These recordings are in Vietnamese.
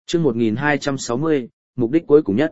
Chương 1260, mục đích cuối cùng nhất.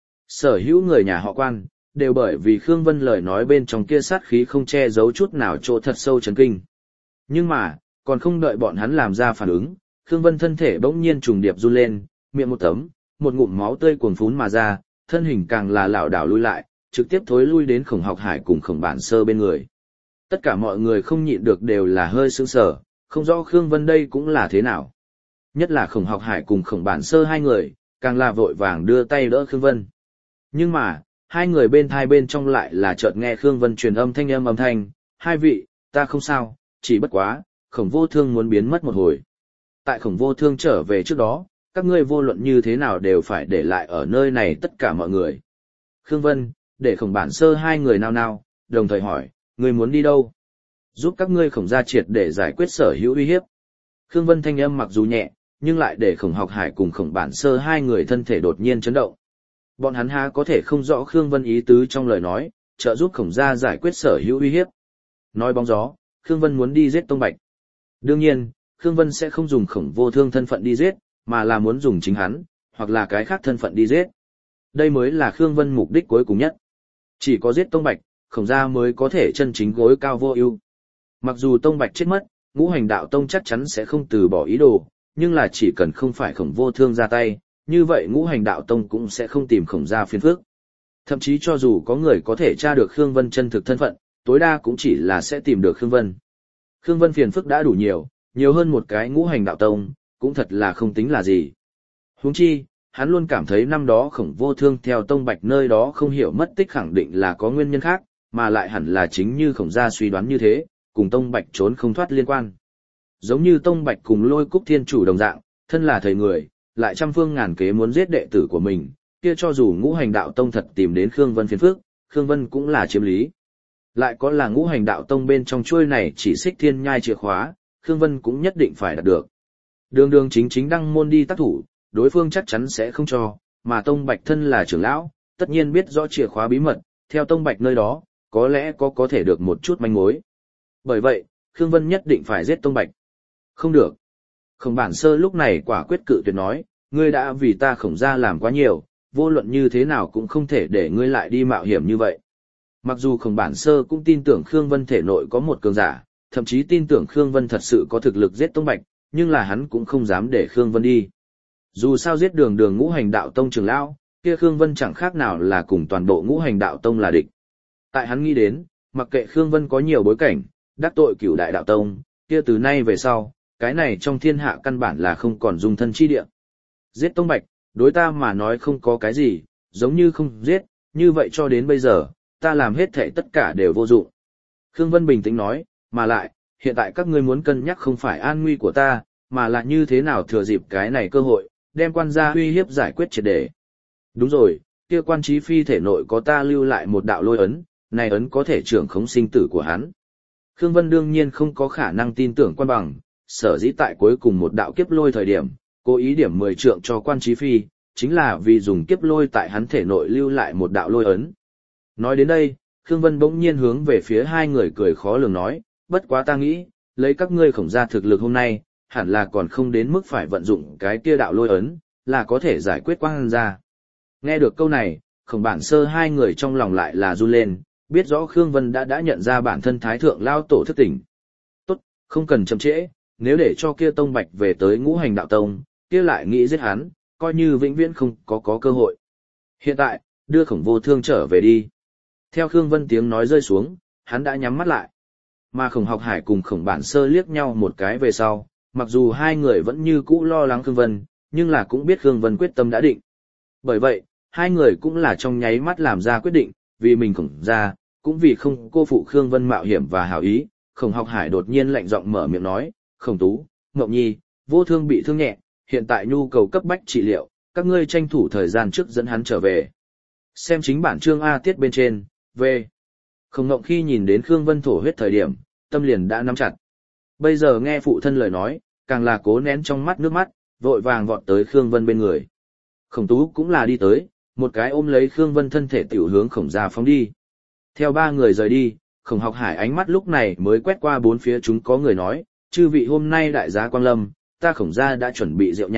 Sở hữu người nhà họ Quan, đều bởi vì Khương Vân lời nói bên trong kia sát khí không che giấu chút nào chỗ thật sâu chấn kinh. Nhưng mà, còn không đợi bọn hắn làm ra phản ứng, Khương Vân thân thể bỗng nhiên trùng điệp run lên, miệng một tấm, một ngụm máu tươi cuồn phún mà ra, thân hình càng là lảo đảo lui lại, trực tiếp thối lui đến Khổng Học Hải cùng Khổng Bản Sơ bên người. Tất cả mọi người không nhịn được đều là hơi sững sờ, không rõ Khương Vân đây cũng là thế nào. Nhất là Khổng Học Hải cùng Khổng Bản Sơ hai người, càng là vội vàng đưa tay đỡ Khương Vân. Nhưng mà, hai người bên thai bên trong lại là chợt nghe Khương Vân truyền âm thanh, hai vị, ta không sao, chỉ bất quá, Khổng Vô Thương muốn biến mất một hồi. Tại Khổng Vô Thương trở về trước đó, các ngươi vô luận như thế nào đều phải để lại ở nơi này tất cả mọi người. Khương Vân, để Khổng Bản Sơ hai người nao, đồng thời hỏi, ngươi muốn đi đâu? Giúp các ngươi Khổng gia triệt để giải quyết sở hữu uy hiếp. Khương Vân thanh âm mặc dù nhẹ, nhưng lại để Khổng Học Hải cùng Khổng Bản Sơ hai người thân thể đột nhiên chấn động. Bọn hắn há có thể không rõ Khương Vân ý tứ trong lời nói, trợ giúp Khổng gia giải quyết sở hữu uy hiếp. Nói bóng gió, Khương Vân muốn đi giết Tông Bạch. Đương nhiên, Khương Vân sẽ không dùng Khổng Vô Thương thân phận đi giết, mà là muốn dùng chính hắn, hoặc là cái khác thân phận đi giết. Đây mới là Khương Vân mục đích cuối cùng nhất. Chỉ có giết Tông Bạch, Khổng gia mới có thể chân chính gối cao vô ưu. Mặc dù Tông Bạch chết mất, Ngũ Hành Đạo Tông chắc chắn sẽ không từ bỏ ý đồ, nhưng là chỉ cần không phải Khổng Vô Thương ra tay, như vậy Ngũ Hành Đạo Tông cũng sẽ không tìm Khổng gia phiền phức. Thậm chí cho dù có người có thể tra được Khương Vân chân thực thân phận, tối đa cũng chỉ là sẽ tìm được Khương Vân. Khương Vân phiền phức đã đủ nhiều hơn một cái Ngũ Hành Đạo Tông, cũng thật là không tính là gì. Huống chi, hắn luôn cảm thấy năm đó Khổng Vô Thương theo Tông Bạch nơi đó không hiểu mất tích khẳng định là có nguyên nhân khác, mà lại hẳn là chính như Khổng gia suy đoán như thế, cùng Tông Bạch trốn không thoát liên quan. Giống như Tông Bạch cùng Lôi Cúc Thiên Chủ đồng dạng, thân là thầy người, lại trăm phương ngàn kế muốn giết đệ tử của mình, kia cho dù Ngũ Hành Đạo Tông thật tìm đến Khương Vân phiền phức, Khương Vân cũng là chiếm lý. Lại có là Ngũ Hành Đạo Tông bên trong chuôi này chỉ xích thiên nhai chìa khóa, Khương Vân cũng nhất định phải đạt được. Đường chính đăng môn đi tác thủ, đối phương chắc chắn sẽ không cho, mà Tông Bạch thân là trưởng lão, tất nhiên biết rõ chìa khóa bí mật, theo Tông Bạch nơi đó, có lẽ có thể được một chút manh mối. Bởi vậy, Khương Vân nhất định phải giết Tông Bạch. Không được. Khổng Bản Sơ lúc này quả quyết cự tuyệt nói, ngươi đã vì ta Khổng gia làm quá nhiều, vô luận như thế nào cũng không thể để ngươi lại đi mạo hiểm như vậy. Mặc dù Khổng Bản Sơ cũng tin tưởng Khương Vân thể nội có một cường giả, thậm chí tin tưởng Khương Vân thật sự có thực lực giết Tông Bạch, nhưng là hắn cũng không dám để Khương Vân đi. Dù sao giết đường Ngũ Hành Đạo Tông trưởng lão, kia Khương Vân chẳng khác nào là cùng toàn bộ Ngũ Hành Đạo Tông là địch. Tại hắn nghĩ đến, mặc kệ Khương Vân có nhiều bối cảnh, đắc tội Cửu Đại Đạo Tông, kia từ nay về sau, cái này trong thiên hạ căn bản là không còn dung thân chi địa. Giết Tông Bạch, đối ta mà nói không có cái gì, giống như không giết, như vậy cho đến bây giờ, ta làm hết thảy tất cả đều vô dụng. Khương Vân bình tĩnh nói, mà lại, hiện tại các ngươi muốn cân nhắc không phải an nguy của ta, mà là như thế nào thừa dịp cái này cơ hội, đem Quan gia uy hiếp giải quyết triệt để. Đúng rồi, kia Quan Chí Phi thể nội có ta lưu lại một đạo lôi ấn, này ấn có thể trưởng khống sinh tử của hắn. Khương Vân đương nhiên không có khả năng tin tưởng Quan Bằng, sở dĩ tại cuối cùng một đạo kiếp lôi thời điểm, cố ý điểm 10 trượng cho Quan Chí Phi, chính là vì dùng kiếp lôi tại hắn thể nội lưu lại một đạo lôi ấn. Nói đến đây, Khương Vân bỗng nhiên hướng về phía hai người cười khó lường nói, bất quá ta nghĩ, lấy các ngươi Khổng gia thực lực hôm nay, hẳn là còn không đến mức phải vận dụng cái kia đạo lôi ấn, là có thể giải quyết Quan gia. Nghe được câu này, Khổng Bản Sơ hai người trong lòng lại là run lên, biết rõ Khương Vân đã nhận ra bản thân Thái Thượng Lao Tổ thức tỉnh. Tốt, không cần chậm trễ, nếu để cho kia Tông Bạch về tới Ngũ Hành Đạo Tông, kia lại nghĩ giết hắn, coi như vĩnh viễn không có cơ hội. Hiện tại, đưa Khổng Vô Thương trở về đi. Theo Khương Vân tiếng nói rơi xuống, hắn đã nhắm mắt lại. Mà Khổng Học Hải cùng Khổng Bản Sơ liếc nhau một cái về sau, mặc dù hai người vẫn như cũ lo lắng Khương Vân, nhưng là cũng biết Khương Vân quyết tâm đã định. Bởi vậy, hai người cũng là trong nháy mắt làm ra quyết định, vì mình Khổng gia, cũng vì không cô phụ Khương Vân mạo hiểm và hảo ý. Khổng Học Hải đột nhiên lạnh giọng mở miệng nói, Khổng Tú, Ngọc Nhi, Vô Thương bị thương nhẹ, hiện tại nhu cầu cấp bách trị liệu, các ngươi tranh thủ thời gian trước dẫn hắn trở về. Xem chính bản chương A tiết bên trên, về. Khổng Ngộng khi nhìn đến Khương Vân thổ huyết thời điểm, tâm liền đã nắm chặt. Bây giờ nghe phụ thân lời nói, càng là cố nén trong mắt nước mắt, vội vàng vọt tới Khương Vân bên người. Khổng Tú cũng là đi tới, một cái ôm lấy Khương Vân thân thể tiểu hướng Khổng gia phóng đi. Theo ba người rời đi, Khổng Học Hải ánh mắt lúc này mới quét qua bốn phía chúng có người nói, chư vị hôm nay đại giá quang lâm, ta Khổng gia đã chuẩn bị rượu nhạt,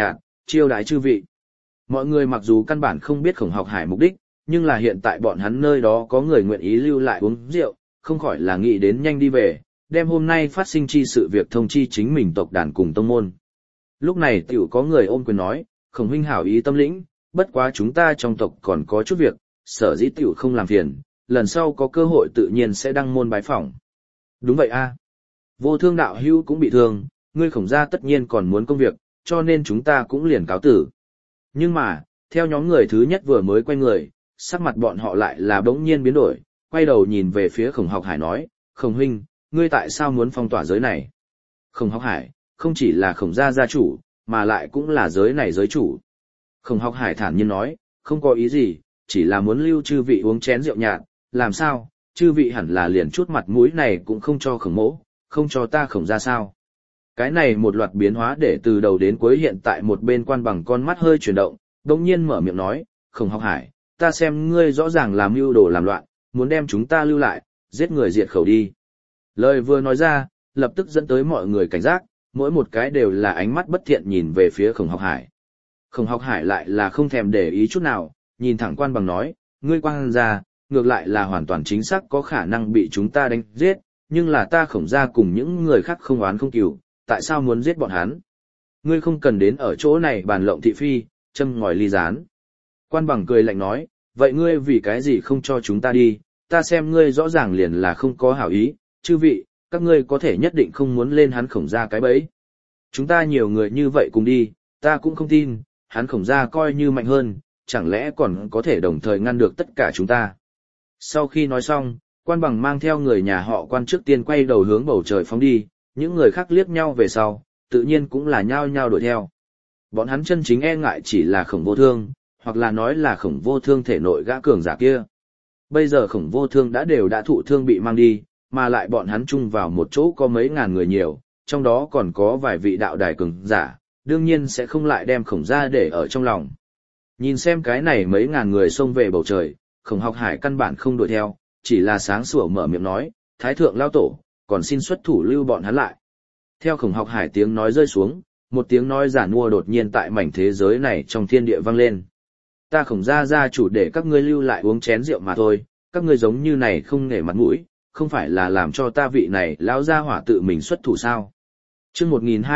chiêu đãi chư vị. Mọi người mặc dù căn bản không biết Khổng Học Hải mục đích, nhưng là hiện tại bọn hắn nơi đó có người nguyện ý lưu lại uống rượu, không khỏi là nghĩ đến nhanh đi về, đem hôm nay phát sinh chi sự việc thông chi chính mình tộc đàn cùng tông môn. Lúc này tiểu có người ôm quyền nói, Khổng huynh hảo ý tâm lĩnh, bất quá chúng ta trong tộc còn có chút việc, sở dĩ tiểu không làm phiền, lần sau có cơ hội tự nhiên sẽ đăng môn bái phỏng. Đúng vậy a. Vô Thương đạo hữu cũng bị thương, ngươi Khổng gia tất nhiên còn muốn công việc, cho nên chúng ta cũng liền cáo tử. Nhưng mà, theo nhóm người thứ nhất vừa mới quay người, sắc mặt bọn họ lại là bỗng nhiên biến đổi, quay đầu nhìn về phía Khổng Học Hải nói, Khổng huynh, ngươi tại sao muốn phong tỏa giới này? Khổng Học Hải, không chỉ là Khổng gia gia chủ, mà lại cũng là giới này giới chủ. Khổng Học Hải thản nhiên nói, không có ý gì, chỉ là muốn lưu chư vị uống chén rượu nhạt, làm sao, chư vị hẳn là liền chút mặt mũi này cũng không cho Khổng mỗ, không cho ta Khổng gia sao? Cái này một loạt biến hóa để từ đầu đến cuối hiện tại một bên Quan Bằng con mắt hơi chuyển động, đồng nhiên mở miệng nói, Khổng Học Hải, ta xem ngươi rõ ràng làm mưu đồ làm loạn, muốn đem chúng ta lưu lại, giết người diệt khẩu đi. Lời vừa nói ra, lập tức dẫn tới mọi người cảnh giác, mỗi một cái đều là ánh mắt bất thiện nhìn về phía Khổng Học Hải. Khổng Học Hải lại là không thèm để ý chút nào, nhìn thẳng Quan Bằng nói, ngươi Quan gia, ngược lại là hoàn toàn chính xác có khả năng bị chúng ta đánh giết, nhưng là ta Khổng gia cùng những người khác không oán không cừu, tại sao muốn giết bọn hắn? Ngươi không cần đến ở chỗ này bàn lộng thị phi, châm ngòi ly gián. Quan Bằng cười lạnh nói, vậy ngươi vì cái gì không cho chúng ta đi, ta xem ngươi rõ ràng liền là không có hảo ý, chư vị, các ngươi có thể nhất định không muốn lên hắn Khổng gia cái bẫy. Chúng ta nhiều người như vậy cùng đi, ta cũng không tin, hắn Khổng gia coi như mạnh hơn, chẳng lẽ còn có thể đồng thời ngăn được tất cả chúng ta. Sau khi nói xong, Quan Bằng mang theo người nhà họ Quan trước tiên quay đầu hướng bầu trời phóng đi, những người khác liếc nhau về sau, tự nhiên cũng là nhao nhao đuổi theo. Bọn hắn chân chính e ngại chỉ là Khổng Vô Thương, hoặc là nói là Khổng Vô Thương thể nội gã cường giả kia. Bây giờ Khổng Vô Thương đã thụ thương bị mang đi, mà lại bọn hắn chung vào một chỗ có mấy ngàn người nhiều, trong đó còn có vài vị đạo đài cường giả, đương nhiên sẽ không lại đem Khổng gia để ở trong lòng. Nhìn xem cái này mấy ngàn người xông về bầu trời, Khổng Học Hải căn bản không đuổi theo, chỉ là sáng sủa mở miệng nói, Thái thượng lao tổ, còn xin xuất thủ lưu bọn hắn lại. Theo Khổng Học Hải tiếng nói rơi xuống, một tiếng nói giản mua đột nhiên tại mảnh thế giới này trong thiên địa vang lên. Ta Khổng gia gia chủ để các ngươi lưu lại uống chén rượu mà thôi, các ngươi giống như này không nể mặt mũi, không phải là làm cho ta vị này lão gia hỏa tự mình xuất thủ sao? Chương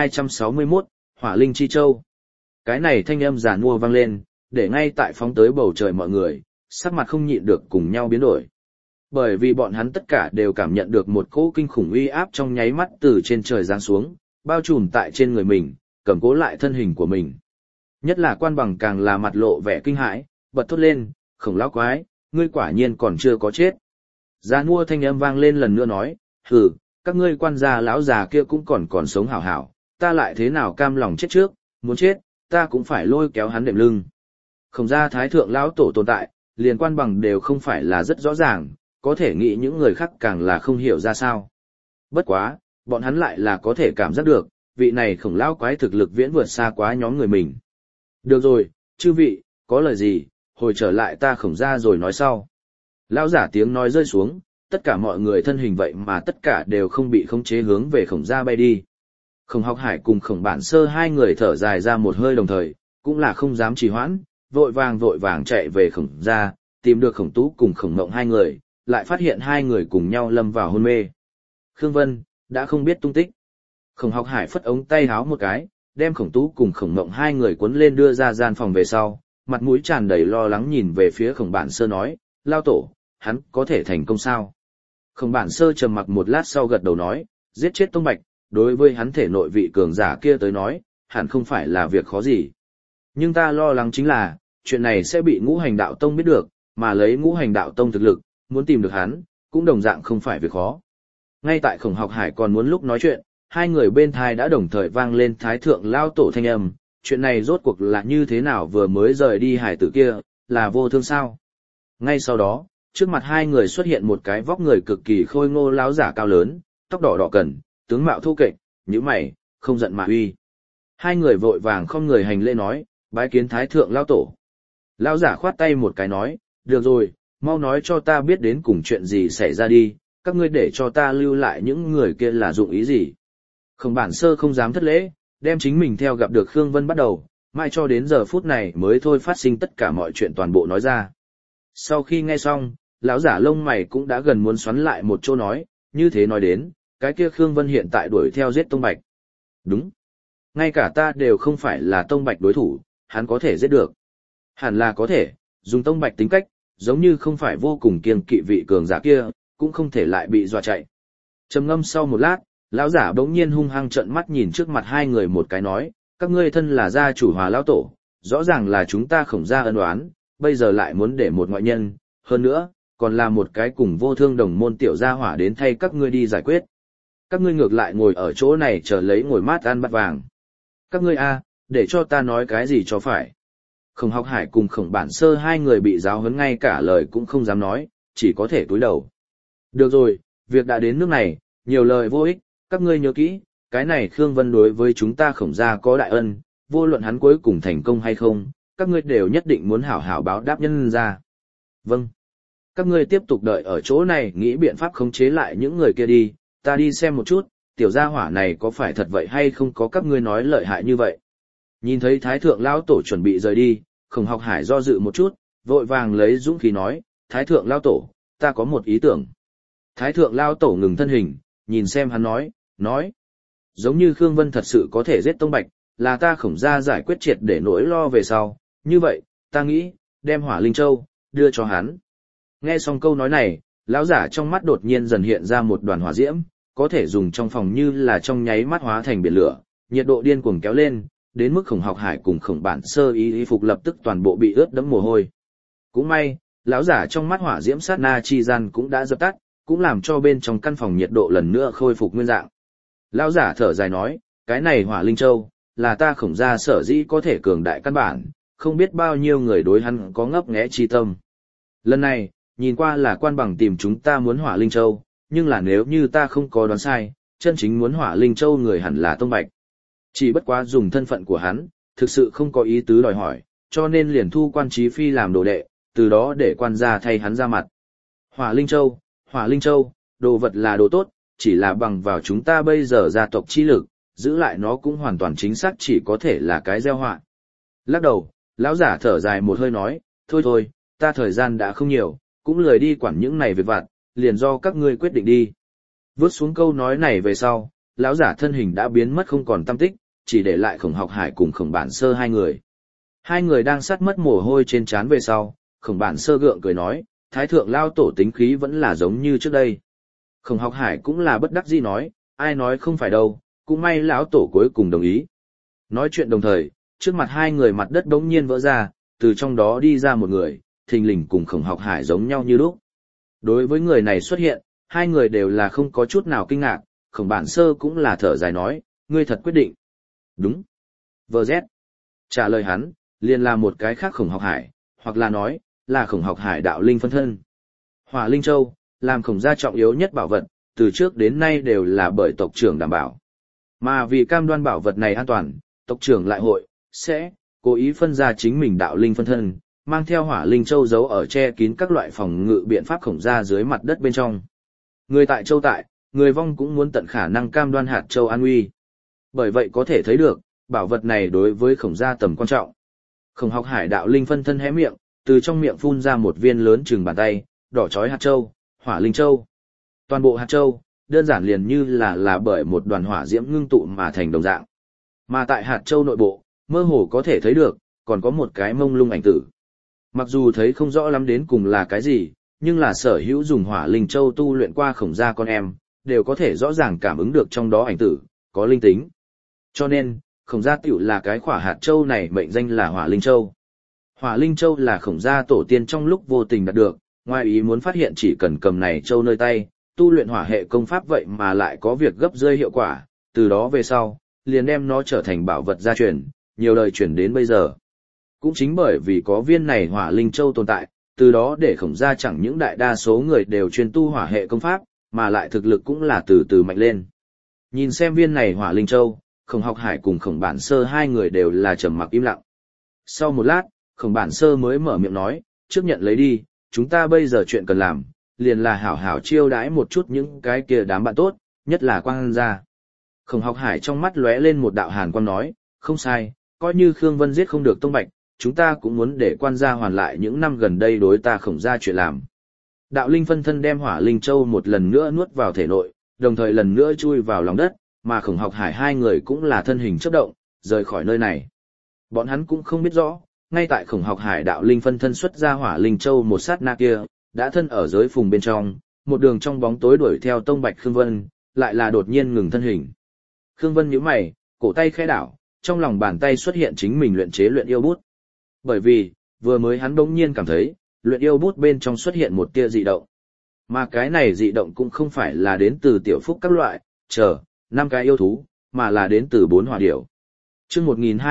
1261, Hỏa Linh Chi Châu. Cái này thanh âm giản mua vang lên, để ngay tại phóng tới bầu trời mọi người, sắc mặt không nhịn được cùng nhau biến đổi. Bởi vì bọn hắn tất cả đều cảm nhận được một cỗ kinh khủng uy áp trong nháy mắt từ trên trời giáng xuống, bao trùm tại trên người mình, cầm cố lại thân hình của mình. Nhất là Quan Bằng càng là mặt lộ vẻ kinh hãi, bật thốt lên, Khổng lão quái, ngươi quả nhiên còn chưa có chết. Già nua thanh âm vang lên lần nữa nói, hừ, các ngươi Quan gia lão già kia cũng còn sống hảo hảo, ta lại thế nào cam lòng chết trước, muốn chết, ta cũng phải lôi kéo hắn đệm lưng. Khổng gia thái thượng lão tổ tồn tại, liền Quan Bằng đều không phải là rất rõ ràng, có thể nghĩ những người khác càng là không hiểu ra sao. Bất quá, bọn hắn lại là có thể cảm giác được, vị này Khổng lão quái thực lực viễn vượt xa quá nhóm người mình. Được rồi, chư vị, có lời gì, hồi trở lại ta Khổng gia rồi nói sau. Lão giả tiếng nói rơi xuống, tất cả mọi người thân hình vậy mà tất cả đều không bị khống chế hướng về Khổng gia bay đi. Khổng Học Hải cùng Khổng Bản Sơ hai người thở dài ra một hơi đồng thời, cũng là không dám trì hoãn, vội vàng chạy về Khổng gia, tìm được Khổng Tú cùng Khổng Mộng hai người, lại phát hiện hai người cùng nhau lâm vào hôn mê. Khương Vân đã không biết tung tích. Khổng Học Hải phất ống tay háo một cái, đem Khổng Tú cùng Khổng Mộng hai người cuốn lên đưa ra gian phòng về sau, mặt mũi tràn đầy lo lắng nhìn về phía Khổng Bản Sơ nói, lao tổ, hắn có thể thành công sao? Khổng Bản Sơ trầm mặc một lát sau gật đầu nói, giết chết Tông Bạch, đối với hắn thể nội vị cường giả kia tới nói, hẳn không phải là việc khó gì. Nhưng ta lo lắng chính là, chuyện này sẽ bị Ngũ Hành Đạo Tông biết được, mà lấy Ngũ Hành Đạo Tông thực lực, muốn tìm được hắn, cũng đồng dạng không phải việc khó. Ngay tại Khổng Học Hải còn muốn lúc nói chuyện, hai người bên thai đã đồng thời vang lên thái thượng lao tổ thanh âm, chuyện này rốt cuộc là như thế nào vừa mới rời đi hải tử kia, là Vô Thương sao? Ngay sau đó, trước mặt hai người xuất hiện một cái vóc người cực kỳ khôi ngô láo giả cao lớn, tóc đỏ đỏ cẩn, tướng mạo thô kệch, nhíu mày, không giận mà uy. Hai người vội vàng không người hành lễ nói, bái kiến thái thượng lao tổ. Lão giả khoát tay một cái nói, được rồi, mau nói cho ta biết đến cùng chuyện gì xảy ra đi, các ngươi để cho ta lưu lại những người kia là dụng ý gì. Khổng Bản Sơ không dám thất lễ, đem chính mình theo gặp được Khương Vân bắt đầu, mãi cho đến giờ phút này mới thôi phát sinh tất cả mọi chuyện toàn bộ nói ra. Sau khi nghe xong, lão giả lông mày cũng đã gần muốn xoắn lại một chỗ nói, như thế nói đến, cái kia Khương Vân hiện tại đuổi theo giết Tông Bạch. Đúng. Ngay cả ta đều không phải là Tông Bạch đối thủ, hắn có thể giết được. Hẳn là có thể, dùng Tông Bạch tính cách, giống như không phải vô cùng kiêng kỵ vị cường giả kia, cũng không thể lại bị dọa chạy. Trầm ngâm sau một lát, lão giả bỗng nhiên hung hăng trợn mắt nhìn trước mặt hai người một cái nói, các ngươi thân là gia chủ Hòa lão tổ, rõ ràng là chúng ta Khổng gia ân oán, bây giờ lại muốn để một ngoại nhân, hơn nữa, còn là một cái cùng vô thương đồng môn tiểu gia hỏa đến thay các ngươi đi giải quyết. Các ngươi ngược lại ngồi ở chỗ này chờ lấy ngồi mát ăn bát vàng. Các ngươi để cho ta nói cái gì cho phải. Khổng Học Hải cùng Khổng Bản Sơ hai người bị giáo huấn ngay cả lời cũng không dám nói, chỉ có thể cúi đầu. Được rồi, việc đã đến nước này, nhiều lời vô ích, các ngươi nhớ kỹ, cái này Khương Vân đối với chúng ta Khổng gia có đại ân, vô luận hắn cuối cùng thành công hay không, các ngươi đều nhất định muốn hảo hảo báo đáp nhân ra. Vâng. Các ngươi tiếp tục đợi ở chỗ này nghĩ biện pháp khống chế lại những người kia đi, ta đi xem một chút, tiểu gia hỏa này có phải thật vậy hay không có các ngươi nói lợi hại như vậy. Nhìn thấy Thái Thượng Lão Tổ chuẩn bị rời đi, Khổng Học Hải do dự một chút, vội vàng lấy dũng khí nói, Thái Thượng Lão Tổ, ta có một ý tưởng. Thái Thượng Lão Tổ ngừng thân hình, nhìn xem hắn nói. Giống như Khương Vân thật sự có thể giết Tông Bạch, là ta Khổng gia giải quyết triệt để nỗi lo về sau, như vậy, ta nghĩ, đem Hỏa Linh Châu, đưa cho hắn. Nghe xong câu nói này, lão giả trong mắt đột nhiên dần hiện ra một đoàn hỏa diễm, có thể dùng trong phòng như là trong nháy mắt hóa thành biển lửa, nhiệt độ điên cuồng kéo lên, đến mức Khổng Học Hải cùng Khổng Bản Sơ y phục lập tức toàn bộ bị ướt đẫm mồ hôi. Cũng may, lão giả trong mắt hỏa diễm sát na chi gian cũng đã dập tắt, cũng làm cho bên trong căn phòng nhiệt độ lần nữa khôi phục nguyên dạng. Lão giả thở dài nói, cái này Hỏa Linh Châu, là ta Khổng gia sở dĩ có thể cường đại căn bản, không biết bao nhiêu người đối hắn có ngấp nghé chi tâm. Lần này, nhìn qua là quan bằng tìm chúng ta muốn Hỏa Linh Châu, nhưng là nếu như ta không có đoán sai, chân chính muốn Hỏa Linh Châu người hẳn là Tông Bạch. Chỉ bất quá dùng thân phận của hắn, thực sự không có ý tứ đòi hỏi, cho nên liền thu quan Chí Phi làm đồ đệ, từ đó để quan gia thay hắn ra mặt. Hỏa Linh Châu, đồ vật là đồ tốt, chỉ là bằng vào chúng ta bây giờ gia tộc chi lực, giữ lại nó cũng hoàn toàn chính xác chỉ có thể là cái gieo họa. Lắc đầu, lão giả thở dài một hơi nói, thôi, ta thời gian đã không nhiều, cũng lười đi quản những này việc vặt, liền do các ngươi quyết định đi. Vớt xuống câu nói này về sau, lão giả thân hình đã biến mất không còn tăm tích, chỉ để lại Khổng Học Hải cùng Khổng Bản Sơ hai người. Hai người đang sát mất mồ hôi trên trán về sau, Khổng Bản Sơ gượng cười nói, Thái Thượng Lao Tổ tính khí vẫn là giống như trước đây. Khổng Học Hải cũng là bất đắc dĩ nói, ai nói không phải đâu, cũng may lão tổ cuối cùng đồng ý. Nói chuyện đồng thời, trước mặt hai người mặt đất bỗng nhiên vỡ ra, từ trong đó đi ra một người, thình lình cùng Khổng Học Hải giống nhau như lúc. Đối với người này xuất hiện, hai người đều là không có chút nào kinh ngạc, Khổng Bản Sơ cũng là thở dài nói, ngươi thật quyết định. Đúng. VZ. Trả lời hắn, liền là một cái khác Khổng Học Hải, hoặc là nói, là Khổng Học Hải đạo linh phân thân. Hỏa Linh Châu, làm Khổng gia trọng yếu nhất bảo vật, từ trước đến nay đều là bởi tộc trưởng đảm bảo. Mà vì cam đoan bảo vật này an toàn, tộc trưởng lại hội, sẽ, cố ý phân ra chính mình đạo linh phân thân, mang theo Hỏa Linh Châu giấu ở che kín các loại phòng ngự biện pháp Khổng gia dưới mặt đất bên trong. Người tại châu tại, người vong cũng muốn tận khả năng cam đoan hạt châu an nguy. Bởi vậy có thể thấy được, bảo vật này đối với Khổng gia tầm quan trọng. Khổng Học Hải đạo linh phân thân hé miệng, từ trong miệng phun ra một viên lớn chừng bàn tay, đỏ chói hạt châu, Hỏa Linh Châu. Toàn bộ hạt châu, đơn giản liền như là bởi một đoàn hỏa diễm ngưng tụ mà thành đồng dạng. Mà tại hạt châu nội bộ, mơ hồ có thể thấy được, còn có một cái mông lung ảnh tử. Mặc dù thấy không rõ lắm đến cùng là cái gì, nhưng là sở hữu dùng Hỏa Linh Châu tu luyện qua Khổng gia con em, đều có thể rõ ràng cảm ứng được trong đó ảnh tử, có linh tính. Cho nên, Khổng gia tiểu là cái khỏa hạt châu này mệnh danh là Hỏa Linh Châu. Hỏa Linh Châu là Khổng gia tổ tiên trong lúc vô tình đạt được, ngoài ý muốn phát hiện chỉ cần cầm này châu nơi tay, tu luyện hỏa hệ công pháp vậy mà lại có việc gấp rơi hiệu quả, từ đó về sau, liền đem nó trở thành bảo vật gia truyền, nhiều đời truyền đến bây giờ. Cũng chính bởi vì có viên này Hỏa Linh Châu tồn tại, từ đó để Khổng gia chẳng những đại đa số người đều chuyên tu hỏa hệ công pháp, mà lại thực lực cũng là từ từ mạnh lên. Nhìn xem viên này Hỏa Linh Châu, Khổng Học Hải cùng Khổng Bản Sơ hai người đều là trầm mặc im lặng. Sau một lát, Khổng Bản Sơ mới mở miệng nói, trước nhận lấy đi, chúng ta bây giờ chuyện cần làm, liền là hảo hảo chiêu đãi một chút những cái kia đám bạn tốt, nhất là Quang gia. Khổng Học Hải trong mắt lóe lên một đạo hàn quang nói, không sai, coi như Khương Vân giết không được Tông Bạch, chúng ta cũng muốn để quan gia hoàn lại những năm gần đây đối ta Khổng gia chuyện làm. Đạo linh phân thân đem Hỏa Linh Châu một lần nữa nuốt vào thể nội, đồng thời lần nữa chui vào lòng đất, mà Khổng Học Hải hai người cũng là thân hình chớp động, rời khỏi nơi này. Bọn hắn cũng không biết rõ, ngay tại Khổng Học Hải đạo linh phân thân xuất ra Hỏa Linh Châu một sát na kia, đã thân ở giới phùng bên trong, một đường trong bóng tối đuổi theo Tông Bạch Khương Vân, lại là đột nhiên ngừng thân hình. Khương Vân nhíu mày, cổ tay khẽ đảo, trong lòng bàn tay xuất hiện chính mình luyện chế luyện yêu bút. Bởi vì, vừa mới hắn bỗng nhiên cảm thấy, luyện yêu bút bên trong xuất hiện một tia dị động. Mà cái này dị động cũng không phải là đến từ tiểu phúc các loại, năm cái yêu thú, mà là đến từ 4 hỏa điểu. Chương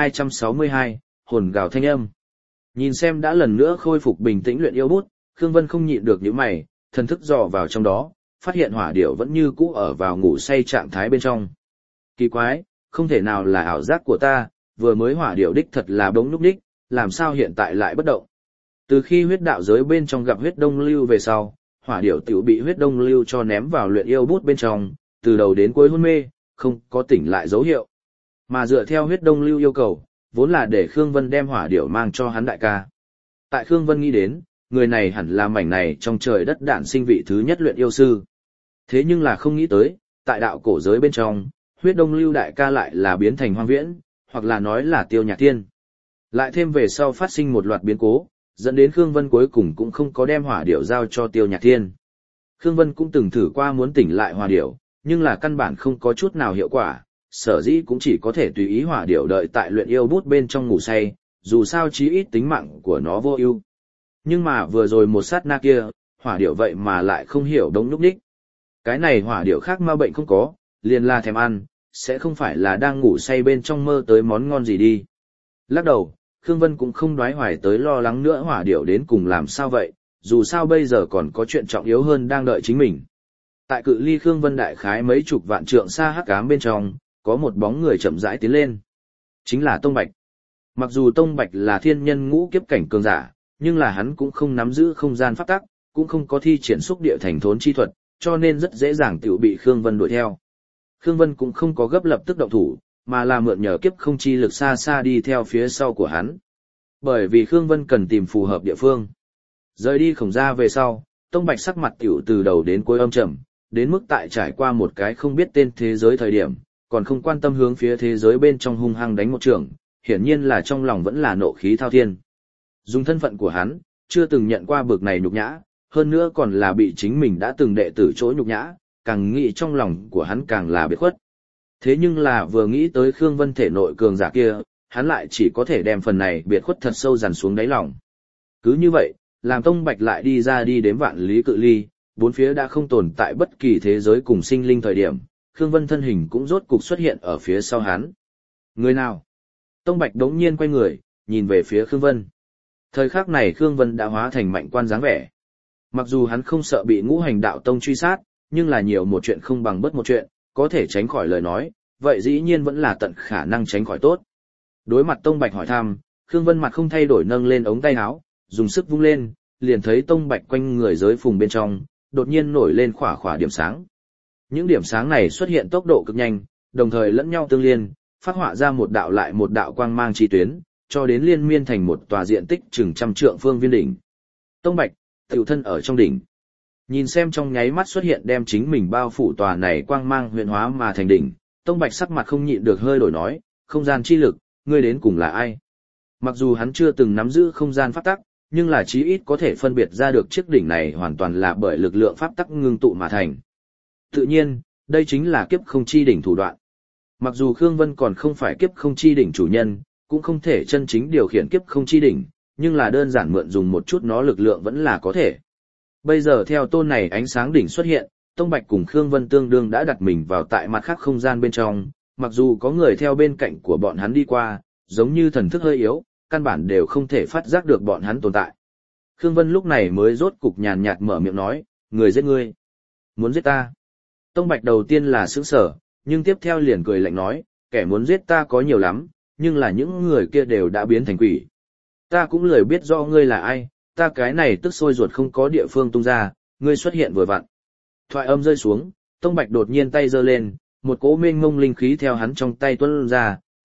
1262, hồn gào thanh âm. Nhìn xem đã lần nữa khôi phục bình tĩnh luyện yêu bút, Khương Vân không nhịn được nhíu mày, thần thức dò vào trong đó, phát hiện hỏa điểu vẫn như cũ ở vào ngủ say trạng thái bên trong. Kỳ quái, không thể nào là ảo giác của ta, vừa mới hỏa điểu đích thật là bỗng núp đích, làm sao hiện tại lại bất động. Từ khi huyết đạo giới bên trong gặp huyết đông lưu về sau, hỏa điểu tiểu bị huyết đông lưu cho ném vào luyện yêu bút bên trong, từ đầu đến cuối hôn mê, không có tỉnh lại dấu hiệu. Mà dựa theo huyết đông lưu yêu cầu, vốn là để Khương Vân đem hỏa điểu mang cho hắn đại ca. Tại Khương Vân nghĩ đến, người này hẳn là mảnh này trong trời đất đản sinh vị thứ nhất luyện yêu sư. Thế nhưng là không nghĩ tới, tại đạo cổ giới bên trong, huyết đông lưu đại ca lại là biến thành hoang viễn, hoặc là nói là Tiêu Nhạc Thiên. Lại thêm về sau phát sinh một loạt biến cố, dẫn đến Khương Vân cuối cùng cũng không có đem hỏa điểu giao cho Tiêu Nhạc Thiên. Khương Vân cũng từng thử qua muốn tỉnh lại hỏa điểu, nhưng là căn bản không có chút nào hiệu quả, sở dĩ cũng chỉ có thể tùy ý hỏa điểu đợi tại luyện yêu bút bên trong ngủ say, dù sao chí ít tính mạng của nó vô ưu. Nhưng mà vừa rồi một sát na kia, hỏa điểu vậy mà lại không hiểu đống núp đích. Cái này hỏa điểu khác ma bệnh không có, liền là thèm ăn, sẽ không phải là đang ngủ say bên trong mơ tới món ngon gì đi. Lắc đầu, Khương Vân cũng không đoái hoài tới lo lắng nữa hỏa điểu đến cùng làm sao vậy, dù sao bây giờ còn có chuyện trọng yếu hơn đang đợi chính mình. Tại cự ly Khương Vân đại khái mấy chục vạn trượng xa hắc ám bên trong, có một bóng người chậm rãi tiến lên. Chính là Tông Bạch. Mặc dù Tông Bạch là thiên nhân ngũ kiếp cảnh cường giả, nhưng là hắn cũng không nắm giữ không gian pháp tắc, cũng không có thi triển xúc địa thành thốn chi thuật, cho nên rất dễ dàng tiểu bị Khương Vân đuổi theo. Khương Vân cũng không có gấp lập tức động thủ, mà là mượn nhờ kiếp không chi lực xa xa đi theo phía sau của hắn. Bởi vì Khương Vân cần tìm phù hợp địa phương. Rời đi Khổng gia về sau, Tông Bạch sắc mặt tiểu từ đầu đến cuối âm trầm, đến mức tại trải qua một cái không biết tên thế giới thời điểm, còn không quan tâm hướng phía thế giới bên trong hung hăng đánh một trường, hiển nhiên là trong lòng vẫn là nộ khí thao thiên. Dùng thân phận của hắn, chưa từng nhận qua bực này nhục nhã, hơn nữa còn là bị chính mình đã từng đệ tử chỗ nhục nhã, càng nghĩ trong lòng của hắn càng là biệt khuất. Thế nhưng là vừa nghĩ tới Khương Vân thể nội cường giả kia, hắn lại chỉ có thể đem phần này biệt khuất thật sâu dằn xuống đáy lòng. Cứ như vậy, làm Tông Bạch lại đi ra đi đến vạn lý cự ly, bốn phía đã không tồn tại bất kỳ thế giới cùng sinh linh thời điểm, Khương Vân thân hình cũng rốt cục xuất hiện ở phía sau hắn. Người nào? Tông Bạch đống nhiên quay người, nhìn về phía Khương Vân. Thời khắc này Khương Vân đã hóa thành mạnh quan dáng vẻ. Mặc dù hắn không sợ bị ngũ hành đạo tông truy sát, nhưng là nhiều một chuyện không bằng bất một chuyện, có thể tránh khỏi lời nói, vậy dĩ nhiên vẫn là tận khả năng tránh khỏi tốt. Đối mặt Tông Bạch hỏi thăm, Khương Vân mặt không thay đổi nâng lên ống tay áo, dùng sức vung lên, liền thấy Tông Bạch quanh người giới phùng bên trong, đột nhiên nổi lên khỏa khỏa điểm sáng. Những điểm sáng này xuất hiện tốc độ cực nhanh, đồng thời lẫn nhau tương liên, phát họa ra một đạo lại một đạo quang mang chi tuyến, cho đến liên miên thành một tòa diện tích chừng trăm trượng phương viên đỉnh. Tông Bạch, tiểu thân ở trong đỉnh. Nhìn xem trong nháy mắt xuất hiện đem chính mình bao phủ tòa này quang mang huyền hóa mà thành đỉnh, Tông Bạch sắc mặt không nhịn được hơi đổi nói, không gian chi lực, ngươi đến cùng là ai? Mặc dù hắn chưa từng nắm giữ không gian pháp tắc, nhưng là chí ít có thể phân biệt ra được chiếc đỉnh này hoàn toàn là bởi lực lượng pháp tắc ngưng tụ mà thành. Tự nhiên, đây chính là kiếp không chi đỉnh thủ đoạn. Mặc dù Khương Vân còn không phải kiếp không chi đỉnh chủ nhân, cũng không thể chân chính điều khiển kiếp không chi đỉnh, nhưng là đơn giản mượn dùng một chút nó lực lượng vẫn là có thể. Bây giờ theo tôn này ánh sáng đỉnh xuất hiện, Tông Bạch cùng Khương Vân tương đương đã đặt mình vào tại mặt khác không gian bên trong, mặc dù có người theo bên cạnh của bọn hắn đi qua, giống như thần thức hơi yếu, căn bản đều không thể phát giác được bọn hắn tồn tại. Khương Vân lúc này mới rốt cục nhàn nhạt mở miệng nói, người giết ngươi. Muốn giết ta. Tông Bạch đầu tiên là sững sờ, nhưng tiếp theo liền cười lạnh nói, kẻ muốn giết ta có nhiều lắm, nhưng là những người kia đều đã biến thành quỷ. Ta cũng lười biết rõ ngươi là ai, ta cái này tức sôi ruột không có địa phương tung ra, ngươi xuất hiện vừa vặn. Thoại âm rơi xuống, Tông Bạch đột nhiên tay giơ lên, một cỗ mênh mông linh khí theo hắn trong tay tuôn ra,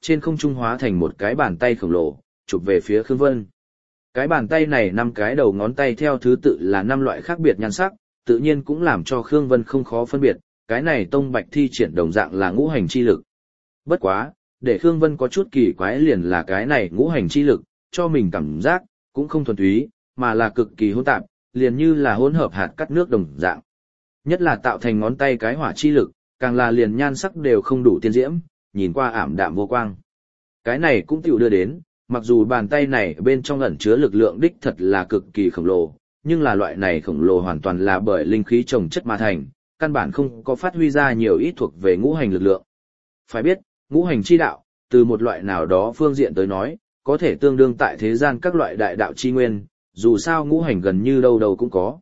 trên không trung hóa thành một cái bàn tay khổng lồ, chụp về phía Khương Vân. Cái bàn tay này 5 cái đầu ngón tay theo thứ tự là 5 loại khác biệt nhan sắc, tự nhiên cũng làm cho Khương Vân không khó phân biệt, cái này tông bạch thi triển đồng dạng là ngũ hành chi lực. Bất quá, để Khương Vân có chút kỳ quái liền là cái này ngũ hành chi lực, cho mình cảm giác, cũng không thuần túy, mà là cực kỳ hỗn tạp, liền như là hỗn hợp hạt cắt nước đồng dạng. Nhất là tạo thành ngón tay cái hỏa chi lực, càng là liền nhan sắc đều không đủ tiên diễm, nhìn qua ảm đạm vô quang. Cái này cũng tiểu đưa đến, mặc dù bàn tay này bên trong ẩn chứa lực lượng đích thật là cực kỳ khổng lồ, nhưng là loại này khổng lồ hoàn toàn là bởi linh khí trồng chất mà thành, căn bản không có phát huy ra nhiều ít thuộc về ngũ hành lực lượng. Phải biết, ngũ hành chi đạo, từ một loại nào đó phương diện tới nói, có thể tương đương tại thế gian các loại đại đạo chi nguyên, dù sao ngũ hành gần như đâu đâu cũng có.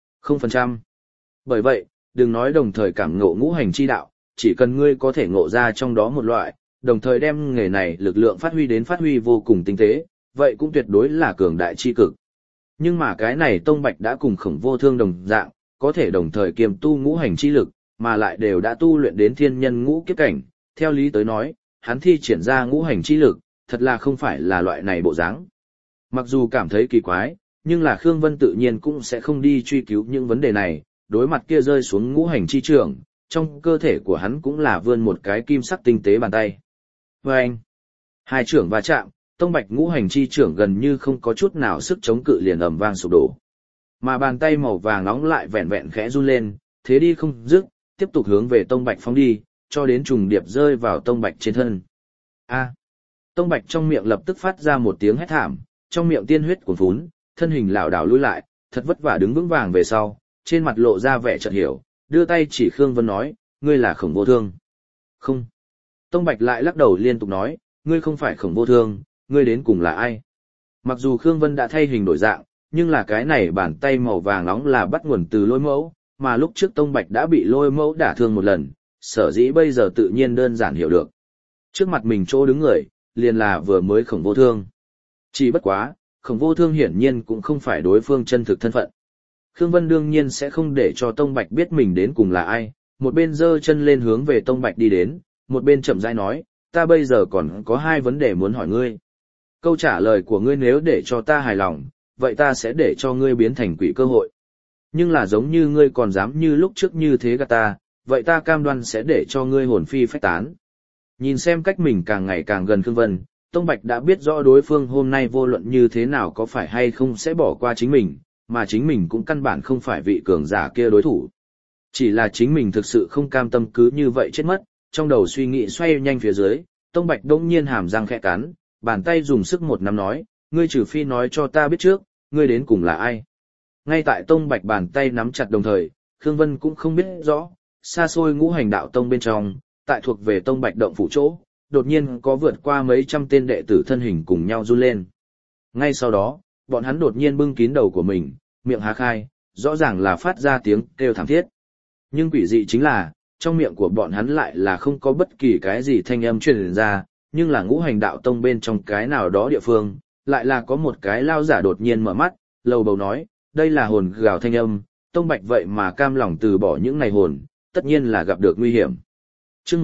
0%. Bởi vậy, đừng nói đồng thời cảm ngộ ngũ hành chi đạo, chỉ cần ngươi có thể ngộ ra trong đó một loại, đồng thời đem nghề này lực lượng phát huy vô cùng tinh tế, vậy cũng tuyệt đối là cường đại chi cực. Nhưng mà cái này tông bạch đã cùng Khổng Vô Thương đồng dạng, có thể đồng thời kiềm tu ngũ hành chi lực, mà lại đều đã tu luyện đến thiên nhân ngũ kiếp cảnh, theo lý tới nói, hắn thi triển ra ngũ hành chi lực, thật là không phải là loại này bộ dáng. Mặc dù cảm thấy kỳ quái, nhưng là Khương Vân tự nhiên cũng sẽ không đi truy cứu những vấn đề này, đối mặt kia rơi xuống ngũ hành chi trường, trong cơ thể của hắn cũng là vươn một cái kim sắc tinh tế bàn tay. Vâng! Hai trưởng va chạm, tông bạch ngũ hành chi trưởng gần như không có chút nào sức chống cự liền ầm vang sụp đổ. Mà bàn tay màu vàng nóng lại vẹn vẹn khẽ run lên, thế đi không dứt, tiếp tục hướng về tông bạch phóng đi, cho đến trùng điệp rơi vào tông bạch trên thân. A! Tông bạch trong miệng lập tức phát ra một tiếng hét thảm, trong miệng tiên huyết cuồn phún, thân hình lảo đảo lùi lại, thật vất vả đứng vững vàng về sau, trên mặt lộ ra vẻ chợt hiểu, đưa tay chỉ Khương Vân nói, ngươi là Khổng Vô Thương. Không. Tông Bạch lại lắc đầu liên tục nói, ngươi không phải Khổng Vô Thương, ngươi đến cùng là ai? Mặc dù Khương Vân đã thay hình đổi dạng, nhưng là cái này bàn tay màu vàng nóng là bắt nguồn từ Lôi Mẫu, mà lúc trước Tông Bạch đã bị Lôi Mẫu đả thương một lần, sở dĩ bây giờ tự nhiên đơn giản hiểu được. Trước mặt mình chỗ đứng người, liền là vừa mới Khổng Vô Thương. Chỉ bất quá, Khổng Vô Thương hiển nhiên cũng không phải đối phương chân thực thân phận. Khương Vân đương nhiên sẽ không để cho Tông Bạch biết mình đến cùng là ai, một bên giơ chân lên hướng về Tông Bạch đi đến, một bên chậm rãi nói, ta bây giờ còn có 2 vấn đề muốn hỏi ngươi. Câu trả lời của ngươi nếu để cho ta hài lòng, vậy ta sẽ để cho ngươi biến thành quỷ cơ hội. Nhưng là giống như ngươi còn dám như lúc trước như thế gạt ta, vậy ta cam đoan sẽ để cho ngươi hồn phi phách tán. Nhìn xem cách mình càng ngày càng gần Khương Vân, Tông Bạch đã biết rõ đối phương hôm nay vô luận như thế nào có phải hay không sẽ bỏ qua chính mình, mà chính mình cũng căn bản không phải vị cường giả kia đối thủ. Chỉ là chính mình thực sự không cam tâm cứ như vậy chết mất, trong đầu suy nghĩ xoay nhanh phía dưới, Tông Bạch đông nhiên hàm răng khẽ cắn, bàn tay dùng sức một nắm nói, ngươi trừ phi nói cho ta biết trước, ngươi đến cùng là ai. Ngay tại Tông Bạch bàn tay nắm chặt đồng thời, Khương Vân cũng không biết rõ, xa xôi ngũ hành đạo tông bên trong, tại thuộc về Tông Bạch động phủ chỗ, đột nhiên có vượt qua mấy trăm tên đệ tử thân hình cùng nhau run lên. Ngay sau đó, bọn hắn đột nhiên bưng kín đầu của mình, miệng há khai, rõ ràng là phát ra tiếng kêu thảm thiết. Nhưng quỷ dị chính là, trong miệng của bọn hắn lại là không có bất kỳ cái gì thanh âm truyền ra, nhưng là ngũ hành đạo tông bên trong cái nào đó địa phương, lại là có một cái lao giả đột nhiên mở mắt, lầu bầu nói, đây là hồn gào thanh âm, Tông Bạch vậy mà cam lòng từ bỏ những này hồn, tất nhiên là gặp được nguy hiểm. Chương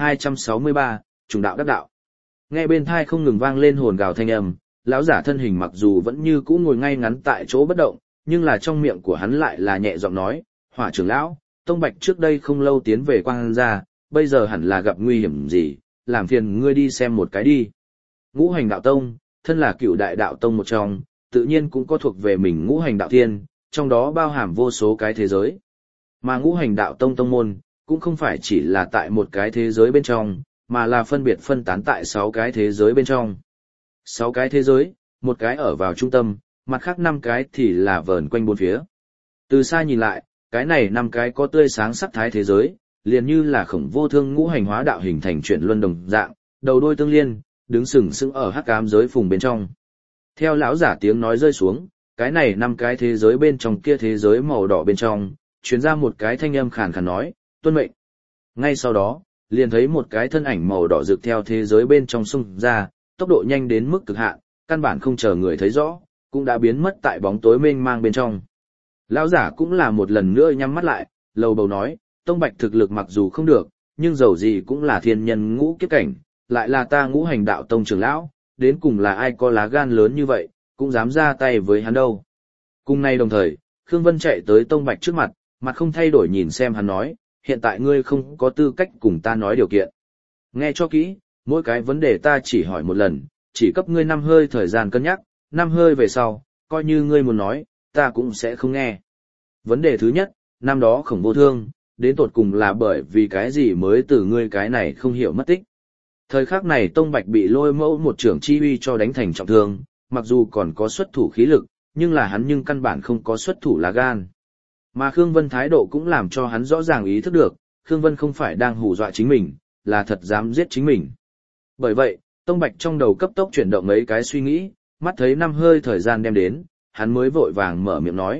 1263, Trùng đạo đắc đạo. Nghe bên thai không ngừng vang lên hồn gào thanh âm, lão giả thân hình mặc dù vẫn như cũ ngồi ngay ngắn tại chỗ bất động, nhưng là trong miệng của hắn lại là nhẹ giọng nói, Hỏa trưởng lão, Tông Bạch trước đây không lâu tiến về Quang gia, bây giờ hẳn là gặp nguy hiểm gì, làm phiền ngươi đi xem một cái đi. Ngũ hành đạo tông, thân là cựu đại đạo tông một trong, tự nhiên cũng có thuộc về mình ngũ hành đạo thiên, trong đó bao hàm vô số cái thế giới. Mà ngũ hành đạo tông tông môn, cũng không phải chỉ là tại một cái thế giới bên trong, mà là phân biệt phân tán tại 6 cái thế giới bên trong. 6 cái thế giới, một cái ở vào trung tâm, mặt khác 5 cái thì là vờn quanh bốn phía. Từ xa nhìn lại, cái này 5 cái có tươi sáng sắc thái thế giới, liền như là Khổng Vô Thương ngũ hành hóa đạo hình thành chuyển luân đồng dạng, đầu đôi tương liên, đứng sừng sững ở hắc ám giới phùng bên trong. Theo lão giả tiếng nói rơi xuống, cái này 5 cái thế giới bên trong kia thế giới màu đỏ bên trong, truyền ra một cái thanh âm khàn khàn nói, tuân mệnh. Ngay sau đó, liền thấy một cái thân ảnh màu đỏ rực theo thế giới bên trong xung ra, tốc độ nhanh đến mức cực hạn, căn bản không chờ người thấy rõ, cũng đã biến mất tại bóng tối mênh mang bên trong. Lão giả cũng là một lần nữa nhắm mắt lại, lầu bầu nói, Tông Bạch thực lực mặc dù không được, nhưng dầu gì cũng là thiên nhân ngũ kiếp cảnh, lại là ta Ngũ Hành Đạo Tông trưởng lão, đến cùng là ai có lá gan lớn như vậy, cũng dám ra tay với hắn đâu. Cùng nay đồng thời, Khương Vân chạy tới Tông Bạch trước mặt, mặt không thay đổi nhìn xem hắn nói, hiện tại ngươi không có tư cách cùng ta nói điều kiện. Nghe cho kỹ, mỗi cái vấn đề ta chỉ hỏi một lần, chỉ cấp ngươi 5 hơi thời gian cân nhắc, 5 hơi về sau, coi như ngươi muốn nói, ta cũng sẽ không nghe. Vấn đề thứ nhất, năm đó Khổng Vô Thương, đến tột cùng là bởi vì cái gì mới từ ngươi cái này không hiểu mất tích. Thời khắc này Tông Bạch bị Lôi Mẫu một trưởng chi uy cho đánh thành trọng thương, mặc dù còn có xuất thủ khí lực, nhưng là hắn nhưng căn bản không có xuất thủ lá gan. Mà Khương Vân thái độ cũng làm cho hắn rõ ràng ý thức được, Khương Vân không phải đang hù dọa chính mình, là thật dám giết chính mình. Bởi vậy, Tông Bạch trong đầu cấp tốc chuyển động mấy cái suy nghĩ, mắt thấy 5 hơi thời gian đem đến, hắn mới vội vàng mở miệng nói,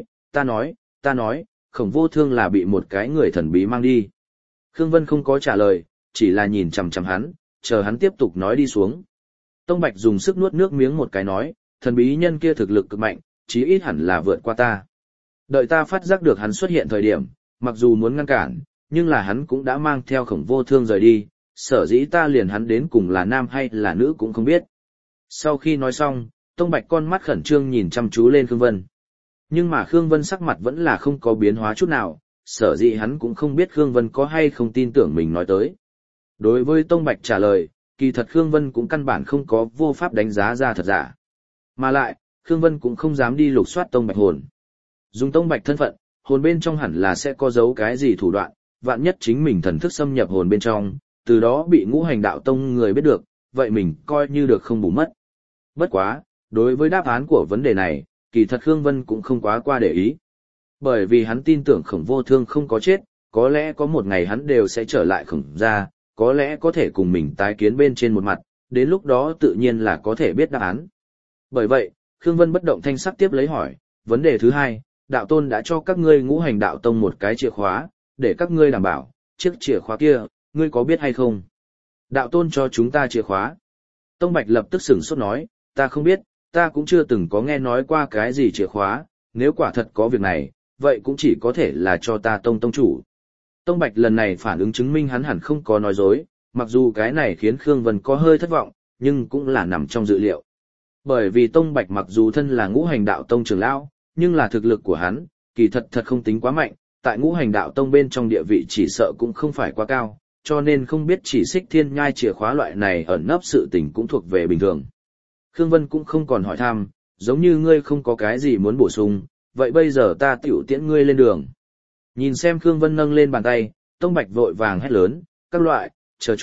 ta nói, Khổng Vô Thương là bị một cái người thần bí mang đi. Khương Vân không có trả lời, chỉ là nhìn chằm chằm hắn, chờ hắn tiếp tục nói đi xuống. Tông Bạch dùng sức nuốt nước miếng một cái nói, thần bí nhân kia thực lực cực mạnh, chí ít hẳn là vượt qua ta. Đợi ta phát giác được hắn xuất hiện thời điểm, mặc dù muốn ngăn cản, nhưng là hắn cũng đã mang theo Khổng Vô Thương rời đi, sở dĩ ta liền hắn đến cùng là nam hay là nữ cũng không biết. Sau khi nói xong, Tông Bạch con mắt khẩn trương nhìn chăm chú lên Khương Vân. Nhưng mà Khương Vân sắc mặt vẫn là không có biến hóa chút nào, sở dĩ hắn cũng không biết Khương Vân có hay không tin tưởng mình nói tới. Đối với Tông Bạch trả lời, kỳ thật Khương Vân cũng căn bản không có vô pháp đánh giá ra thật giả. Mà lại, Khương Vân cũng không dám đi lục soát Tông Bạch hồn. Dùng Tông Bạch thân phận, hồn bên trong hẳn là sẽ có dấu cái gì thủ đoạn, vạn nhất chính mình thần thức xâm nhập hồn bên trong, từ đó bị Ngũ Hành Đạo Tông người biết được, vậy mình coi như được không bù mất. Bất quá, đối với đáp án của vấn đề này, kỳ thật Khương Vân cũng không quá qua để ý. Bởi vì hắn tin tưởng Khổng Vô Thương không có chết, có lẽ có một ngày hắn đều sẽ trở lại Khổng gia, có lẽ có thể cùng mình tái kiến bên trên một mặt, đến lúc đó tự nhiên là có thể biết đáp án. Bởi vậy, Khương Vân bất động thanh sắc tiếp lấy hỏi, vấn đề thứ hai, đạo tôn đã cho các ngươi Ngũ Hành Đạo Tông một cái chìa khóa, để các ngươi đảm bảo, chiếc chìa khóa kia, ngươi có biết hay không? Đạo tôn cho chúng ta chìa khóa. Tông Bạch lập tức sửng sốt nói, ta không biết, ta cũng chưa từng có nghe nói qua cái gì chìa khóa, nếu quả thật có việc này, vậy cũng chỉ có thể là cho ta tông chủ. Tông Bạch lần này phản ứng chứng minh hắn hẳn không có nói dối, mặc dù cái này khiến Khương Vân có hơi thất vọng, nhưng cũng là nằm trong dự liệu. Bởi vì Tông Bạch mặc dù thân là Ngũ Hành Đạo Tông trưởng lão, nhưng là thực lực của hắn, kỳ thật không tính quá mạnh, tại Ngũ Hành Đạo Tông bên trong địa vị chỉ sợ cũng không phải quá cao, cho nên không biết chỉ xích thiên nhai chìa khóa loại này ẩn nấp sự tình cũng thuộc về bình thường. Khương Vân cũng không còn hỏi thăm, giống như ngươi không có cái gì muốn bổ sung, vậy bây giờ ta tiểu tiễn ngươi lên đường. Nhìn xem Khương Vân nâng lên bàn tay, Tông Bạch vội vàng hét lớn, các loại, chờ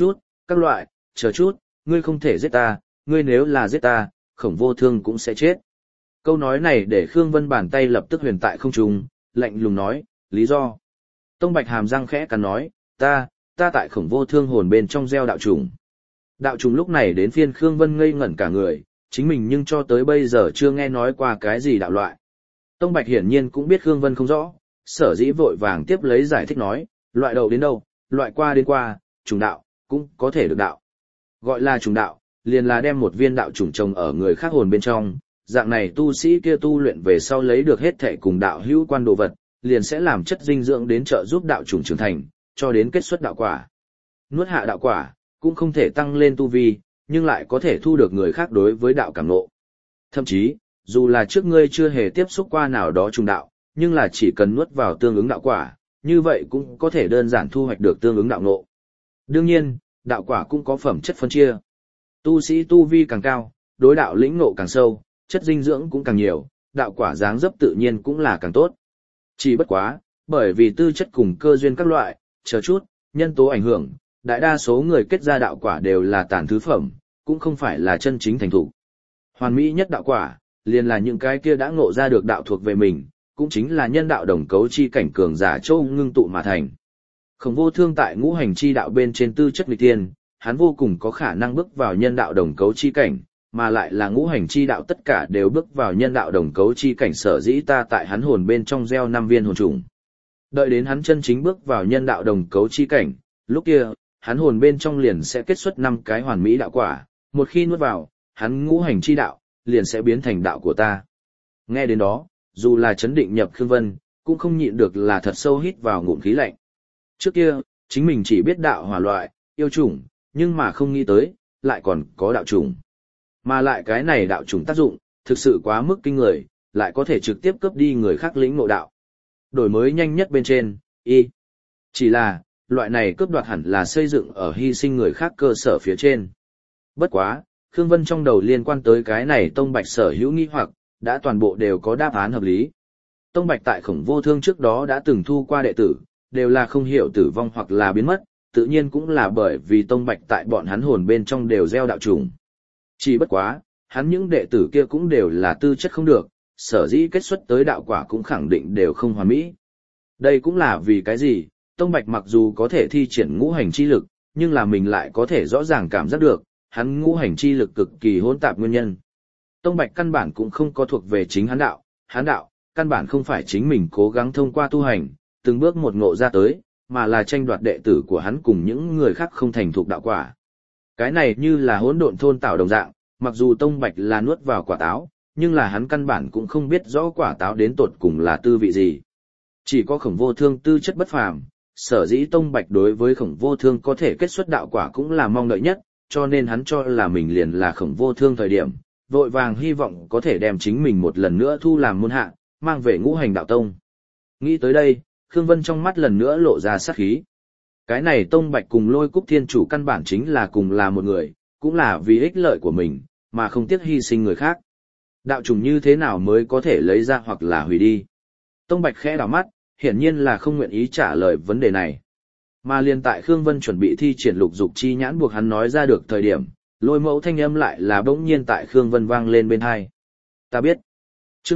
chút, ngươi không thể giết ta, ngươi nếu là giết ta, Khổng Vô Thương cũng sẽ chết. Câu nói này để Khương Vân bàn tay lập tức huyền tại không trung, lạnh lùng nói, lý do. Tông Bạch hàm răng khẽ cắn nói, ta tại Khổng Vô Thương hồn bên trong gieo đạo trùng. Đạo trùng lúc này đến phiên Khương Vân ngây ngẩn cả người, chính mình nhưng cho tới bây giờ chưa nghe nói qua cái gì đạo loại. Tông Bạch hiển nhiên cũng biết Khương Vân không rõ, sở dĩ vội vàng tiếp lấy giải thích nói, loại đầu đến đâu, loại qua đến qua, trùng đạo, cũng có thể được đạo. Gọi là trùng đạo, liền là đem một viên đạo trùng trồng ở người khác hồn bên trong, dạng này tu sĩ kia tu luyện về sau lấy được hết thể cùng đạo hữu quan đồ vật, liền sẽ làm chất dinh dưỡng đến trợ giúp đạo trùng trưởng thành, cho đến kết xuất đạo quả. Nuốt hạ đạo quả, cũng không thể tăng lên tu vi, nhưng lại có thể thu được người khác đối với đạo cảm ngộ. Thậm chí, dù là trước ngươi chưa hề tiếp xúc qua nào đó trùng đạo, nhưng là chỉ cần nuốt vào tương ứng đạo quả, như vậy cũng có thể đơn giản thu hoạch được tương ứng đạo ngộ. Đương nhiên, đạo quả cũng có phẩm chất phân chia. Tu sĩ tu vi càng cao, đối đạo lĩnh ngộ càng sâu, chất dinh dưỡng cũng càng nhiều, đạo quả dáng dấp tự nhiên cũng là càng tốt. Chỉ bất quá, bởi vì tư chất cùng cơ duyên các loại, chờ chút, nhân tố ảnh hưởng, đại đa số người kết ra đạo quả đều là tàn thứ phẩm, cũng không phải là chân chính thành thủ. Hoàn mỹ nhất đạo quả, liền là những cái kia đã ngộ ra được đạo thuộc về mình, cũng chính là nhân đạo đồng cấu chi cảnh cường giả châu ngưng tụ mà thành. Khổng Vô Thương tại ngũ hành chi đạo bên trên tư chất nghịch tiên, hắn vô cùng có khả năng bước vào nhân đạo đồng cấu chi cảnh, mà lại là ngũ hành chi đạo tất cả đều bước vào nhân đạo đồng cấu chi cảnh, sở dĩ ta tại hắn hồn bên trong gieo 5 viên hồn trùng. Đợi đến hắn chân chính bước vào nhân đạo đồng cấu chi cảnh, lúc kia, hắn hồn bên trong liền sẽ kết xuất 5 cái hoàn mỹ đạo quả, một khi nuốt vào, hắn ngũ hành chi đạo liền sẽ biến thành đạo của ta. Nghe đến đó, dù là chấn định nhập Khương Vân, cũng không nhịn được là thật sâu hít vào ngụm khí lạnh. Trước kia, chính mình chỉ biết đạo hỏa loại, yêu chủng, nhưng mà không nghĩ tới, lại còn có đạo chủng. Mà lại cái này đạo chủng tác dụng, thực sự quá mức kinh người, lại có thể trực tiếp cướp đi người khác lĩnh ngộ đạo. Đổi mới nhanh nhất bên trên, y. Chỉ là, loại này cướp đoạt hẳn là xây dựng ở hy sinh người khác cơ sở phía trên. Bất quá, Khương Vân trong đầu liên quan tới cái này Tông Bạch sở hữu nghi hoặc, đã toàn bộ đều có đáp án hợp lý. Tông Bạch tại Khổng Vô Thương trước đó đã từng thu qua đệ tử, đều là không hiểu tử vong hoặc là biến mất, tự nhiên cũng là bởi vì Tông Bạch tại bọn hắn hồn bên trong đều gieo đạo trùng. Chỉ bất quá, hắn những đệ tử kia cũng đều là tư chất không được, sở dĩ kết xuất tới đạo quả cũng khẳng định đều không hoàn mỹ. Đây cũng là vì cái gì, Tông Bạch mặc dù có thể thi triển ngũ hành chi lực, nhưng là mình lại có thể rõ ràng cảm giác được, hắn ngũ hành chi lực cực kỳ hỗn tạp nguyên nhân. Tông Bạch căn bản cũng không có thuộc về chính hắn đạo, căn bản không phải chính mình cố gắng thông qua tu hành, từng bước một ngộ ra tới, mà là tranh đoạt đệ tử của hắn cùng những người khác không thành thuộc đạo quả. Cái này như là hỗn độn thôn tảo đồng dạng, mặc dù Tông Bạch là nuốt vào quả táo, nhưng là hắn căn bản cũng không biết rõ quả táo đến tột cùng là tư vị gì. Chỉ có Khổng Vô Thương tư chất bất phàm, sở dĩ Tông Bạch đối với Khổng Vô Thương có thể kết xuất đạo quả cũng là mong đợi nhất, cho nên hắn cho là mình liền là Khổng Vô Thương thời điểm, vội vàng hy vọng có thể đem chính mình một lần nữa thu làm môn hạ, mang về ngũ hành đạo tông. Nghĩ tới đây, Khương Vân trong mắt lần nữa lộ ra sát khí. Cái này Tông Bạch cùng Lôi Cúc Thiên Chủ căn bản chính là cùng là một người, cũng là vì ích lợi của mình, mà không tiếc hy sinh người khác. Đạo chủng như thế nào mới có thể lấy ra hoặc là hủy đi? Tông Bạch khẽ đảo mắt, hiển nhiên là không nguyện ý trả lời vấn đề này. Mà liền tại Khương Vân chuẩn bị thi triển lục dục chi nhãn buộc hắn nói ra được thời điểm, Lôi Mẫu thanh âm lại là bỗng nhiên tại Khương Vân vang lên bên tai. Ta biết. Chương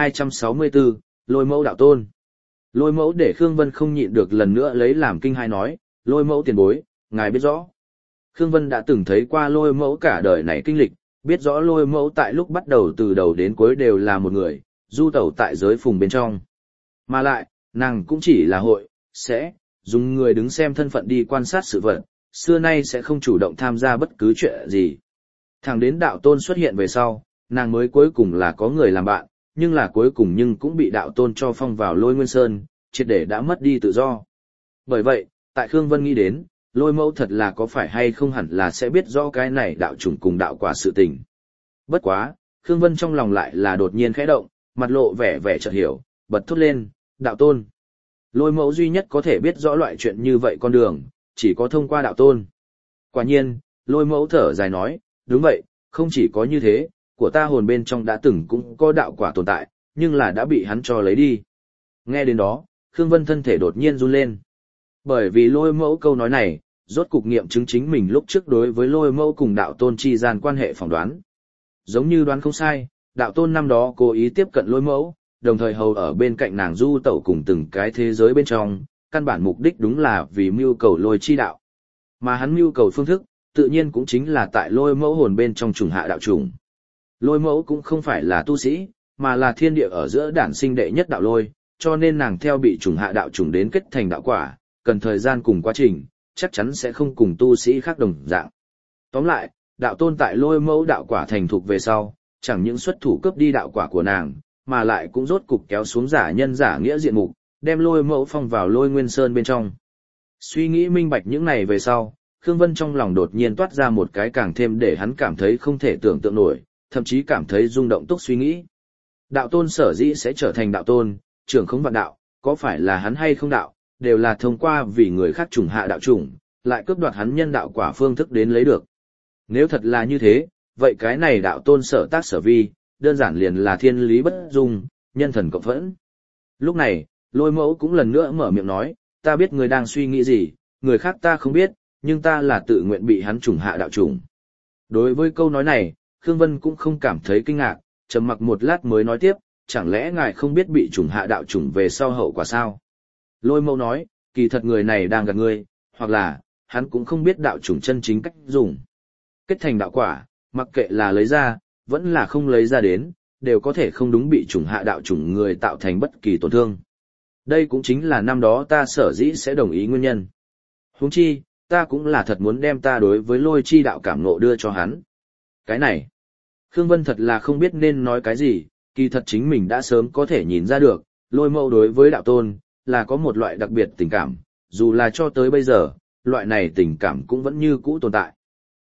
1264, Lôi Mẫu đạo tôn. Lôi Mẫu để Khương Vân không nhịn được lần nữa lấy làm kinh hai nói, Lôi Mẫu tiền bối, ngài biết rõ. Khương Vân đã từng thấy qua Lôi Mẫu cả đời này kinh lịch, biết rõ Lôi Mẫu tại lúc bắt đầu từ đầu đến cuối đều là một người, du tẩu tại giới phùng bên trong. Mà lại, nàng cũng chỉ là sẽ dùng người đứng xem thân phận đi quan sát sự vật, xưa nay sẽ không chủ động tham gia bất cứ chuyện gì. Thẳng đến đạo tôn xuất hiện về sau, nàng mới cuối cùng là có người làm bạn, nhưng là cuối cùng nhưng cũng bị đạo tôn cho phong vào Lôi Nguyên Sơn, triệt để đã mất đi tự do. Bởi vậy, tại Khương Vân nghĩ đến, Lôi Mẫu thật là có phải hay không hẳn là sẽ biết rõ cái này đạo chủng cùng đạo quả sự tình. Bất quá, Khương Vân trong lòng lại là đột nhiên khẽ động, mặt lộ vẻ chợt hiểu, bật thốt lên, đạo tôn. Lôi Mẫu duy nhất có thể biết rõ loại chuyện như vậy con đường, chỉ có thông qua đạo tôn. Quả nhiên, Lôi Mẫu thở dài nói, đúng vậy, không chỉ có như thế, của ta hồn bên trong đã từng cũng có đạo quả tồn tại, nhưng là đã bị hắn cho lấy đi. Nghe đến đó, Khương Vân thân thể đột nhiên run lên. Bởi vì Lôi Mẫu câu nói này, rốt cục nghiệm chứng chính mình lúc trước đối với Lôi Mẫu cùng đạo tôn chi gian quan hệ phỏng đoán. Giống như đoán không sai, đạo tôn năm đó cố ý tiếp cận Lôi Mẫu, đồng thời hầu ở bên cạnh nàng du tẩu cùng từng cái thế giới bên trong, căn bản mục đích đúng là vì mưu cầu Lôi chi đạo. Mà hắn mưu cầu phương thức, tự nhiên cũng chính là tại Lôi Mẫu hồn bên trong trùng hạ đạo trùng. Lôi Mẫu cũng không phải là tu sĩ, mà là thiên địa ở giữa đản sinh đệ nhất đạo lôi, cho nên nàng theo bị trùng hạ đạo trùng đến kết thành đạo quả, cần thời gian cùng quá trình, chắc chắn sẽ không cùng tu sĩ khác đồng dạng. Tóm lại, đạo tôn tại Lôi Mẫu đạo quả thành thục về sau, chẳng những xuất thủ cướp đi đạo quả của nàng, mà lại cũng rốt cục kéo xuống giả nhân giả nghĩa diện mục, đem Lôi Mẫu phong vào Lôi Nguyên Sơn bên trong. Suy nghĩ minh bạch những này về sau, Khương Vân trong lòng đột nhiên toát ra một cái càng thêm để hắn cảm thấy không thể tưởng tượng nổi, thậm chí cảm thấy rung động túc suy nghĩ. Đạo tôn sở dĩ sẽ trở thành đạo tôn, trưởng không vạn đạo, có phải là hắn hay không đạo, đều là thông qua vì người khác trùng hạ đạo trùng, lại cướp đoạt hắn nhân đạo quả phương thức đến lấy được. Nếu thật là như thế, vậy cái này đạo tôn sở tác sở vi, đơn giản liền là thiên lý bất dung, nhân thần cộng phẫn. Lúc này, Lôi Mẫu cũng lần nữa mở miệng nói, ta biết người đang suy nghĩ gì, người khác ta không biết, nhưng ta là tự nguyện bị hắn trùng hạ đạo trùng. Đối với câu nói này, Khương Vân cũng không cảm thấy kinh ngạc, trầm mặc một lát mới nói tiếp, chẳng lẽ ngài không biết bị trùng hạ đạo trùng về sau hậu quả sao? Lôi Mẫu nói, kỳ thật người này đang gạt ngươi, hoặc là, hắn cũng không biết đạo trùng chân chính cách dùng. Kết thành đạo quả, mặc kệ là lấy ra, vẫn là không lấy ra đến, đều có thể không đúng bị trùng hạ đạo trùng người tạo thành bất kỳ tổn thương. Đây cũng chính là năm đó ta sở dĩ sẽ đồng ý nguyên nhân. Huống chi, ta cũng là thật muốn đem ta đối với Lôi chi đạo cảm ngộ đưa cho hắn. Cái này, Khương Vân thật là không biết nên nói cái gì, kỳ thật chính mình đã sớm có thể nhìn ra được, Lôi Mẫu đối với đạo tôn, là có một loại đặc biệt tình cảm, dù là cho tới bây giờ, loại này tình cảm cũng vẫn như cũ tồn tại.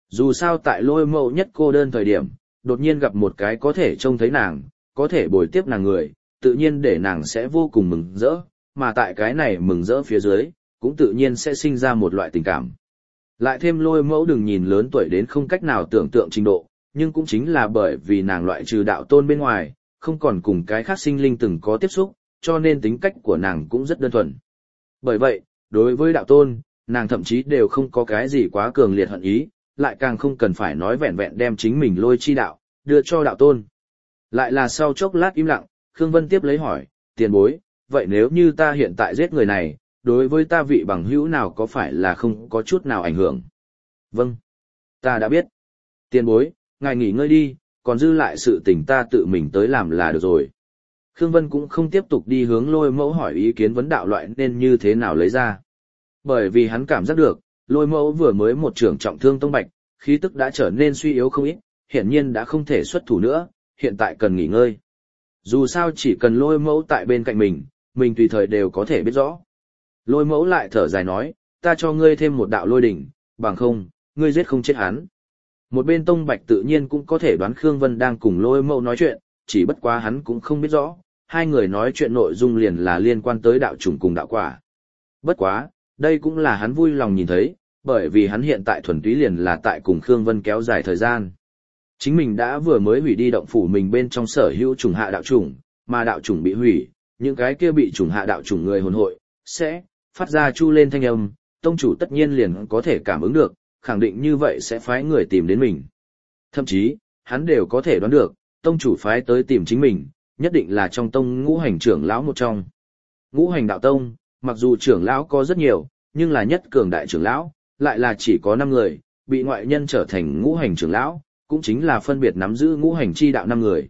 Dù sao tại Lôi Mẫu nhất cô đơn thời điểm, đột nhiên gặp một cái có thể trông thấy nàng, có thể bồi tiếp nàng người, tự nhiên để nàng sẽ vô cùng mừng rỡ, mà tại cái này mừng rỡ phía dưới, cũng tự nhiên sẽ sinh ra một loại tình cảm. Lại thêm Lôi Mẫu đừng nhìn lớn tuổi đến không cách nào tưởng tượng trình độ, nhưng cũng chính là bởi vì nàng loại trừ đạo tôn bên ngoài, không còn cùng cái khác sinh linh từng có tiếp xúc, cho nên tính cách của nàng cũng rất đơn thuần. Bởi vậy, đối với đạo tôn, nàng thậm chí đều không có cái gì quá cường liệt hận ý, lại càng không cần phải nói vẹn vẹn đem chính mình lôi chi đạo, đưa cho đạo tôn. Lại là sau chốc lát im lặng, Khương Vân tiếp lấy hỏi, tiền bối, vậy nếu như ta hiện tại giết người này, đối với ta vị bằng hữu nào có phải là không có chút nào ảnh hưởng? Vâng, ta đã biết. Tiền bối, ngài nghỉ ngơi đi, còn dư lại sự tình ta tự mình tới làm là được rồi. Khương Vân cũng không tiếp tục đi hướng Lôi Mẫu hỏi ý kiến vấn đạo loại nên như thế nào lấy ra. Bởi vì hắn cảm giác được, Lôi Mẫu vừa mới một trưởng trọng thương Tông Bạch, khí tức đã trở nên suy yếu không ít, hiển nhiên đã không thể xuất thủ nữa, hiện tại cần nghỉ ngơi. Dù sao chỉ cần Lôi Mẫu tại bên cạnh mình tùy thời đều có thể biết rõ. Lôi Mẫu lại thở dài nói, ta cho ngươi thêm một đạo lôi đỉnh, bằng không, ngươi giết không chết hắn. Một bên Tông Bạch tự nhiên cũng có thể đoán Khương Vân đang cùng Lôi Mẫu nói chuyện, chỉ bất quá hắn cũng không biết rõ, hai người nói chuyện nội dung liền là liên quan tới đạo chủng cùng đạo quả. Bất quá, đây cũng là hắn vui lòng nhìn thấy, bởi vì hắn hiện tại thuần túy liền là tại cùng Khương Vân kéo dài thời gian. Chính mình đã vừa mới hủy đi động phủ mình bên trong sở hữu chủng hạ đạo chủng, mà đạo chủng bị hủy, những cái kia bị chủng hạ đạo chủng người hồn hội, sẽ phát ra chu lên thanh âm, tông chủ tất nhiên liền có thể cảm ứng được, khẳng định như vậy sẽ phái người tìm đến mình. Thậm chí, hắn đều có thể đoán được, tông chủ phái tới tìm chính mình, nhất định là trong tông ngũ hành trưởng lão một trong. Ngũ hành đạo tông, mặc dù trưởng lão có rất nhiều, nhưng là nhất cường đại trưởng lão, lại là chỉ có 5 người, bị ngoại nhân trở thành ngũ hành trưởng lão, cũng chính là phân biệt nắm giữ ngũ hành chi đạo 5 người.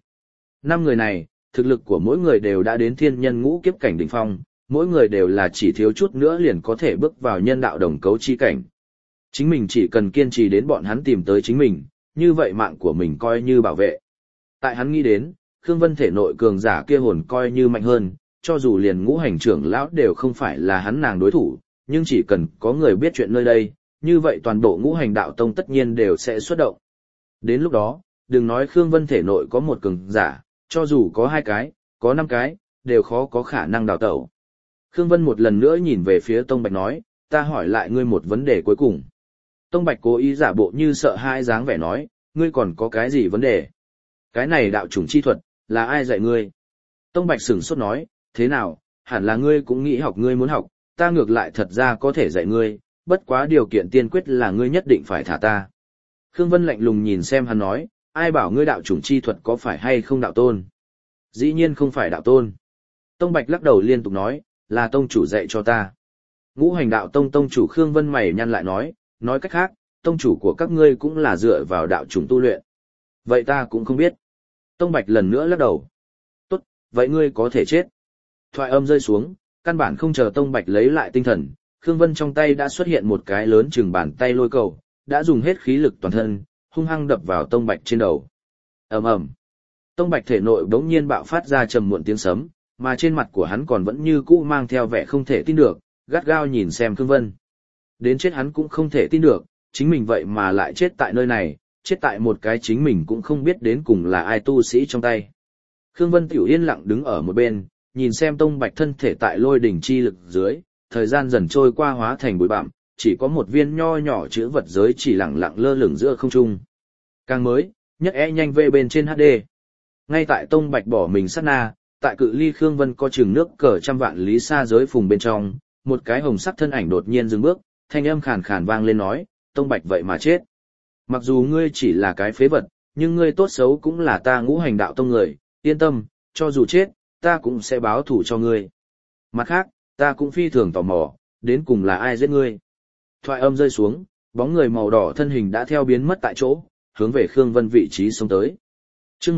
5 người này, thực lực của mỗi người đều đã đến thiên nhân ngũ kiếp cảnh đỉnh phong, mỗi người đều là chỉ thiếu chút nữa liền có thể bước vào nhân đạo đồng cấu chi cảnh. Chính mình chỉ cần kiên trì đến bọn hắn tìm tới chính mình, như vậy mạng của mình coi như bảo vệ. Tại hắn nghĩ đến, Khương Vân thể nội cường giả kia hồn coi như mạnh hơn, cho dù liền ngũ hành trưởng lão đều không phải là hắn nàng đối thủ, nhưng chỉ cần có người biết chuyện nơi đây, như vậy toàn bộ ngũ hành đạo tông tất nhiên đều sẽ xuất động. Đến lúc đó, đừng nói Khương Vân thể nội có một cường giả, cho dù có 2 cái, có 5 cái, đều khó có khả năng đào tẩu. Khương Vân một lần nữa nhìn về phía Tông Bạch nói, ta hỏi lại ngươi một vấn đề cuối cùng. Tông Bạch cố ý giả bộ như sợ hãi dáng vẻ nói, ngươi còn có cái gì vấn đề? Cái này đạo chủng chi thuật, là ai dạy ngươi? Tông Bạch sửng sốt nói, thế nào, hẳn là ngươi cũng nghĩ học ngươi muốn học, ta ngược lại thật ra có thể dạy ngươi, bất quá điều kiện tiên quyết là ngươi nhất định phải thả ta. Khương Vân lạnh lùng nhìn xem hắn nói, ai bảo ngươi đạo chủng chi thuật có phải hay không đạo tôn? Dĩ nhiên không phải đạo tôn. Tông Bạch lắc đầu liên tục nói, là tông chủ dạy cho ta. Ngũ hành đạo tông tông chủ Khương Vân mày nhăn lại nói cách khác, tông chủ của các ngươi cũng là dựa vào đạo chủng tu luyện. Vậy ta cũng không biết. Tông Bạch lần nữa lắc đầu. Tốt, vậy ngươi có thể chết. Thoại âm rơi xuống, căn bản không chờ Tông Bạch lấy lại tinh thần, Khương Vân trong tay đã xuất hiện một cái lớn chừng bàn tay lôi cầu, đã dùng hết khí lực toàn thân, hung hăng đập vào Tông Bạch trên đầu. Ầm ầm. Tông Bạch thể nội bỗng nhiên bạo phát ra trầm muộn tiếng sấm, mà trên mặt của hắn còn vẫn như cũ mang theo vẻ không thể tin được, gắt gao nhìn xem Khương Vân. Đến chết hắn cũng không thể tin được, chính mình vậy mà lại chết tại nơi này, chết tại một cái chính mình cũng không biết đến cùng là ai tu sĩ trong tay. Khương Vân tiểu yên lặng đứng ở một bên, nhìn xem Tông Bạch thân thể tại lôi đỉnh chi lực dưới, thời gian dần trôi qua hóa thành bụi bặm, chỉ có một viên nho nhỏ chữ vật giới chỉ lẳng lặng lơ lửng giữa không trung. Càng mới, nhất nhanh về bên trên HD. Ngay tại Tông Bạch bỏ mình sát na, tại cự ly Khương Vân có chừng nước cờ trăm vạn lý xa giới phùng bên trong, một cái hồng sắc thân ảnh đột nhiên dừng bước, thanh âm khàn khàn vang lên nói, Tông Bạch vậy mà chết. Mặc dù ngươi chỉ là cái phế vật, nhưng ngươi tốt xấu cũng là ta ngũ hành đạo tông người, yên tâm, cho dù chết, ta cũng sẽ báo thù cho ngươi. Mặt khác, ta cũng phi thường tò mò, đến cùng là ai giết ngươi. Thoại âm rơi xuống, bóng người màu đỏ thân hình đã theo biến mất tại chỗ, hướng về Khương Vân vị trí xông tới. Chương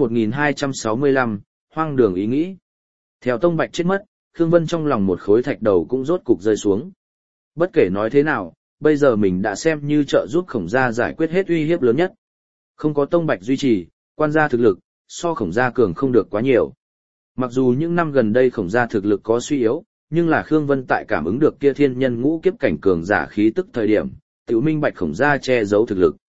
1265, hoang đường ý nghĩ. Theo Tông Bạch chết mất, Khương Vân trong lòng một khối thạch đầu cũng rốt cục rơi xuống. Bất kể nói thế nào, bây giờ mình đã xem như trợ giúp Khổng Gia giải quyết hết uy hiếp lớn nhất. Không có Tông Bạch duy trì, quan gia thực lực, so Khổng Gia cường không được quá nhiều. Mặc dù những năm gần đây Khổng Gia thực lực có suy yếu, nhưng là Khương Vân tại cảm ứng được kia thiên nhân ngũ kiếp cảnh cường giả khí tức thời điểm, tiểu minh bạch Khổng Gia che giấu thực lực.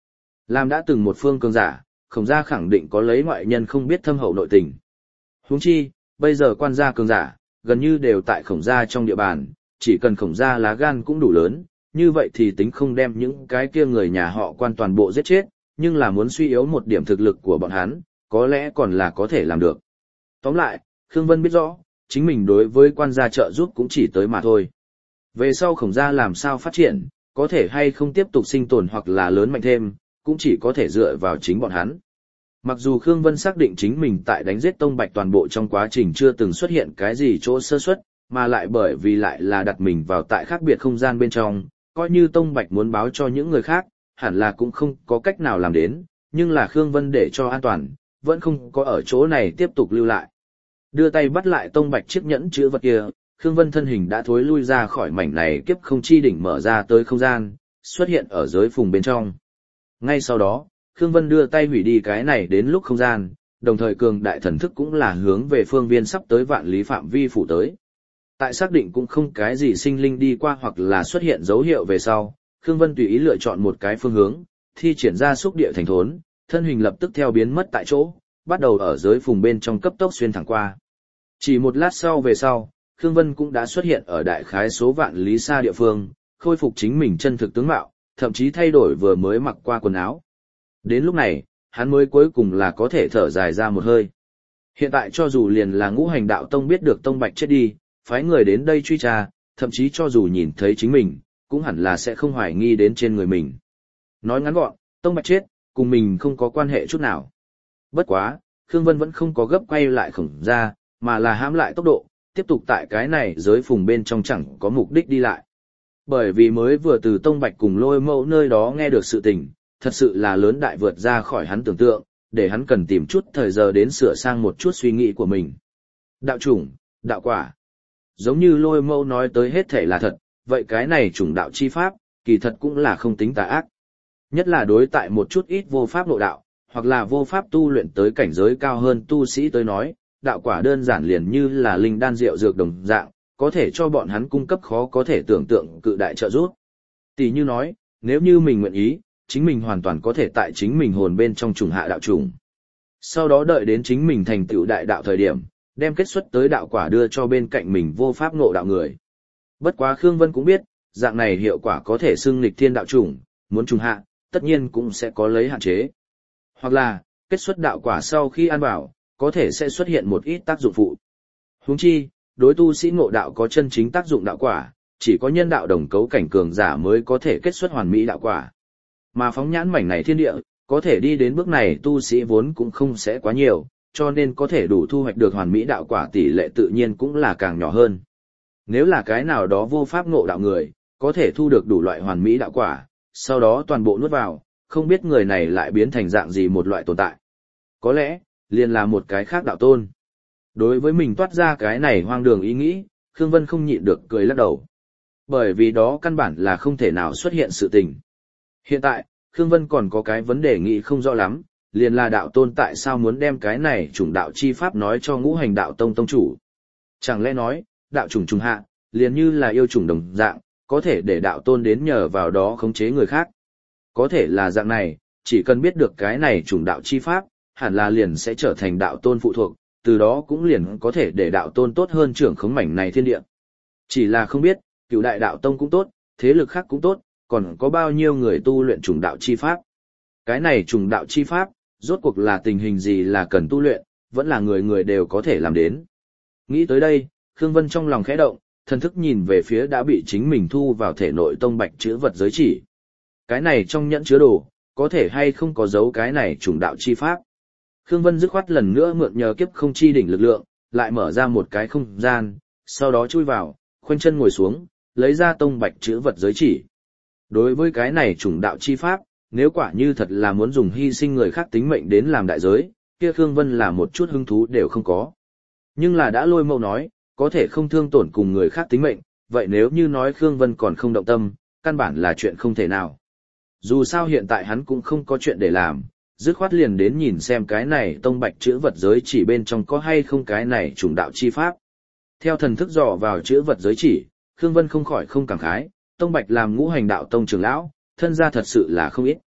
Làm đã từng một phương cường giả, Khổng gia khẳng định có lấy ngoại nhân không biết thâm hậu nội tình. Huống chi, bây giờ quan gia cường giả, gần như đều tại Khổng gia trong địa bàn, chỉ cần Khổng gia lá gan cũng đủ lớn, như vậy thì tính không đem những cái kia người nhà họ quan toàn bộ giết chết, nhưng là muốn suy yếu một điểm thực lực của bọn hắn, có lẽ còn là có thể làm được. Tóm lại, Khương Vân biết rõ, chính mình đối với quan gia trợ giúp cũng chỉ tới mà thôi. Về sau Khổng gia làm sao phát triển, có thể hay không tiếp tục sinh tồn hoặc là lớn mạnh thêm, cũng chỉ có thể dựa vào chính bọn hắn. Mặc dù Khương Vân xác định chính mình tại đánh giết Tông Bạch toàn bộ trong quá trình chưa từng xuất hiện cái gì chỗ sơ suất, mà lại bởi vì lại là đặt mình vào tại khác biệt không gian bên trong, coi như Tông Bạch muốn báo cho những người khác, hẳn là cũng không có cách nào làm đến, nhưng là Khương Vân để cho an toàn, vẫn không có ở chỗ này tiếp tục lưu lại. Đưa tay bắt lại Tông Bạch chiếc nhẫn chữ vật kia, Khương Vân thân hình đã thối lui ra khỏi mảnh này kiếp không chi đỉnh mở ra tới không gian, xuất hiện ở giới phùng bên trong. Ngay sau đó, Khương Vân đưa tay hủy đi cái này đến lúc không gian, đồng thời cường đại thần thức cũng là hướng về phương viên sắp tới vạn lý phạm vi phủ tới. Tại xác định cũng không cái gì sinh linh đi qua hoặc là xuất hiện dấu hiệu về sau, Khương Vân tùy ý lựa chọn một cái phương hướng, thi triển ra xúc địa thành thốn, thân hình lập tức theo biến mất tại chỗ, bắt đầu ở giới phùng bên trong cấp tốc xuyên thẳng qua. Chỉ một lát sau về sau, Khương Vân cũng đã xuất hiện ở đại khái số vạn lý xa địa phương, khôi phục chính mình chân thực tướng mạo, thậm chí thay đổi vừa mới mặc qua quần áo. Đến lúc này, hắn mới cuối cùng là có thể thở dài ra một hơi. Hiện tại cho dù liền là Ngũ Hành Đạo Tông biết được Tông Bạch chết đi, phái người đến đây truy tra, thậm chí cho dù nhìn thấy chính mình, cũng hẳn là sẽ không hoài nghi đến trên người mình. Nói ngắn gọn, Tông Bạch chết, cùng mình không có quan hệ chút nào. Bất quá, Khương Vân vẫn không có gấp quay lại Khổng gia, mà là hãm lại tốc độ, tiếp tục tại cái này giới phùng bên trong chẳng có mục đích đi lại. Bởi vì mới vừa từ Tông Bạch cùng Lôi Mẫu nơi đó nghe được sự tình, thật sự là lớn đại vượt ra khỏi hắn tưởng tượng, để hắn cần tìm chút thời giờ đến sửa sang một chút suy nghĩ của mình. Đạo chủng, đạo quả. Giống như Lôi Mẫu nói tới hết thể là thật, vậy cái này chủng đạo chi pháp, kỳ thật cũng là không tính tà ác. Nhất là đối tại một chút ít vô pháp nội đạo, hoặc là vô pháp tu luyện tới cảnh giới cao hơn tu sĩ tới nói, đạo quả đơn giản liền như là linh đan rượu dược đồng dạng, có thể cho bọn hắn cung cấp khó có thể tưởng tượng cự đại trợ giúp. Tỷ như nói, nếu như mình nguyện ý, chính mình hoàn toàn có thể tại chính mình hồn bên trong trùng hạ đạo trùng. Sau đó đợi đến chính mình thành tựu đại đạo thời điểm, đem kết xuất tới đạo quả đưa cho bên cạnh mình vô pháp ngộ đạo người. Bất quá Khương Vân cũng biết, dạng này hiệu quả có thể xưng nghịch thiên đạo trùng, muốn trùng hạ, tất nhiên cũng sẽ có lấy hạn chế. Hoặc là, kết xuất đạo quả sau khi ăn vào, có thể sẽ xuất hiện một ít tác dụng phụ. Huống chi, đối tu sĩ ngộ đạo có chân chính tác dụng đạo quả, chỉ có nhân đạo đồng cấu cảnh cường giả mới có thể kết xuất hoàn mỹ đạo quả. Mà phóng nhãn mảnh này thiên địa, có thể đi đến bước này tu sĩ vốn cũng không sẽ quá nhiều, cho nên có thể đủ thu hoạch được hoàn mỹ đạo quả tỷ lệ tự nhiên cũng là càng nhỏ hơn. Nếu là cái nào đó vô pháp ngộ đạo người, có thể thu được đủ loại hoàn mỹ đạo quả, sau đó toàn bộ nuốt vào, không biết người này lại biến thành dạng gì một loại tồn tại. Có lẽ, liền là một cái khác đạo tôn. Đối với mình toát ra cái này hoang đường ý nghĩ, Khương Vân không nhịn được cười lắc đầu. Bởi vì đó căn bản là không thể nào xuất hiện sự tình. Hiện tại, Khương Vân còn có cái vấn đề nghĩ không rõ lắm, liền là đạo tôn tại sao muốn đem cái này chủng đạo chi pháp nói cho Ngũ Hành Đạo Tông tông chủ. Chẳng lẽ nói, đạo chủng trùng hạ, liền như là yêu chủng đồng dạng, có thể để đạo tôn đến nhờ vào đó khống chế người khác. Có thể là dạng này, chỉ cần biết được cái này chủng đạo chi pháp, hẳn là liền sẽ trở thành đạo tôn phụ thuộc, từ đó cũng liền có thể để đạo tôn tốt hơn trưởng khống mảnh này thiên địa. Chỉ là không biết, Cửu Đại Đạo Tông cũng tốt, thế lực khác cũng tốt, còn có bao nhiêu người tu luyện chủng đạo chi pháp. Cái này chủng đạo chi pháp, rốt cuộc là tình hình gì là cần tu luyện, vẫn là người người đều có thể làm đến. Nghĩ tới đây, Khương Vân trong lòng khẽ động, thần thức nhìn về phía đã bị chính mình thu vào thể nội Tông Bạch chữ vật giới chỉ. Cái này trong nhẫn chứa đồ, có thể hay không có dấu cái này chủng đạo chi pháp. Khương Vân dứt khoát lần nữa mượn nhờ kiếp không chi đỉnh lực lượng, lại mở ra một cái không gian, sau đó chui vào, khoanh chân ngồi xuống, lấy ra Tông Bạch chữ vật giới chỉ. Đối với cái này chủng đạo chi pháp, nếu quả như thật là muốn dùng hy sinh người khác tính mệnh đến làm đại giới, kia Khương Vân là một chút hứng thú đều không có. Nhưng là đã Lôi Mẫu nói, có thể không thương tổn cùng người khác tính mệnh, vậy nếu như nói Khương Vân còn không động tâm, căn bản là chuyện không thể nào. Dù sao hiện tại hắn cũng không có chuyện để làm, dứt khoát liền đến nhìn xem cái này Tông Bạch chữ vật giới chỉ bên trong có hay không cái này chủng đạo chi pháp. Theo thần thức dò vào chữ vật giới chỉ, Khương Vân không khỏi không cảm khái, Tông Bạch làm Ngũ Hành Đạo Tông trưởng lão, thân gia thật sự là không ít.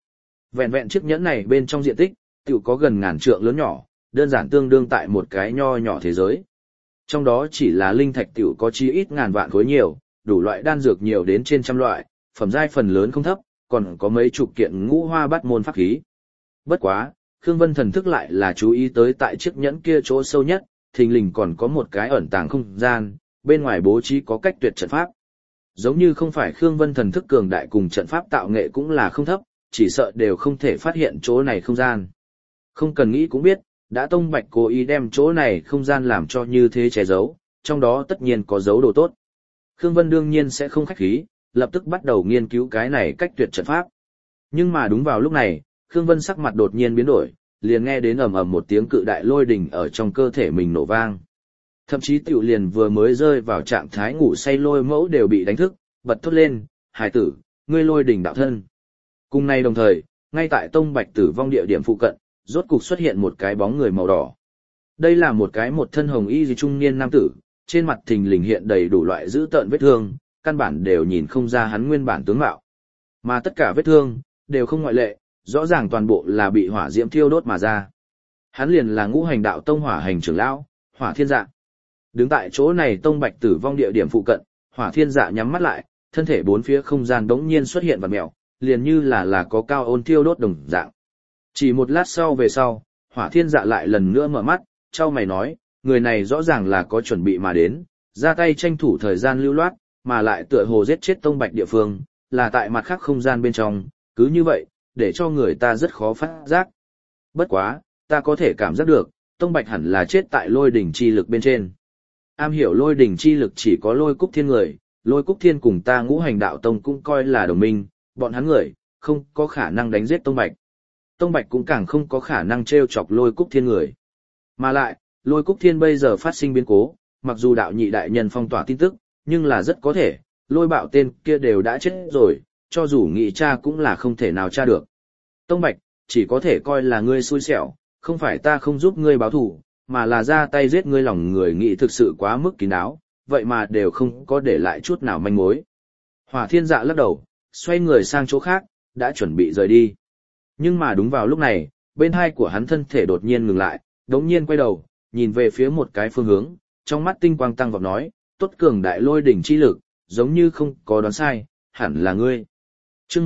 Vẹn vẹn chiếc nhẫn này bên trong diện tích, tiểu có gần ngàn trượng lớn nhỏ, đơn giản tương đương tại một cái nho nhỏ thế giới. Trong đó chỉ là linh thạch tiểu có chí ít ngàn vạn khối nhiều, đủ loại đan dược nhiều đến trên trăm loại, phẩm giai phần lớn không thấp, còn có mấy chục kiện ngũ hoa bát môn pháp khí. Bất quá, Khương Vân thần thức lại là chú ý tới tại chiếc nhẫn kia chỗ sâu nhất, thình lình còn có một cái ẩn tàng không gian, bên ngoài bố trí có cách tuyệt trận pháp. Giống như không phải Khương Vân thần thức cường đại cùng trận pháp tạo nghệ cũng là không thấp, chỉ sợ đều không thể phát hiện chỗ này không gian. Không cần nghĩ cũng biết, đã Tông Bạch cố ý đem chỗ này không gian làm cho như thế che giấu, trong đó tất nhiên có dấu đồ tốt. Khương Vân đương nhiên sẽ không khách khí, lập tức bắt đầu nghiên cứu cái này cách tuyệt trận pháp. Nhưng mà đúng vào lúc này, Khương Vân sắc mặt đột nhiên biến đổi, liền nghe đến ầm ầm một tiếng cự đại lôi đình ở trong cơ thể mình nổ vang. Thậm chí tiểu liền vừa mới rơi vào trạng thái ngủ say lôi mẫu đều bị đánh thức, bật thốt lên, "Hải tử, ngươi lôi đình đạo thân." Cùng nay đồng thời, ngay tại Tông Bạch tử vong địa điểm phụ cận, rốt cục xuất hiện một cái bóng người màu đỏ. Đây là một thân hồng y trung niên nam tử, trên mặt thình lình hiện đầy đủ loại dữ tợn vết thương, căn bản đều nhìn không ra hắn nguyên bản tướng mạo. Mà tất cả vết thương, đều không ngoại lệ, rõ ràng toàn bộ là bị hỏa diễm thiêu đốt mà ra. Hắn liền là Ngũ Hành Đạo Tông Hỏa Hành trưởng lão, Hỏa Thiên Dạ. Đứng tại chỗ này Tông Bạch tử vong địa điểm phụ cận, Hỏa Thiên Dạ nhắm mắt lại, thân thể bốn phía không gian đống nhiên xuất hiện vặn mèo, liền như là có cao ôn thiêu đốt đồng dạng. Chỉ một lát sau về sau, Hỏa Thiên Dạ lại lần nữa mở mắt, chau mày nói, người này rõ ràng là có chuẩn bị mà đến, ra tay tranh thủ thời gian lưu loát, mà lại tựa hồ giết chết Tông Bạch địa phương, là tại mặt khác không gian bên trong, cứ như vậy, để cho người ta rất khó phát giác. Bất quá, ta có thể cảm giác được, Tông Bạch hẳn là chết tại lôi đỉnh chi lực bên trên. Am hiểu lôi đỉnh chi lực chỉ có Lôi Cúc Thiên người, Lôi Cúc Thiên cùng ta Ngũ Hành Đạo Tông cũng coi là đồng minh, bọn hắn người, không có khả năng đánh giết Tông Bạch. Tông Bạch cũng càng không có khả năng trêu chọc Lôi Cúc Thiên người. Mà lại, Lôi Cúc Thiên bây giờ phát sinh biến cố, mặc dù đạo nhị đại nhân phong tỏa tin tức, nhưng là rất có thể, Lôi Bạo tên kia đều đã chết rồi, cho dù nghĩ tra cũng là không thể nào tra được. Tông Bạch, chỉ có thể coi là ngươi xui xẻo, không phải ta không giúp ngươi báo thù, mà là ra tay giết ngươi lòng người nghĩ thực sự quá mức kín đáo, vậy mà đều không có để lại chút nào manh mối. Hỏa Thiên Dạ lắc đầu, xoay người sang chỗ khác, đã chuẩn bị rời đi. Nhưng mà đúng vào lúc này, bên hai của hắn thân thể đột nhiên ngừng lại, đống nhiên quay đầu, nhìn về phía một cái phương hướng, trong mắt tinh quang tăng vọt nói, tốt cường đại lôi đỉnh chi lực, giống như không có đoán sai, hẳn là ngươi. Chương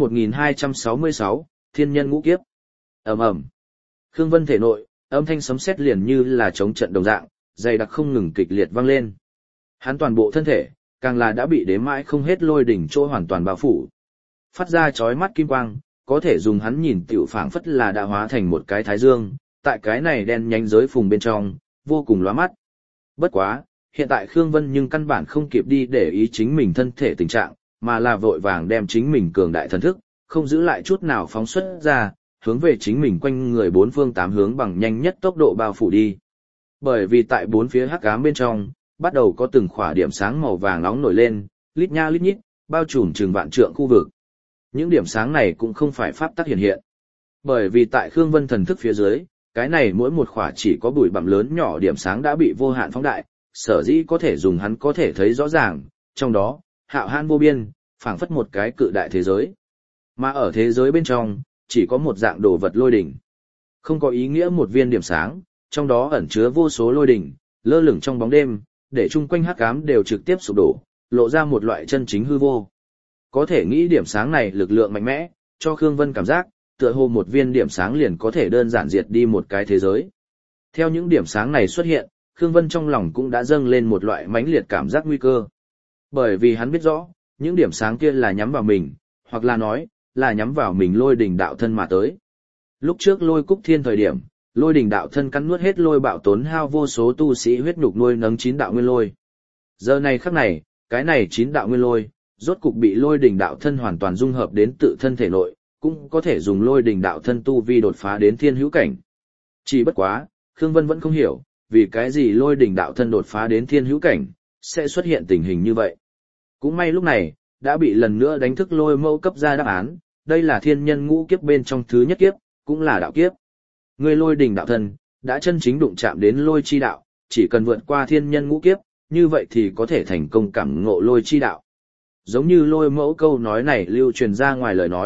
1266, Thiên Nhân Ngũ Kiếp. Ầm ầm. Khương Vân thể nội, âm thanh sấm sét liền như là chống trận đồng dạng, dày đặc không ngừng kịch liệt vang lên. Hắn toàn bộ thân thể, càng là đã bị đếm mãi không hết lôi đỉnh chỗ hoàn toàn bao phủ. Phát ra chói mắt kim quang, có thể dùng hắn nhìn tiểu phảng phất là đã hóa thành một cái thái dương, tại cái này đen nhánh giới phùng bên trong, vô cùng lóa mắt. Bất quá, hiện tại Khương Vân nhưng căn bản không kịp đi để ý chính mình thân thể tình trạng, mà là vội vàng đem chính mình cường đại thần thức, không giữ lại chút nào phóng xuất ra, hướng về chính mình quanh người bốn phương tám hướng bằng nhanh nhất tốc độ bao phủ đi. Bởi vì tại bốn phía hắc ám bên trong, bắt đầu có từng khỏa điểm sáng màu vàng nóng nổi lên, lít nha lít nhít, bao trùm chừng vạn trượng khu vực. Những điểm sáng này cũng không phải pháp tắc hiện hiện. Bởi vì tại Khương Vân thần thức phía dưới, cái này mỗi một khỏa chỉ có bụi bặm lớn nhỏ điểm sáng đã bị vô hạn phóng đại, sở dĩ có thể dùng hắn có thể thấy rõ ràng, trong đó, hạo han vô biên, phảng phất một cái cự đại thế giới. Mà ở thế giới bên trong, chỉ có một dạng đồ vật lôi đỉnh. Không có ý nghĩa một viên điểm sáng, trong đó ẩn chứa vô số lôi đỉnh, lơ lửng trong bóng đêm, để chung quanh hắc ám đều trực tiếp sụp đổ, lộ ra một loại chân chính hư vô. Có thể nghĩ điểm sáng này lực lượng mạnh mẽ, cho Khương Vân cảm giác, tựa hồ một viên điểm sáng liền có thể đơn giản diệt đi một cái thế giới. Theo những điểm sáng này xuất hiện, Khương Vân trong lòng cũng đã dâng lên một loại mãnh liệt cảm giác nguy cơ. Bởi vì hắn biết rõ, những điểm sáng kia là nhắm vào mình, hoặc là nói, là nhắm vào mình lôi đỉnh đạo thân mà tới. Lúc trước Lôi Cúc Thiên thời điểm, lôi đỉnh đạo thân cắn nuốt hết Lôi Bạo tốn hao vô số tu sĩ huyết nhục nuôi nấng 9 đạo nguyên lôi. Giờ này khắc này, cái này 9 đạo nguyên lôi, rốt cục bị lôi đỉnh đạo thân hoàn toàn dung hợp đến tự thân thể nội, cũng có thể dùng lôi đỉnh đạo thân tu vi đột phá đến thiên hữu cảnh. Chỉ bất quá, Khương Vân vẫn không hiểu, vì cái gì lôi đỉnh đạo thân đột phá đến thiên hữu cảnh, sẽ xuất hiện tình hình như vậy. Cũng may lúc này, đã bị lần nữa đánh thức Lôi Mẫu cấp ra đáp án, đây là thiên nhân ngũ kiếp bên trong thứ nhất kiếp, cũng là đạo kiếp. Người lôi đỉnh đạo thân, đã chân chính đụng chạm đến lôi chi đạo, chỉ cần vượt qua thiên nhân ngũ kiếp, như vậy thì có thể thành công cảm ngộ lôi chi đạo. Giống như Lôi Mẫu câu nói này lưu truyền ra ngoài lời nói,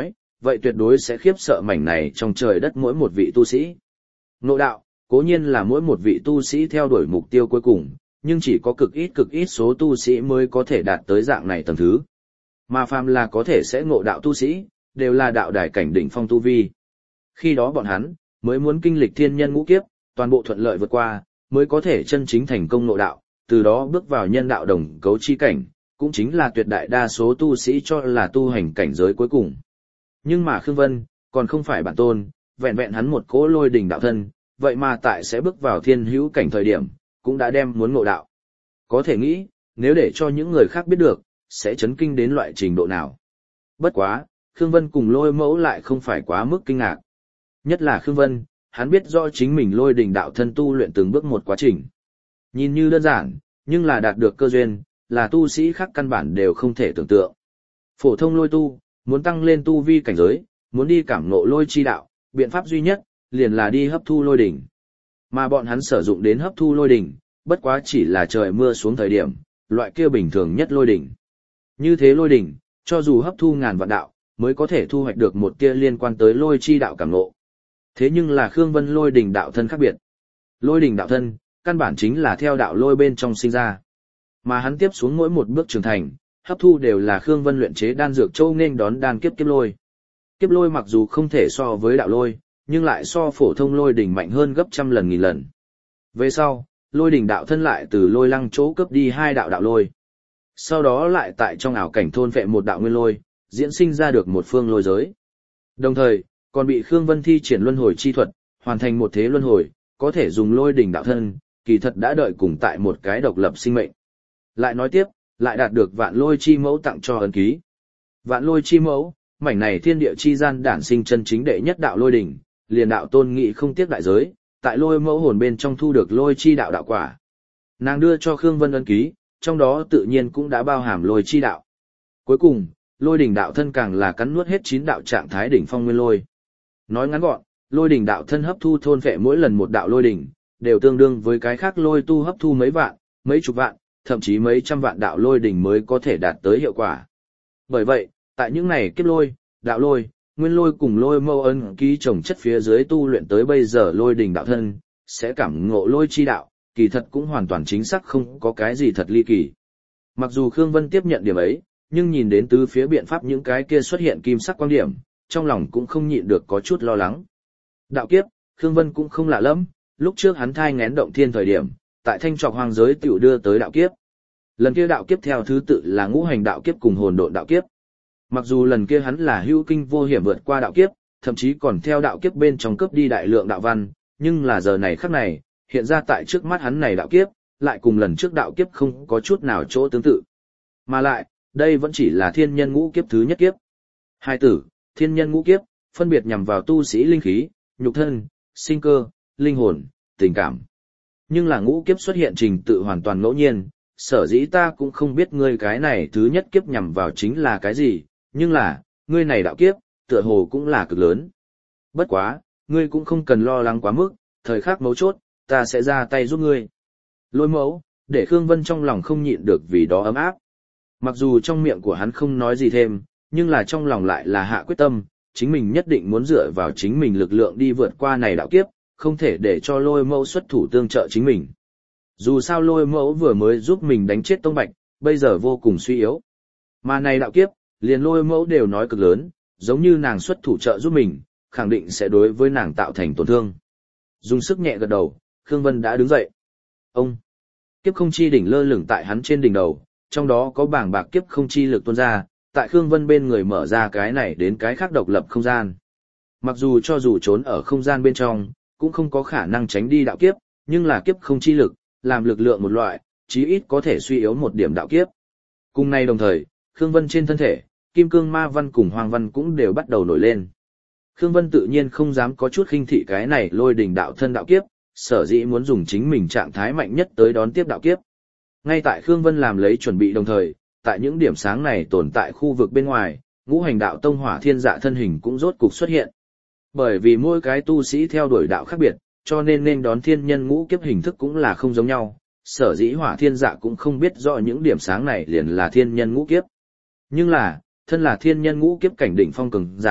vậy tuyệt đối sẽ khiếp sợ mảnh này trong trời đất mỗi một vị tu sĩ. Ngộ đạo, cố nhiên là mỗi một vị tu sĩ theo đuổi mục tiêu cuối cùng, nhưng chỉ có cực ít số tu sĩ mới có thể đạt tới dạng này tầng thứ. Mà phàm là có thể sẽ ngộ đạo tu sĩ, đều là đạo đài cảnh đỉnh phong tu vi. Khi đó bọn hắn mới muốn kinh lịch thiên nhân ngũ kiếp, toàn bộ thuận lợi vượt qua, mới có thể chân chính thành công ngộ đạo, từ đó bước vào nhân đạo đồng cấu chi cảnh, cũng chính là tuyệt đại đa số tu sĩ cho là tu hành cảnh giới cuối cùng. Nhưng mà Khương Vân, còn không phải bản tôn, vẹn vẹn hắn một cỗ lôi đỉnh đạo thân, vậy mà tại sẽ bước vào thiên hữu cảnh thời điểm, cũng đã đem muốn ngộ đạo. Có thể nghĩ, nếu để cho những người khác biết được, sẽ chấn kinh đến loại trình độ nào. Bất quá, Khương Vân cùng Lôi Mẫu lại không phải quá mức kinh ngạc. Nhất là Khương Vân, hắn biết rõ chính mình lôi đỉnh đạo thân tu luyện từng bước một quá trình. Nhìn như đơn giản, nhưng là đạt được cơ duyên, là tu sĩ khác căn bản đều không thể tưởng tượng. Phổ thông lôi tu, muốn tăng lên tu vi cảnh giới, muốn đi cảm ngộ lôi chi đạo, biện pháp duy nhất, liền là đi hấp thu lôi đỉnh. Mà bọn hắn sử dụng đến hấp thu lôi đỉnh, bất quá chỉ là trời mưa xuống thời điểm, loại kia bình thường nhất lôi đỉnh. Như thế lôi đỉnh, cho dù hấp thu ngàn vạn đạo, mới có thể thu hoạch được một tia liên quan tới lôi chi đạo cảm ngộ. Thế nhưng là Khương Vân lôi đỉnh đạo thân khác biệt. Lôi đỉnh đạo thân, căn bản chính là theo đạo lôi bên trong sinh ra. Mà hắn tiếp xuống mỗi một bước trưởng thành, hấp thu đều là Khương Vân luyện chế đan dược châu nên đón đan kiếp kiếp lôi. Kiếp lôi mặc dù không thể so với đạo lôi, nhưng lại so phổ thông lôi đỉnh mạnh hơn gấp trăm lần nghìn lần. Về sau, lôi đỉnh đạo thân lại từ lôi lăng chỗ cướp đi hai đạo đạo lôi. Sau đó lại tại trong ảo cảnh thôn phệ một đạo nguyên lôi, diễn sinh ra được một phương lôi giới. Đồng thời, còn bị Khương Vân thi triển luân hồi chi thuật, hoàn thành một thế luân hồi, có thể dùng lôi đỉnh đạo thân, kỳ thật đã đợi cùng tại một cái độc lập sinh mệnh. Lại nói tiếp, lại đạt được vạn lôi chi mẫu tặng cho ấn ký. Vạn lôi chi mẫu, mảnh này thiên địa chi gian đản sinh chân chính đệ nhất đạo lôi đỉnh, liền đạo tôn nghị không tiếc đại giới, tại lôi mẫu hồn bên trong thu được lôi chi đạo đạo quả. Nàng đưa cho Khương Vân ấn ký, trong đó tự nhiên cũng đã bao hàm lôi chi đạo. Cuối cùng, lôi đỉnh đạo thân càng là cắn nuốt hết 9 đạo trạng thái đỉnh phong nguyên lôi. Nói ngắn gọn, lôi đỉnh đạo thân hấp thu thôn phệ mỗi lần một đạo lôi đỉnh, đều tương đương với cái khác lôi tu hấp thu mấy vạn, mấy chục vạn, thậm chí mấy trăm vạn đạo lôi đỉnh mới có thể đạt tới hiệu quả. Bởi vậy, tại những này kiếp lôi, đạo lôi, nguyên lôi cùng lôi mâu ấn ký trồng chất phía dưới tu luyện tới bây giờ lôi đỉnh đạo thân, sẽ cảm ngộ lôi chi đạo, kỳ thật cũng hoàn toàn chính xác không có cái gì thật ly kỳ. Mặc dù Khương Vân tiếp nhận điểm ấy, nhưng nhìn đến tứ phía biện pháp những cái kia xuất hiện kim sắc quang điểm, trong lòng cũng không nhịn được có chút lo lắng. Đạo kiếp, Khương Vân cũng không lạ lắm, lúc trước hắn thai nghén động thiên thời điểm, tại Thanh Trọc Hoang giới tiểu đưa tới đạo kiếp. Lần kia đạo kiếp theo thứ tự là ngũ hành đạo kiếp cùng hồn độn đạo kiếp. Mặc dù lần kia hắn là hữu kinh vô hiểm vượt qua đạo kiếp, thậm chí còn theo đạo kiếp bên trong cướp đi đại lượng đạo văn, nhưng là giờ này khắc này, hiện ra tại trước mắt hắn này đạo kiếp, lại cùng lần trước đạo kiếp không có chút nào chỗ tương tự. Mà lại, đây vẫn chỉ là thiên nhân ngũ kiếp thứ nhất kiếp. Hai tử, thiên nhân ngũ kiếp, phân biệt nhằm vào tu sĩ linh khí, nhục thân, sinh cơ, linh hồn, tình cảm. Nhưng là ngũ kiếp xuất hiện trình tự hoàn toàn ngẫu nhiên, sở dĩ ta cũng không biết ngươi cái này thứ nhất kiếp nhằm vào chính là cái gì, nhưng là, ngươi này đạo kiếp, tựa hồ cũng là cực lớn. Bất quá, ngươi cũng không cần lo lắng quá mức, thời khắc mấu chốt, ta sẽ ra tay giúp ngươi. Lôi mẫu, để Khương Vân trong lòng không nhịn được vì đó ấm áp. Mặc dù trong miệng của hắn không nói gì thêm, nhưng là trong lòng lại là hạ quyết tâm, chính mình nhất định muốn dựa vào chính mình lực lượng đi vượt qua này đạo kiếp, không thể để cho lôi mẫu xuất thủ tương trợ chính mình. Dù sao lôi mẫu vừa mới giúp mình đánh chết Tông Bạch, bây giờ vô cùng suy yếu. Mà này đạo kiếp, liền lôi mẫu đều nói cực lớn, giống như nàng xuất thủ trợ giúp mình, khẳng định sẽ đối với nàng tạo thành tổn thương. Dùng sức nhẹ gật đầu, Khương Vân đã đứng dậy. Ông! Kiếp không chi đỉnh lơ lửng tại hắn trên đỉnh đầu, trong đó có bảng bạc kiếp không chi lực tuôn ra, tại Khương Vân bên người mở ra cái này đến cái khác độc lập không gian. Mặc dù cho dù trốn ở không gian bên trong, cũng không có khả năng tránh đi đạo kiếp, nhưng là kiếp không chi lực, làm lực lượng một loại, chí ít có thể suy yếu một điểm đạo kiếp. Cùng nay đồng thời, Khương Vân trên thân thể, Kim Cương Ma Văn cùng Hoàng Văn cũng đều bắt đầu nổi lên. Khương Vân tự nhiên không dám có chút khinh thị cái này lôi đỉnh đạo thân đạo kiếp, sở dĩ muốn dùng chính mình trạng thái mạnh nhất tới đón tiếp đạo kiếp. Ngay tại Khương Vân làm lấy chuẩn bị đồng thời, tại những điểm sáng này tồn tại khu vực bên ngoài, ngũ hành đạo tông Hỏa Thiên Dạ thân hình cũng rốt cục xuất hiện. Bởi vì mỗi cái tu sĩ theo đuổi đạo khác biệt, cho nên đón thiên nhân ngũ kiếp hình thức cũng là không giống nhau, sở dĩ Hỏa Thiên Dạ cũng không biết rõ những điểm sáng này liền là thiên nhân ngũ kiếp. Nhưng là, thân là thiên nhân ngũ kiếp cảnh đỉnh phong cường giả,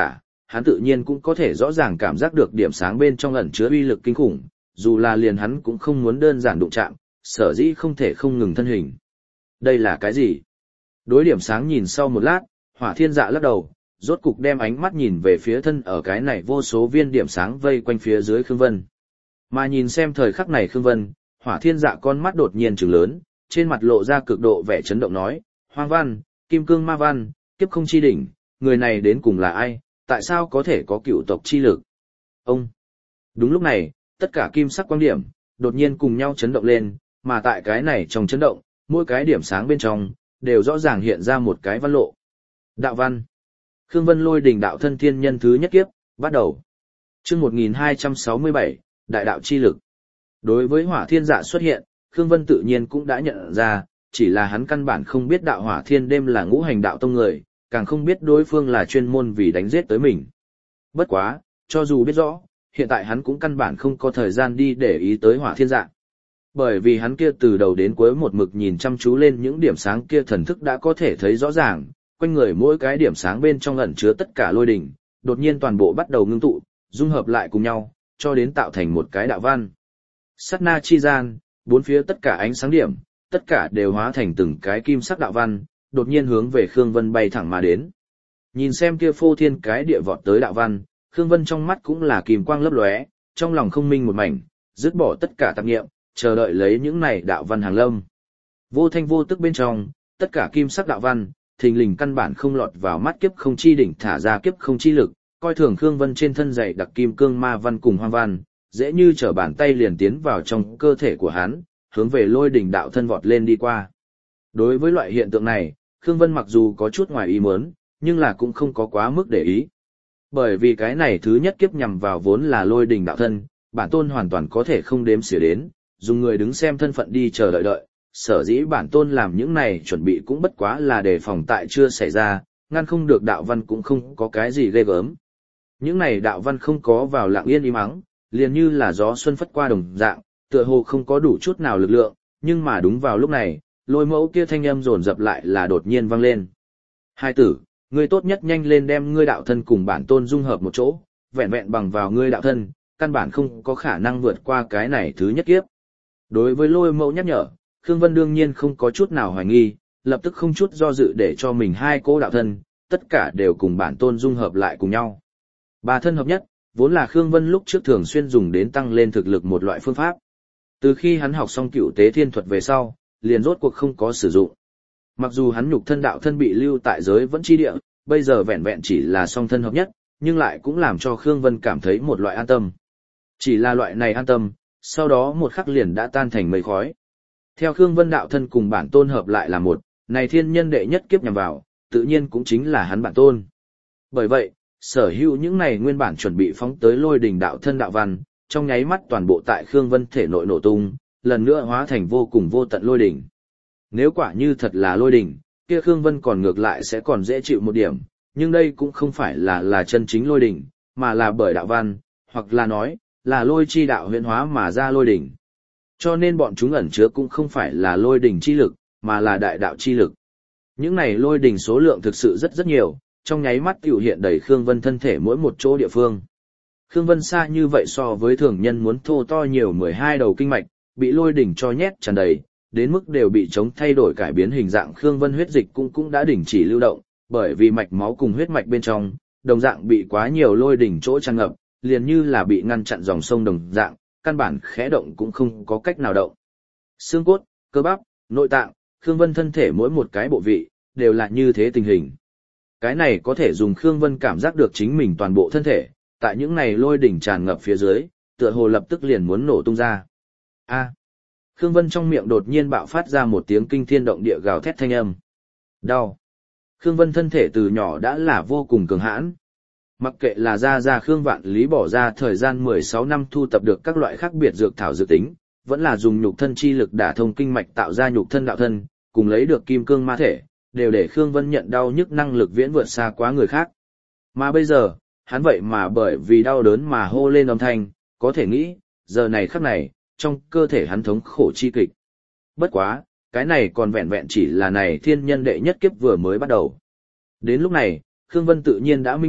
hắn tự nhiên cũng có thể rõ ràng cảm giác được điểm sáng bên trong ẩn chứa uy lực kinh khủng, dù là liền hắn cũng không muốn đơn giản đụng chạm, sở dĩ không thể không ngừng thân hình. Đây là cái gì? Đối điểm sáng nhìn sau một lát, Hỏa Thiên Dạ lắc đầu, rốt cục đem ánh mắt nhìn về phía thân ở cái này vô số viên điểm sáng vây quanh phía dưới Khương Vân. Mà nhìn xem thời khắc này Khương Vân, Hỏa Thiên Dạ con mắt đột nhiên trừng lớn, trên mặt lộ ra cực độ vẻ chấn động nói, Hoang Văn, Kim Cương Ma Văn, Kiếp Không Chi Đỉnh, người này đến cùng là ai, tại sao có thể có cựu tộc chi lực? Ông! Đúng lúc này, tất cả kim sắc quang điểm, đột nhiên cùng nhau chấn động lên, mà tại cái này trong chấn động, mỗi cái điểm sáng bên trong, đều rõ ràng hiện ra một cái văn lộ. Đạo văn. Khương Vân Lôi Đỉnh đạo thân thiên nhân thứ nhất kiếp, bắt đầu. Chương 1267, Đại đạo chi lực. Đối với Hỏa Thiên Dạ xuất hiện, Khương Vân tự nhiên cũng đã nhận ra, chỉ là hắn căn bản không biết đạo Hỏa Thiên Đêm là ngũ hành đạo tông người, càng không biết đối phương là chuyên môn vì đánh giết tới mình. Bất quá, cho dù biết rõ, hiện tại hắn cũng căn bản không có thời gian đi để ý tới Hỏa Thiên Dạ. Bởi vì hắn kia từ đầu đến cuối một mực nhìn chăm chú lên những điểm sáng kia thần thức đã có thể thấy rõ ràng, quanh người mỗi cái điểm sáng bên trong ẩn chứa tất cả lôi đỉnh, đột nhiên toàn bộ bắt đầu ngưng tụ, dung hợp lại cùng nhau, cho đến tạo thành một cái đạo văn. Sát na chi gian, bốn phía tất cả ánh sáng điểm, tất cả đều hóa thành từng cái kim sắc đạo văn, đột nhiên hướng về Khương Vân bay thẳng mà đến. Nhìn xem kia phô thiên cái địa vọt tới đạo văn, Khương Vân trong mắt cũng là kim quang lấp lóe, trong lòng không minh một mảnh, dứt bỏ tất cả tạp niệm, chờ đợi lấy những này đạo văn hàng lâm. Vô thanh vô tức bên trong, tất cả kim sắc đạo văn, thình lình căn bản không lọt vào mắt Kiếp Không Chi Đỉnh thả ra kiếp không chi lực, coi thường Khương Vân trên thân dày đặc kim cương ma văn cùng hoang văn, dễ như trở bàn tay liền tiến vào trong cơ thể của hắn, hướng về Lôi Đỉnh đạo thân vọt lên đi qua. Đối với loại hiện tượng này, Khương Vân mặc dù có chút ngoài ý muốn, nhưng là cũng không có quá mức để ý. Bởi vì cái này thứ nhất kiếp nhằm vào vốn là Lôi Đỉnh đạo thân, bản tôn hoàn toàn có thể không đếm xỉa đến, dùng người đứng xem thân phận đi chờ đợi, sở dĩ bản tôn làm những này chuẩn bị cũng bất quá là để phòng tại chưa xảy ra, ngăn không được đạo văn cũng không có cái gì ghê gớm. Những này đạo văn không có vào lặng yên im ắng, liền như là gió xuân phất qua đồng dạng, tựa hồ không có đủ chút nào lực lượng, nhưng mà đúng vào lúc này, Lôi Mẫu kia thanh âm dồn dập lại là đột nhiên vang lên. Hai tử, ngươi tốt nhất nhanh lên đem ngươi đạo thân cùng bản tôn dung hợp một chỗ, vẹn vẹn bằng vào ngươi đạo thân, căn bản không có khả năng vượt qua cái này thứ nhất kiếp. Đối với Lôi Mẫu nhắc nhở, Khương Vân đương nhiên không có chút nào hoài nghi, lập tức không chút do dự để cho mình hai cô đạo thân, tất cả đều cùng bản tôn dung hợp lại cùng nhau. Ba thân hợp nhất, vốn là Khương Vân lúc trước thường xuyên dùng đến tăng lên thực lực một loại phương pháp. Từ khi hắn học xong Cựu Tế Thiên Thuật về sau, liền rốt cuộc không có sử dụng. Mặc dù hắn nhục thân đạo thân bị lưu tại giới vẫn chi địa, bây giờ vẹn vẹn chỉ là song thân hợp nhất, nhưng lại cũng làm cho Khương Vân cảm thấy một loại an tâm. Chỉ là loại này an tâm, sau đó một khắc liền đã tan thành mây khói. Theo Khương Vân đạo thân cùng bản tôn hợp lại là một, này thiên nhân đệ nhất kiếp nhằm vào, tự nhiên cũng chính là hắn bản tôn. Bởi vậy, sở hữu những này nguyên bản chuẩn bị phóng tới Lôi Đỉnh đạo thân đạo văn, trong nháy mắt toàn bộ tại Khương Vân thể nội nổ tung, lần nữa hóa thành vô cùng vô tận lôi đỉnh. Nếu quả như thật là lôi đỉnh, kia Khương Vân còn ngược lại sẽ còn dễ chịu một điểm, nhưng đây cũng không phải là chân chính lôi đỉnh, mà là bởi đạo văn, hoặc là nói, là lôi chi đạo huyễn hóa mà ra lôi đỉnh. Cho nên bọn chúng ẩn chứa cũng không phải là lôi đỉnh chi lực, mà là đại đạo chi lực. Những này lôi đỉnh số lượng thực sự rất rất nhiều, trong nháy mắt tiểu hiện đầy Khương Vân thân thể mỗi một chỗ địa phương. Khương Vân xa như vậy so với thường nhân muốn thô to nhiều 12 đầu kinh mạch, bị lôi đỉnh cho nhét tràn đầy, đến mức đều bị chống thay đổi cải biến hình dạng. Khương Vân huyết dịch cũng đã đình chỉ lưu động, bởi vì mạch máu cùng huyết mạch bên trong, đồng dạng bị quá nhiều lôi đỉnh chỗ tràn ngập, liền như là bị ngăn chặn dòng sông đồng dạng, căn bản khẽ động cũng không có cách nào động. Xương cốt, cơ bắp, nội tạng, Khương Vân thân thể mỗi một cái bộ vị, đều là như thế tình hình. Cái này có thể dùng Khương Vân cảm giác được chính mình toàn bộ thân thể, tại những này lôi đỉnh tràn ngập phía dưới, tựa hồ lập tức liền muốn nổ tung ra. A. Khương Vân trong miệng đột nhiên bạo phát ra một tiếng kinh thiên động địa gào thét thanh âm. Đau. Khương Vân thân thể từ nhỏ đã là vô cùng cường hãn. Mặc kệ là ra Khương Vạn Lý bỏ ra thời gian 16 năm thu tập được các loại khác biệt dược thảo dược tính, vẫn là dùng nhục thân chi lực đả thông kinh mạch tạo ra nhục thân đạo thân, cùng lấy được kim cương ma thể, đều để Khương Vân nhận đau nhức năng lực viễn vượt xa quá người khác. Mà bây giờ, hắn vậy mà bởi vì đau đớn mà hô lên âm thanh, có thể nghĩ, giờ này khắc này, trong cơ thể hắn thống khổ chi kịch. Bất quá, cái này còn vẹn vẹn chỉ là này thiên nhân đệ nhất kiếp vừa mới bắt đầu. Đến lúc này, Khương Vân tự nhiên đã minh bạch,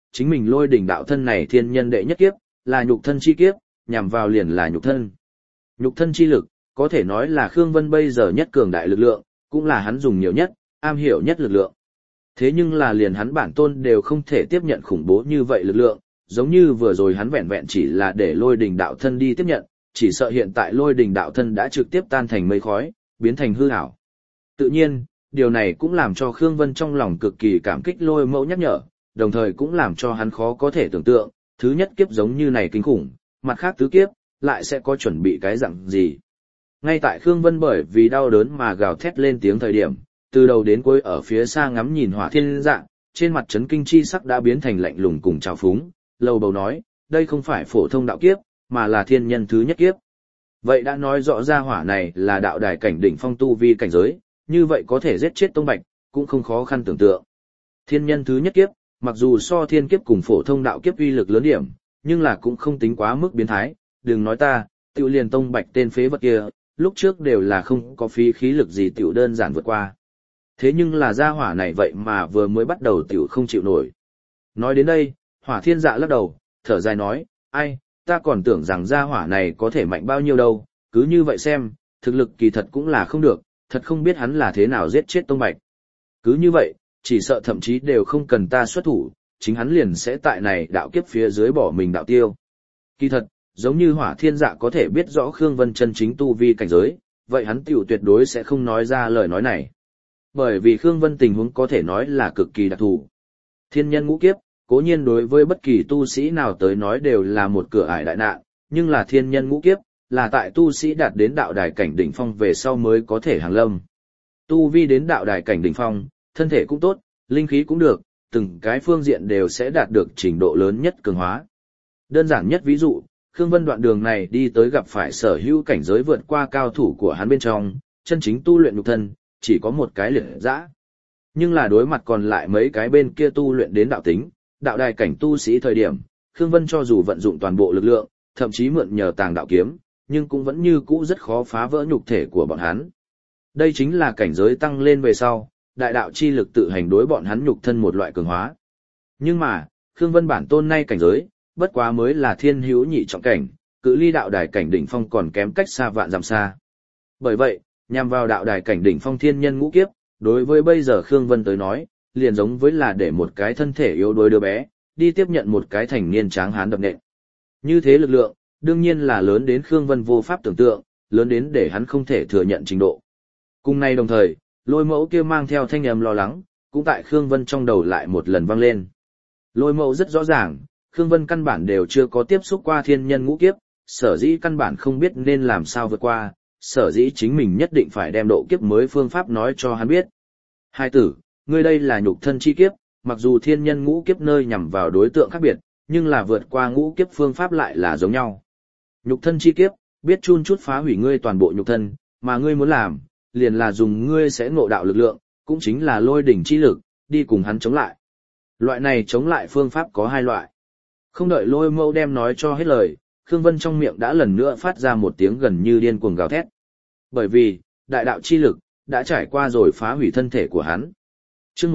chính mình lôi đỉnh đạo thân này thiên nhân đệ nhất kiếp, là nhục thân chi kiếp, nhằm vào liền là nhục thân. Nhục thân chi lực, có thể nói là Khương Vân bây giờ nhất cường đại lực lượng, cũng là hắn dùng nhiều nhất, am hiểu nhất lực lượng. Thế nhưng là liền hắn bản tôn đều không thể tiếp nhận khủng bố như vậy lực lượng, giống như vừa rồi hắn vẹn vẹn chỉ là để lôi đỉnh đạo thân đi tiếp nhận, chỉ sợ hiện tại lôi đỉnh đạo thân đã trực tiếp tan thành mây khói, biến thành hư ảo. Tự nhiên, điều này cũng làm cho Khương Vân trong lòng cực kỳ cảm kích Lôi Mẫu nhắc nhở, đồng thời cũng làm cho hắn khó có thể tưởng tượng, thứ nhất kiếp giống như này kinh khủng, mặt khác tứ kiếp, lại sẽ có chuẩn bị cái dạng gì. Ngay tại Khương Vân bởi vì đau đớn mà gào thét lên tiếng thời điểm, từ đầu đến cuối ở phía xa ngắm nhìn Hỏa Thiên Dạ, trên mặt chấn kinh chi sắc đã biến thành lạnh lùng cùng trào phúng, lầu bầu nói, đây không phải phổ thông đạo kiếp, mà là thiên nhân thứ nhất kiếp. Vậy đã nói rõ ra hỏa này là đạo đài cảnh đỉnh phong tu vi cảnh giới, như vậy có thể giết chết Tông Bạch, cũng không khó khăn tưởng tượng. Thiên nhân thứ nhất kiếp, mặc dù so thiên kiếp cùng phổ thông đạo kiếp uy lực lớn điểm, nhưng là cũng không tính quá mức biến thái, đừng nói ta, tiểu liền Tông Bạch tên phế vật kia, lúc trước đều là không có phí khí lực gì tiểu đơn giản vượt qua. Thế nhưng là gia hỏa này vậy mà vừa mới bắt đầu tiểu không chịu nổi. Nói đến đây, Hỏa Thiên Dạ lắc đầu, thở dài nói, ai, ta còn tưởng rằng gia hỏa này có thể mạnh bao nhiêu đâu, cứ như vậy xem, thực lực kỳ thật cũng là không được, thật không biết hắn là thế nào giết chết Tông Bạch. Cứ như vậy, chỉ sợ thậm chí đều không cần ta xuất thủ, chính hắn liền sẽ tại này đạo kiếp phía dưới bỏ mình đạo tiêu. Kỳ thật, giống như Hỏa Thiên Dạ có thể biết rõ Khương Vân chân chính tu vi cảnh giới, vậy hắn tiểu tuyệt đối sẽ không nói ra lời nói này. Bởi vì Khương Vân tình huống có thể nói là cực kỳ đặc thù. Thiên nhân ngũ kiếp, cố nhiên đối với bất kỳ tu sĩ nào tới nói đều là một cửa ải đại nạn, nhưng là thiên nhân ngũ kiếp, là tại tu sĩ đạt đến đạo đài cảnh đỉnh phong về sau mới có thể hàng lâm. Tu vi đến đạo đài cảnh đỉnh phong, thân thể cũng tốt, linh khí cũng được, từng cái phương diện đều sẽ đạt được trình độ lớn nhất cường hóa. Đơn giản nhất ví dụ, Khương Vân đoạn đường này đi tới gặp phải sở hữu cảnh giới vượt qua cao thủ của hắn bên trong, chân chính tu luyện nhục thân, chỉ có một cái liệt dã. Nhưng là đối mặt còn lại mấy cái bên kia tu luyện đến đạo tính, đạo đài cảnh tu sĩ thời điểm, Khương Vân cho dù vận dụng toàn bộ lực lượng, thậm chí mượn nhờ tàng đạo kiếm, nhưng cũng vẫn như cũ rất khó phá vỡ nhục thể của bọn hắn. Đây chính là cảnh giới tăng lên về sau, đại đạo chi lực tự hành đối bọn hắn nhục thân một loại cường hóa. Nhưng mà, Khương Vân bản tôn nay cảnh giới, bất quá mới là thiên hữu nhị trọng cảnh, cự ly đạo đài cảnh đỉnh phong còn kém cách xa vạn dặm xa. Bởi vậy, nhằm vào đạo đài cảnh đỉnh phong thiên nhân ngũ kiếp, đối với bây giờ Khương Vân tới nói, liền giống với là để một cái thân thể yếu đuối đứa bé, đi tiếp nhận một cái thành niên tráng hán đập nện. Như thế lực lượng, đương nhiên là lớn đến Khương Vân vô pháp tưởng tượng, lớn đến để hắn không thể thừa nhận trình độ. Cùng nay đồng thời, Lôi Mẫu kia mang theo thanh âm lo lắng, cũng tại Khương Vân trong đầu lại một lần vang lên. Lôi Mẫu rất rõ ràng, Khương Vân căn bản đều chưa có tiếp xúc qua thiên nhân ngũ kiếp, sở dĩ căn bản không biết nên làm sao vượt qua, sở dĩ chính mình nhất định phải đem độ kiếp mới phương pháp nói cho hắn biết. Hai tử, ngươi đây là nhục thân chi kiếp, mặc dù thiên nhân ngũ kiếp nơi nhằm vào đối tượng khác biệt, nhưng là vượt qua ngũ kiếp phương pháp lại là giống nhau. Nhục thân chi kiếp, biết chun chút phá hủy ngươi toàn bộ nhục thân, mà ngươi muốn làm, liền là dùng ngươi sẽ ngộ đạo lực lượng, cũng chính là lôi đỉnh chi lực, đi cùng hắn chống lại. Loại này chống lại phương pháp có hai loại. Không đợi Lôi Mẫu đem nói cho hết lời, Khương Vân trong miệng đã lần nữa phát ra một tiếng gần như điên cuồng gào thét. Bởi vì, đại đạo chi lực, đã trải qua rồi phá hủy thân thể của hắn. Chương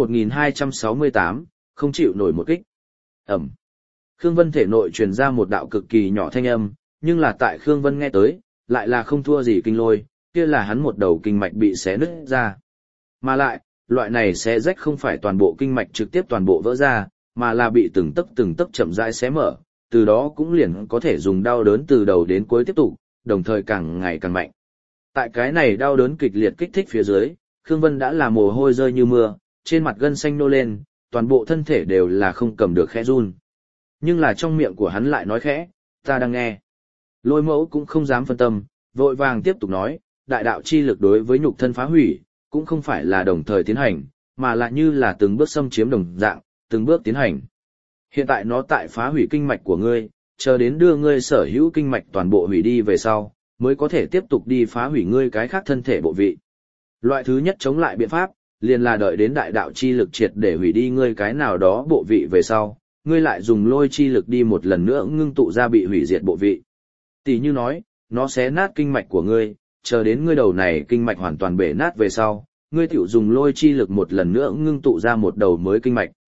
1268, không chịu nổi một kích. Ẩm. Khương Vân thể nội truyền ra một đạo cực kỳ nhỏ thanh âm, nhưng là tại Khương Vân nghe tới, lại là không thua gì kinh lôi, kia là hắn một đầu kinh mạch bị xé nứt ra. Mà lại, loại này xé rách không phải toàn bộ kinh mạch trực tiếp toàn bộ vỡ ra, mà là bị từng tấc chậm rãi xé mở, từ đó cũng liền có thể dùng đau đớn từ đầu đến cuối tiếp tục, đồng thời càng ngày càng mạnh. Tại cái này đau đớn kịch liệt kích thích phía dưới, Khương Vân đã là mồ hôi rơi như mưa, trên mặt gân xanh nô lên, toàn bộ thân thể đều là không cầm được khẽ run. Nhưng là trong miệng của hắn lại nói khẽ, ta đang nghe. Lôi Mẫu cũng không dám phân tâm, vội vàng tiếp tục nói, đại đạo chi lực đối với nhục thân phá hủy, cũng không phải là đồng thời tiến hành, mà là như là từng bước xâm chiếm đồng dạng, từng bước tiến hành. Hiện tại nó tại phá hủy kinh mạch của ngươi, chờ đến đưa ngươi sở hữu kinh mạch toàn bộ hủy đi về sau, mới có thể tiếp tục đi phá hủy ngươi cái khác thân thể bộ vị. Loại thứ nhất chống lại biện pháp, liền là đợi đến đại đạo chi lực triệt để hủy đi ngươi cái nào đó bộ vị về sau, ngươi lại dùng lôi chi lực đi một lần nữa ngưng tụ ra bị hủy diệt bộ vị. Tỷ như nói, nó xé nát kinh mạch của ngươi, chờ đến ngươi đầu này kinh mạch hoàn toàn bể nát về sau, ngươi tiểu dùng lôi chi lực một lần nữa ngưng tụ ra một đầu mới kinh mạch.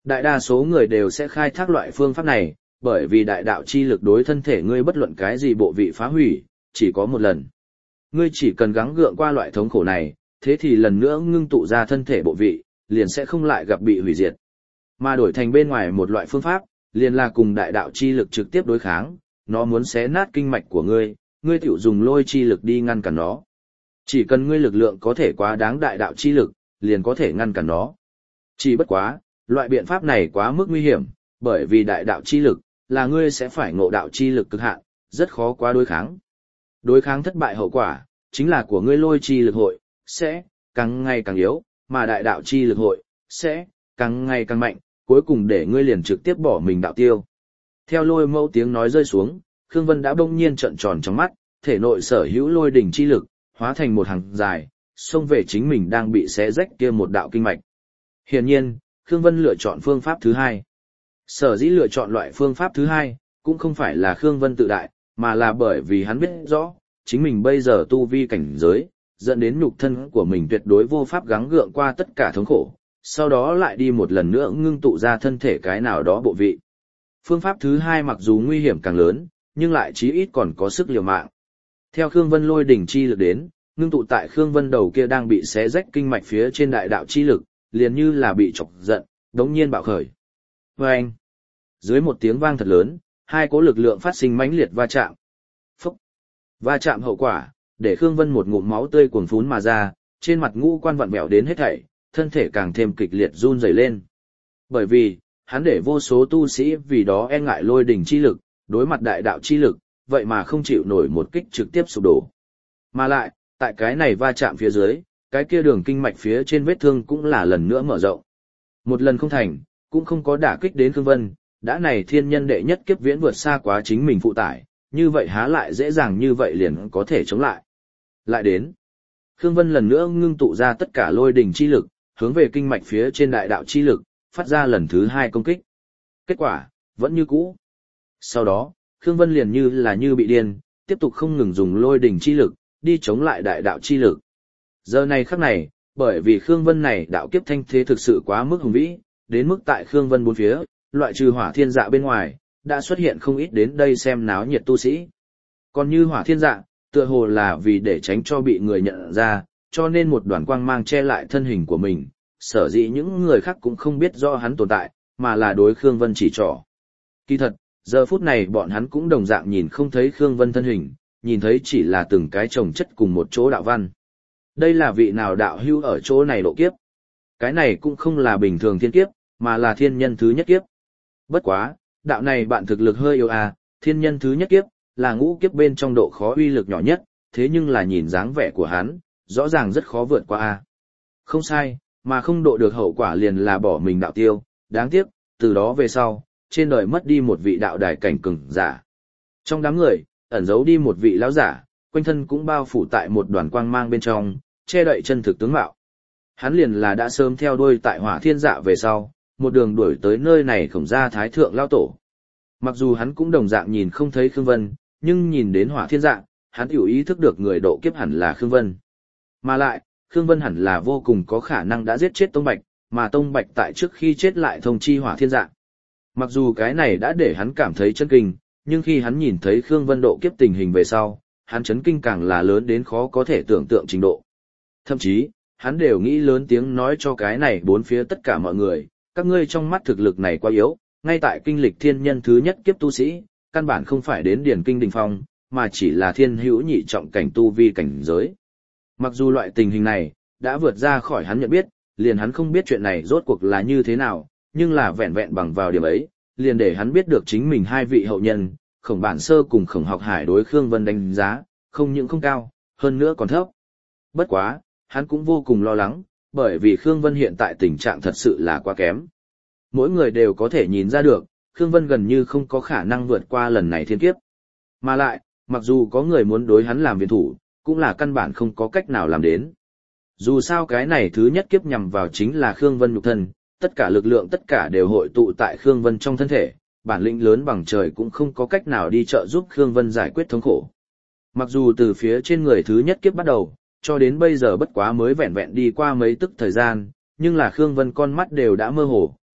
Đại đa số người đều sẽ khai thác loại phương pháp này, bởi vì đại đạo chi lực đối thân thể ngươi bất luận cái gì bộ vị phá hủy, chỉ có một lần. Ngươi chỉ cần gắng gượng qua loại thống khổ này, thế thì lần nữa ngưng tụ ra thân thể bộ vị, liền sẽ không lại gặp bị hủy diệt. Mà đổi thành bên ngoài một loại phương pháp, liền là cùng đại đạo chi lực trực tiếp đối kháng, nó muốn xé nát kinh mạch của ngươi, ngươi tiểu dùng lôi chi lực đi ngăn cản nó. Chỉ cần ngươi lực lượng có thể quá đáng đại đạo chi lực, liền có thể ngăn cản nó. Chỉ bất quá, loại biện pháp này quá mức nguy hiểm, bởi vì đại đạo chi lực, là ngươi sẽ phải ngộ đạo chi lực cực hạn, rất khó quá đối kháng. Đối kháng thất bại hậu quả, chính là của ngươi lôi chi lực hội, sẽ càng ngày càng yếu, mà đại đạo chi lực hội, sẽ càng ngày càng mạnh, cuối cùng để ngươi liền trực tiếp bỏ mình đạo tiêu. Theo Lôi Mẫu tiếng nói rơi xuống, Khương Vân đã bỗng nhiên trợn tròn trong mắt, thể nội sở hữu lôi đỉnh chi lực, hóa thành một hàng dài, xông về chính mình đang bị xé rách kia một đạo kinh mạch. Hiển nhiên, Khương Vân lựa chọn phương pháp thứ hai. Sở dĩ lựa chọn loại phương pháp thứ hai, cũng không phải là Khương Vân tự đại, mà là bởi vì hắn biết rõ, chính mình bây giờ tu vi cảnh giới, dẫn đến nhục thân của mình tuyệt đối vô pháp gắng gượng qua tất cả thống khổ, sau đó lại đi một lần nữa ngưng tụ ra thân thể cái nào đó bộ vị. Phương pháp thứ hai mặc dù nguy hiểm càng lớn, nhưng lại chí ít còn có sức liều mạng. Theo Khương Vân lôi đỉnh chi lực đến, ngưng tụ tại Khương Vân đầu kia đang bị xé rách kinh mạch phía trên đại đạo chi lực, liền như là bị chọc giận, đống nhiên bạo khởi. Vâng! Dưới một tiếng vang thật lớn, hai cỗ lực lượng phát sinh mãnh liệt va chạm. Phúc! Va chạm hậu quả, để Khương Vân một ngụm máu tươi cuồn phún mà ra, trên mặt ngũ quan vặn vẹo đến hết thảy, thân thể càng thêm kịch liệt run rẩy lên. Bởi vì, hắn để vô số tu sĩ vì đó e ngại lôi đỉnh chi lực, đối mặt đại đạo chi lực, vậy mà không chịu nổi một kích trực tiếp sụp đổ. Mà lại, tại cái này va chạm phía dưới, cái kia đường kinh mạch phía trên vết thương cũng là lần nữa mở rộng. Một lần không thành, cũng không có đả kích đến Khương Vân, đã này thiên nhân đệ nhất kiếp viễn vượt xa quá chính mình phụ tải, như vậy há lại dễ dàng như vậy liền có thể chống lại. Lại đến, Khương Vân lần nữa ngưng tụ ra tất cả lôi đỉnh chi lực, hướng về kinh mạch phía trên đại đạo chi lực, phát ra lần thứ hai công kích. Kết quả, vẫn như cũ. Sau đó, Khương Vân liền như bị điên, tiếp tục không ngừng dùng lôi đỉnh chi lực, đi chống lại đại đạo chi lực. Giờ này khắc này, bởi vì Khương Vân này đạo kiếp thanh thế thực sự quá mức hùng vĩ, đến mức tại Khương Vân bốn phía, loại trừ Hỏa Thiên Dạ bên ngoài, đã xuất hiện không ít đến đây xem náo nhiệt tu sĩ. Còn như Hỏa Thiên Dạ, tựa hồ là vì để tránh cho bị người nhận ra, cho nên một đoàn quang mang che lại thân hình của mình, sở dĩ những người khác cũng không biết do hắn tồn tại, mà là đối Khương Vân chỉ trỏ. Kỳ thật, giờ phút này bọn hắn cũng đồng dạng nhìn không thấy Khương Vân thân hình, nhìn thấy chỉ là từng cái chồng chất cùng một chỗ đạo văn. Đây là vị nào đạo hữu ở chỗ này độ kiếp? Cái này cũng không là bình thường thiên kiếp, mà là thiên nhân thứ nhất kiếp. Bất quá, đạo này bạn thực lực hơi yếu à, thiên nhân thứ nhất kiếp, là ngũ kiếp bên trong độ khó uy lực nhỏ nhất, thế nhưng là nhìn dáng vẻ của hắn, rõ ràng rất khó vượt qua à. Không sai, mà không độ được hậu quả liền là bỏ mình đạo tiêu, đáng tiếc, từ đó về sau, trên đời mất đi một vị đạo đài cảnh cường giả. Trong đám người, ẩn giấu đi một vị lão giả, quanh thân cũng bao phủ tại một đoàn quang mang bên trong, che đậy chân thực tướng mạo. Hắn liền là đã sớm theo đuôi tại Hỏa Thiên Dạ về sau, một đường đuổi tới nơi này Khổng Gia Thái Thượng Lao Tổ. Mặc dù hắn cũng đồng dạng nhìn không thấy Khương Vân, nhưng nhìn đến Hỏa Thiên Dạ, hắn hiểu ý thức được người độ kiếp hẳn là Khương Vân. Mà lại, Khương Vân hẳn là vô cùng có khả năng đã giết chết Tông Bạch, mà Tông Bạch tại trước khi chết lại thông chi Hỏa Thiên Dạ. Mặc dù cái này đã để hắn cảm thấy chấn kinh, nhưng khi hắn nhìn thấy Khương Vân độ kiếp tình hình về sau, hắn chấn kinh càng là lớn đến khó có thể tưởng tượng trình độ. Thậm chí, hắn đều nghĩ lớn tiếng nói cho cái này bốn phía tất cả mọi người, các ngươi trong mắt thực lực này quá yếu, ngay tại kinh lịch thiên nhân thứ nhất kiếp tu sĩ, căn bản không phải đến điển kinh đỉnh phong, mà chỉ là thiên hữu nhị trọng cảnh tu vi cảnh giới. Mặc dù loại tình hình này, đã vượt ra khỏi hắn nhận biết, liền hắn không biết chuyện này rốt cuộc là như thế nào, nhưng là vẹn vẹn bằng vào điểm ấy, liền để hắn biết được chính mình hai vị hậu nhân, Khổng Bản Sơ cùng Khổng Học Hải đối Khương Vân đánh giá, không những không cao, hơn nữa còn thấp. Bất quá, hắn cũng vô cùng lo lắng, bởi vì Khương Vân hiện tại tình trạng thật sự là quá kém. Mỗi người đều có thể nhìn ra được, Khương Vân gần như không có khả năng vượt qua lần này thiên kiếp. Mà lại, mặc dù có người muốn đối hắn làm viện thủ, cũng là căn bản không có cách nào làm đến. Dù sao cái này thứ nhất kiếp nhằm vào chính là Khương Vân nhục thân, tất cả lực lượng tất cả đều hội tụ tại Khương Vân trong thân thể, bản lĩnh lớn bằng trời cũng không có cách nào đi trợ giúp Khương Vân giải quyết thống khổ. Mặc dù từ phía trên người thứ nhất kiếp bắt đầu, cho đến bây giờ bất quá mới vẹn vẹn đi qua mấy tức thời gian, nhưng là Khương Vân con mắt đều đã mơ hồ,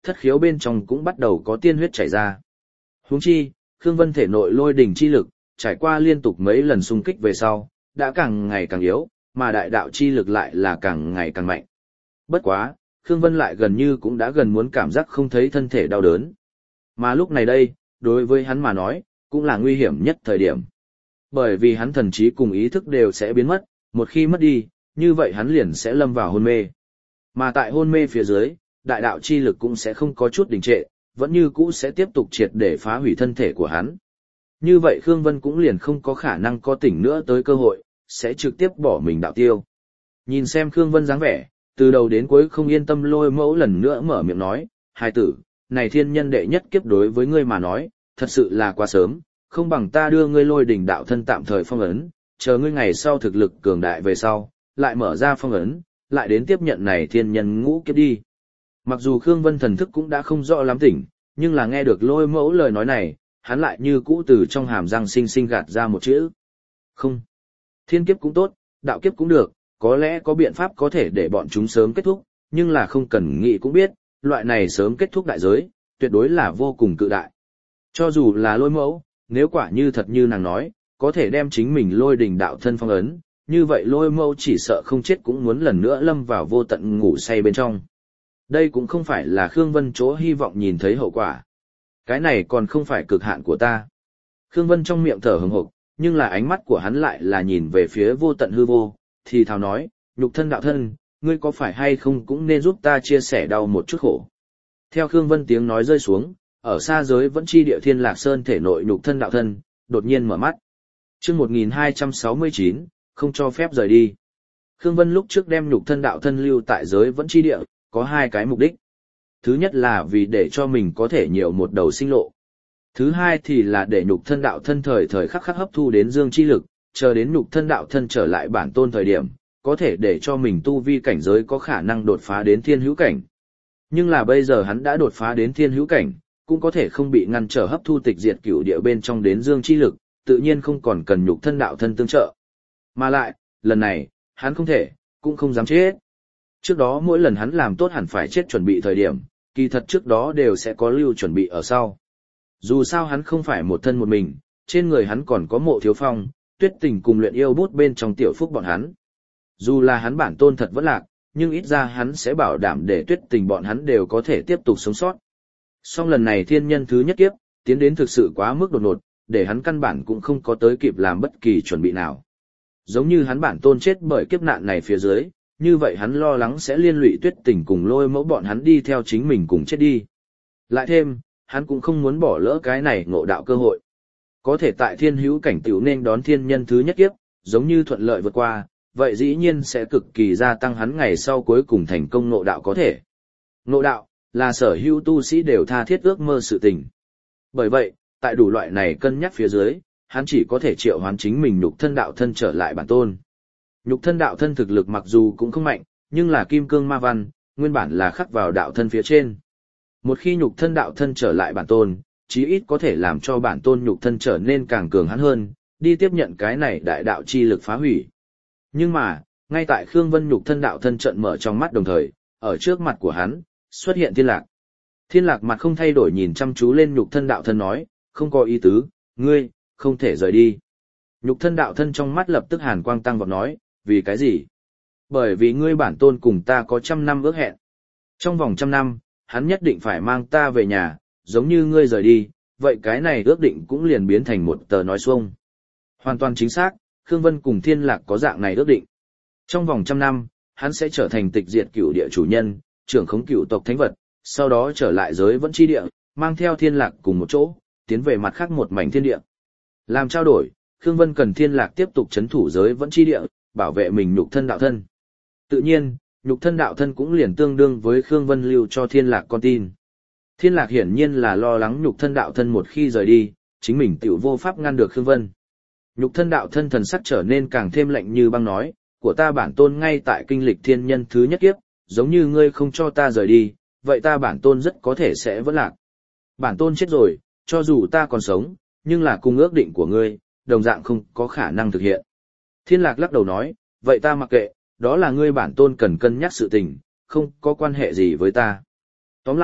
thất khiếu bên trong cũng bắt đầu có tiên huyết chảy ra. Huống chi, Khương Vân thể nội lôi đỉnh chi lực, trải qua liên tục mấy lần xung kích về sau, đã càng ngày càng yếu, mà đại đạo chi lực lại là càng ngày càng mạnh. Bất quá, Khương Vân lại gần như cũng đã gần muốn cảm giác không thấy thân thể đau đớn. Mà lúc này đây, đối với hắn mà nói, cũng là nguy hiểm nhất thời điểm. Bởi vì hắn thần trí cùng ý thức đều sẽ biến mất, một khi mất đi, như vậy hắn liền sẽ lâm vào hôn mê. Mà tại hôn mê phía dưới, đại đạo chi lực cũng sẽ không có chút đình trệ, vẫn như cũ sẽ tiếp tục triệt để phá hủy thân thể của hắn. Như vậy Khương Vân cũng liền không có khả năng có tỉnh nữa tới cơ hội, sẽ trực tiếp bỏ mình đạo tiêu. Nhìn xem Khương Vân dáng vẻ, từ đầu đến cuối không yên tâm Lôi Mẫu lần nữa mở miệng nói, hài tử, này thiên nhân đệ nhất kiếp đối với ngươi mà nói, thật sự là quá sớm, không bằng ta đưa ngươi lôi đỉnh đạo thân tạm thời phong ấn, chờ ngươi ngày sau thực lực cường đại về sau, lại mở ra phong ấn, lại đến tiếp nhận này thiên nhân ngũ kiếp đi. Mặc dù Khương Vân thần thức cũng đã không rõ lắm tỉnh, nhưng là nghe được Lôi Mẫu lời nói này, hắn lại như cũ từ trong hàm răng sinh sinh gạt ra một chữ. Không. Thiên kiếp cũng tốt, đạo kiếp cũng được, có lẽ có biện pháp có thể để bọn chúng sớm kết thúc, nhưng là không cần nghĩ cũng biết, loại này sớm kết thúc đại giới, tuyệt đối là vô cùng cự đại. Cho dù là Lôi Mẫu, nếu quả như thật như nàng nói, có thể đem chính mình lôi đỉnh đạo thân phong ấn, như vậy Lôi Mẫu chỉ sợ không chết cũng muốn lần nữa lâm vào vô tận ngủ say bên trong. Đây cũng không phải là Khương Vân chỗ hy vọng nhìn thấy hậu quả. Cái này còn không phải cực hạn của ta. Khương Vân trong miệng thở hừng hực, nhưng là ánh mắt của hắn lại là nhìn về phía vô tận hư vô, thì thào nói, nhục thân đạo thân, ngươi có phải hay không cũng nên giúp ta chia sẻ đau một chút khổ. Theo Khương Vân tiếng nói rơi xuống, ở xa giới vẫn chi địa Thiên Lạc Sơn thể nội nhục thân đạo thân, đột nhiên mở mắt. Chương 1269, không cho phép rời đi. Khương Vân lúc trước đem nhục thân đạo thân lưu tại giới vẫn chi địa, có hai cái mục đích. Thứ nhất là vì để cho mình có thể nhiều một đầu sinh lộ. Thứ hai thì là để nhục thân đạo thân thời thời khắc khắc hấp thu đến dương chi lực, chờ đến nhục thân đạo thân trở lại bản tôn thời điểm, có thể để cho mình tu vi cảnh giới có khả năng đột phá đến thiên hữu cảnh. Nhưng là bây giờ hắn đã đột phá đến thiên hữu cảnh, cũng có thể không bị ngăn trở hấp thu tịch diệt cửu địa bên trong đến dương chi lực, tự nhiên không còn cần nhục thân đạo thân tương trợ. Mà lại, lần này, hắn không thể, cũng không dám chết. Trước đó mỗi lần hắn làm tốt hẳn phải chết chuẩn bị thời điểm, kỳ thật trước đó đều sẽ có lưu chuẩn bị ở sau. Dù sao hắn không phải một thân một mình, trên người hắn còn có Mộ Thiếu Phong, Tuyết Tình cùng Luyện Yêu Bút bên trong tiểu phúc bọn hắn. Dù là hắn bản tôn thật vẫn lạc, nhưng ít ra hắn sẽ bảo đảm để Tuyết Tình bọn hắn đều có thể tiếp tục sống sót. Song lần này thiên nhân thứ nhất kiếp, tiến đến thực sự quá mức đột ngột, để hắn căn bản cũng không có tới kịp làm bất kỳ chuẩn bị nào. Giống như hắn bản tôn chết bởi kiếp nạn này phía dưới, như vậy hắn lo lắng sẽ liên lụy Tuyết Tình cùng Lôi Mẫu bọn hắn đi theo chính mình cùng chết đi. Lại thêm, hắn cũng không muốn bỏ lỡ cái này ngộ đạo cơ hội. Có thể tại thiên hữu cảnh tiểu nên đón thiên nhân thứ nhất kiếp, giống như thuận lợi vượt qua, vậy dĩ nhiên sẽ cực kỳ gia tăng hắn ngày sau cuối cùng thành công ngộ đạo có thể. Ngộ đạo, là sở hữu tu sĩ đều tha thiết ước mơ sự tình. Bởi vậy, tại đủ loại này cân nhắc phía dưới, hắn chỉ có thể triệu hoán chính mình nhục thân đạo thân trở lại bản tôn. Nhục thân đạo thân thực lực mặc dù cũng không mạnh, nhưng là kim cương ma văn, nguyên bản là khắc vào đạo thân phía trên. Một khi nhục thân đạo thân trở lại bản tôn, chí ít có thể làm cho bản tôn nhục thân trở nên càng cường hãn hơn, đi tiếp nhận cái này đại đạo chi lực phá hủy. Nhưng mà, ngay tại Khương Vân nhục thân đạo thân trợn mở trong mắt đồng thời, ở trước mặt của hắn, xuất hiện Thiên Lạc. Thiên Lạc mặt không thay đổi nhìn chăm chú lên nhục thân đạo thân nói, không có ý tứ, ngươi, không thể rời đi. Nhục thân đạo thân trong mắt lập tức hàn quang tăng vọt nói, vì cái gì? Bởi vì ngươi bản tôn cùng ta có 100 năm ước hẹn. Trong vòng 100 năm, hắn nhất định phải mang ta về nhà, giống như ngươi rời đi, vậy cái này ước định cũng liền biến thành một tờ nói xuông. Hoàn toàn chính xác, Khương Vân cùng Thiên Lạc có dạng này ước định. Trong vòng 100 năm, hắn sẽ trở thành tịch diệt cửu địa chủ nhân, trưởng khống cửu tộc thánh vật, sau đó trở lại giới vẫn chi địa, mang theo Thiên Lạc cùng một chỗ, tiến về mặt khác một mảnh thiên địa. Làm trao đổi, Khương Vân cần Thiên Lạc tiếp tục trấn thủ giới vẫn chi địa, bảo vệ mình nhục thân đạo thân. Tự nhiên, nhục thân đạo thân cũng liền tương đương với Khương Vân lưu cho Thiên Lạc con tin. Thiên Lạc hiển nhiên là lo lắng nhục thân đạo thân một khi rời đi, chính mình tiểu vô pháp ngăn được Khương Vân. Nhục thân đạo thân thần sắc trở nên càng thêm lạnh như băng nói, của ta bản tôn ngay tại kinh lịch thiên nhân thứ nhất kiếp, giống như ngươi không cho ta rời đi, vậy ta bản tôn rất có thể sẽ vẫn lạc. Bản tôn chết rồi, cho dù ta còn sống, nhưng là cùng ước định của ngươi, đồng dạng không có khả năng thực hiện. Thiên Lạc lắc đầu nói, vậy ta mặc kệ, đó là ngươi bản tôn cần cân nhắc sự tình, không có quan hệ gì với ta. Tóm lại,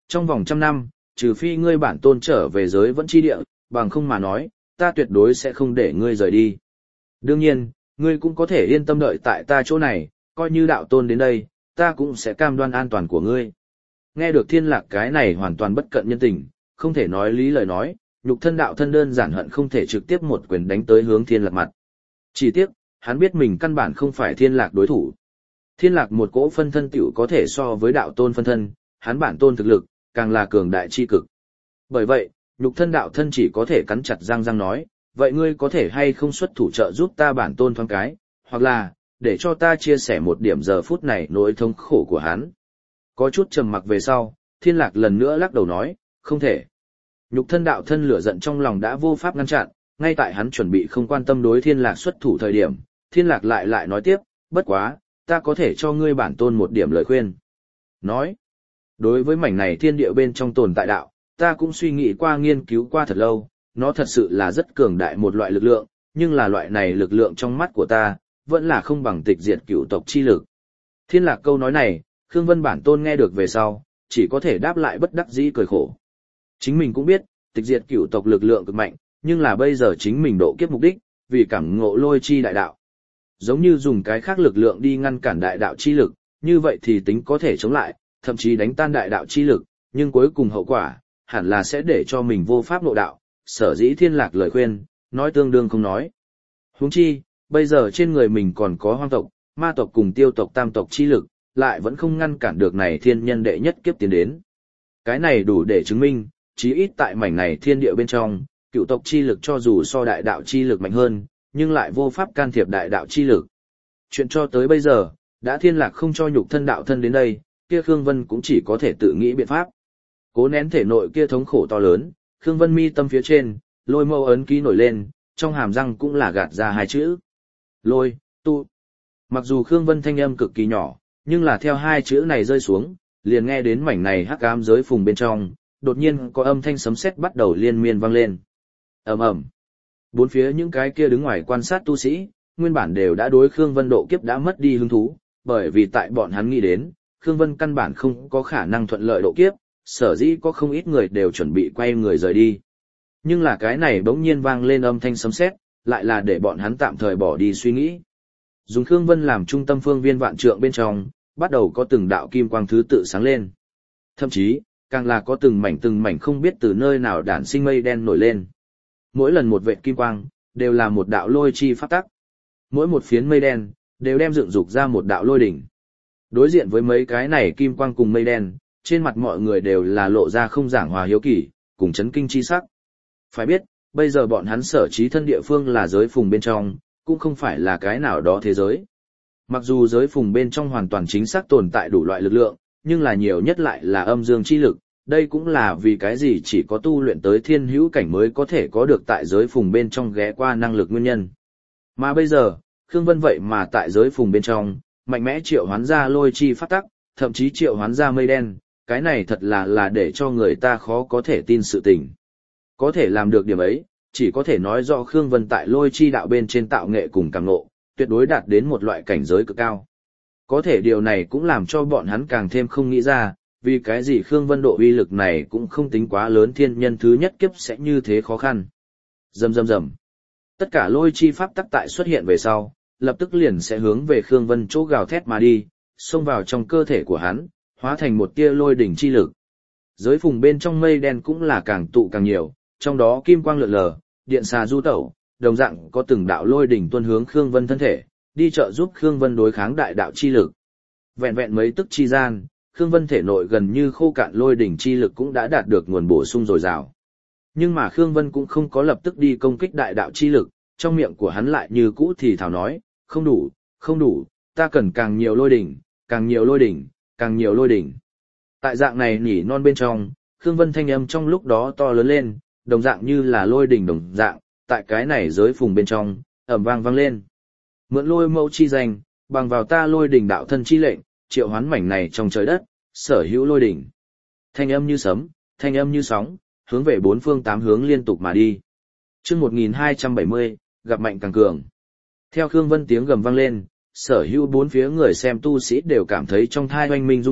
trong vòng 100 năm, trừ phi ngươi bản tôn trở về giới vẫn chi địa, bằng không mà nói, ta tuyệt đối sẽ không để ngươi rời đi. Đương nhiên, ngươi cũng có thể yên tâm đợi tại ta chỗ này, coi như đạo tôn đến đây, ta cũng sẽ cam đoan an toàn của ngươi. Nghe được Thiên Lạc cái này hoàn toàn bất cận nhân tình, không thể nói lý lời nói, nhục thân đạo thân đơn giản hận không thể trực tiếp một quyền đánh tới hướng Thiên Lạc mặt. Chỉ tiếc, hắn biết mình căn bản không phải Thiên Lạc đối thủ. Thiên Lạc một cỗ phân thân tiểu có thể so với đạo tôn phân thân, hắn bản tôn thực lực, càng là cường đại chi cực. Bởi vậy, nhục thân đạo thân chỉ có thể cắn chặt răng răng nói, vậy ngươi có thể hay không xuất thủ trợ giúp ta bản tôn thoáng cái, hoặc là, để cho ta chia sẻ một điểm giờ phút này nỗi thống khổ của hắn. Có chút trầm mặc về sau, Thiên Lạc lần nữa lắc đầu nói, không thể. Nhục thân đạo thân lửa giận trong lòng đã vô pháp ngăn chặn, ngay tại hắn chuẩn bị không quan tâm đối Thiên Lạc xuất thủ thời điểm, Thiên Lạc lại nói tiếp, bất quá, ta có thể cho ngươi bản tôn một điểm lời khuyên. Nói, đối với mảnh này thiên địa bên trong tồn tại đạo, ta cũng suy nghĩ qua nghiên cứu qua thật lâu, nó thật sự là rất cường đại một loại lực lượng, nhưng là loại này lực lượng trong mắt của ta, vẫn là không bằng tịch diệt cửu tộc chi lực. Thiên Lạc câu nói này, Khương Vân bản tôn nghe được về sau, chỉ có thể đáp lại bất đắc dĩ cười khổ. Chính mình cũng biết, tịch diệt cửu tộc lực lượng cực mạnh, nhưng là bây giờ chính mình độ kiếp mục đích, vì cảm ngộ lôi chi đại đạo. Giống như dùng cái khác lực lượng đi ngăn cản đại đạo chi lực, như vậy thì tính có thể chống lại, thậm chí đánh tan đại đạo chi lực, nhưng cuối cùng hậu quả, hẳn là sẽ để cho mình vô pháp ngộ đạo, sở dĩ Thiên Lạc lời khuyên, nói tương đương không nói. Huống chi, bây giờ trên người mình còn có hoang tộc, ma tộc cùng tiêu tộc tam tộc chi lực, lại vẫn không ngăn cản được này thiên nhân đệ nhất kiếp tiến đến. Cái này đủ để chứng minh, chí ít tại mảnh này thiên địa bên trong, cựu tộc chi lực cho dù so đại đạo chi lực mạnh hơn, nhưng lại vô pháp can thiệp đại đạo chi lực. Chuyện cho tới bây giờ, đã Thiên Lạc không cho nhục thân đạo thân đến đây, kia Khương Vân cũng chỉ có thể tự nghĩ biện pháp. Cố nén thể nội kia thống khổ to lớn, Khương Vân mi tâm phía trên, lôi mâu ấn ký nổi lên, trong hàm răng cũng là gạt ra hai chữ. Lôi, tu. Mặc dù Khương Vân thanh âm cực kỳ nhỏ, nhưng là theo hai chữ này rơi xuống, liền nghe đến mảnh này hắc ám giới phùng bên trong, đột nhiên có âm thanh sấm sét bắt đầu liên miên vang lên. Ầm ầm. Bốn phía những cái kia đứng ngoài quan sát tu sĩ, nguyên bản đều đã đối Khương Vân độ kiếp đã mất đi hứng thú, bởi vì tại bọn hắn nghĩ đến, Khương Vân căn bản không có khả năng thuận lợi độ kiếp, sở dĩ có không ít người đều chuẩn bị quay người rời đi. Nhưng là cái này bỗng nhiên vang lên âm thanh sấm sét, lại là để bọn hắn tạm thời bỏ đi suy nghĩ. Dùng Khương Vân làm trung tâm phương viên vạn trượng bên trong, bắt đầu có từng đạo kim quang thứ tự sáng lên. Thậm chí, càng là có từng mảnh không biết từ nơi nào đản sinh mây đen nổi lên. Mỗi lần một vệt kim quang, đều là một đạo lôi chi pháp tắc. Mỗi một phiến mây đen, đều đem dựng dục ra một đạo lôi đỉnh. Đối diện với mấy cái này kim quang cùng mây đen, trên mặt mọi người đều là lộ ra không giảng hòa hiếu kỳ, cùng chấn kinh chi sắc. Phải biết, bây giờ bọn hắn sở trí thân địa phương là giới phùng bên trong, cũng không phải là cái nào đó thế giới. Mặc dù giới phùng bên trong hoàn toàn chính xác tồn tại đủ loại lực lượng, nhưng là nhiều nhất lại là âm dương chi lực, đây cũng là vì cái gì chỉ có tu luyện tới thiên hữu cảnh mới có thể có được tại giới phùng bên trong ghé qua năng lực nguyên nhân. Mà bây giờ, Khương Vân vậy mà tại giới phùng bên trong, mạnh mẽ triệu hoán ra lôi chi phát tắc, thậm chí triệu hoán ra mây đen, cái này thật là để cho người ta khó có thể tin sự tình. Có thể làm được điểm ấy, chỉ có thể nói rõ Khương Vân tại lôi chi đạo bên trên tạo nghệ cùng cảm ngộ, tuyệt đối đạt đến một loại cảnh giới cực cao. Có thể điều này cũng làm cho bọn hắn càng thêm không nghĩ ra, vì cái gì Khương Vân độ uy lực này cũng không tính quá lớn, thiên nhân thứ nhất kiếp sẽ như thế khó khăn. Rầm rầm rầm. Tất cả lôi chi pháp tắc tại xuất hiện về sau, lập tức liền sẽ hướng về Khương Vân chỗ gào thét mà đi, xông vào trong cơ thể của hắn, hóa thành một tia lôi đỉnh chi lực. Giới phùng bên trong mây đen cũng là càng tụ càng nhiều, trong đó kim quang lượn lờ, điện xà du tẩu, đồng dạng có từng đạo lôi đỉnh tuôn hướng Khương Vân thân thể, đi trợ giúp Khương Vân đối kháng đại đạo chi lực. Vẹn vẹn mấy tức chi gian, Khương Vân thể nội gần như khô cạn lôi đỉnh chi lực cũng đã đạt được nguồn bổ sung dồi dào. Nhưng mà Khương Vân cũng không có lập tức đi công kích đại đạo chi lực, trong miệng của hắn lại như cũ thì thào nói, không đủ, không đủ, ta cần càng nhiều lôi đỉnh, càng nhiều lôi đỉnh, càng nhiều lôi đỉnh. Tại dạng này nhỉ non bên trong, Khương Vân thanh âm trong lúc đó to lớn lên, đồng dạng như là lôi đỉnh đồng dạng, tại cái này giới phùng bên trong, ầm vang vang lên. Mượn lôi mẫu chi danh, bằng vào ta lôi đỉnh đạo thân chi lệnh, triệu hoán mảnh này trong trời đất, sở hữu lôi đỉnh. Thanh âm như sấm, thanh âm như sóng, hướng về bốn phương tám hướng liên tục mà đi. Chương 1270, gặp mạnh càng cường. Theo Khương Vân tiếng gầm vang lên, sở hữu bốn phía người xem tu sĩ đều cảm thấy trong thai oanh minh rung động,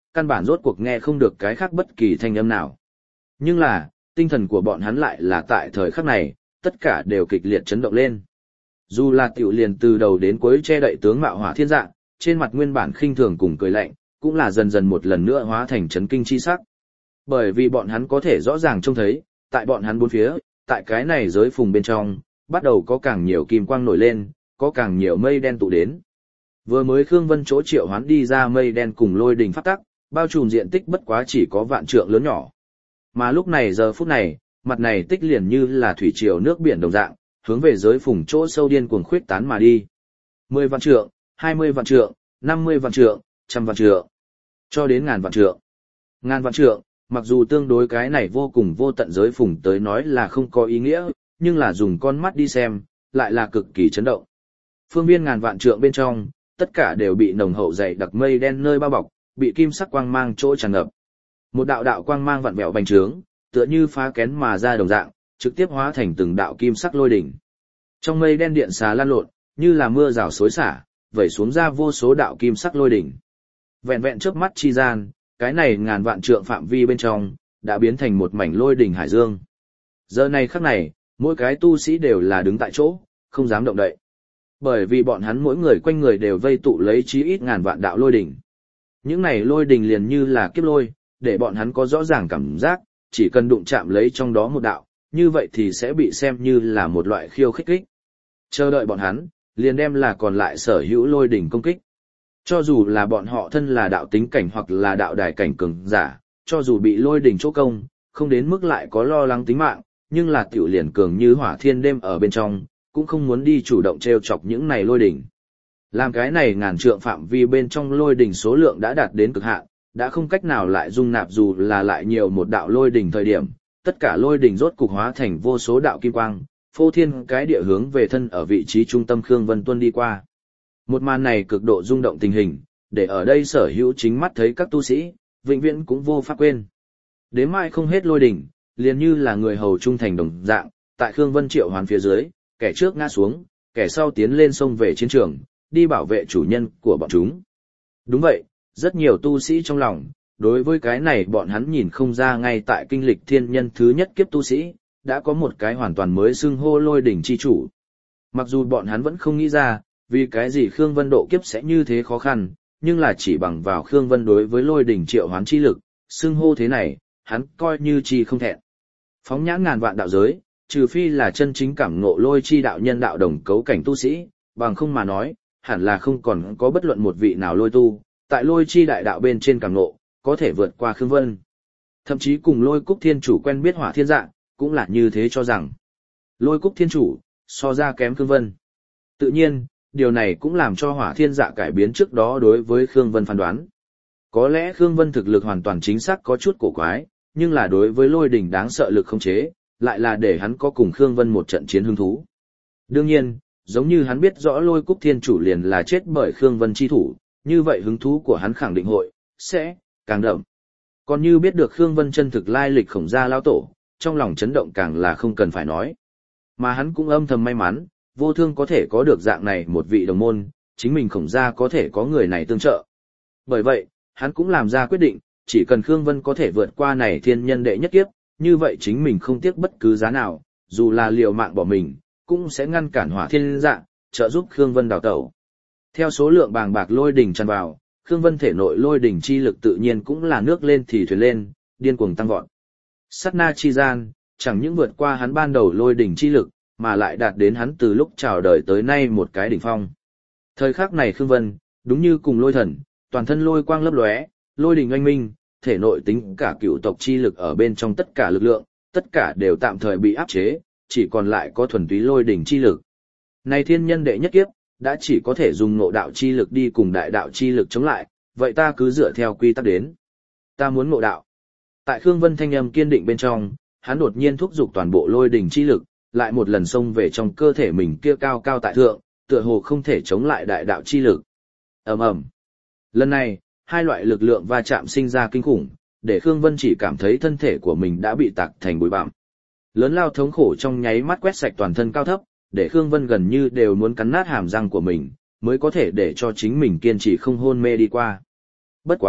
căn bản rốt cuộc nghe không được cái khác bất kỳ thanh âm nào. Nhưng là, tinh thần của bọn hắn lại là tại thời khắc này, tất cả đều kịch liệt chấn động lên. Dù là tiểu liền từ đầu đến cuối che đậy tướng mạo Hỏa Thiên Dạ, trên mặt nguyên bản khinh thường cùng cười lạnh, cũng là dần dần một lần nữa hóa thành chấn kinh chi sắc. Bởi vì bọn hắn có thể rõ ràng trông thấy, tại bọn hắn bốn phía, tại cái này giới phùng bên trong, bắt đầu có càng nhiều kim quang nổi lên, có càng nhiều mây đen tụ đến. Vừa mới Khương Vân chỗ triệu hoán đi ra mây đen cùng lôi đình pháp tắc, bao trùm diện tích bất quá chỉ có vạn trượng lớn nhỏ. Mà lúc này giờ phút này, mặt này tích liền như là thủy triều nước biển đồng dạng, hướng về giới phùng chỗ sâu điên cuồng khuyết tán mà đi. 10 vạn trượng, 20 vạn trượng, 50 vạn trượng, 100 vạn trượng, cho đến ngàn vạn trượng. Ngàn vạn trượng, mặc dù tương đối cái này vô cùng vô tận giới phùng tới nói là không có ý nghĩa, nhưng là dùng con mắt đi xem, lại là cực kỳ chấn động. Phương viên ngàn vạn trượng bên trong, tất cả đều bị nồng hậu dày đặc mây đen nơi bao bọc, bị kim sắc quang mang chỗ tràn ngập. Một đạo đạo quang mang vặn vẹo bành trướng, tựa như phá kén mà ra đồng dạng, trực tiếp hóa thành từng đạo kim sắc lôi đỉnh. Trong mây đen điện xà lan lộn, như là mưa rào xối xả, vẩy xuống ra vô số đạo kim sắc lôi đỉnh. Vẹn vẹn chớp mắt chi gian, cái này ngàn vạn trượng phạm vi bên trong, đã biến thành một mảnh lôi đỉnh hải dương. Giờ này khắc này, mỗi cái tu sĩ đều là đứng tại chỗ, không dám động đậy. Bởi vì bọn hắn mỗi người quanh người đều vây tụ lấy chí ít ngàn vạn đạo lôi đỉnh. Những này lôi đỉnh liền như là kiếp lôi, để bọn hắn có rõ ràng cảm giác, chỉ cần đụng chạm lấy trong đó một đạo, như vậy thì sẽ bị xem như là một loại khiêu khích kích. Chờ đợi bọn hắn, liền đem là còn lại sở hữu lôi đỉnh công kích. Cho dù là bọn họ thân là đạo tính cảnh hoặc là đạo đài cảnh cường giả, cho dù bị lôi đỉnh chỗ công, không đến mức lại có lo lắng tính mạng, nhưng là tiểu liền cường như Hỏa Thiên đêm ở bên trong, cũng không muốn đi chủ động treo chọc những này lôi đỉnh. Làm cái này ngàn trượng phạm vi bên trong lôi đỉnh số lượng đã đạt đến cực hạn, đã không cách nào lại dung nạp dù là lại nhiều một đạo lôi đỉnh thời điểm, tất cả lôi đỉnh rốt cục hóa thành vô số đạo kim quang, phô thiên cái địa hướng về thân ở vị trí trung tâm Khương Vân tuân đi qua. Một màn này cực độ rung động tình hình, để ở đây sở hữu chính mắt thấy các tu sĩ, vĩnh viễn cũng vô pháp quên. Đến mai không hết lôi đỉnh, liền như là người hầu trung thành đồng dạng, tại Khương Vân triệu hoán phía dưới, kẻ trước ngã xuống, kẻ sau tiến lên sông về chiến trường, đi bảo vệ chủ nhân của bọn chúng. Đúng vậy, rất nhiều tu sĩ trong lòng, đối với cái này bọn hắn nhìn không ra ngay tại kinh lịch thiên nhân thứ nhất kiếp tu sĩ, đã có một cái hoàn toàn mới xưng hô lôi đỉnh chi chủ. Mặc dù bọn hắn vẫn không nghĩ ra, vì cái gì Khương Vân độ kiếp sẽ như thế khó khăn, nhưng là chỉ bằng vào Khương Vân đối với lôi đỉnh triệu hoán chi lực, xưng hô thế này, hắn coi như chi không thẹn. Phóng nhãn ngàn vạn đạo giới, trừ phi là chân chính cảm ngộ lôi chi đạo nhân đạo đồng cấu cảnh tu sĩ, bằng không mà nói, hẳn là không còn có bất luận một vị nào lôi tu, tại lôi chi đại đạo bên trên cảm ngộ, có thể vượt qua Khương Vân. Thậm chí cùng lôi cúc thiên chủ quen biết Hỏa Thiên Dạ, cũng là như thế cho rằng. Lôi cúc thiên chủ, so ra kém Khương Vân. Tự nhiên, điều này cũng làm cho Hỏa Thiên Dạ cải biến trước đó đối với Khương Vân phán đoán. Có lẽ Khương Vân thực lực hoàn toàn chính xác có chút cổ quái, nhưng là đối với lôi đỉnh đáng sợ lực không chế, lại là để hắn có cùng Khương Vân một trận chiến hứng thú. Đương nhiên, giống như hắn biết rõ lôi cúc thiên chủ liền là chết bởi Khương Vân chi thủ, như vậy hứng thú của hắn khẳng định sẽ càng đậm. Còn như biết được Khương Vân chân thực lai lịch Khổng Gia lão tổ, trong lòng chấn động càng là không cần phải nói. Mà hắn cũng âm thầm may mắn, vô thương có thể có được dạng này một vị đồng môn, chính mình Khổng Gia có thể có người này tương trợ. Bởi vậy, hắn cũng làm ra quyết định, chỉ cần Khương Vân có thể vượt qua này thiên nhân đệ nhất kiếp, như vậy chính mình không tiếc bất cứ giá nào, dù là liều mạng bỏ mình, cũng sẽ ngăn cản Hỏa Thiên Dạ, trợ giúp Khương Vân đào tẩu. Theo số lượng bàng bạc lôi đỉnh tràn vào, Khương Vân thể nội lôi đỉnh chi lực tự nhiên cũng là nước lên thì thuyền lên, điên cuồng tăng vọt. Sát na chi gian, chẳng những vượt qua hắn ban đầu lôi đỉnh chi lực, mà lại đạt đến hắn từ lúc chào đời tới nay một cái đỉnh phong. Thời khắc này Khương Vân, đúng như cùng lôi thần, toàn thân lôi quang lấp lóe, lôi đỉnh oanh minh, thể nội tính cả cựu tộc chi lực ở bên trong tất cả lực lượng, tất cả đều tạm thời bị áp chế, chỉ còn lại có thuần túy lôi đỉnh chi lực. Này thiên nhân đệ nhất kiếp, đã chỉ có thể dùng ngộ đạo chi lực đi cùng đại đạo chi lực chống lại, vậy ta cứ dựa theo quy tắc đến. Ta muốn ngộ đạo. Tại Khương Vân thanh âm kiên định bên trong, hắn đột nhiên thúc giục toàn bộ lôi đỉnh chi lực, lại một lần xông về trong cơ thể mình kia cao cao tại thượng, tựa hồ không thể chống lại đại đạo chi lực. Ầm ầm. Lần này, hai loại lực lượng va chạm sinh ra kinh khủng, để Khương Vân chỉ cảm thấy thân thể của mình đã bị tạc thành bụi bặm. Lớn lao thống khổ trong nháy mắt quét sạch toàn thân cao thấp, để Khương Vân gần như đều muốn cắn nát hàm răng của mình, mới có thể để cho chính mình kiên trì không hôn mê đi qua. Bất quá,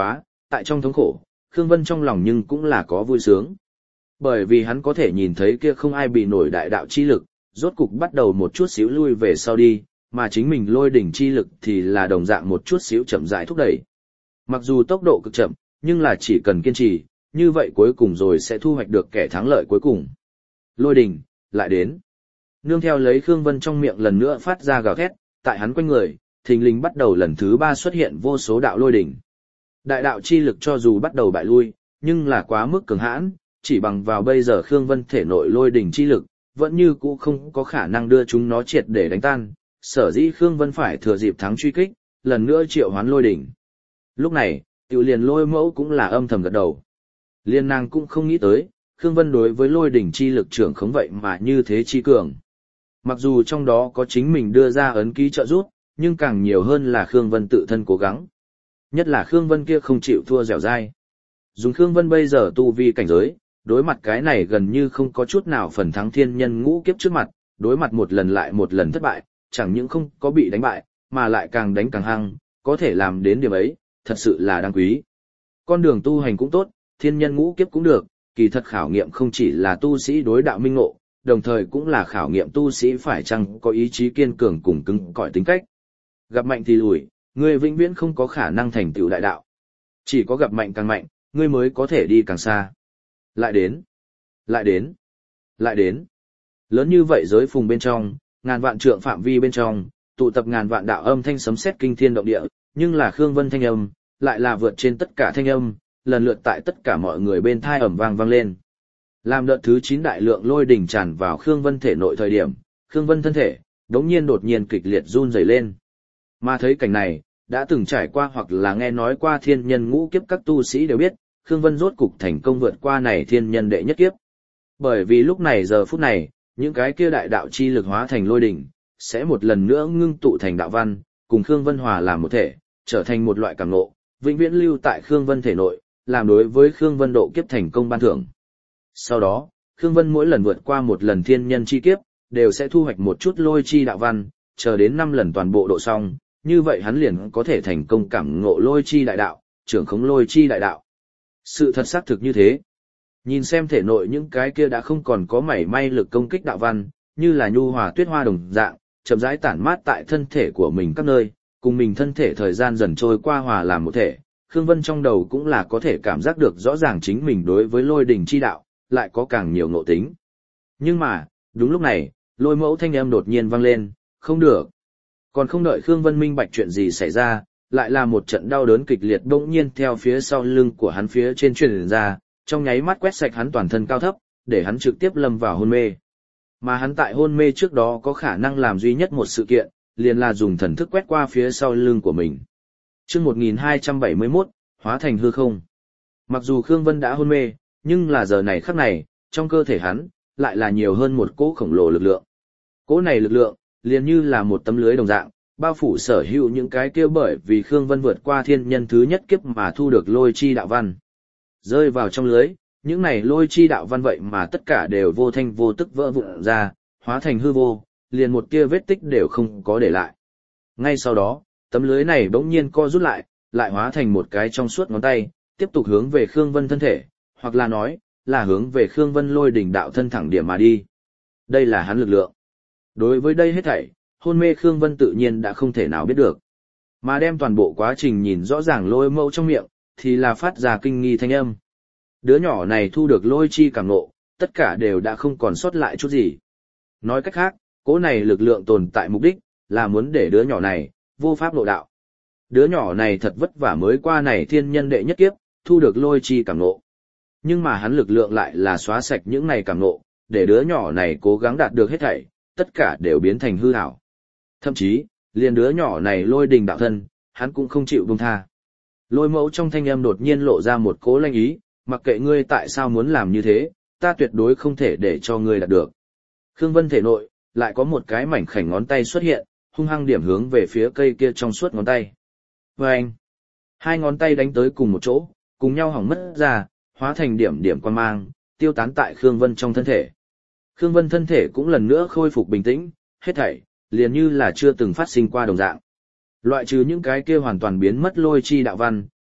tại trong thống khổ, Khương Vân trong lòng nhưng cũng là có vui sướng. Bởi vì hắn có thể nhìn thấy kia không ai bị nổi đại đạo chi lực, rốt cục bắt đầu một chút xíu lui về sau đi, mà chính mình lôi đỉnh chi lực thì là đồng dạng một chút xíu chậm rãi thúc đẩy. Mặc dù tốc độ cực chậm, nhưng là chỉ cần kiên trì, như vậy cuối cùng rồi sẽ thu hoạch được kẻ thắng lợi cuối cùng. Lôi đỉnh, lại đến. Nương theo lấy Khương Vân trong miệng lần nữa phát ra gào thét, tại hắn quanh người, thình lình bắt đầu lần thứ 3 xuất hiện vô số đạo lôi đỉnh. Đại đạo chi lực cho dù bắt đầu bại lui, nhưng là quá mức cường hãn, chỉ bằng vào bây giờ Khương Vân thể nội lôi đỉnh chi lực, vẫn như cũ không có khả năng đưa chúng nó triệt để đánh tan, sở dĩ Khương Vân phải thừa dịp thắng truy kích, lần nữa triệu hoán lôi đỉnh. Lúc này, tiểu liền lôi mẫu cũng là âm thầm gật đầu. Liên nàng cũng không nghĩ tới, Khương Vân đối với lôi đỉnh chi lực trưởng khống vậy mà như thế chi cường. Mặc dù trong đó có chính mình đưa ra ấn ký trợ giúp, nhưng càng nhiều hơn là Khương Vân tự thân cố gắng. Nhất là Khương Vân kia không chịu thua dẻo dai. Dùng Khương Vân bây giờ tu vi cảnh giới, đối mặt cái này gần như không có chút nào phần thắng thiên nhân ngũ kiếp trước mặt, đối mặt một lần lại một lần thất bại, chẳng những không có bị đánh bại, mà lại càng đánh càng hăng, có thể làm đến điểm ấy, thật sự là đáng quý. Con đường tu hành cũng tốt, thiên nhân ngũ kiếp cũng được, kỳ thật khảo nghiệm không chỉ là tu sĩ đối đạo minh ngộ, đồng thời cũng là khảo nghiệm tu sĩ phải chăng có ý chí kiên cường cùng cứng cỏi tính cách. Gặp mạnh thì lùi, người vĩnh viễn không có khả năng thành tựu đại đạo. Chỉ có gặp mạnh càng mạnh, ngươi mới có thể đi càng xa. Lại đến, lại đến, lại đến. Lớn như vậy giới phùng bên trong, ngàn vạn trượng phạm vi bên trong, tụ tập ngàn vạn đạo âm thanh sấm sét kinh thiên động địa, nhưng là Khương Vân thanh âm, lại là vượt trên tất cả thanh âm, lần lượt tại tất cả mọi người bên thai ầm vang vang lên. Làm đợt thứ 9 đại lượng lôi đỉnh tràn vào Khương Vân thể nội thời điểm, Khương Vân thân thể đột nhiên kịch liệt run rẩy lên. Mà thấy cảnh này, đã từng trải qua hoặc là nghe nói qua thiên nhân ngũ kiếp các tu sĩ đều biết, Khương Vân rốt cục thành công vượt qua này thiên nhân đệ nhất kiếp. Bởi vì lúc này giờ phút này, những cái kia đại đạo chi lực hóa thành lôi đỉnh, sẽ một lần nữa ngưng tụ thành đạo văn, cùng Khương Vân hòa làm một thể, trở thành một loại cảm ngộ, vĩnh viễn lưu tại Khương Vân thể nội, làm đối với Khương Vân độ kiếp thành công ban thưởng. Sau đó, Khương Vân mỗi lần vượt qua một lần thiên nhân chi kiếp, đều sẽ thu hoạch một chút lôi chi đạo văn, chờ đến 5 lần toàn bộ độ xong, như vậy hắn liền có thể thành công cảm ngộ lôi chi đại đạo, trưởng khống lôi chi đại đạo. Sự thật xác thực như thế. Nhìn xem thể nội những cái kia đã không còn có mảy may lực công kích đạo văn, như là nhu hòa tuyết hoa đồng dạng, chậm rãi tản mát tại thân thể của mình các nơi, cùng mình thân thể thời gian dần trôi qua hòa làm một thể, Khương Vân trong đầu cũng là có thể cảm giác được rõ ràng chính mình đối với lôi đỉnh chi đạo, lại có càng nhiều ngộ tính. Nhưng mà, đúng lúc này, lôi mẫu thanh âm đột nhiên vang lên, không được. Còn không đợi Khương Vân minh bạch chuyện gì xảy ra, lại là một trận đau đớn kịch liệt bỗng nhiên theo phía sau lưng của hắn phía trên truyền ra, trong nháy mắt quét sạch hắn toàn thân cao thấp, để hắn trực tiếp lâm vào hôn mê. Mà hắn tại hôn mê trước đó có khả năng làm duy nhất một sự kiện, liền là dùng thần thức quét qua phía sau lưng của mình. Chương 1271, hóa thành hư không. Mặc dù Khương Vân đã hôn mê, nhưng là giờ này khắc này, trong cơ thể hắn, lại là nhiều hơn một cỗ khổng lồ lực lượng. Cỗ này lực lượng, liền như là một tấm lưới đồng dạng, bao phủ sở hữu những cái kia bởi vì Khương Vân vượt qua thiên nhân thứ nhất kiếp mà thu được lôi chi đạo văn. Rơi vào trong lưới, những này lôi chi đạo văn vậy mà tất cả đều vô thanh vô tức vỡ vụn ra, hóa thành hư vô, liền một tia vết tích đều không có để lại. Ngay sau đó, tấm lưới này bỗng nhiên co rút lại, lại hóa thành một cái trong suốt ngón tay, tiếp tục hướng về Khương Vân thân thể, hoặc là nói, là hướng về Khương Vân lôi đỉnh đạo thân thẳng điểm mà đi. Đây là hắn lực lượng. Đối với đây hết thảy, hôn mê Khương Vân tự nhiên đã không thể nào biết được. Mà đem toàn bộ quá trình nhìn rõ ràng lôi mẫu trong miệng, thì là phát ra kinh nghi thanh âm. Đứa nhỏ này thu được lôi chi cảm ngộ, tất cả đều đã không còn sót lại chút gì. Nói cách khác, cỗ này lực lượng tồn tại mục đích, là muốn để đứa nhỏ này, vô pháp lộ đạo. Đứa nhỏ này thật vất vả mới qua này thiên nhân đệ nhất kiếp, thu được lôi chi cảm ngộ. Nhưng mà hắn lực lượng lại là xóa sạch những này cảm ngộ, để đứa nhỏ này cố gắng đạt được hết thảy, tất cả đều biến thành hư ảo. Thậm chí, liền đứa nhỏ này lôi đình đạo thân, hắn cũng không chịu buông tha. Lôi mẫu trong thanh âm đột nhiên lộ ra một cố lanh ý, mặc kệ ngươi tại sao muốn làm như thế, ta tuyệt đối không thể để cho ngươi đạt được. Khương Vân thể nội, lại có một cái mảnh khảnh ngón tay xuất hiện, hung hăng điểm hướng về phía cây kia trong suốt ngón tay. Vâng! Hai ngón tay đánh tới cùng một chỗ, cùng nhau hỏng mất ra, hóa thành điểm điểm quang mang, tiêu tán tại Khương Vân trong thân thể. Khương Vân thân thể cũng lần nữa khôi phục bình tĩnh, hết thảy, liền như là chưa từng phát sinh qua đồng dạng. Loại trừ những cái kia hoàn toàn biến mất lôi chi đạo văn,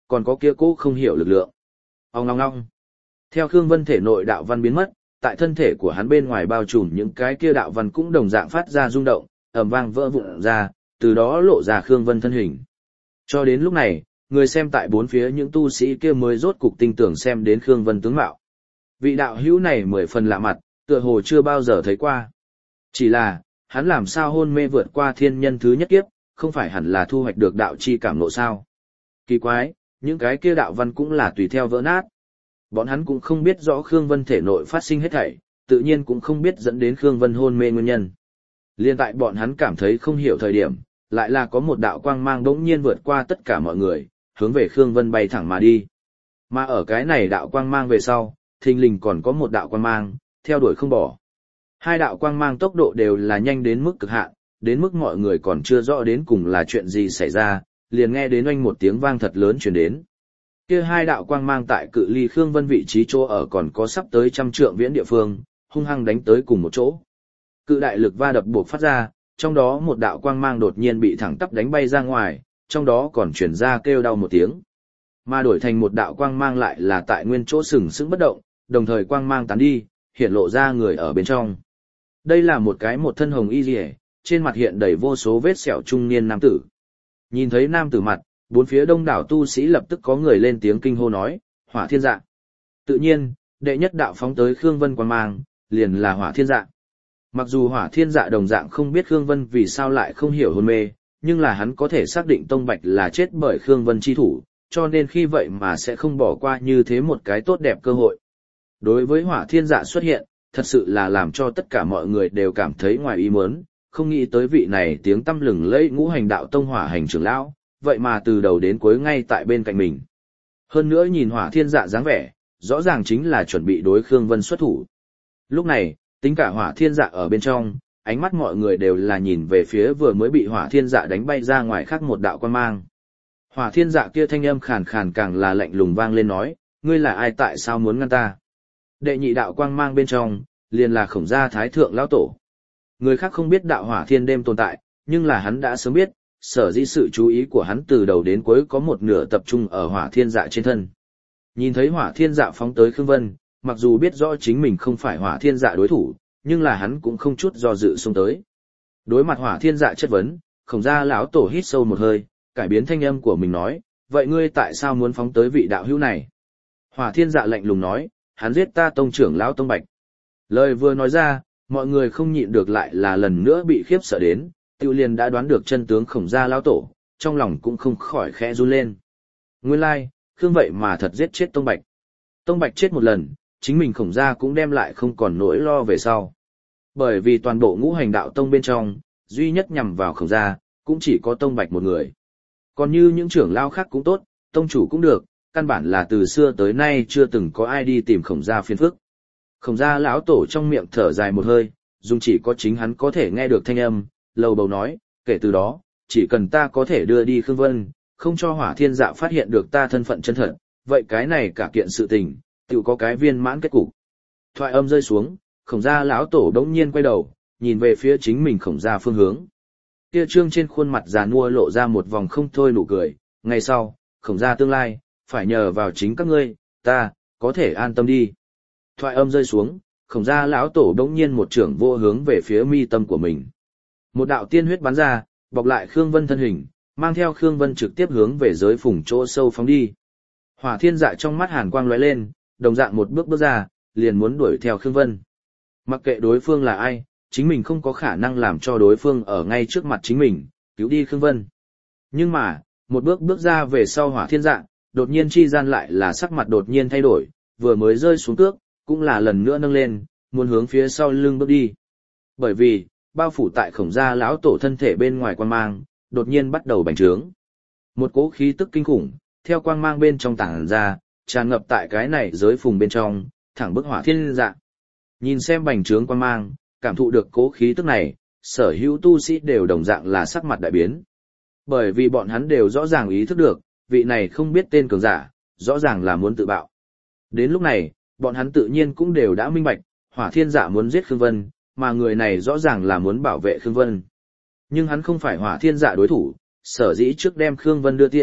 còn có kia cố không hiểu lực lượng. Ong ong ong. Theo Khương Vân thể nội đạo văn biến mất, tại thân thể của hắn bên ngoài bao trùm những cái kia đạo văn cũng đồng dạng phát ra rung động, ầm vang vỡ vụn ra, từ đó lộ ra Khương Vân thân hình. Cho đến lúc này, người xem tại bốn phía những tu sĩ kia mới rốt cục tinh tưởng xem đến Khương Vân tướng mạo. Vị đạo hữu này 10 phần lạ mặt, tựa hồ chưa bao giờ thấy qua. Chỉ là, hắn làm sao hôn mê vượt qua thiên nhân thứ nhất kiếp, không phải hẳn là thu hoạch được đạo chi cảm ngộ sao? Kỳ quái, những cái kia đạo văn cũng là tùy theo vỡ nát. Bọn hắn cũng không biết rõ Khương Vân thể nội phát sinh hết thảy, tự nhiên cũng không biết dẫn đến Khương Vân hôn mê nguyên nhân. Liên tại bọn hắn cảm thấy không hiểu thời điểm, lại là có một đạo quang mang đống nhiên vượt qua tất cả mọi người, hướng về Khương Vân bay thẳng mà đi. Mà ở cái này đạo quang mang về sau, thình lình còn có một đạo quang mang, theo đuổi không bỏ. Hai đạo quang mang tốc độ đều là nhanh đến mức cực hạn, đến mức mọi người còn chưa rõ đến cùng là chuyện gì xảy ra, liền nghe đến oanh một tiếng vang thật lớn truyền đến. Kia hai đạo quang mang tại cự ly Khương Vân vị trí chỗ ở còn có sắp tới 100 trượng viễn địa phương, hung hăng đánh tới cùng một chỗ. Cự đại lực va đập buộc phát ra, trong đó một đạo quang mang đột nhiên bị thẳng tắp đánh bay ra ngoài, trong đó còn truyền ra kêu đau một tiếng. Mà đổi thành một đạo quang mang lại là tại nguyên chỗ sừng sững bất động, đồng thời quang mang tán đi, hiện lộ ra người ở bên trong. Đây là một thân hồng y liễu, trên mặt hiện đầy vô số vết sẹo trung niên nam tử. Nhìn thấy nam tử mặt, bốn phía đông đảo tu sĩ lập tức có người lên tiếng kinh hô nói, Hỏa Thiên Dạ. Tự nhiên, đệ nhất đạo phóng tới Khương Vân quang mang, liền là Hỏa Thiên Dạ. Mặc dù Hỏa Thiên Dạ đồng dạng không biết Khương Vân vì sao lại không hiểu hôn mê, nhưng là hắn có thể xác định Tông Bạch là chết bởi Khương Vân chi thủ, cho nên khi vậy mà sẽ không bỏ qua như thế một cái tốt đẹp cơ hội. Đối với Hỏa Thiên Dạ xuất hiện, thật sự là làm cho tất cả mọi người đều cảm thấy ngoài ý muốn, không nghĩ tới vị này tiếng tăm lừng lẫy Ngũ Hành Đạo Tông Hỏa Hành trưởng lão, vậy mà từ đầu đến cuối ngay tại bên cạnh mình. Hơn nữa nhìn Hỏa Thiên Dạ dáng vẻ, rõ ràng chính là chuẩn bị đối Khương Vân xuất thủ. Lúc này, tính cả Hỏa Thiên Dạ ở bên trong, ánh mắt mọi người đều là nhìn về phía vừa mới bị Hỏa Thiên Dạ đánh bay ra ngoài khác một đạo quang mang. Hỏa Thiên Dạ kia thanh âm khàn khàn càng là lạnh lùng vang lên nói, ngươi là ai, tại sao muốn ngăn ta? Đệ nhị đạo quang mang bên trong, liền là Khổng Gia Thái Thượng lão tổ. Người khác không biết đạo Hỏa Thiên đêm tồn tại, nhưng là hắn đã sớm biết, sở dĩ sự chú ý của hắn từ đầu đến cuối có một nửa tập trung ở Hỏa Thiên Dạ trên thân. Nhìn thấy Hỏa Thiên Dạ phóng tới Khương Vân, mặc dù biết rõ chính mình không phải Hỏa Thiên Dạ đối thủ, nhưng là hắn cũng không chút do dự xông tới. Đối mặt Hỏa Thiên Dạ chất vấn, Khổng Gia lão tổ hít sâu một hơi, cải biến thanh âm của mình nói, vậy ngươi tại sao muốn phóng tới vị đạo hữu này? Hỏa Thiên Dạ lạnh lùng nói, hắn giết ta tông trưởng lão Tông Bạch. Lời vừa nói ra, mọi người không nhịn được lại là lần nữa bị khiếp sợ đến, Tiêu Liên đã đoán được chân tướng Khổng Gia lão tổ, trong lòng cũng không khỏi khẽ run lên. Nguyên lai, Khương vậy mà thật giết chết Tông Bạch. Tông Bạch chết một lần, chính mình Khổng Gia cũng đem lại không còn nỗi lo về sau. Bởi vì toàn bộ Ngũ Hành Đạo Tông bên trong, duy nhất nhằm vào Khổng Gia, cũng chỉ có Tông Bạch một người. Còn như những trưởng lão khác cũng tốt, tông chủ cũng được, căn bản là từ xưa tới nay chưa từng có ai đi tìm Khổng Gia phiền phức. Khổng Gia lão tổ trong miệng thở dài một hơi, dùng chỉ có chính hắn có thể nghe được thanh âm, lầu bầu nói, kể từ đó, chỉ cần ta có thể đưa đi Khương Vân, không cho Hỏa Thiên Dạ phát hiện được ta thân phận chân thật, vậy cái này cả kiện sự tình, tự có cái viên mãn kết cục. Thoại âm rơi xuống, Khổng Gia lão tổ đống nhiên quay đầu, nhìn về phía chính mình Khổng Gia phương hướng. Kia trương trên khuôn mặt già nua lộ ra một vòng không thôi nụ cười, ngày sau, Khổng Gia tương lai, phải nhờ vào chính các ngươi, ta, có thể an tâm đi. Thoại âm rơi xuống, Khổng Gia lão tổ đống nhiên một trưởng vô hướng về phía mi tâm của mình. Một đạo tiên huyết bắn ra, bọc lại Khương Vân thân hình, mang theo Khương Vân trực tiếp hướng về giới phùng chỗ sâu phóng đi. Hỏa Thiên Dạ trong mắt hàn quang lóe lên, đồng dạng một bước ra, liền muốn đuổi theo Khương Vân. Mặc kệ đối phương là ai, chính mình không có khả năng làm cho đối phương ở ngay trước mặt chính mình, cứu đi Khương Vân. Nhưng mà, một bước ra về sau Hỏa Thiên Dạ, đột nhiên chi gian lại là sắc mặt đột nhiên thay đổi, vừa mới rơi xuống cước, cũng là lần nữa nâng lên, muốn hướng phía sau lưng bước đi. Bởi vì, bao phủ tại Khổng Gia lão tổ thân thể bên ngoài quang mang, đột nhiên bắt đầu bành trướng. Một cỗ khí tức kinh khủng, theo quang mang bên trong tản ra, tràn ngập tại cái này giới phùng bên trong, thẳng bức Hỏa Thiên Dạ. Nhìn xem bành trướng quang mang, cảm thụ được cỗ khí tức này, sở hữu tu sĩ đều đồng dạng là sắc mặt đại biến. Bởi vì bọn hắn đều rõ ràng ý thức được, vị này không biết tên cường giả, rõ ràng là muốn tự bạo. Đến lúc này, bọn hắn tự nhiên cũng đều đã minh bạch, Hỏa Thiên Dạ muốn giết Khương Vân, mà người này rõ ràng là muốn bảo vệ Khương Vân. Nhưng hắn không phải Hỏa Thiên Dạ đối thủ, sở dĩ trước đem Khương Vân đưa tiễn,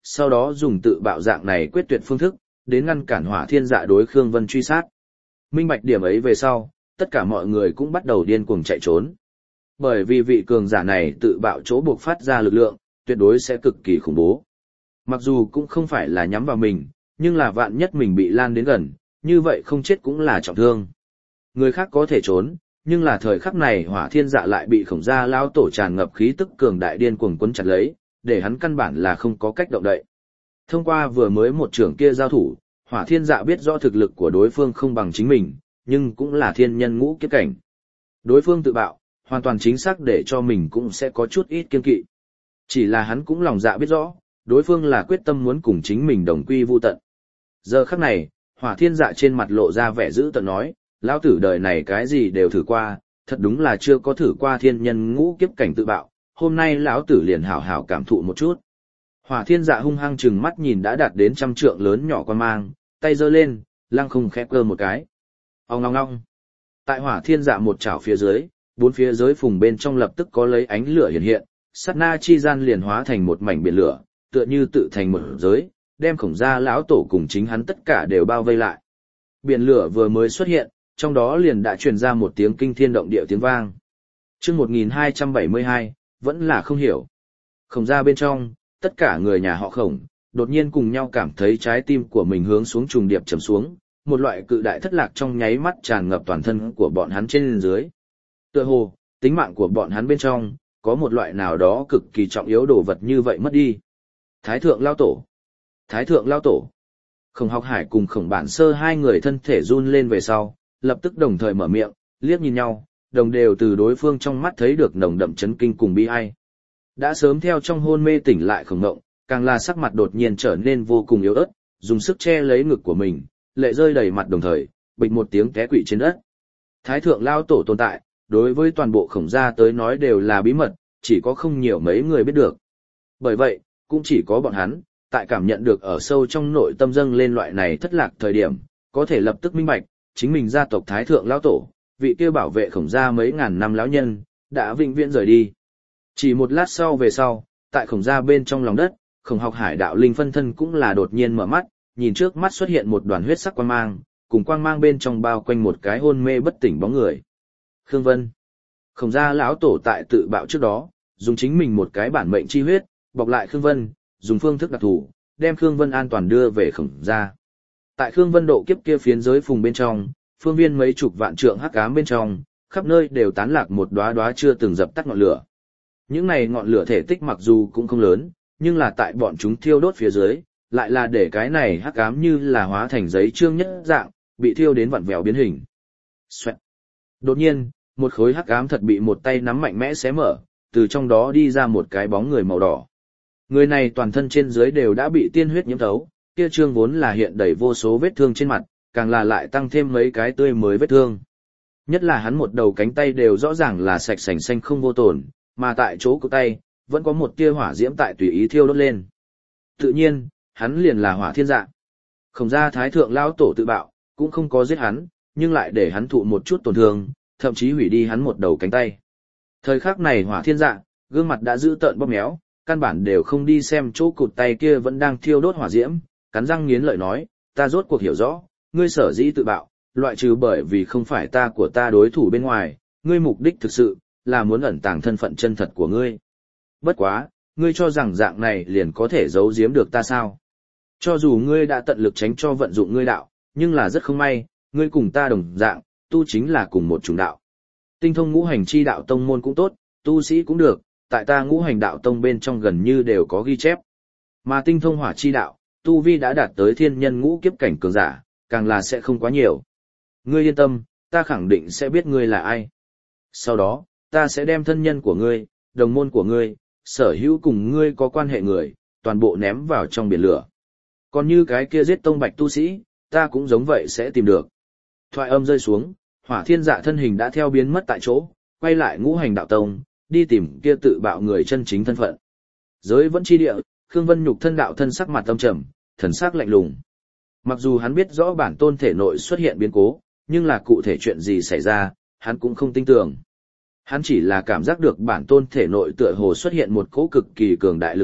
sau đó dùng tự bạo dạng này quyết tuyệt phương thức, đến ngăn cản Hỏa Thiên Dạ đối Khương Vân truy sát. Minh bạch điểm ấy về sau, tất cả mọi người cũng bắt đầu điên cuồng chạy trốn. Bởi vì vị cường giả này tự bạo chỗ buộc phát ra lực lượng, tuyệt đối sẽ cực kỳ khủng bố. Mặc dù cũng không phải là nhắm vào mình, nhưng là vạn nhất mình bị lan đến gần, như vậy không chết cũng là trọng thương. Người khác có thể trốn, nhưng là thời khắc này Hỏa Thiên Dạ lại bị Khổng Gia lão tổ tràn ngập khí tức cường đại điên cuồng quấn chặt lấy, để hắn căn bản là không có cách động đậy. Thông qua vừa mới một trưởng kia giao thủ, Hỏa Thiên Dạ biết rõ thực lực của đối phương không bằng chính mình, nhưng cũng là thiên nhân ngũ kiếp cảnh. Đối phương tự bạo, hoàn toàn chính xác để cho mình cũng sẽ có chút ít kiên kỵ. Chỉ là hắn cũng lòng dạ biết rõ, đối phương là quyết tâm muốn cùng chính mình đồng quy vu tận. Giờ khắc này, Hỏa Thiên Dạ trên mặt lộ ra vẻ dữ tợn nói, lão tử đời này cái gì đều thử qua, thật đúng là chưa có thử qua thiên nhân ngũ kiếp cảnh tự bạo, hôm nay lão tử liền hảo hảo cảm thụ một chút. Hỏa Thiên Dạ hung hăng chừng mắt nhìn đã đạt đến 100 trượng lớn nhỏ quan mang, tay giơ lên, lăng không khẽ cơ một cái. Ong ong ong. Tại Hỏa Thiên Dạ một chảo phía dưới, bốn phía giới phùng bên trong lập tức có lấy ánh lửa hiện hiện, sát na chi gian liền hóa thành một mảnh biển lửa, tựa như tự thành một giới, đem Khổng Gia lão tổ cùng chính hắn tất cả đều bao vây lại. Biển lửa vừa mới xuất hiện, trong đó liền đã truyền ra một tiếng kinh thiên động địa tiếng vang. Chương 1272, vẫn là không hiểu. Khổng Gia bên trong, tất cả người nhà họ Khổng, đột nhiên cùng nhau cảm thấy trái tim của mình hướng xuống trùng điệp trầm xuống, một loại cự đại thất lạc trong nháy mắt tràn ngập toàn thân của bọn hắn trên dưới. Tựa hồ, tính mạng của bọn hắn bên trong, có một loại nào đó cực kỳ trọng yếu đồ vật như vậy mất đi. Thái thượng lao tổ. Thái thượng lao tổ. Khổng Học Hải cùng Khổng Bản Sơ hai người thân thể run lên về sau, lập tức đồng thời mở miệng, liếc nhìn nhau, đồng đều từ đối phương trong mắt thấy được nồng đậm chấn kinh cùng bi ai. Đã sớm theo trong hôn mê tỉnh lại Khổng Ngộng, càng là sắc mặt đột nhiên trở nên vô cùng yếu ớt, dùng sức che lấy ngực của mình, lệ rơi đầy mặt đồng thời, bịch một tiếng té quỵ trên đất. Thái thượng lao tổ tồn tại, đối với toàn bộ Khổng Gia tới nói đều là bí mật, chỉ có không nhiều mấy người biết được. Bởi vậy, cũng chỉ có bọn hắn, tại cảm nhận được ở sâu trong nội tâm dâng lên loại này thất lạc thời điểm, có thể lập tức minh bạch, chính mình gia tộc Thái thượng lão tổ, vị kia bảo vệ Khổng Gia mấy ngàn năm lão nhân, đã vĩnh viễn rời đi. Chỉ một lát sau về sau, tại Khổng Gia bên trong lòng đất, Khổng Học Hải đạo linh phân thân cũng là đột nhiên mở mắt, nhìn trước mắt xuất hiện một đoàn huyết sắc quang mang, cùng quang mang bên trong bao quanh một cái hôn mê bất tỉnh bóng người. Khương Vân. Khổng Gia lão tổ tại tự bạo trước đó, dùng chính mình một cái bản mệnh chi huyết, bọc lại Khương Vân, dùng phương thức đặc thù, đem Khương Vân an toàn đưa về Khổng Gia. Tại Khương Vân độ kiếp kia phiến giới phùng bên trong, phương viên mấy chục vạn trượng hắc ám bên trong, khắp nơi đều tán lạc một đóa đóa chưa từng dập tắt ngọn lửa. Những này ngọn lửa thể tích mặc dù cũng không lớn, nhưng là tại bọn chúng thiêu đốt phía dưới, lại là để cái này hắc ám như là hóa thành giấy trương nhất dạng, bị thiêu đến vặn vẹo biến hình. Xoẹt. Đột nhiên, một khối hắc ám thật bị một tay nắm mạnh mẽ xé mở, từ trong đó đi ra một cái bóng người màu đỏ. Người này toàn thân trên dưới đều đã bị tiên huyết nhiễm thấu, kia trương vốn là hiện đầy vô số vết thương trên mặt, càng là lại tăng thêm mấy cái tươi mới vết thương. Nhất là hắn một đầu cánh tay đều rõ ràng là sạch sành xanh không vô tổn, mà tại chỗ của tay, vẫn có một tia hỏa diễm tại tùy ý thiêu đốt lên. Tự nhiên, hắn liền là Hỏa Thiên Dạ. Khổng Gia Thái thượng lão tổ tự bạo, cũng không có giết hắn, nhưng lại để hắn thụ một chút tổn thương, thậm chí hủy đi hắn một đầu cánh tay. Thời khắc này Hỏa Thiên Dạ, gương mặt đã giữ tợn bóp méo, căn bản đều không đi xem chỗ cụt tay kia vẫn đang thiêu đốt hỏa diễm, cắn răng nghiến lợi nói, ta rốt cuộc hiểu rõ, ngươi sở dĩ tự bạo, loại trừ bởi vì không phải ta của ta đối thủ bên ngoài, ngươi mục đích thực sự là muốn ẩn tàng thân phận chân thật của ngươi. Bất quá, ngươi cho rằng dạng này liền có thể giấu giếm được ta sao? Cho dù ngươi đã tận lực tránh cho vận dụng ngươi đạo, nhưng là rất không may, ngươi cùng ta đồng dạng, tu chính là cùng một chủng đạo. Tinh thông ngũ hành chi đạo tông môn cũng tốt, tu sĩ cũng được, tại ta ngũ hành đạo tông bên trong gần như đều có ghi chép. Mà tinh thông hỏa chi đạo, tu vi đã đạt tới thiên nhân ngũ kiếp cảnh cường giả, càng là sẽ không quá nhiều. Ngươi yên tâm, ta khẳng định sẽ biết ngươi là ai. Sau đó, ta sẽ đem thân nhân của ngươi, đồng môn của ngươi, sở hữu cùng ngươi có quan hệ người, toàn bộ ném vào trong biển lửa. Còn như cái kia giết tông bạch tu sĩ, ta cũng giống vậy sẽ tìm được. Thoại âm rơi xuống, Hỏa Thiên Dạ thân hình đã theo biến mất tại chỗ, quay lại ngũ hành đạo tông, đi tìm kia tự bạo người chân chính thân phận. Giới vẫn chi địa, Khương Vân nhục thân đạo thân sắc mặt âm trầm, thần sắc lạnh lùng. Mặc dù hắn biết rõ bản tôn thể nội xuất hiện biến cố, nhưng là cụ thể chuyện gì xảy ra, hắn cũng không tin tưởng. Hắn chỉ là cảm giác được bản tôn thể nội tựa hồ xuất hiện một cỗ cực kỳ cường đại lực lượng,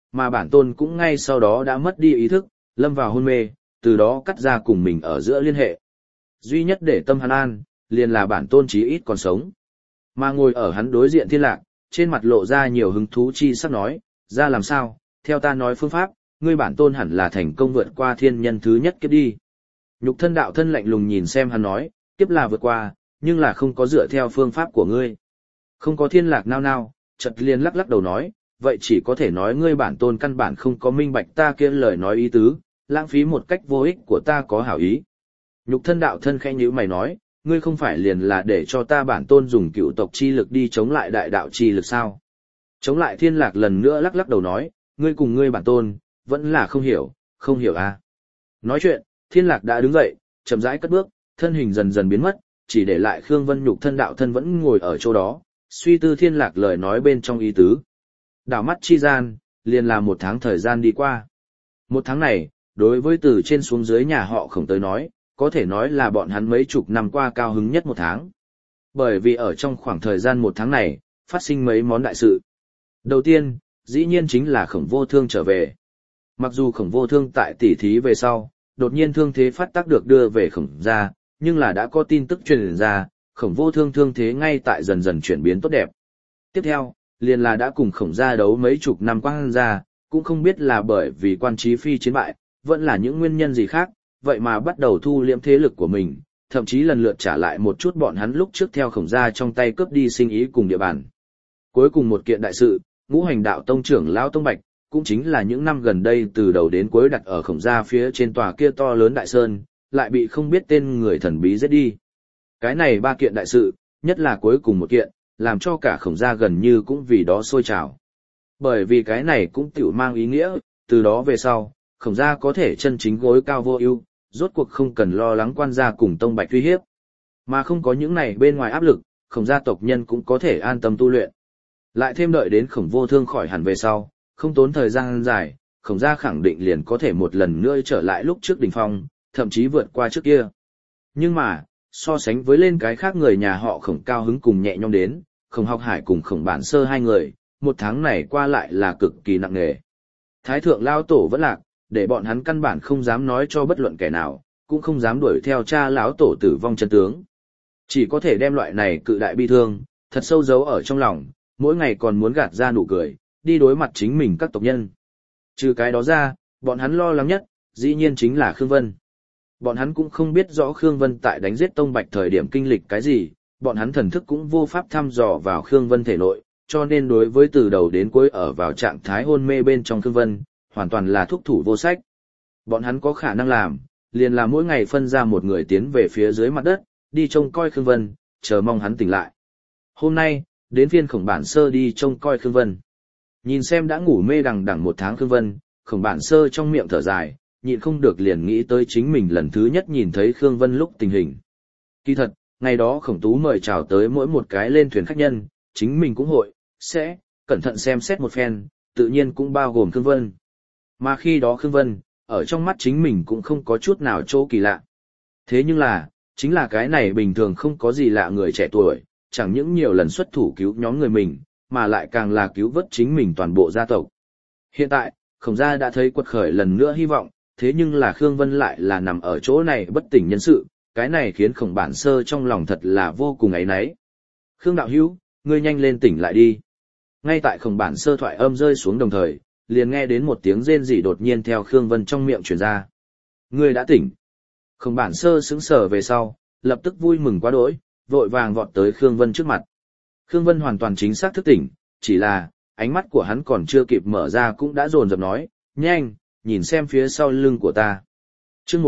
mà bản tôn cũng ngay sau đó đã mất đi ý thức, lâm vào hôn mê, từ đó cắt ra cùng mình ở giữa liên hệ. Duy nhất để tâm hắn an, liền là bản tôn chí ít còn sống. Mà ngồi ở hắn đối diện Thiên Lạc, trên mặt lộ ra nhiều hứng thú chi sắc nói, ra làm sao, theo ta nói phương pháp, ngươi bản tôn hẳn là thành công vượt qua thiên nhân thứ nhất kiếp đi. Nhục thân đạo thân lạnh lùng nhìn xem hắn nói, kiếp là vượt qua, nhưng là không có dựa theo phương pháp của ngươi. Không có Thiên Lạc nao nao, chợt liền lắc lắc đầu nói, vậy chỉ có thể nói ngươi bản tôn căn bản không có minh bạch ta kia lời nói ý tứ, lãng phí một cách vô ích của ta có hảo ý. Nhục thân đạo thân khẽ nhíu mày nói, ngươi không phải liền là để cho ta bản tôn dùng cựu tộc chi lực đi chống lại đại đạo chi lực sao? Chống lại Thiên Lạc lần nữa lắc lắc đầu nói, ngươi cùng ngươi bản tôn, vẫn là không hiểu à. Nói chuyện, Thiên Lạc đã đứng dậy, chậm rãi cất bước, thân hình dần dần biến mất, chỉ để lại Khương Vân nhục thân đạo thân vẫn ngồi ở chỗ đó, suy tư Thiên Lạc lời nói bên trong ý tứ. Đảo mắt chi gian, liền là 1 tháng thời gian đi qua. 1 tháng này, đối với từ trên xuống dưới nhà họ Khổng tới nói, có thể nói là bọn hắn mấy chục năm qua cao hứng nhất 1 tháng. Bởi vì ở trong khoảng thời gian 1 tháng này, phát sinh mấy món đại sự. Đầu tiên, dĩ nhiên chính là Khổng Vô Thương trở về. Mặc dù Khổng Vô Thương tại tỉ thí về sau, đột nhiên thương thế phát tác được đưa về Khổng gia, nhưng là đã có tin tức truyền ra, Khổng Vô Thương thương thế ngay tại dần dần chuyển biến tốt đẹp. Tiếp theo, liền là đã cùng Khổng gia đấu mấy chục năm Quang gia, cũng không biết là bởi vì Quan Chí Phi chiến bại, vẫn là những nguyên nhân gì khác, vậy mà bắt đầu thu liễm thế lực của mình, thậm chí lần lượt trả lại một chút bọn hắn lúc trước theo Khổng gia trong tay cướp đi sinh ý cùng địa bàn. Cuối cùng một kiện đại sự, Ngũ Hành Đạo Tông trưởng lão Tông Bạch, cũng chính là những năm gần đây từ đầu đến cuối đặt ở Khổng gia phía trên tòa kia to lớn đại sơn, lại bị không biết tên người thần bí giết đi. Cái này 3 kiện đại sự, nhất là cuối cùng một kiện, làm cho cả Khổng gia gần như cũng vì đó sôi trào. Bởi vì cái này cũng tiểu mang ý nghĩa, từ đó về sau, Khổng gia có thể chân chính gối cao vô ưu, rốt cuộc không cần lo lắng Quan gia cùng Tông Bạch uy hiếp. Mà không có những này bên ngoài áp lực, Khổng gia tộc nhân cũng có thể an tâm tu luyện. Lại thêm đợi đến Khổng Vô Thương khỏi hẳn về sau, không tốn thời gian dài, Khổng gia khẳng định liền có thể một lần nữa trở lại lúc trước đỉnh phong, thậm chí vượt qua trước kia. Nhưng mà, so sánh với lên cái khác người nhà họ Khổng cao hứng cùng nhẹ nhõm đến, Khổng Học Hải cùng Khổng Bản Sơ 2 người, 1 tháng này qua lại là cực kỳ nặng nề. Thái thượng lao tổ vẫn lạc, để bọn hắn căn bản không dám nói cho bất luận kẻ nào, cũng không dám đuổi theo cha lão tổ tử vong chân tướng. Chỉ có thể đem loại này cự đại bi thương, thật sâu giấu ở trong lòng, mỗi ngày còn muốn gạt ra nụ cười, đi đối mặt chính mình các tộc nhân. Trừ cái đó ra, bọn hắn lo lắng nhất, dĩ nhiên chính là Khương Vân. Bọn hắn cũng không biết rõ Khương Vân tại đánh giết Tông Bạch thời điểm kinh lịch cái gì, bọn hắn thần thức cũng vô pháp thăm dò vào Khương Vân thể nội, cho nên đối với từ đầu đến cuối ở vào trạng thái hôn mê bên trong Khương Vân, hoàn toàn là thúc thủ vô sách. Bọn hắn có khả năng làm, liền là mỗi ngày phân ra một người tiến về phía dưới mặt đất, đi trông coi Khương Vân, chờ mong hắn tỉnh lại. Hôm nay, đến phiên Khổng Bản Sơ đi trông coi Khương Vân. Nhìn xem đã ngủ mê đằng đằng 1 tháng Khương Vân, Khổng Bản Sơ trong miệng thở dài, nhịn không được liền nghĩ tới chính mình lần thứ nhất nhìn thấy Khương Vân lúc tình hình. Kỳ thật, ngày đó Khổng Tú mời chào tới mỗi một cái lên thuyền khách nhân, chính mình cũng hội, sẽ, cẩn thận xem xét một phen, tự nhiên cũng bao gồm Khương Vân. Mà khi đó Khương Vân, ở trong mắt chính mình cũng không có chút nào chỗ kỳ lạ. Thế nhưng là, chính là cái này bình thường không có gì lạ người trẻ tuổi, chẳng những nhiều lần xuất thủ cứu nhóm người mình, mà lại càng là cứu vớt chính mình toàn bộ gia tộc. Hiện tại, Khổng gia đã thấy quật khởi lần nữa hy vọng, thế nhưng là Khương Vân lại là nằm ở chỗ này bất tỉnh nhân sự, cái này khiến Khổng Bản Sơ trong lòng thật là vô cùng áy náy. Khương đạo hữu, ngươi nhanh lên tỉnh lại đi. Ngay tại Khổng Bản Sơ thoại âm rơi xuống đồng thời, liền nghe đến một tiếng rên rỉ đột nhiên theo Khương Vân trong miệng truyền ra. Ngươi đã tỉnh. Khổng Bản Sơ sững sờ về sau, lập tức vui mừng quá đỗi, vội vàng vọt tới Khương Vân trước mặt. Khương Vân hoàn toàn chính xác thức tỉnh, chỉ là, ánh mắt của hắn còn chưa kịp mở ra cũng đã dồn dập nói, nhanh, nhìn xem phía sau lưng của ta. Chương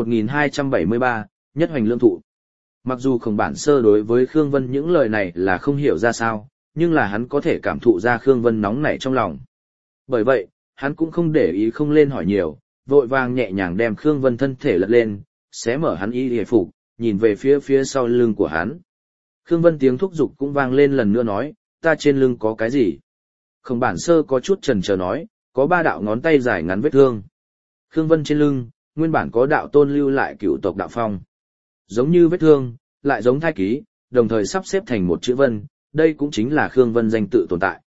1273, Nhất Hoành Lương Thụ. Mặc dù Khổng Bản Sơ đối với Khương Vân những lời này là không hiểu ra sao, nhưng là hắn có thể cảm thụ ra Khương Vân nóng nảy trong lòng. Bởi vậy, hắn cũng không để ý không lên hỏi nhiều, vội vàng nhẹ nhàng đem Khương Vân thân thể lật lên, xé mở hắn y hề phục, nhìn về phía sau lưng của hắn. Khương Vân tiếng thúc giục cũng vang lên lần nữa nói, ta trên lưng có cái gì? Khổng Bản Sơ có chút chần chờ nói, có 3 đạo ngón tay dài ngắn vết thương. Khương Vân trên lưng, nguyên bản có đạo tôn lưu lại cựu tộc đạo phong. Giống như vết thương, lại giống thai ký, đồng thời sắp xếp thành một chữ Vân, đây cũng chính là Khương Vân danh tự tồn tại.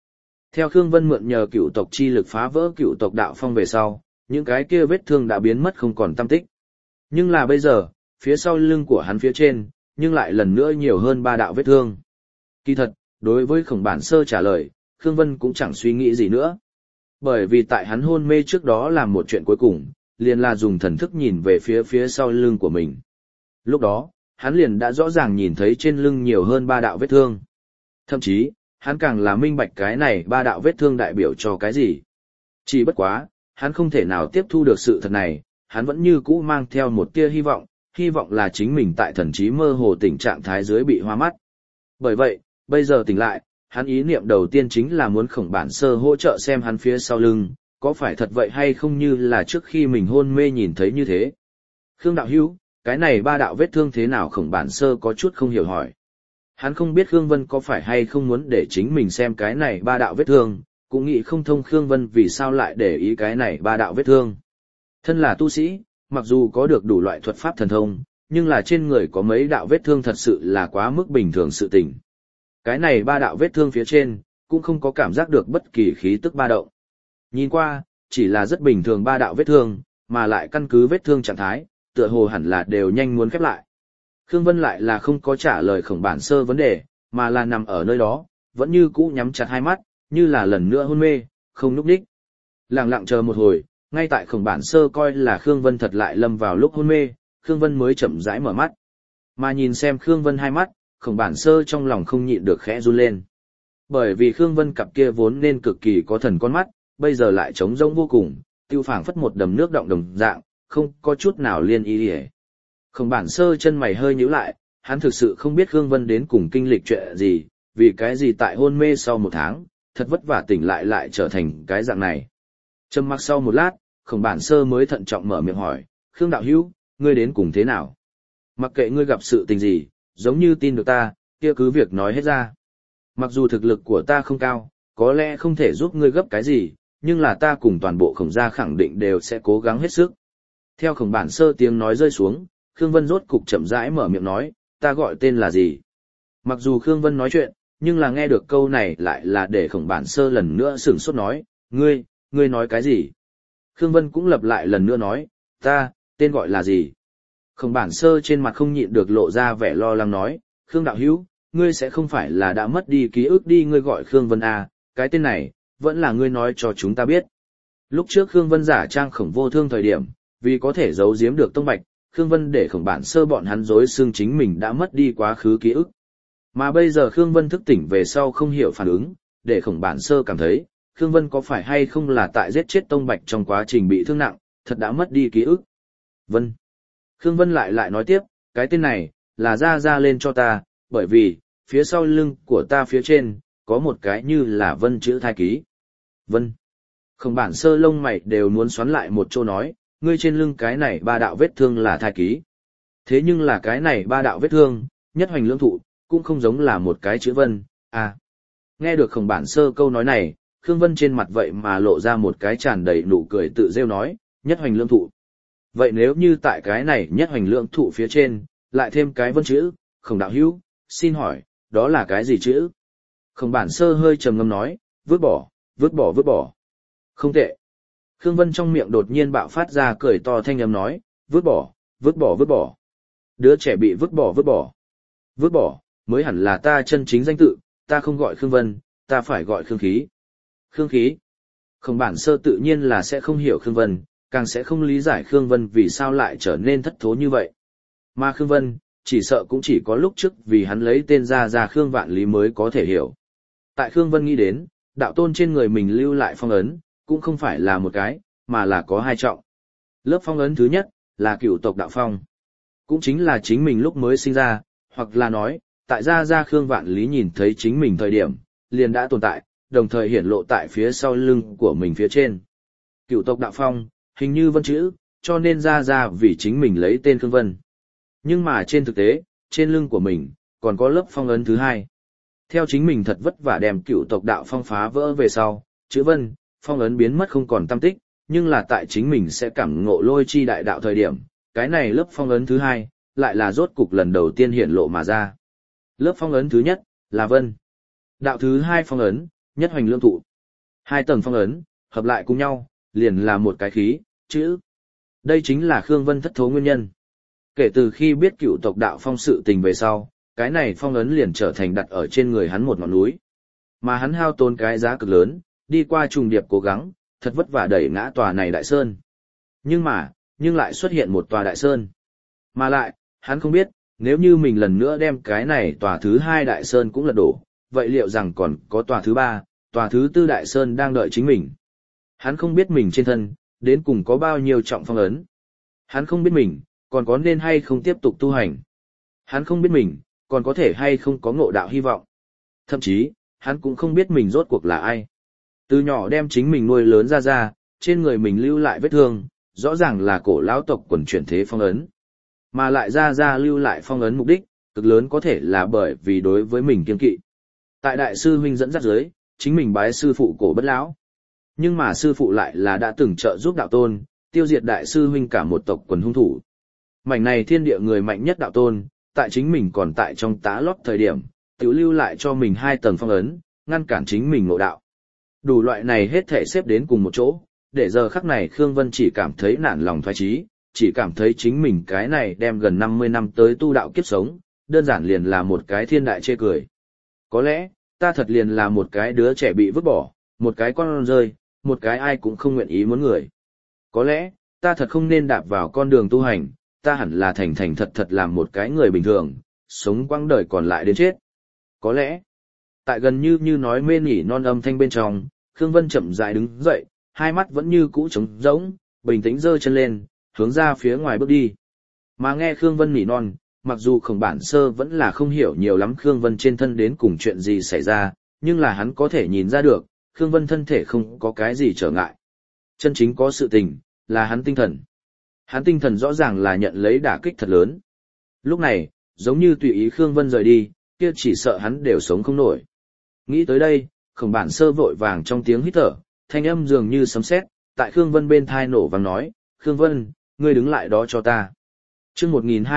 Theo Khương Vân mượn nhờ cựu tộc chi lực phá vỡ cựu tộc đạo phong về sau, những cái kia vết thương đã biến mất không còn tăm tích. Nhưng là bây giờ, phía sau lưng của hắn phía trên, nhưng lại lần nữa nhiều hơn 3 đạo vết thương. Kỳ thật, đối với Khổng Bản Sơ trả lời, Khương Vân cũng chẳng suy nghĩ gì nữa. Bởi vì tại hắn hôn mê trước đó làm một chuyện cuối cùng, liền là dùng thần thức nhìn về phía sau lưng của mình. Lúc đó, hắn liền đã rõ ràng nhìn thấy trên lưng nhiều hơn 3 đạo vết thương. Thậm chí, hắn càng là minh bạch cái này 3 đạo vết thương đại biểu cho cái gì. Chỉ bất quá, hắn không thể nào tiếp thu được sự thật này, hắn vẫn như cũ mang theo một tia hy vọng là chính mình tại thần trí mơ hồ tình trạng thái dưới bị hoa mắt. Bởi vậy, bây giờ tỉnh lại, hắn ý niệm đầu tiên chính là muốn Khổng Bản Sơ hỗ trợ xem hắn phía sau lưng, có phải thật vậy hay không như là trước khi mình hôn mê nhìn thấy như thế. Khương đạo hữu, cái này 3 đạo vết thương thế nào? Khổng Bản Sơ có chút không hiểu hỏi. Hắn không biết Khương Vân có phải hay không muốn để chính mình xem cái này 3 đạo vết thương, cũng nghĩ không thông Khương Vân vì sao lại để ý cái này 3 đạo vết thương. Thân là tu sĩ, mặc dù có được đủ loại thuật pháp thần thông, nhưng là trên người có mấy đạo vết thương thật sự là quá mức bình thường sự tình. Cái này 3 đạo vết thương phía trên, cũng không có cảm giác được bất kỳ khí tức ba động. Nhìn qua, chỉ là rất bình thường 3 đạo vết thương, mà lại căn cứ vết thương trạng thái, tựa hồ hẳn là đều nhanh muốn khép lại. Khương Vân lại là không có trả lời Khổng Bản Sơ vấn đề, mà là nằm ở nơi đó, vẫn như cũ nhắm chặt hai mắt, như là lần nữa hôn mê, không nhúc nhích. Lặng lặng chờ một hồi, ngay tại Khổng Bản Sơ coi là Khương Vân thật lại lâm vào lúc hôn mê, Khương Vân mới chậm rãi mở mắt. Mà nhìn xem Khương Vân hai mắt, Khổng Bản Sơ trong lòng không nhịn được khẽ run lên. Bởi vì Khương Vân cặp kia vốn nên cực kỳ có thần con mắt, bây giờ lại trống rỗng vô cùng, tiêu phảng phất một đầm nước động đồng dạng, không có chút nào liên ý gì. Khổng Bản Sơ chân mày hơi nhíu lại, hắn thực sự không biết Khương Vân đến cùng kinh lịch chuyện gì, vì cái gì tại hôn mê sau 1 tháng, thật vất vả tỉnh lại trở thành cái dạng này. Trầm mặc sau một lát, Khổng Bản Sơ mới thận trọng mở miệng hỏi, Khương đạo hữu, ngươi đến cùng thế nào? Mặc kệ ngươi gặp sự tình gì, giống như tin được ta, kia cứ việc nói hết ra. Mặc dù thực lực của ta không cao, có lẽ không thể giúp ngươi gấp cái gì, nhưng là ta cùng toàn bộ Khổng gia khẳng định đều sẽ cố gắng hết sức. Theo Khổng Bản Sơ tiếng nói rơi xuống, Khương Vân rốt cục chậm rãi mở miệng nói, ta gọi tên là gì? Mặc dù Khương Vân nói chuyện, nhưng là nghe được câu này lại là để Khổng Bản Sơ lần nữa sửng sốt nói, ngươi nói cái gì? Khương Vân cũng lặp lại lần nữa nói, ta, tên gọi là gì? Khổng Bản Sơ trên mặt không nhịn được lộ ra vẻ lo lắng nói, Khương đạo hữu, ngươi sẽ không phải là đã mất đi ký ức đi, ngươi gọi Khương Vân à, cái tên này, vẫn là ngươi nói cho chúng ta biết. Lúc trước Khương Vân giả trang Khổng Vô Thương thời điểm, vì có thể giấu giếm được Tông Bạch, Khương Vân để Khổng Bản Sơ bọn hắn dối xương chính mình đã mất đi quá khứ ký ức. Mà bây giờ Khương Vân thức tỉnh về sau không hiểu phản ứng, để Khổng Bản Sơ cảm thấy, Khương Vân có phải hay không là tại giết chết Tông Bạch trong quá trình bị thương nặng, thật đã mất đi ký ức. Vân. Khương Vân lại nói tiếp, cái tên này, là ra lên cho ta, bởi vì, phía sau lưng của ta phía trên, có một cái như là Vân chữ thai ký. Vân. Khổng Bản Sơ lông mày đều muốn xoắn lại một chỗ nói, ngươi trên lưng cái này 3 đạo vết thương là thai ký. Thế nhưng là cái này 3 đạo vết thương, nhất hoành lưỡng thụ, cũng không giống là một cái chữ Vân, à. Nghe được Khổng Bản Sơ câu nói này, Khương Vân trên mặt vậy mà lộ ra một cái tràn đầy nụ cười tự rêu nói, nhất hoành lưỡng thụ. Vậy nếu như tại cái này nhất hoành lưỡng thụ phía trên, lại thêm cái Vân chữ, Khổng đạo hữu, xin hỏi, đó là cái gì chữ? Khổng Bản Sơ hơi trầm ngâm nói, vứt bỏ. Không tệ. Khương Vân trong miệng đột nhiên bạo phát ra cười to thanh âm nói, vứt bỏ. Đứa trẻ bị vứt bỏ. Vứt bỏ, mới hẳn là ta chân chính danh tự, ta không gọi Khương Vân, ta phải gọi Khương Khí. Khương Khí. Khổng Bản Sơ tự nhiên là sẽ không hiểu Khương Vân, càng sẽ không lý giải Khương Vân vì sao lại trở nên thất thố như vậy. Mà Khương Vân, chỉ sợ cũng chỉ có lúc trước vì hắn lấy tên ra Khương Vạn Lý mới có thể hiểu. Tại Khương Vân nghĩ đến, đạo tôn trên người mình lưu lại phong ấn, cũng không phải là một cái, mà là có 2 trọng. Lớp phong ấn thứ nhất, là cựu tộc đạo phong. Cũng chính là chính mình lúc mới sinh ra, hoặc là nói, tại ra Khương Vạn Lý nhìn thấy chính mình thời điểm, liền đã tồn tại, đồng thời hiển lộ tại phía sau lưng của mình phía trên. Cựu tộc đạo phong, hình như Vân chữ, cho nên ra vì chính mình lấy tên Khương Vân. Nhưng mà trên thực tế, trên lưng của mình, còn có lớp phong ấn thứ 2. Theo chính mình thật vất vả đem cựu tộc đạo phong phá vỡ về sau, chữ Vân, phong ấn biến mất không còn tăm tích, nhưng là tại chính mình sẽ cảm ngộ lôi chi đại đạo thời điểm, cái này lớp phong ấn thứ 2, lại là rốt cục lần đầu tiên hiển lộ mà ra. Lớp phong ấn thứ nhất, là Vân. Đạo thứ 2 phong ấn, nhất hoành lương thụ. Hai tầng phong ấn, hợp lại cùng nhau, liền là một cái khí, chữ. Đây chính là Khương Vân thất thố nguyên nhân. Kể từ khi biết cựu tộc đạo phong sự tình về sau, cái này phong ấn liền trở thành đặt ở trên người hắn một ngọn núi. Mà hắn hao tốn cái giá cực lớn, đi qua trùng điệp cố gắng, thật vất vả đẩy ngã tòa này đại sơn. Nhưng lại xuất hiện một tòa đại sơn. Mà lại, hắn không biết, nếu như mình lần nữa đem cái này tòa thứ hai đại sơn cũng lật đổ, vậy liệu rằng còn có tòa thứ ba, tòa thứ tư đại sơn đang đợi chính mình. Hắn không biết mình trên thân, đến cùng có bao nhiêu trọng phong ấn. Hắn không biết mình, còn có nên hay không tiếp tục tu hành. Hắn không biết mình, còn có thể hay không có ngộ đạo hy vọng. Thậm chí, hắn cũng không biết mình rốt cuộc là ai. Từ nhỏ đem chính mình nuôi lớn ra, trên người mình lưu lại vết thương, rõ ràng là cổ lão tộc quần chuyển thế phong ấn. Mà lại ra lưu lại phong ấn mục đích, cực lớn có thể là bởi vì đối với mình kiêng kỵ. Tại đại sư huynh dẫn dắt dưới, chính mình bái sư phụ cổ bất lão. Nhưng mà sư phụ lại là đã từng trợ giúp đạo tôn, tiêu diệt đại sư huynh cả một tộc quần hung thủ. Mảnh này thiên địa người mạnh nhất đạo tôn, tại chính mình còn tại trong tá lót thời điểm, tiểu lưu lại cho mình hai tầng phong ấn, ngăn cản chính mình ngộ đạo. Đủ loại này hết thể xếp đến cùng một chỗ, để giờ khắc này Khương Vân chỉ cảm thấy nản lòng thoái chí, chỉ cảm thấy chính mình cái này đem gần 50 năm tới tu đạo kiếp sống, đơn giản liền là một cái thiên đại chê cười. Có lẽ, ta thật liền là một cái đứa trẻ bị vứt bỏ, một cái con rơi, một cái ai cũng không nguyện ý muốn người. Có lẽ, ta thật không nên đạp vào con đường tu hành, ta hẳn là thành thành thật thật làm một cái người bình thường, sống quãng đời còn lại đến chết. Có lẽ, tại gần như nói mê nỉ non âm thanh bên trong, Khương Vân chậm rãi đứng dậy, hai mắt vẫn như cũ trống rỗng, bình tĩnh giơ chân lên, hướng ra phía ngoài bước đi. Mà nghe Khương Vân nỉ non, mặc dù Khổng Bản Sơ vẫn là không hiểu nhiều lắm Khương Vân trên thân đến cùng chuyện gì xảy ra, nhưng là hắn có thể nhìn ra được, Khương Vân thân thể không có cái gì trở ngại. Chân chính có sự tình, là hắn tinh thần. Hắn tinh thần rõ ràng là nhận lấy đả kích thật lớn. Lúc này, giống như tùy ý Khương Vân rời đi, kia chỉ sợ hắn đều sống không nổi. Nghĩ tới đây, Khổng Bản Sơ vội vàng trong tiếng hít thở, thanh âm dường như sấm sét, tại Khương Vân bên thai nổ vang nói, Khương Vân, ngươi đứng lại đó cho ta. Chương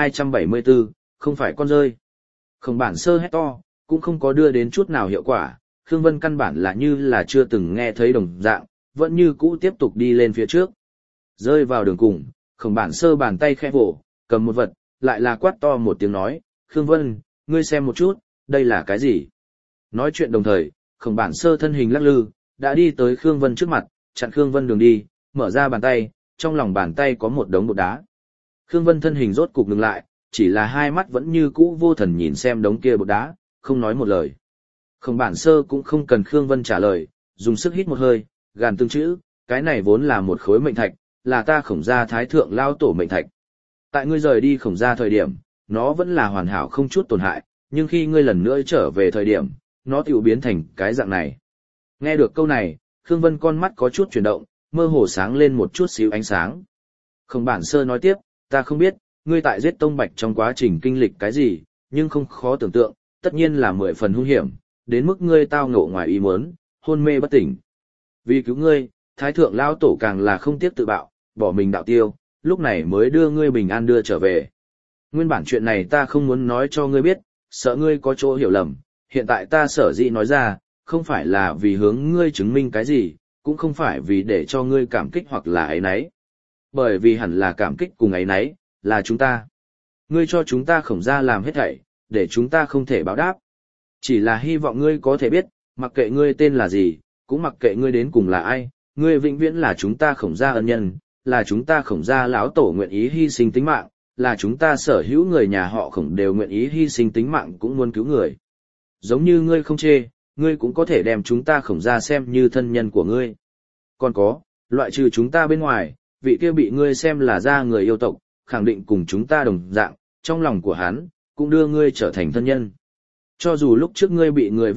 1274, không phải con rơi. Khổng Bản Sơ hét to, cũng không có đưa đến chút nào hiệu quả, Khương Vân căn bản là như là chưa từng nghe thấy đồng dạng, vẫn như cũ tiếp tục đi lên phía trước. Rơi vào đường cùng, Khổng Bản Sơ bàn tay khẽ vỗ, cầm một vật, lại là quát to một tiếng nói, Khương Vân, ngươi xem một chút, đây là cái gì? Nói chuyện đồng thời, Khổng Bản Sơ thân hình lắc lư, đã đi tới Khương Vân trước mặt, chặn Khương Vân đường đi, mở ra bàn tay, trong lòng bàn tay có một đống bột đá. Khương Vân thân hình rốt cục ngừng lại, chỉ là hai mắt vẫn như cũ vô thần nhìn xem đống kia bột đá, không nói một lời. Khổng Bản Sơ cũng không cần Khương Vân trả lời, dùng sức hít một hơi, gàn từng chữ, cái này vốn là một khối mệnh thạch, là ta Khổng gia thái thượng lao tổ mệnh thạch. Tại ngươi rời đi Khổng gia thời điểm, nó vẫn là hoàn hảo không chút tổn hại, nhưng khi ngươi lần nữa trở về thời điểm, nó tiểu biến thành cái dạng này. Nghe được câu này, Khương Vân con mắt có chút chuyển động, mơ hồ sáng lên một chút xíu ánh sáng. Khổng Bản Sơ nói tiếp, ta không biết, ngươi tại giết Tông Bạch trong quá trình kinh lịch cái gì, nhưng không khó tưởng tượng, tất nhiên là 10 phần hung hiểm, đến mức ngươi tao ngộ ngoài ý muốn, hôn mê bất tỉnh. Vì cứu ngươi, Thái thượng lão tổ càng là không tiếc tự bạo, bỏ mình đạo tiêu, lúc này mới đưa ngươi bình an đưa trở về. Nguyên bản chuyện này ta không muốn nói cho ngươi biết, sợ ngươi có chỗ hiểu lầm, hiện tại ta sở dĩ nói ra, không phải là vì hướng ngươi chứng minh cái gì, cũng không phải vì để cho ngươi cảm kích hoặc là ấy nấy. Bởi vì hẳn là cảm kích cùng ấy nấy, là chúng ta. Ngươi cho chúng ta Khổng gia làm hết thảy, để chúng ta không thể báo đáp. Chỉ là hy vọng ngươi có thể biết, mặc kệ ngươi tên là gì, cũng mặc kệ ngươi đến cùng là ai, ngươi vĩnh viễn là chúng ta Khổng gia ân nhân, là chúng ta Khổng gia lão tổ nguyện ý hy sinh tính mạng, là chúng ta sở hữu người nhà họ Khổng đều nguyện ý hy sinh tính mạng cũng muốn cứu người. Giống như ngươi không chê, ngươi cũng có thể đem chúng ta Khổng gia xem như thân nhân của ngươi. Còn có, loại trừ chúng ta bên ngoài, vị kia bị ngươi xem là gia người yêu tộc, khẳng định cùng chúng ta đồng dạng, trong lòng của hắn, cũng đưa ngươi trở thành thân nhân. Cho dù lúc trước ngươi bị người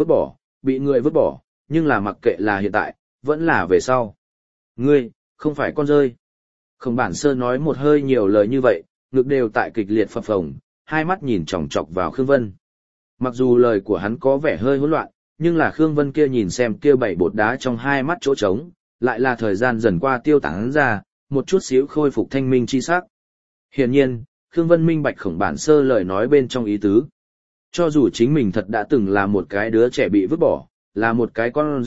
vứt bỏ, nhưng là mặc kệ là hiện tại, vẫn là về sau. Ngươi, không phải con rơi. Khổng Bản Sơ nói một hơi nhiều lời như vậy, ngực đều tại kịch liệt phập phồng, hai mắt nhìn chòng chọc vào Khương Vân. Mặc dù lời của hắn có vẻ hơi hỗn loạn, nhưng là Khương Vân kia nhìn xem kia bảy bột đá trong hai mắt chỗ trống, lại là thời gian dần qua tiêu tán ra, một chút xíu khôi phục thanh minh chi sắc. Hiển nhiên, Khương Vân minh bạch Khổng Bản Sơ lời nói bên trong ý tứ. Cho dù chính mình thật đã từng là một cái đứa trẻ bị vứt bỏ, là một cái con rơi,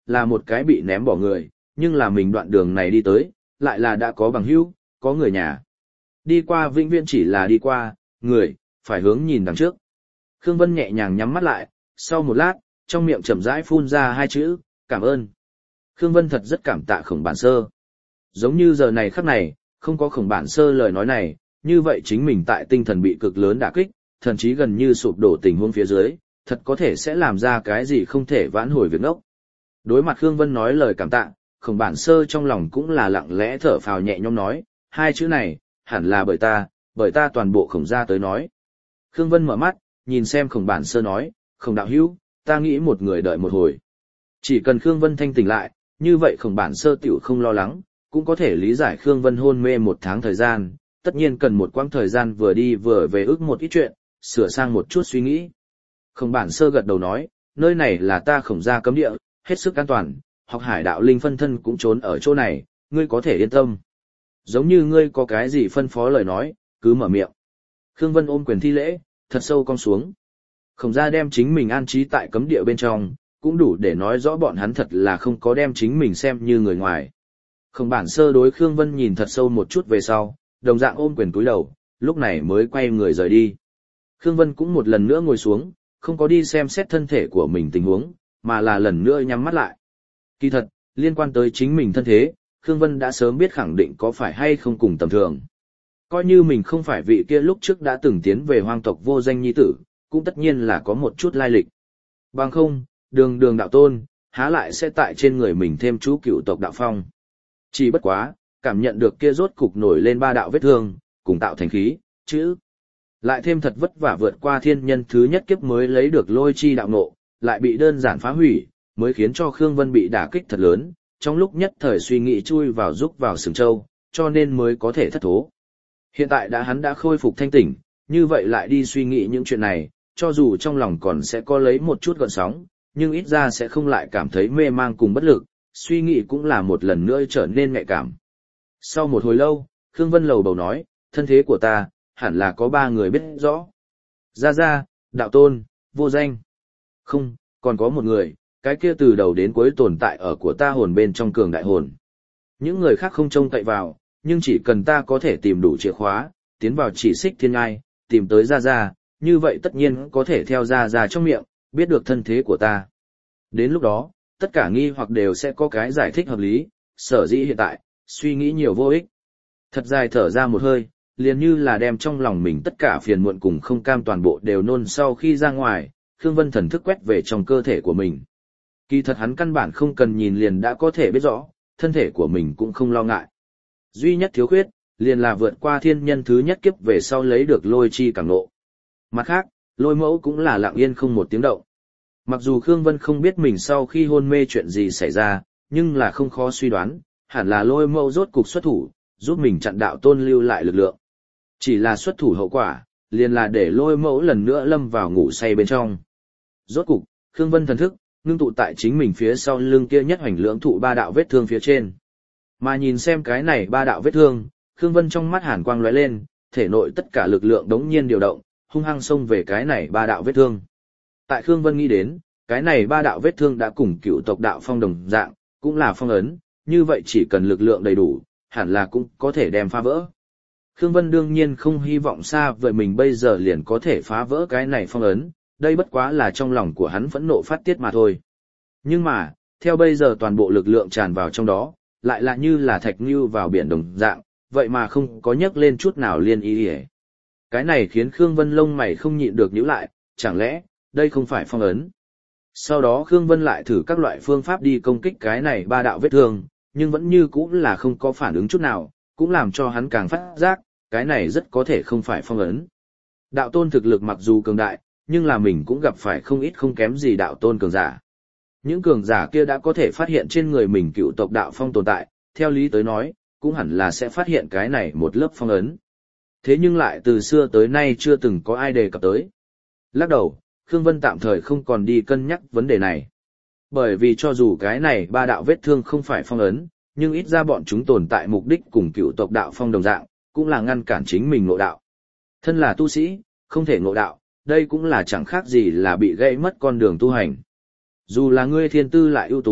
là một cái bị ném bỏ người, nhưng là mình đoạn đường này đi tới, lại là đã có bằng hữu, có người nhà. Đi qua vĩnh viễn chỉ là đi qua, người, phải hướng nhìn đằng trước. Khương Vân nhẹ nhàng nhắm mắt lại, sau một lát, trong miệng chậm rãi phun ra hai chữ, cảm ơn. Khương Vân thật rất cảm tạ Khổng Bản Sơ. Giống như giờ này khắc này, không có Khổng Bản Sơ lời nói này, như vậy chính mình tại tinh thần bị cực lớn đả kích, thậm chí gần như sụp đổ tình huống phía dưới, thật có thể sẽ làm ra cái gì không thể vãn hồi việc ngốc. Đối mặt Khương Vân nói lời cảm tạ, Khổng Bản Sơ trong lòng cũng là lặng lẽ thở phào nhẹ nhõm nói, hai chữ này, hẳn là bởi ta toàn bộ Khổng gia tới nói. Khương Vân mở mắt, nhìn xem Khổng Bản Sơ nói, Khổng đạo hữu, ta nghĩ một người đợi một hồi. Chỉ cần Khương Vân thanh tỉnh lại, như vậy Khổng Bản Sơ tiểu không lo lắng, cũng có thể lý giải Khương Vân hôn mê 1 tháng thời gian, tất nhiên cần một quãng thời gian vừa đi vừa về ước một ít chuyện, sửa sang một chút suy nghĩ. Khổng Bản Sơ gật đầu nói, nơi này là ta Khổng gia cấm địa, hết sức an toàn, học hải đạo linh phân thân cũng trốn ở chỗ này, ngươi có thể yên tâm. Giống như ngươi có cái gì phân phó lời nói, cứ mở miệng. Khương Vân ôm quyền thi lễ, thật sâu cong xuống. Khổng gia đem chính mình an trí tại cấm địa bên trong, cũng đủ để nói rõ bọn hắn thật là không có đem chính mình xem như người ngoài. Khổng Bản Sơ đối Khương Vân nhìn thật sâu một chút về sau, đồng dạng ôm quyền cúi đầu, lúc này mới quay người rời đi. Khương Vân cũng một lần nữa ngồi xuống, không có đi xem xét thân thể của mình tình huống, mà là lần nữa nhắm mắt lại. Kỳ thật, liên quan tới chính mình thân thế, Khương Vân đã sớm biết khẳng định có phải hay không cùng tầm thường. Coi như mình không phải vị kia lúc trước đã từng tiến về hoang tộc vô danh nhi tử, cũng tất nhiên là có một chút lai lịch. Bằng không, đường đạo tôn, há lại sẽ tại trên người mình thêm chú cựu tộc đạo phong. Chỉ bất quá, cảm nhận được kia rốt cục nổi lên 3 đạo vết thương, cùng tạo thành khí, chữ. Lại thêm thật vất vả vượt qua thiên nhân thứ nhất kiếp mới lấy được lôi chi đạo nộ, lại bị đơn giản phá hủy, mới khiến cho Khương Vân bị đả kích thật lớn, trong lúc nhất thời suy nghĩ chui vào giúp vào sừng châu, cho nên mới có thể thất thố. Hiện tại hắn đã khôi phục thanh tỉnh, như vậy lại đi suy nghĩ những chuyện này, cho dù trong lòng còn sẽ có lấy một chút gợn sóng, nhưng ít ra sẽ không lại cảm thấy mê mang cùng bất lực, suy nghĩ cũng là một lần nữa trở nên nhạy cảm. Sau một hồi lâu, Khương Vân lầu bầu nói, thân thế của ta, hẳn là có 3 người biết rõ. Gia Gia, Đạo Tôn, Vô Danh. Không, còn có một người, cái kia từ đầu đến cuối tồn tại ở của ta hồn bên trong cường đại hồn. Những người khác không trông cậy vào, nhưng chỉ cần ta có thể tìm đủ chìa khóa, tiến vào chỉ xích thiên ngai, tìm tới Gia Gia, như vậy tất nhiên có thể theo Gia Gia trong miệng, biết được thân thế của ta. Đến lúc đó, tất cả nghi hoặc đều sẽ có cái giải thích hợp lý, sở dĩ hiện tại, suy nghĩ nhiều vô ích. Thật dài thở ra một hơi, liền như là đem trong lòng mình tất cả phiền muộn cùng không cam toàn bộ đều nôn sau khi ra ngoài, Khương Vân thần thức quét về trong cơ thể của mình. Kỳ thật hắn căn bản không cần nhìn liền đã có thể biết rõ, thân thể của mình cũng không lo ngại. Duy nhất thiếu khuyết, liền là vượt qua thiên nhân thứ nhất kiếp về sau lấy được lôi chi cảm nộ. Mặt khác, lôi mẫu cũng là lặng yên không một tiếng động. Mặc dù Khương Vân không biết mình sau khi hôn mê chuyện gì xảy ra, nhưng là không khó suy đoán, hẳn là lôi mẫu rốt cục xuất thủ, giúp mình chặn đạo tôn lưu lại lực lượng. Chỉ là xuất thủ hậu quả, liền là để lôi mẫu lần nữa lâm vào ngủ say bên trong. Rốt cục, Khương Vân thần thức, ngưng tụ tại chính mình phía sau lưng kia nhất hoành lưỡng thụ 3 đạo vết thương phía trên. Mà nhìn xem cái này 3 đạo vết thương, Khương Vân trong mắt hàn quang lóe lên, thể nội tất cả lực lượng đống nhiên điều động, hung hăng xông về cái này 3 đạo vết thương. Tại Khương Vân nghĩ đến, cái này 3 đạo vết thương đã cùng cựu tộc đạo phong đồng dạng, cũng là phong ấn, như vậy chỉ cần lực lượng đầy đủ, hẳn là cũng có thể đem phá vỡ. Khương Vân đương nhiên không hy vọng xa vời mình bây giờ liền có thể phá vỡ cái này phong ấn, đây bất quá là trong lòng của hắn phẫn nộ phát tiết mà thôi. Nhưng mà, theo bây giờ toàn bộ lực lượng tràn vào trong đó, lại là như là thạch nhưu vào biển đồng dạng, vậy mà không có nhấc lên chút nào liên ý hề. Cái này khiến Khương Vân lông mày không nhịn được nhíu lại, chẳng lẽ, đây không phải phong ấn. Sau đó Khương Vân lại thử các loại phương pháp đi công kích cái này 3 đạo vết thương, nhưng vẫn như cũng là không có phản ứng chút nào, cũng làm cho hắn càng phát giác, cái này rất có thể không phải phong ấn. Đạo tôn thực lực mặc dù cường đại, nhưng là mình cũng gặp phải không ít không kém gì đạo tôn cường giả. Những cường giả kia đã có thể phát hiện trên người mình cựu tộc đạo phong tồn tại, theo lý tới nói, cũng hẳn là sẽ phát hiện cái này một lớp phong ấn. Thế nhưng lại từ xưa tới nay chưa từng có ai đề cập tới. Lắc đầu, Khương Vân tạm thời không còn đi cân nhắc vấn đề này. Bởi vì cho dù cái này 3 đạo vết thương không phải phong ấn, nhưng ít ra bọn chúng tồn tại mục đích cùng cựu tộc đạo phong đồng dạng, cũng là ngăn cản chính mình ngộ đạo. Thân là tu sĩ, không thể ngộ đạo, đây cũng là chẳng khác gì là bị gãy mất con đường tu hành. Dù là ngươi thiên tư lại ưu tú,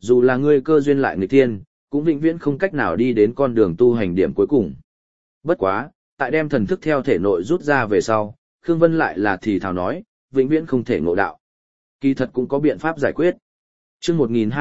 dù là ngươi cơ duyên lại người tiên, cũng vĩnh viễn không cách nào đi đến con đường tu hành điểm cuối cùng. Bất quá, tại đem thần thức theo thể nội rút ra về sau, Khương Vân lại là thì thào nói, vĩnh viễn không thể ngộ đạo. Kỳ thật cũng có biện pháp giải quyết. Chương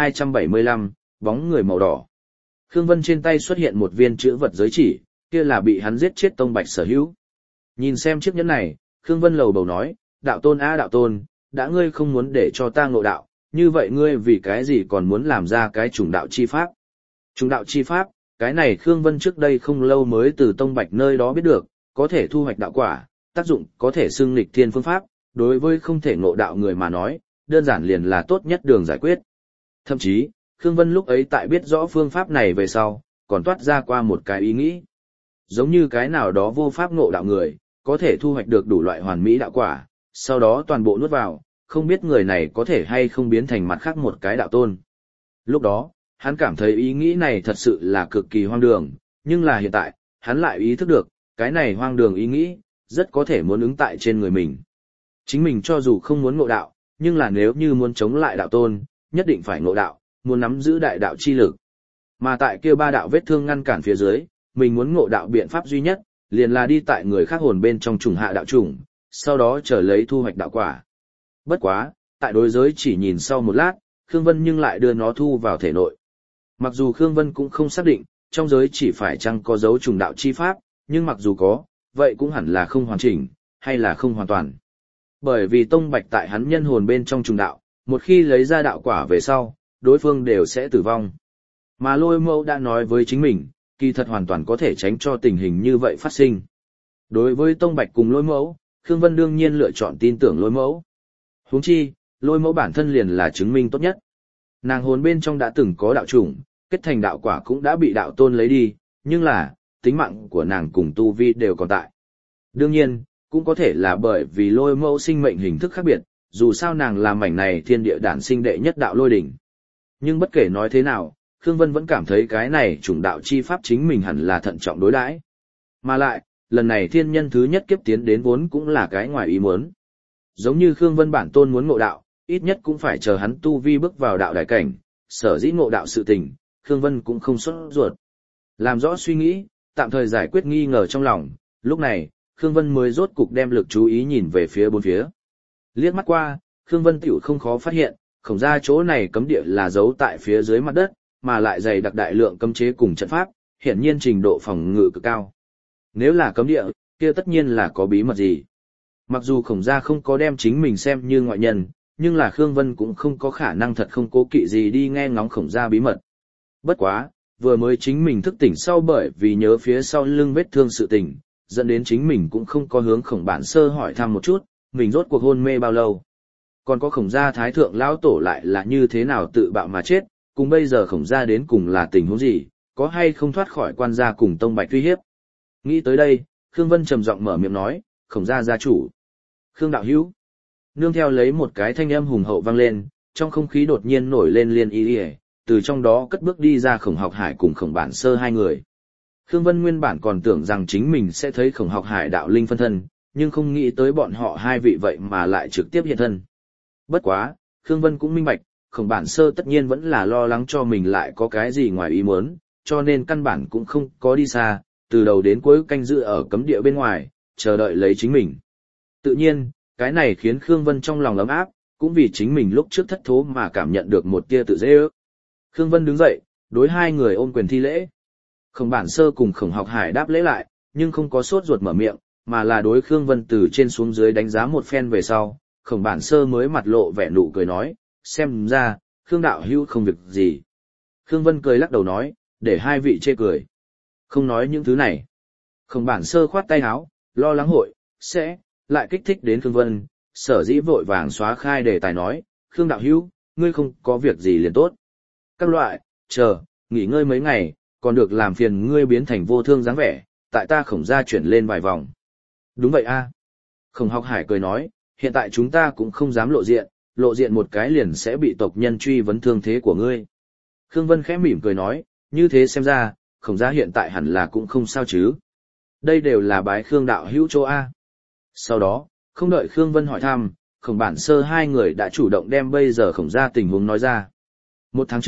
1275, bóng người màu đỏ. Khương Vân trên tay xuất hiện một viên chữ vật giới chỉ, kia là bị hắn giết chết Tông Bạch sở hữu. Nhìn xem chiếc nhẫn này, Khương Vân lầu bầu nói, đạo tôn á đạo tôn, đã ngươi không muốn để cho ta ngộ đạo, như vậy ngươi vì cái gì còn muốn làm ra cái trùng đạo chi pháp? Trùng đạo chi pháp, cái này Khương Vân trước đây không lâu mới từ Tông Bạch nơi đó biết được, có thể thu hoạch đạo quả, tác dụng có thể xưng nghịch thiên phương pháp, đối với không thể ngộ đạo người mà nói, đơn giản liền là tốt nhất đường giải quyết. Thậm chí, Khương Vân lúc ấy tại biết rõ phương pháp này về sau, còn toát ra qua một cái ý nghĩ. Giống như cái nào đó vô pháp ngộ đạo người, có thể thu hoạch được đủ loại hoàn mỹ đạo quả, sau đó toàn bộ nuốt vào, không biết người này có thể hay không biến thành mặt khác một cái đạo tôn. Lúc đó, hắn cảm thấy ý nghĩ này thật sự là cực kỳ hoang đường, nhưng là hiện tại, hắn lại ý thức được, cái này hoang đường ý nghĩ, rất có thể muốn ứng tại trên người mình. Chính mình cho dù không muốn ngộ đạo, nhưng là nếu như muốn chống lại đạo tôn, nhất định phải ngộ đạo, muốn nắm giữ đại đạo chi lực. Mà tại kia ba đạo vết thương ngăn cản phía dưới, mình muốn ngộ đạo biện pháp duy nhất, liền là đi tại người khác hồn bên trong trùng hạ đạo trùng, sau đó chờ lấy thu hoạch đạo quả. Bất quá, tại đối giới chỉ nhìn sau một lát, Khương Vân nhưng lại đưa nó thu vào thể nội. Mặc dù Khương Vân cũng không xác định, trong giới chỉ phải chăng có dấu trùng đạo chi pháp, nhưng mặc dù có, vậy cũng hẳn là không hoàn chỉnh, hay là không hoàn toàn. Bởi vì Tông Bạch tại hắn nhân hồn bên trong trùng đạo, một khi lấy ra đạo quả về sau, đối phương đều sẽ tử vong. Mà Lôi Mẫu đã nói với chính mình, kỳ thật hoàn toàn có thể tránh cho tình hình như vậy phát sinh. Đối với Tông Bạch cùng Lôi Mẫu, Khương Vân đương nhiên lựa chọn tin tưởng Lôi Mẫu. Huống chi, Lôi Mẫu bản thân liền là chứng minh tốt nhất. Nàng hồn bên trong đã từng có đạo chủng, kết thành đạo quả cũng đã bị đạo tôn lấy đi, nhưng là, tính mạng của nàng cùng tu vi đều còn tại. Đương nhiên, cũng có thể là bởi vì Lôi Mẫu sinh mệnh hình thức khác biệt, dù sao nàng là mảnh này thiên địa đản sinh đệ nhất đạo lôi đỉnh. Nhưng bất kể nói thế nào, Khương Vân vẫn cảm thấy cái này chủng đạo chi pháp chính mình hẳn là thận trọng đối đãi. Mà lại, lần này thiên nhân thứ nhất kiếp tiến đến vốn cũng là cái ngoài ý muốn. Giống như Khương Vân bản tôn muốn ngộ đạo, ít nhất cũng phải chờ hắn tu vi bước vào đạo đại cảnh, sở dĩ ngộ đạo sự tình, Khương Vân cũng không sốt ruột. Làm rõ suy nghĩ, tạm thời giải quyết nghi ngờ trong lòng, lúc này, Khương Vân mới rốt cục đem lực chú ý nhìn về phía bốn phía. Liếc mắt qua, Khương Vân tiểu không khó phát hiện, khổng ra chỗ này cấm địa là giấu tại phía dưới mặt đất, mà lại dày đặc đại lượng cấm chế cùng trận pháp, hiển nhiên trình độ phòng ngự cực cao. Nếu là cấm địa, kia tất nhiên là có bí mật gì. Mặc dù khổng gia không có đem chính mình xem như ngoại nhân, nhưng là Khương Vân cũng không có khả năng thật không cố kỵ gì đi nghe ngóng khổng gia bí mật. Bất quá, vừa mới chính mình thức tỉnh sau bởi vì nhớ phía sau lưng vết thương sự tình, dẫn đến chính mình cũng không có hướng khổng bản sơ hỏi thăm một chút, mình rốt cuộc hôn mê bao lâu. Còn có khổng gia thái thượng lão tổ lại là như thế nào tự bạo mà chết, cùng bây giờ khổng gia đến cùng là tình huống gì, có hay không thoát khỏi quan gia cùng Tông Bạch uy hiếp. Nghĩ tới đây, Khương Vân trầm giọng mở miệng nói, khổng gia gia chủ. Khương đạo hữu. Nương theo lấy một cái thanh âm hùng hậu vang lên, trong không khí đột nhiên nổi lên liên y y, từ trong đó cất bước đi ra Khổng Học Hải cùng Khổng Bản Sơ hai người. Khương Vân nguyên bản còn tưởng rằng chính mình sẽ thấy Khổng Học Hải đạo linh phân thân, nhưng không nghĩ tới bọn họ hai vị vậy mà lại trực tiếp hiện thân. Bất quá, Khương Vân cũng minh bạch, Khổng Bản Sơ tất nhiên vẫn là lo lắng cho mình lại có cái gì ngoài ý muốn, cho nên căn bản cũng không có đi xa, từ đầu đến cuối canh giữ ở cấm địa bên ngoài, chờ đợi lấy chính mình. Tự nhiên, cái này khiến Khương Vân trong lòng ấm áp, cũng vì chính mình lúc trước thất thố mà cảm nhận được một tia tự dễ ước. Khương Vân đứng dậy, đối hai người ôm quyền thi lễ. Khổng Bản Sơ cùng Khổng Học Hải đáp lễ lại, nhưng không có sốt ruột mở miệng, mà là đối Khương Vân từ trên xuống dưới đánh giá một phen về sau, Khổng Bản Sơ mới mặt lộ vẻ nụ cười nói, xem ra, Khương đạo hữu không việc gì. Khương Vân cười lắc đầu nói, để hai vị chê cười. Không nói những thứ này. Khổng Bản Sơ khoát tay áo, lo lắng hội, sẽ lại kích thích đến Khương Vân, sở dĩ vội vàng xóa khai đề tài nói, Khương đạo hữu, ngươi không có việc gì liền tốt. Các loại, chờ, nghỉ ngơi mấy ngày, còn được làm phiền ngươi biến thành vô thương dáng vẻ, tại ta Khổng gia chuyển lên vài vòng. Đúng vậy a. Khổng Học Hải cười nói, hiện tại chúng ta cũng không dám lộ diện một cái liền sẽ bị tộc nhân truy vấn thương thế của ngươi. Khương Vân khẽ mỉm cười nói, như thế xem ra, Khổng gia hiện tại hẳn là cũng không sao chứ. Đây đều là bái Khương đạo hữu chỗ A. Sau đó, không đợi Khương Vân hỏi thăm, Khổng Bản Sơ hai người đã chủ động đem bây giờ Khổng gia tình huống nói ra. Một tháng trước,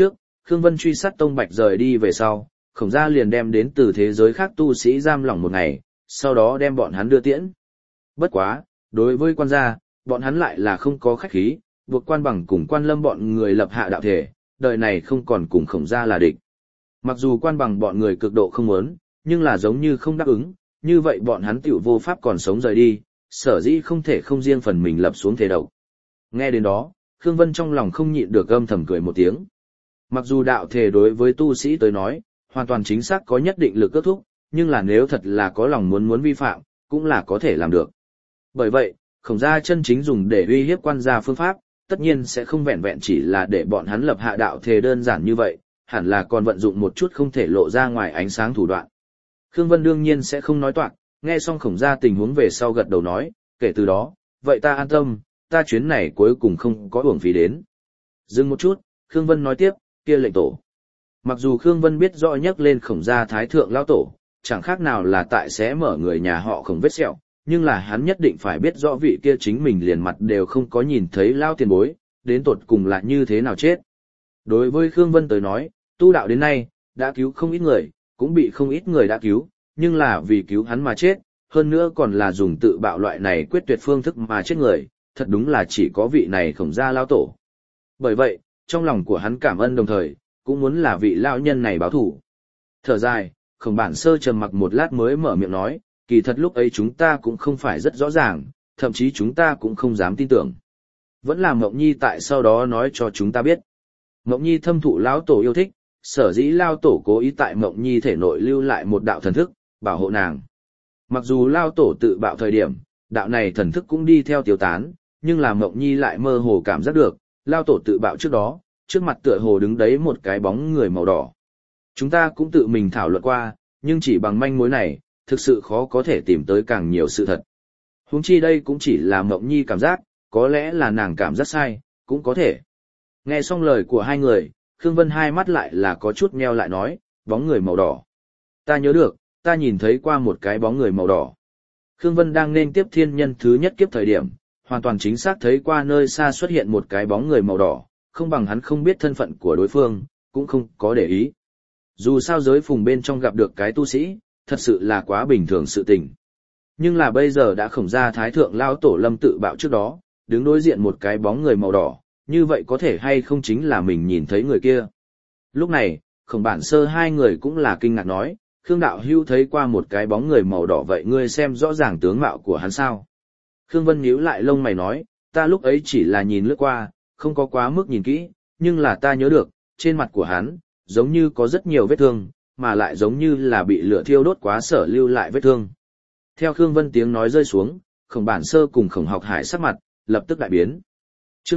Khương Vân truy sát Tông Bạch rời đi về sau, Khổng gia liền đem đến từ thế giới khác tu sĩ giam lỏng một ngày, sau đó đem bọn hắn đưa tiễn. Bất quá, đối với quan gia, bọn hắn lại là không có khách khí, buộc Quan Bằng cùng Quan Lâm bọn người lập hạ đạo thể, đời này không còn cùng Khổng gia là địch. Mặc dù Quan Bằng bọn người cực độ không muốn, nhưng là giống như không đáp ứng, như vậy bọn hắn tiểu vô pháp còn sống rời đi, sở dĩ không thể không riêng phần mình lập xuống thể độc. Nghe đến đó, Khương Vân trong lòng không nhịn được âm thầm cười một tiếng. Mặc dù đạo thể đối với tu sĩ tới nói, hoàn toàn chính xác có nhất định lực ước thúc, nhưng là nếu thật là có lòng muốn vi phạm, cũng là có thể làm được. Bởi vậy, Khổng gia chân chính dùng để uy hiếp quan gia phương pháp, tất nhiên sẽ không vẹn vẹn chỉ là để bọn hắn lập hạ đạo thể đơn giản như vậy, hẳn là còn vận dụng một chút không thể lộ ra ngoài ánh sáng thủ đoạn. Khương Vân đương nhiên sẽ không nói toạc, nghe xong Khổng gia tình huống về sau gật đầu nói, kể từ đó, vậy ta an tâm, ta chuyến này cuối cùng không có uổng phí đến. Dừng một chút, Khương Vân nói tiếp, kia lệnh tổ. Mặc dù Khương Vân biết rõ nhắc lên Khổng gia thái thượng lão tổ, chẳng khác nào là tại sẽ mở người nhà họ Khổng vết sẹo, nhưng là hắn nhất định phải biết rõ vị kia chính mình liền mặt đều không có nhìn thấy lao tiền bối, đến tột cùng là như thế nào chết. Đối với Khương Vân tới nói, tu đạo đến nay, đã cứu không ít người, cũng bị không ít người đã cứu, nhưng là vì cứu hắn mà chết, hơn nữa còn là dùng tự bạo loại này quyết tuyệt phương thức mà chết người, thật đúng là chỉ có vị này Khổng gia lao tổ. Bởi vậy, trong lòng của hắn cảm ơn đồng thời, cũng muốn là vị lão nhân này báo thủ. Thở dài, Khổng Bản Sơ trầm mặc một lát mới mở miệng nói, kỳ thật lúc ấy chúng ta cũng không phải rất rõ ràng, thậm chí chúng ta cũng không dám tin tưởng. Vẫn là Mộng Nhi tại sau đó nói cho chúng ta biết. Mộng Nhi thâm thụ lão tổ yêu thích, sở dĩ lao tổ cố ý tại Mộng Nhi thể nội lưu lại một đạo thần thức, bảo hộ nàng. Mặc dù lao tổ tự bạo thời điểm, đạo này thần thức cũng đi theo tiêu tán, nhưng là Mộng Nhi lại mơ hồ cảm giác được, lao tổ tự bạo trước đó, trước mặt tựa hồ đứng đấy một cái bóng người màu đỏ. Chúng ta cũng tự mình thảo luận qua, nhưng chỉ bằng manh mối này, thực sự khó có thể tìm tới càng nhiều sự thật. Huống chi đây cũng chỉ là Mộng Nhi cảm giác, có lẽ là nàng cảm giác sai, cũng có thể. Nghe xong lời của hai người, Khương Vân hai mắt lại là có chút nheo lại nói, bóng người màu đỏ. Ta nhớ được, ta nhìn thấy qua một cái bóng người màu đỏ. Khương Vân đang nên tiếp thiên nhân thứ nhất kiếp thời điểm, hoàn toàn chính xác thấy qua nơi xa xuất hiện một cái bóng người màu đỏ, không bằng hắn không biết thân phận của đối phương, cũng không có để ý. Dù sao giới phùng bên trong gặp được cái tu sĩ, thật sự là quá bình thường sự tình. Nhưng là bây giờ đã Khổng gia thái thượng lao tổ lâm tự bạo trước đó, đứng đối diện một cái bóng người màu đỏ, như vậy có thể hay không chính là mình nhìn thấy người kia. Lúc này, Khổng Bản Sơ hai người cũng là kinh ngạc nói, Khương đạo hưu thấy qua một cái bóng người màu đỏ vậy ngươi xem rõ ràng tướng mạo của hắn sao. Khương Vân nhíu lại lông mày nói, ta lúc ấy chỉ là nhìn lướt qua, không có quá mức nhìn kỹ, nhưng là ta nhớ được, trên mặt của hắn, giống như có rất nhiều vết thương, mà lại giống như là bị lửa thiêu đốt quá sở lưu lại vết thương. Theo Khương Vân tiếng nói rơi xuống, Khổng Bản Sơ cùng Khổng Học Hải sắc mặt, lập tức đại biến. Chương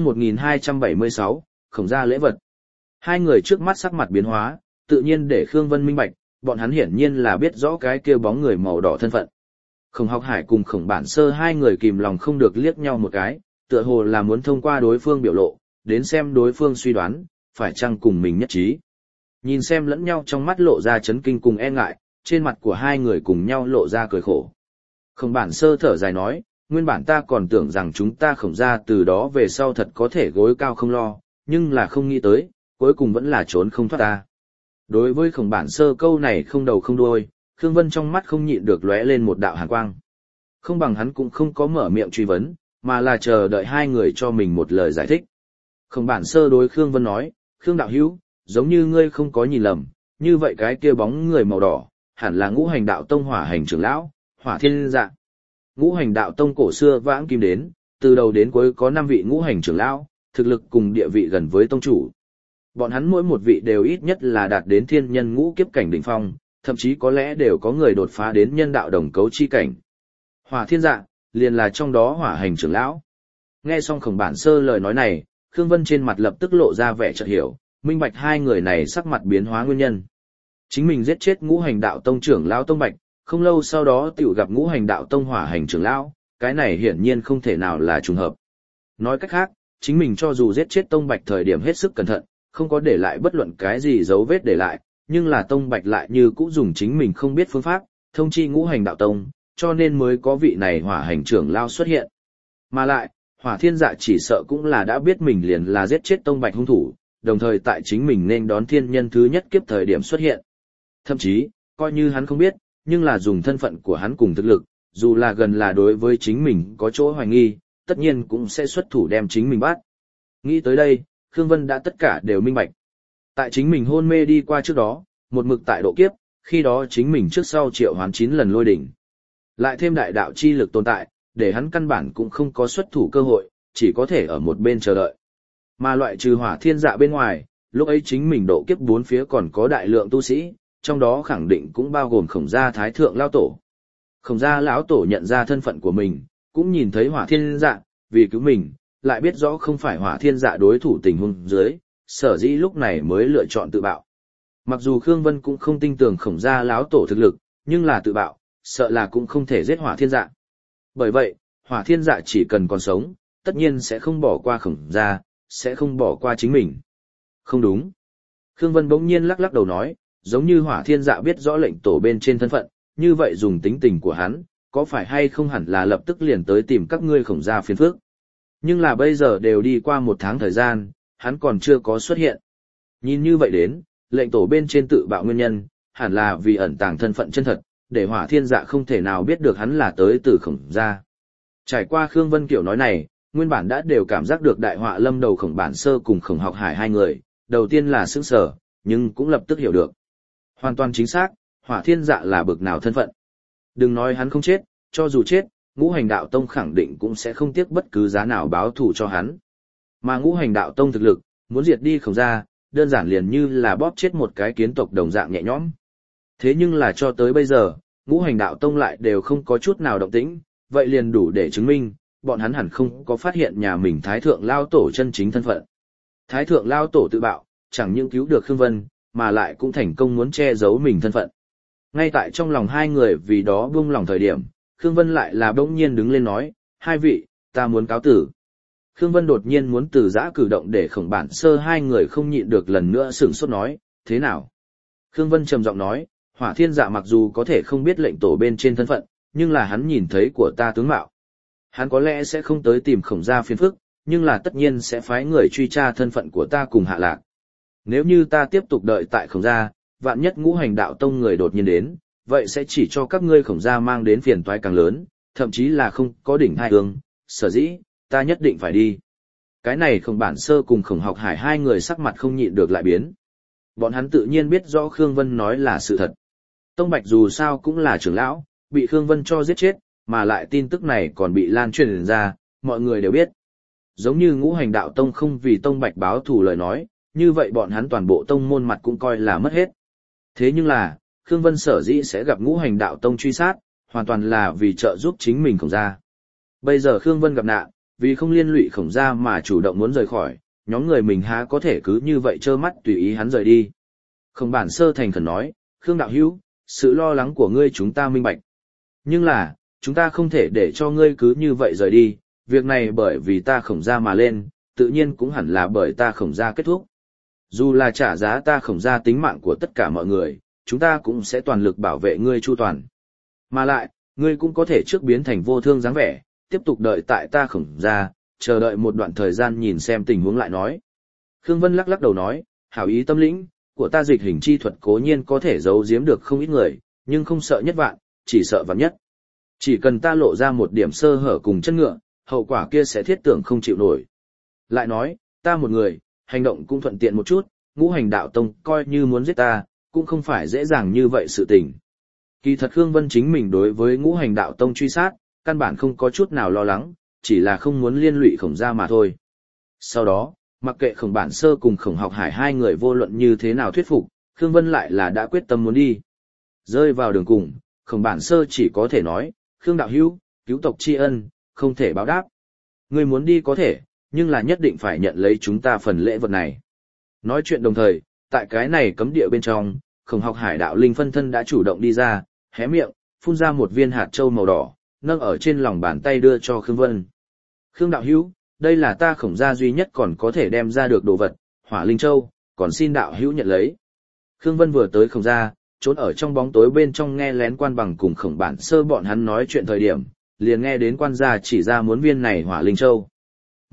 1276, Khổng gia lễ vật. Hai người trước mắt sắc mặt biến hóa, tự nhiên để Khương Vân minh bạch, bọn hắn hiển nhiên là biết rõ cái kia bóng người màu đỏ thân phận. Khổng Học Hải cùng Khổng Bản Sơ hai người kìm lòng không được liếc nhau một cái, tựa hồ là muốn thông qua đối phương biểu lộ, đến xem đối phương suy đoán, phải chăng cùng mình nhất trí. Nhìn xem lẫn nhau trong mắt lộ ra chấn kinh cùng e ngại, trên mặt của hai người cùng nhau lộ ra cười khổ. Khổng Bản Sơ thở dài nói, nguyên bản ta còn tưởng rằng chúng ta Khổng gia từ đó về sau thật có thể gối cao không lo, nhưng là không nghĩ tới, cuối cùng vẫn là trốn không thoát ta. Đối với Khổng Bản Sơ câu này không đầu không đuôi, Khương Vân trong mắt không nhịn được lóe lên một đạo hàn quang. Không bằng hắn cũng không có mở miệng truy vấn, mà là chờ đợi hai người cho mình một lời giải thích. Khổng Bản Sơ đối Khương Vân nói, Khương đạo hữu, giống như ngươi không có nhìn lầm, như vậy cái kia bóng người màu đỏ, hẳn là Ngũ Hành Đạo Tông Hỏa Hành trưởng lão, Hỏa Thiên Dạ. Ngũ Hành Đạo Tông cổ xưa vãng kim đến, từ đầu đến cuối có 5 vị ngũ hành trưởng lão, thực lực cùng địa vị gần với tông chủ. Bọn hắn mỗi một vị đều ít nhất là đạt đến thiên nhân ngũ kiếp cảnh đỉnh phong, thậm chí có lẽ đều có người đột phá đến nhân đạo đồng cấu chi cảnh. Hỏa Thiên Dạ, liền là trong đó Hỏa Hành trưởng lão. Nghe xong Khổng Bản Sơ lời nói này, Khương Vân trên mặt lập tức lộ ra vẻ chợt hiểu, minh bạch hai người này sắc mặt biến hóa nguyên nhân. Chính mình giết chết Ngũ Hành Đạo Tông trưởng lão Tông Bạch, không lâu sau đó tiểu gặp Ngũ Hành Đạo Tông Hỏa Hành trưởng lão, cái này hiển nhiên không thể nào là trùng hợp. Nói cách khác, chính mình cho dù giết chết Tông Bạch thời điểm hết sức cẩn thận, không có để lại bất luận cái gì dấu vết để lại, nhưng là Tông Bạch lại như cũ dùng chính mình không biết phương pháp, thông chi Ngũ Hành Đạo Tông, cho nên mới có vị này Hỏa Hành trưởng lão xuất hiện. Mà lại, Hỏa Thiên Dạ chỉ sợ cũng là đã biết mình liền là giết chết Tông Bạch hung thủ, đồng thời tại chính mình nên đón thiên nhân thứ nhất kiếp thời điểm xuất hiện. Thậm chí, coi như hắn không biết, nhưng là dùng thân phận của hắn cùng thực lực, dù là gần là đối với chính mình có chỗ hoài nghi, tất nhiên cũng sẽ xuất thủ đem chính mình bắt. Nghĩ tới đây, Khương Vân đã tất cả đều minh bạch. Tại chính mình hôn mê đi qua trước đó, một mực tại độ kiếp, khi đó chính mình trước sau triệu hoán 9 lần lôi đỉnh. Lại thêm đại đạo chi lực tồn tại, để hắn căn bản cũng không có xuất thủ cơ hội, chỉ có thể ở một bên chờ đợi. Mà loại trừ Hỏa Thiên Dạ bên ngoài, lúc ấy chính mình độ kiếp bốn phía còn có đại lượng tu sĩ, trong đó khẳng định cũng bao gồm Khổng Gia Thái Thượng Lao Tổ. Khổng Gia lão tổ nhận ra thân phận của mình, cũng nhìn thấy Hỏa Thiên Dạ, vì cứu mình, lại biết rõ không phải Hỏa Thiên Dạ đối thủ tình huống dưới, sở dĩ lúc này mới lựa chọn tự bạo. Mặc dù Khương Vân cũng không tin tưởng Khổng Gia lão tổ thực lực, nhưng là tự bạo, sợ là cũng không thể giết Hỏa Thiên Dạ. Bởi vậy, Hỏa Thiên Dạ chỉ cần còn sống, tất nhiên sẽ không bỏ qua Khổng Gia, sẽ không bỏ qua chính mình. Không đúng. Khương Vân bỗng nhiên lắc lắc đầu nói, giống như Hỏa Thiên Dạ biết rõ lệnh tổ bên trên thân phận, như vậy dùng tính tình của hắn, có phải hay không hẳn là lập tức liền tới tìm các ngươi Khổng Gia phiền phức. Nhưng là bây giờ đều đi qua 1 tháng thời gian, hắn còn chưa có xuất hiện. Nhìn như vậy đến, lệnh tổ bên trên tự bạo nguyên nhân, hẳn là vì ẩn tàng thân phận chân thật, để Hỏa Thiên Dạ không thể nào biết được hắn là tới từ Khổng Gia. Trải qua Khương Vân kiểu nói này, nguyên bản đã đều cảm giác được đại họa lâm đầu Khổng Bản Sơ cùng Khổng Học Hải hai người, đầu tiên là sững sờ, nhưng cũng lập tức hiểu được. Hoàn toàn chính xác, Hỏa Thiên Dạ là bực nào thân phận. Đừng nói hắn không chết, cho dù chết, Ngũ Hành Đạo Tông khẳng định cũng sẽ không tiếc bất cứ giá nào báo thù cho hắn. Mà Ngũ Hành Đạo Tông thực lực, muốn diệt đi Khổng Gia, đơn giản liền như là bóp chết một cái kiến tộc đồng dạng nhẹ nhõm. Thế nhưng là cho tới bây giờ, Ngũ Hành Đạo Tông lại đều không có chút nào động tĩnh, vậy liền đủ để chứng minh, bọn hắn hẳn không có phát hiện nhà mình Thái Thượng Lao Tổ chân chính thân phận. Thái Thượng Lao Tổ tự bạo, chẳng những cứu được Khương Vân, mà lại cũng thành công muốn che giấu mình thân phận. Ngay tại trong lòng hai người vì đó buông lòng thời điểm, Khương Vân lại là bỗng nhiên đứng lên nói, hai vị, ta muốn cáo tử. Khương Vân đột nhiên muốn từ giã cử động để Khổng Bản Sơ hai người không nhịn được lần nữa sửng sốt nói, thế nào? Khương Vân trầm giọng nói, Hỏa Thiên Dạ mặc dù có thể không biết lệnh tổ bên trên thân phận, nhưng là hắn nhìn thấy của ta tướng mạo. Hắn có lẽ sẽ không tới tìm Khổng Gia phiền phức, nhưng là tất nhiên sẽ phái người truy tra thân phận của ta cùng hạ lạc. Nếu như ta tiếp tục đợi tại Khổng Gia, vạn nhất Ngũ Hành Đạo Tông người đột nhiên đến, vậy sẽ chỉ cho các ngươi Khổng Gia mang đến phiền toái càng lớn, thậm chí là không có đỉnh hai hương, sở dĩ, ta nhất định phải đi. Cái này Khổng Bản Sơ cùng Khổng Học Hải hai người sắc mặt không nhịn được lại biến. Bọn hắn tự nhiên biết rõ Khương Vân nói là sự thật. Tông Bạch dù sao cũng là trưởng lão, bị Khương Vân cho giết chết, mà lại tin tức này còn bị lan truyền ra, mọi người đều biết. Giống như Ngũ Hành Đạo Tông không vì Tông Bạch báo thù lời nói, như vậy bọn hắn toàn bộ tông môn mặt cũng coi là mất hết. Thế nhưng là, Khương Vân sở dĩ sẽ gặp Ngũ Hành Đạo Tông truy sát, hoàn toàn là vì trợ giúp chính mình Khổng Gia. Bây giờ Khương Vân gặp nạn, vì không liên lụy Khổng Gia mà chủ động muốn rời khỏi, nhóm người mình há có thể cứ như vậy trơ mắt tùy ý hắn rời đi. Khổng Bản Sơ thành khẩn nói, Khương Đạo Hữu, sự lo lắng của ngươi chúng ta minh bạch. Nhưng là, chúng ta không thể để cho ngươi cứ như vậy rời đi, việc này bởi vì ta Khổng Gia mà lên, tự nhiên cũng hẳn là bởi ta Khổng Gia kết thúc. Dù là trả giá ta Khổng Gia tính mạng của tất cả mọi người, chúng ta cũng sẽ toàn lực bảo vệ ngươi chu toàn. Mà lại, ngươi cũng có thể trước biến thành vô thương dáng vẻ, tiếp tục đợi tại ta Khổng Gia, chờ đợi một đoạn thời gian nhìn xem tình huống lại nói. Khương Vân lắc lắc đầu nói, hảo ý tâm lĩnh, của ta dịch hình chi thuật cố nhiên có thể giấu giếm được không ít người, nhưng không sợ nhất vạn, chỉ sợ vạn nhất. Chỉ cần ta lộ ra một điểm sơ hở cùng chân ngựa, hậu quả kia sẽ thiết tưởng không chịu nổi. Lại nói, ta một người, hành động cũng thuận tiện một chút, Ngũ Hành Đạo Tông coi như muốn giết ta, cũng không phải dễ dàng như vậy sự tình. Kỳ thật Khương Vân chính mình đối với Ngũ Hành Đạo Tông truy sát, căn bản không có chút nào lo lắng, chỉ là không muốn liên lụy Khổng Gia mà thôi. Sau đó, mặc kệ Khổng Bản Sơ cùng Khổng Học Hải hai người vô luận như thế nào thuyết phục, Khương Vân lại là đã quyết tâm muốn đi. Rơi vào đường cùng, Khổng Bản Sơ chỉ có thể nói, Khương Đạo Hữu, cứu tộc tri ân, không thể báo đáp. Ngươi muốn đi có thể, nhưng là nhất định phải nhận lấy chúng ta phần lễ vật này. Nói chuyện đồng thời, tại cái này cấm địa bên trong, Khổng Học Hải đạo linh phân thân đã chủ động đi ra, hé miệng, phun ra một viên hạt châu màu đỏ, nâng ở trên lòng bàn tay đưa cho Khương Vân. Khương Đạo Hữu, đây là ta Khổng Gia duy nhất còn có thể đem ra được đồ vật, Hỏa Linh Châu, còn xin Đạo Hữu nhận lấy. Khương Vân vừa tới Khổng Gia, trốn ở trong bóng tối bên trong nghe lén Quan Bằng cùng Khổng Bản Sơ bọn hắn nói chuyện thời điểm, liền nghe đến quan gia chỉ ra muốn viên này Hỏa Linh Châu.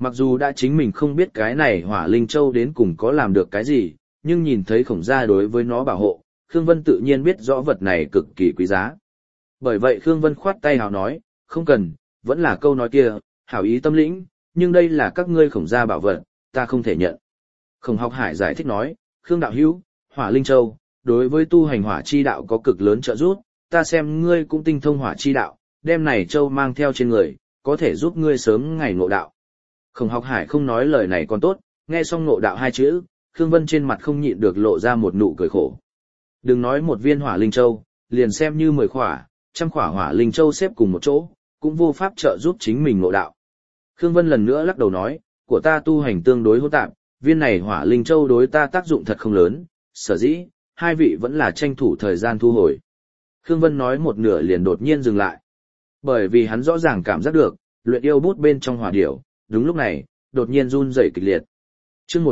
Mặc dù đã chính mình không biết cái này Hỏa Linh Châu đến cùng có làm được cái gì, nhưng nhìn thấy Khổng gia đối với nó bảo hộ, Khương Vân tự nhiên biết rõ vật này cực kỳ quý giá. Bởi vậy Khương Vân khoát tay hào nói, không cần, vẫn là câu nói kia, hảo ý tâm lĩnh, nhưng đây là các ngươi Khổng gia bảo vật, ta không thể nhận. Khổng Học Hải giải thích nói, Khương đạo hữu, Hỏa Linh Châu, đối với tu hành hỏa chi đạo có cực lớn trợ giúp, ta xem ngươi cũng tinh thông hỏa chi đạo, đem này châu mang theo trên người, có thể giúp ngươi sớm ngày ngộ đạo. Khổng Học Hải không nói lời này còn tốt, nghe xong ngộ đạo hai chữ, Khương Vân trên mặt không nhịn được lộ ra một nụ cười khổ. Đừng nói một viên hỏa linh châu, liền xem như 10 khỏa, trăm khỏa hỏa linh châu xếp cùng một chỗ, cũng vô pháp trợ giúp chính mình ngộ đạo. Khương Vân lần nữa lắc đầu nói, của ta tu hành tương đối hỗn tạp, viên này hỏa linh châu đối ta tác dụng thật không lớn, sở dĩ, hai vị vẫn là tranh thủ thời gian thu hồi. Khương Vân nói một nửa liền đột nhiên dừng lại. Bởi vì hắn rõ ràng cảm giác được, luyện yêu bút bên trong hỏa điểu, đúng lúc này, đột nhiên run rẩy kịch liệt. Chương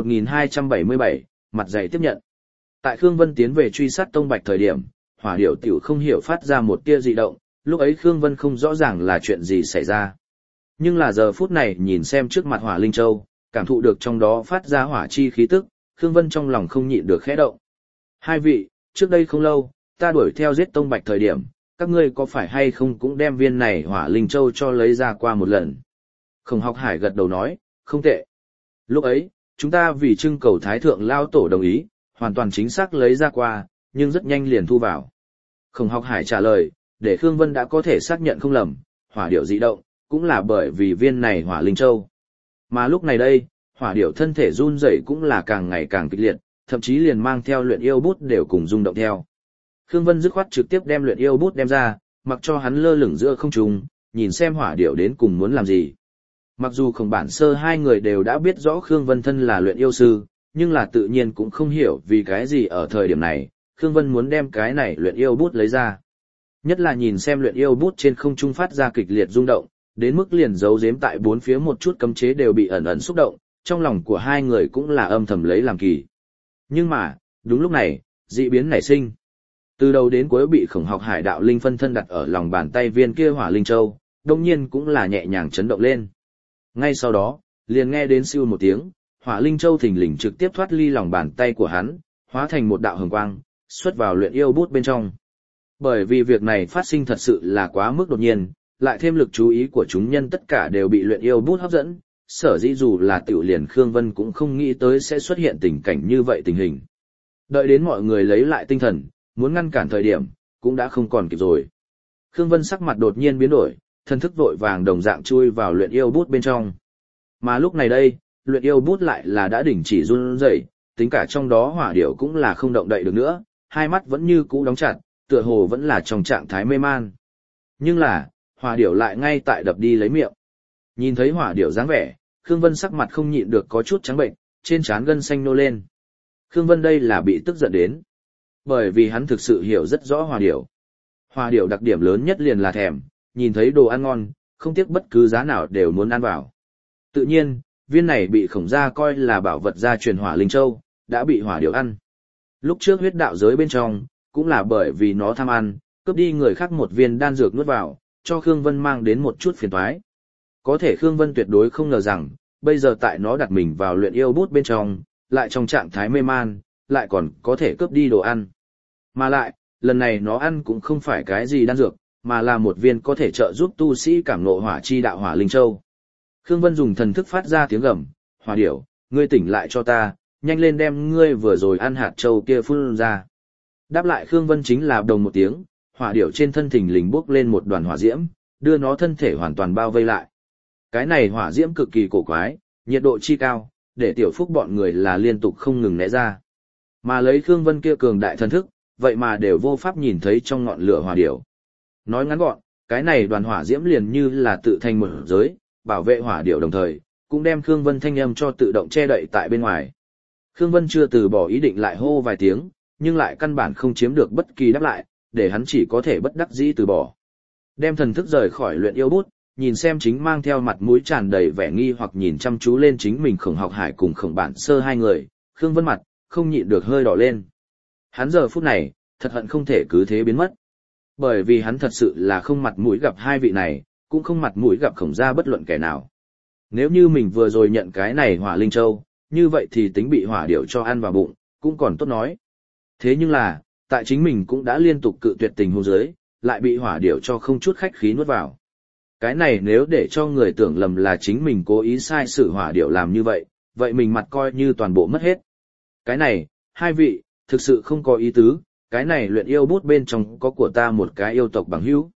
1277, mặt dày tiếp nhận. Tại Khương Vân tiến về truy sát Tông Bạch thời điểm, hỏa điểu tiểu không hiểu phát ra một tia dị động, lúc ấy Khương Vân không rõ ràng là chuyện gì xảy ra. Nhưng là giờ phút này nhìn xem trước mặt Hỏa Linh Châu, cảm thụ được trong đó phát ra hỏa chi khí tức, Khương Vân trong lòng không nhịn được khẽ động. Hai vị, trước đây không lâu, ta đuổi theo giết Tông Bạch thời điểm, các ngươi có phải hay không cũng đem viên này Hỏa Linh Châu cho lấy ra qua một lần? Khổng Học Hải gật đầu nói, không tệ. Lúc ấy, chúng ta vì trưng cầu Thái Thượng Lao Tổ đồng ý, hoàn toàn chính xác lấy ra qua, nhưng rất nhanh liền thu vào. Khổng Học Hải trả lời, để Khương Vân đã có thể xác nhận không lầm, hỏa điểu dị động, cũng là bởi vì viên này Hỏa Linh Châu. Mà lúc này đây, hỏa điểu thân thể run rẩy cũng là càng ngày càng kịch liệt, thậm chí liền mang theo luyện yêu bút đều cùng rung động theo. Khương Vân dứt khoát trực tiếp đem luyện yêu bút đem ra, mặc cho hắn lơ lửng giữa không trung, nhìn xem hỏa điểu đến cùng muốn làm gì. Mặc dù Khổng Bản Sơ hai người đều đã biết rõ Khương Vân thân là luyện yêu sư, nhưng là tự nhiên cũng không hiểu vì cái gì ở thời điểm này, Khương Vân muốn đem cái này luyện yêu bút lấy ra. Nhất là nhìn xem luyện yêu bút trên không trung phát ra kịch liệt rung động, đến mức liền giấu giếm tại bốn phía một chút cấm chế đều bị ẩn ẩn xúc động, trong lòng của hai người cũng là âm thầm lấy làm kỳ. Nhưng mà, đúng lúc này, dị biến nảy sinh. Từ đầu đến cuối bị Khổng Học Hải đạo linh phân thân đặt ở lòng bàn tay viên kia Hỏa Linh Châu, đồng nhiên cũng là nhẹ nhàng chấn động lên. Ngay sau đó, liền nghe đến siêu một tiếng, Hỏa Linh Châu thình lình trực tiếp thoát ly lòng bàn tay của hắn, hóa thành một đạo hồng quang, xuất vào luyện yêu bút bên trong. Bởi vì việc này phát sinh thật sự là quá mức đột nhiên, lại thêm lực chú ý của chúng nhân tất cả đều bị luyện yêu bút hấp dẫn, sở dĩ dù là tiểu liền Khương Vân cũng không nghĩ tới sẽ xuất hiện tình cảnh như vậy tình hình. Đợi đến mọi người lấy lại tinh thần, muốn ngăn cản thời điểm, cũng đã không còn kịp rồi. Khương Vân sắc mặt đột nhiên biến đổi, thân thức vội vàng đồng dạng chui vào luyện yêu bút bên trong. Mà lúc này đây, luyện yêu bút lại là đã đình chỉ run rẩy, tính cả trong đó hỏa điểu cũng là không động đậy được nữa, hai mắt vẫn như cũ đóng chặt, tựa hồ vẫn là trong trạng thái mê man. Nhưng là, hỏa điểu lại ngay tại đập đi lấy miệng. Nhìn thấy hỏa điểu dáng vẻ, Khương Vân sắc mặt không nhịn được có chút trắng bệnh, trên trán gân xanh nô lên. Khương Vân đây là bị tức giận đến. Bởi vì hắn thực sự hiểu rất rõ hỏa điểu. Hỏa điểu đặc điểm lớn nhất liền là thèm, nhìn thấy đồ ăn ngon, không tiếc bất cứ giá nào đều muốn ăn vào. Tự nhiên, viên này bị Khổng gia coi là bảo vật gia truyền Hỏa Linh Châu, đã bị hỏa điểu ăn. Lúc trước huyết đạo giới bên trong, cũng là bởi vì nó tham ăn, cướp đi người khác một viên đan dược nuốt vào, cho Khương Vân mang đến một chút phiền toái. Có thể Khương Vân tuyệt đối không ngờ rằng, bây giờ tại nó đặt mình vào luyện yêu bút bên trong, lại trong trạng thái mê man, lại còn có thể cướp đi đồ ăn. Mà lại, lần này nó ăn cũng không phải cái gì đan dược, mà là một viên có thể trợ giúp tu sĩ cảm ngộ hỏa chi đạo Hỏa Linh Châu. Khương Vân dùng thần thức phát ra tiếng gầm, hỏa điểu, ngươi tỉnh lại cho ta, nhanh lên đem ngươi vừa rồi ăn hạt châu kia phun ra. Đáp lại Khương Vân chính là đồng một tiếng, hỏa điểu trên thân thình lình bốc lên một đoàn hỏa diễm, đưa nó thân thể hoàn toàn bao vây lại. Cái này hỏa diễm cực kỳ cổ quái, nhiệt độ chi cao, để tiểu phúc bọn người là liên tục không ngừng né ra. Mà lấy Khương Vân kia cường đại thần thức, vậy mà đều vô pháp nhìn thấy trong ngọn lửa hỏa điểu. Nói ngắn gọn, cái này đoàn hỏa diễm liền như là tự thành một giới, bảo vệ hỏa điểu đồng thời, cũng đem Khương Vân thanh âm cho tự động che đậy tại bên ngoài. Khương Vân chưa từ bỏ ý định lại hô vài tiếng, nhưng lại căn bản không chiếm được bất kỳ đáp lại, để hắn chỉ có thể bất đắc dĩ từ bỏ. Đem thần thức rời khỏi luyện yêu bút, nhìn xem chính mang theo mặt mũi tràn đầy vẻ nghi hoặc nhìn chăm chú lên chính mình Khổng Học Hải cùng Khổng Bản Sơ hai người, Khương Vân mặt không nhịn được hơi đỏ lên. Hắn giờ phút này, thật hận không thể cứ thế biến mất. Bởi vì hắn thật sự là không mặt mũi gặp hai vị này, cũng không mặt mũi gặp Khổng gia bất luận kẻ nào. Nếu như mình vừa rồi nhận cái này hỏa linh châu, như vậy thì tính bị hỏa điểu cho ăn vào bụng, cũng còn tốt nói. Thế nhưng là, tại chính mình cũng đã liên tục cự tuyệt tình huống dưới, lại bị hỏa điểu cho không chút khách khí nuốt vào. Cái này nếu để cho người tưởng lầm là chính mình cố ý sai sự hỏa điểu làm như vậy, vậy mình mặt coi như toàn bộ mất hết. Cái này, hai vị, thực sự không có ý tứ, cái này luyện yêu bút bên trong có của ta một cái yêu tộc bằng hữu.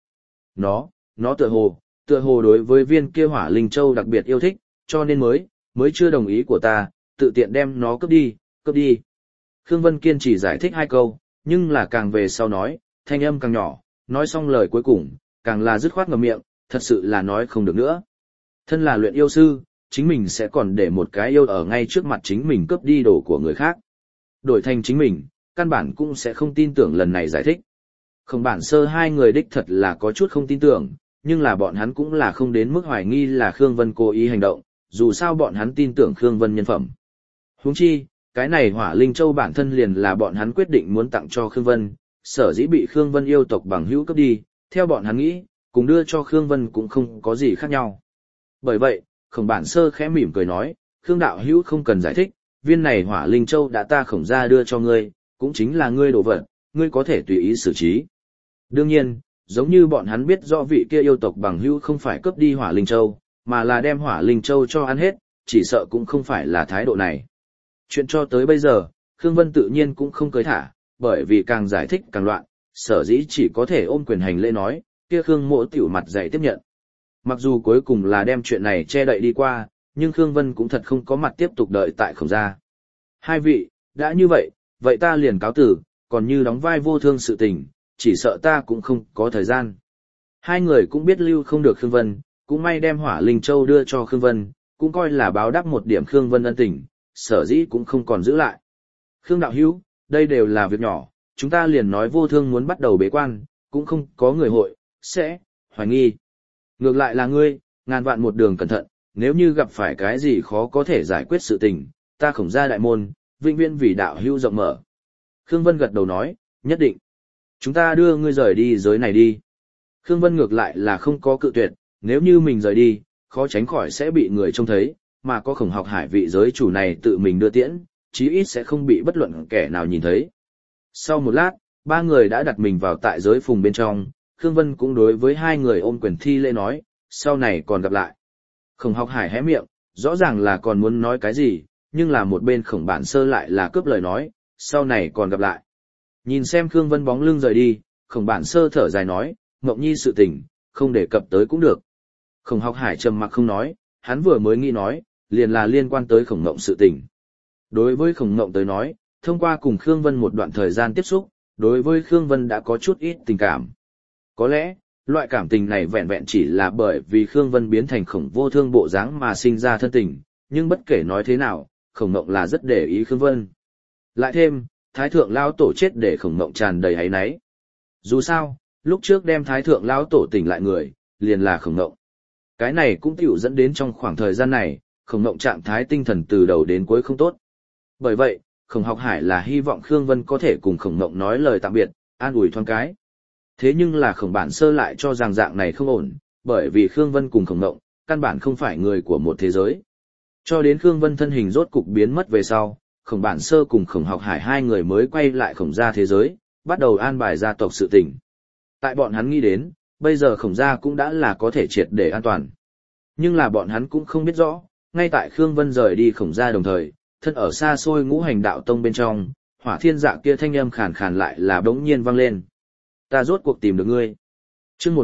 Nó tựa hồ đối với viên kia hỏa linh châu đặc biệt yêu thích, cho nên mới chưa đồng ý của ta, tự tiện đem nó cướp đi. Khương Vân kiên trì giải thích hai câu, nhưng là càng về sau nói, thanh âm càng nhỏ, nói xong lời cuối cùng, càng là dứt khoát ngậm miệng, thật sự là nói không được nữa. Thân là luyện yêu sư, chính mình sẽ còn để một cái yêu ở ngay trước mặt chính mình cướp đi đồ của người khác. Đổi thành chính mình, căn bản cũng sẽ không tin tưởng lần này giải thích. Không bản sơ hai người đích thật là có chút không tin tưởng, nhưng là bọn hắn cũng là không đến mức hoài nghi là Khương Vân cố ý hành động, dù sao bọn hắn tin tưởng Khương Vân nhân phẩm. Huống chi, cái này hỏa linh châu bản thân liền là bọn hắn quyết định muốn tặng cho Khương Vân, sở dĩ bị Khương Vân yêu tộc bằng hữu cướp đi, theo bọn hắn nghĩ, cùng đưa cho Khương Vân cũng không có gì khác nhau. Bởi vậy, Khổng bản sơ khẽ mỉm cười nói, Khương đạo hữu không cần giải thích, viên này hỏa linh châu đã ta Khổng gia đưa cho ngươi, cũng chính là ngươi đồ vật, ngươi có thể tùy ý xử trí. Đương nhiên, giống như bọn hắn biết rõ vị kia yêu tộc bằng hữu không phải cướp đi hỏa linh châu, mà là đem hỏa linh châu cho ăn hết, chỉ sợ cũng không phải là thái độ này. Chuyện cho tới bây giờ, Khương Vân tự nhiên cũng không cưới thả, bởi vì càng giải thích càng loạn, sở dĩ chỉ có thể ôm quyền hành lễ nói, kia Khương Mỗ tiểu mặt dày tiếp nhận. Mặc dù cuối cùng là đem chuyện này che đậy đi qua, nhưng Khương Vân cũng thật không có mặt tiếp tục đợi tại Khổng gia. Hai vị, đã như vậy, vậy ta liền cáo tử, còn như đóng vai vô thương sự tình, chỉ sợ ta cũng không có thời gian. Hai người cũng biết lưu không được Khương Vân, cũng may đem hỏa linh châu đưa cho Khương Vân, cũng coi là báo đáp một điểm Khương Vân ân tình, sở dĩ cũng không còn giữ lại. Khương đạo hữu, đây đều là việc nhỏ, chúng ta liền nói vô thương muốn bắt đầu bế quan, cũng không có người hội, sẽ, hoài nghi. Ngược lại là ngươi, ngàn vạn một đường cẩn thận, nếu như gặp phải cái gì khó có thể giải quyết sự tình, ta Khổng gia đại môn, vĩnh viễn vì đạo hữu rộng mở. Khương Vân gật đầu nói, nhất định. Chúng ta đưa ngươi rời đi giới này đi. Khương Vân ngược lại là không có cự tuyệt, nếu như mình rời đi, khó tránh khỏi sẽ bị người trông thấy, mà có Khổng học hải vị giới chủ này tự mình đưa tiễn, chí ít sẽ không bị bất luận kẻ nào nhìn thấy. Sau một lát, ba người đã đặt mình vào tại giới phùng bên trong, Khương Vân cũng đối với hai người ôm quyền thi lễ nói, sau này còn gặp lại. Khổng học hải hé miệng, rõ ràng là còn muốn nói cái gì, nhưng là một bên Khổng bản sơ lại là cướp lời nói, sau này còn gặp lại. Nhìn xem Khương Vân bóng lưng rời đi, Khổng bản sơ thở dài nói, Mộng Nhi sự tình, không đề cập tới cũng được. Khổng học hải trầm mặc không nói, hắn vừa mới nghĩ nói, liền là liên quan tới Khổng Ngộng sự tình. Đối với Khổng Ngộng tới nói, thông qua cùng Khương Vân một đoạn thời gian tiếp xúc, đối với Khương Vân đã có chút ít tình cảm. Có lẽ, loại cảm tình này vẹn vẹn chỉ là bởi vì Khương Vân biến thành Khổng vô thương bộ dáng mà sinh ra thân tình, nhưng bất kể nói thế nào, Khổng Ngộng là rất để ý Khương Vân. Lại thêm, Thái thượng lão tổ chết để Khổng Ngộng tràn đầy áy náy. Dù sao, lúc trước đem Thái thượng lão tổ tỉnh lại người, liền là Khổng Ngộng. Cái này cũng tiểu dẫn đến trong khoảng thời gian này, Khổng Ngộng trạng thái tinh thần từ đầu đến cuối không tốt. Bởi vậy, Khổng học hải là hy vọng Khương Vân có thể cùng Khổng Ngộng nói lời tạm biệt, an ủi thoáng cái. Thế nhưng là Khổng bản sơ lại cho rằng dạng này không ổn, bởi vì Khương Vân cùng Khổng Ngộng, căn bản không phải người của một thế giới. Cho đến Khương Vân thân hình rốt cục biến mất về sau, Khổng bản sơ cùng Khổng học hải hai người mới quay lại Khổng gia thế giới, bắt đầu an bài gia tộc sự tình. Tại bọn hắn nghĩ đến, bây giờ Khổng gia cũng đã là có thể triệt để an toàn. Nhưng là bọn hắn cũng không biết rõ, ngay tại Khương Vân rời đi Khổng gia đồng thời, thân ở xa xôi Ngũ Hành Đạo Tông bên trong, Hỏa Thiên Dạ kia thanh âm khàn khàn lại là bỗng nhiên vang lên. Ta rốt cuộc tìm được ngươi. Chương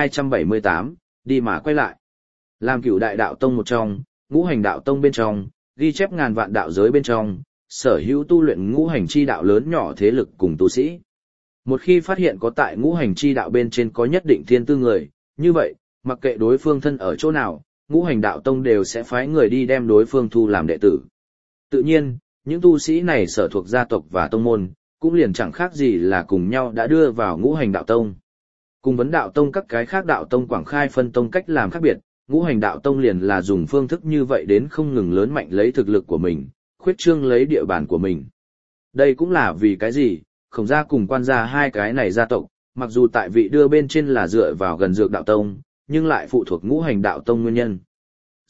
1278, đi mà quay lại. Làm Cửu Đại Đạo Tông một trong, Ngũ Hành Đạo Tông bên trong, ghi chép ngàn vạn đạo giới bên trong, sở hữu tu luyện ngũ hành chi đạo lớn nhỏ thế lực cùng tu sĩ. Một khi phát hiện có tại ngũ hành chi đạo bên trên có nhất định thiên tư người, như vậy, mặc kệ đối phương thân ở chỗ nào, Ngũ Hành Đạo Tông đều sẽ phái người đi đem đối phương thu làm đệ tử. Tự nhiên, những tu sĩ này sở thuộc gia tộc và tông môn, cũng liền chẳng khác gì là cùng nhau đã đưa vào Ngũ Hành Đạo Tông. Cùng vấn đạo tông các cái khác đạo tông quảng khai phân tông cách làm khác biệt, Ngũ Hành Đạo Tông liền là dùng phương thức như vậy đến không ngừng lớn mạnh lấy thực lực của mình, khuyết trương lấy địa bàn của mình. Đây cũng là vì cái gì, Khổng gia cùng Quan gia hai cái này gia tộc, mặc dù tại vị đưa bên trên là dựa vào gần Dược Đạo Tông, nhưng lại phụ thuộc Ngũ Hành Đạo Tông nguyên nhân.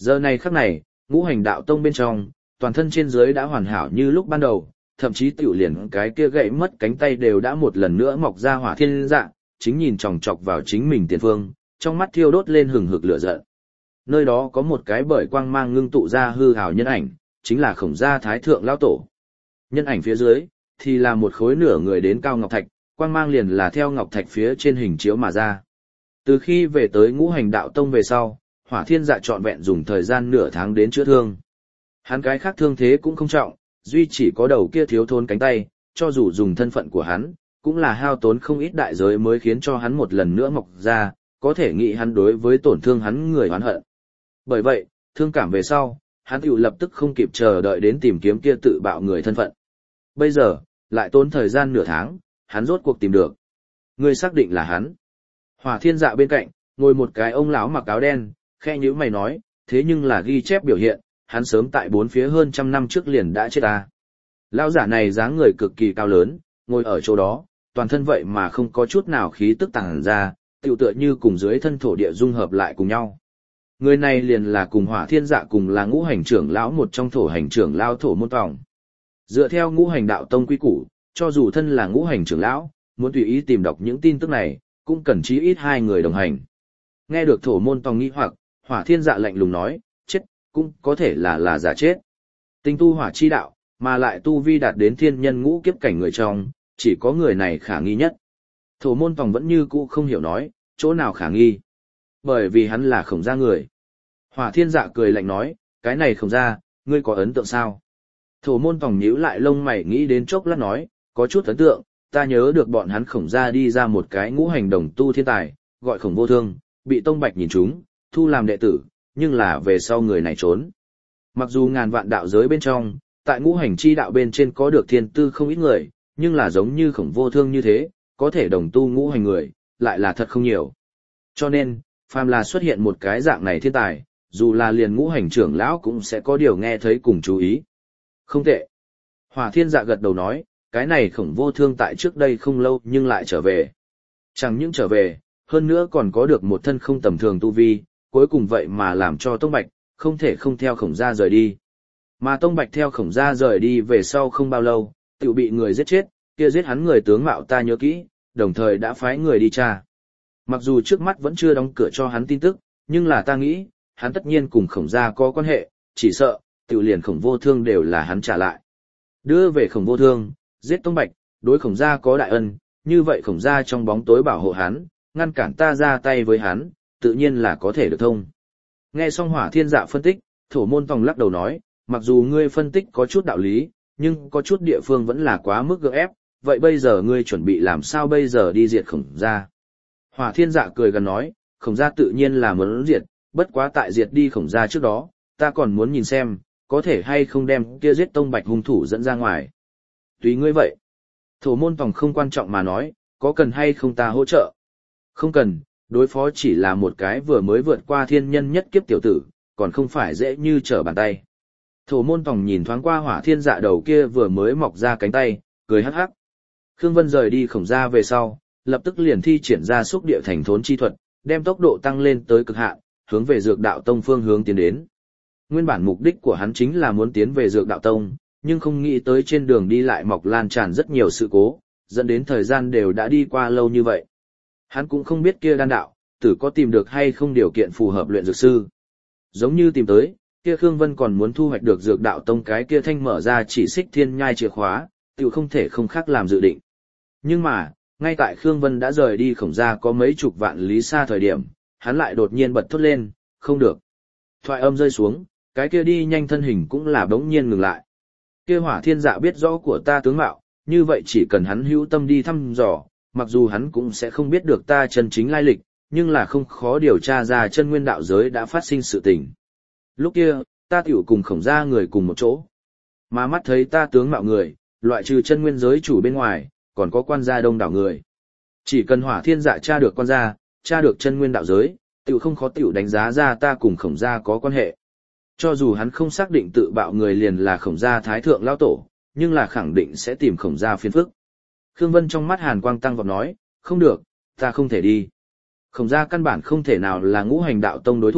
Giờ này khắc này, ngũ hành đạo tông bên trong, toàn thân trên dưới đã hoàn hảo như lúc ban đầu, thậm chí tiểu liền cái kia gãy mất cánh tay đều đã một lần nữa mọc ra hỏa thiên dạ, chính nhìn chòng chọc vào chính mình tiền phương, trong mắt thiêu đốt lên hừng hực lửa giận. Nơi đó có một cái bởi quang mang ngưng tụ ra hư hào nhân ảnh, chính là Khổng Gia Thái Thượng Lão Tổ. Nhân ảnh phía dưới, thì là một khối nửa người đến cao ngọc thạch, quang mang liền là theo ngọc thạch phía trên hình chiếu mà ra. Từ khi về tới ngũ hành đạo tông về sau, hỏa thiên dạ trọn vẹn dùng thời gian nửa tháng đến chữa thương. Hắn cái khác thương thế cũng không trọng, duy chỉ có đầu kia thiếu thốn cánh tay, cho dù dùng thân phận của hắn, cũng là hao tốn không ít đại giới mới khiến cho hắn một lần nữa mọc ra, có thể nghĩ hắn đối với tổn thương hắn người oán hận. Bởi vậy, thương cảm về sau, hắn tiểu lập tức không kịp chờ đợi đến tìm kiếm kia tự bạo người thân phận. Bây giờ, lại tốn thời gian nửa tháng, hắn rốt cuộc tìm được. Người xác định là hắn. Hỏa thiên dạ bên cạnh, ngồi một cái ông lão mặc áo đen, khe nhíu mày nói, thế nhưng là ghi chép biểu hiện, hắn sớm tại bốn phía hơn trăm năm trước liền đã chết ta. Lão giả này dáng người cực kỳ cao lớn, ngồi ở chỗ đó, toàn thân vậy mà không có chút nào khí tức tàng ra, tựu tựa như cùng dưới thân thổ địa dung hợp lại cùng nhau. Người này liền là cùng hỏa thiên dạ cùng là ngũ hành trưởng lão một trong thổ hành trưởng lão thổ môn tòng. Dựa theo ngũ hành đạo tông quy củ, cho dù thân là ngũ hành trưởng lão, muốn tùy ý tìm đọc những tin tức này, cũng cần chí ít hai người đồng hành. Nghe được thổ môn tòng nghĩ hoặc, hỏa thiên dạ lạnh lùng nói, chết, cũng có thể là giả chết. Tinh tu hỏa chi đạo, mà lại tu vi đạt đến thiên nhân ngũ kiếp cảnh người trong, chỉ có người này khả nghi nhất. Thổ môn tòng vẫn như cũ không hiểu nói, chỗ nào khả nghi. Bởi vì hắn là Khổng Gia người. Hỏa thiên dạ cười lạnh nói, cái này Khổng Gia, ngươi có ấn tượng sao? Thổ môn tòng nhíu lại lông mày nghĩ đến chốc lát nói, có chút ấn tượng, ta nhớ được bọn hắn Khổng Gia đi ra một cái ngũ hành đồng tu thiên tài, gọi Khổng Vô Thương, bị Tông Bạch nhìn trúng, thu làm đệ tử, nhưng là về sau người này trốn. Mặc dù ngàn vạn đạo giới bên trong, tại ngũ hành chi đạo bên trên có được thiên tư không ít người, nhưng là giống như Khổng Vô Thương như thế, có thể đồng tu ngũ hành người, lại là thật không nhiều. Cho nên, phàm là xuất hiện một cái dạng này thiên tài, dù là liền ngũ hành trưởng lão cũng sẽ có điều nghe thấy cùng chú ý. Không tệ. Hỏa thiên dạ gật đầu nói, cái này Khổng Vô Thương tại trước đây không lâu nhưng lại trở về. Chẳng những trở về, hơn nữa còn có được một thân không tầm thường tu vi, cuối cùng vậy mà làm cho Tông Bạch không thể không theo Khổng Gia rời đi. Mà Tông Bạch theo Khổng Gia rời đi về sau không bao lâu, tự bị người giết chết, kia giết hắn người tướng mạo ta nhớ kỹ, đồng thời đã phái người đi tra. Mặc dù trước mắt vẫn chưa đóng cửa cho hắn tin tức, nhưng là ta nghĩ, hắn tất nhiên cùng Khổng Gia có quan hệ, chỉ sợ, tự liền Khổng Vô Thương đều là hắn trả lại. Đưa về Khổng Vô Thương, giết Tông Bạch, đối Khổng Gia có đại ân, như vậy Khổng Gia trong bóng tối bảo hộ hắn, ngăn cản ta ra tay với hắn, tự nhiên là có thể được thông. Nghe xong hỏa thiên dạ phân tích, thổ môn tòng lắc đầu nói, mặc dù ngươi phân tích có chút đạo lý, nhưng có chút địa phương vẫn là quá mức gượng ép, vậy bây giờ ngươi chuẩn bị làm sao bây giờ đi diệt Khổng Gia? Hỏa thiên dạ cười gần nói, Khổng Gia tự nhiên là muốn diệt, bất quá tại diệt đi Khổng Gia trước đó, ta còn muốn nhìn xem, có thể hay không đem kia giết Tông Bạch hung thủ dẫn ra ngoài. Tùy ngươi vậy. Thổ môn tòng không quan trọng mà nói, có cần hay không ta hỗ trợ? Không cần, đối phó chỉ là một cái vừa mới vượt qua thiên nhân nhất kiếp tiểu tử, còn không phải dễ như trở bàn tay. Thổ môn tòng nhìn thoáng qua hỏa thiên dạ đầu kia vừa mới mọc ra cánh tay, cười hắc hắc. Khương Vân rời đi Khổng Gia về sau, lập tức liền thi triển ra xúc địa thành thốn chi thuật, đem tốc độ tăng lên tới cực hạn, hướng về Dược Đạo Tông phương hướng tiến đến. Nguyên bản mục đích của hắn chính là muốn tiến về Dược Đạo Tông, nhưng không nghĩ tới trên đường đi lại mọc lan tràn rất nhiều sự cố, dẫn đến thời gian đều đã đi qua lâu như vậy. Hắn cũng không biết kia đan đạo, tử có tìm được hay không điều kiện phù hợp luyện dược sư. Giống như tìm tới, kia Khương Vân còn muốn thu hoạch được Dược Đạo Tông cái kia thanh mở ra chỉ xích thiên nhai chìa khóa, tự không thể không khác làm dự định. Nhưng mà, ngay tại Khương Vân đã rời đi Khổng Gia có mấy chục vạn lý xa thời điểm, hắn lại đột nhiên bật thốt lên, không được. Thoại âm rơi xuống, cái kia đi nhanh thân hình cũng là bỗng nhiên ngừng lại. Kia hỏa thiên dạ biết rõ của ta tướng mạo, như vậy chỉ cần hắn hữu tâm đi thăm dò, mặc dù hắn cũng sẽ không biết được ta chân chính lai lịch, nhưng là không khó điều tra ra chân nguyên đạo giới đã phát sinh sự tình. Lúc kia, ta tiểu cùng Khổng Gia người cùng một chỗ. Mà mắt thấy ta tướng mạo người, loại trừ chân nguyên giới chủ bên ngoài, còn có quan gia đông đảo người. Chỉ cần hỏa thiên dạ tra được quan gia, tra được chân nguyên đạo giới, tiểu không khó tiểu đánh giá ra ta cùng Khổng Gia có quan hệ. Cho dù hắn không xác định tự bạo người liền là Khổng Gia Thái Thượng Lão Tổ, nhưng là khẳng định sẽ tìm Khổng Gia phiền phức. Khương Vân trong mắt hàn quang tăng vọt nói, không được, ta không thể đi. Khổng Gia căn bản không thể nào là ngũ hành đạo tông đối thủ,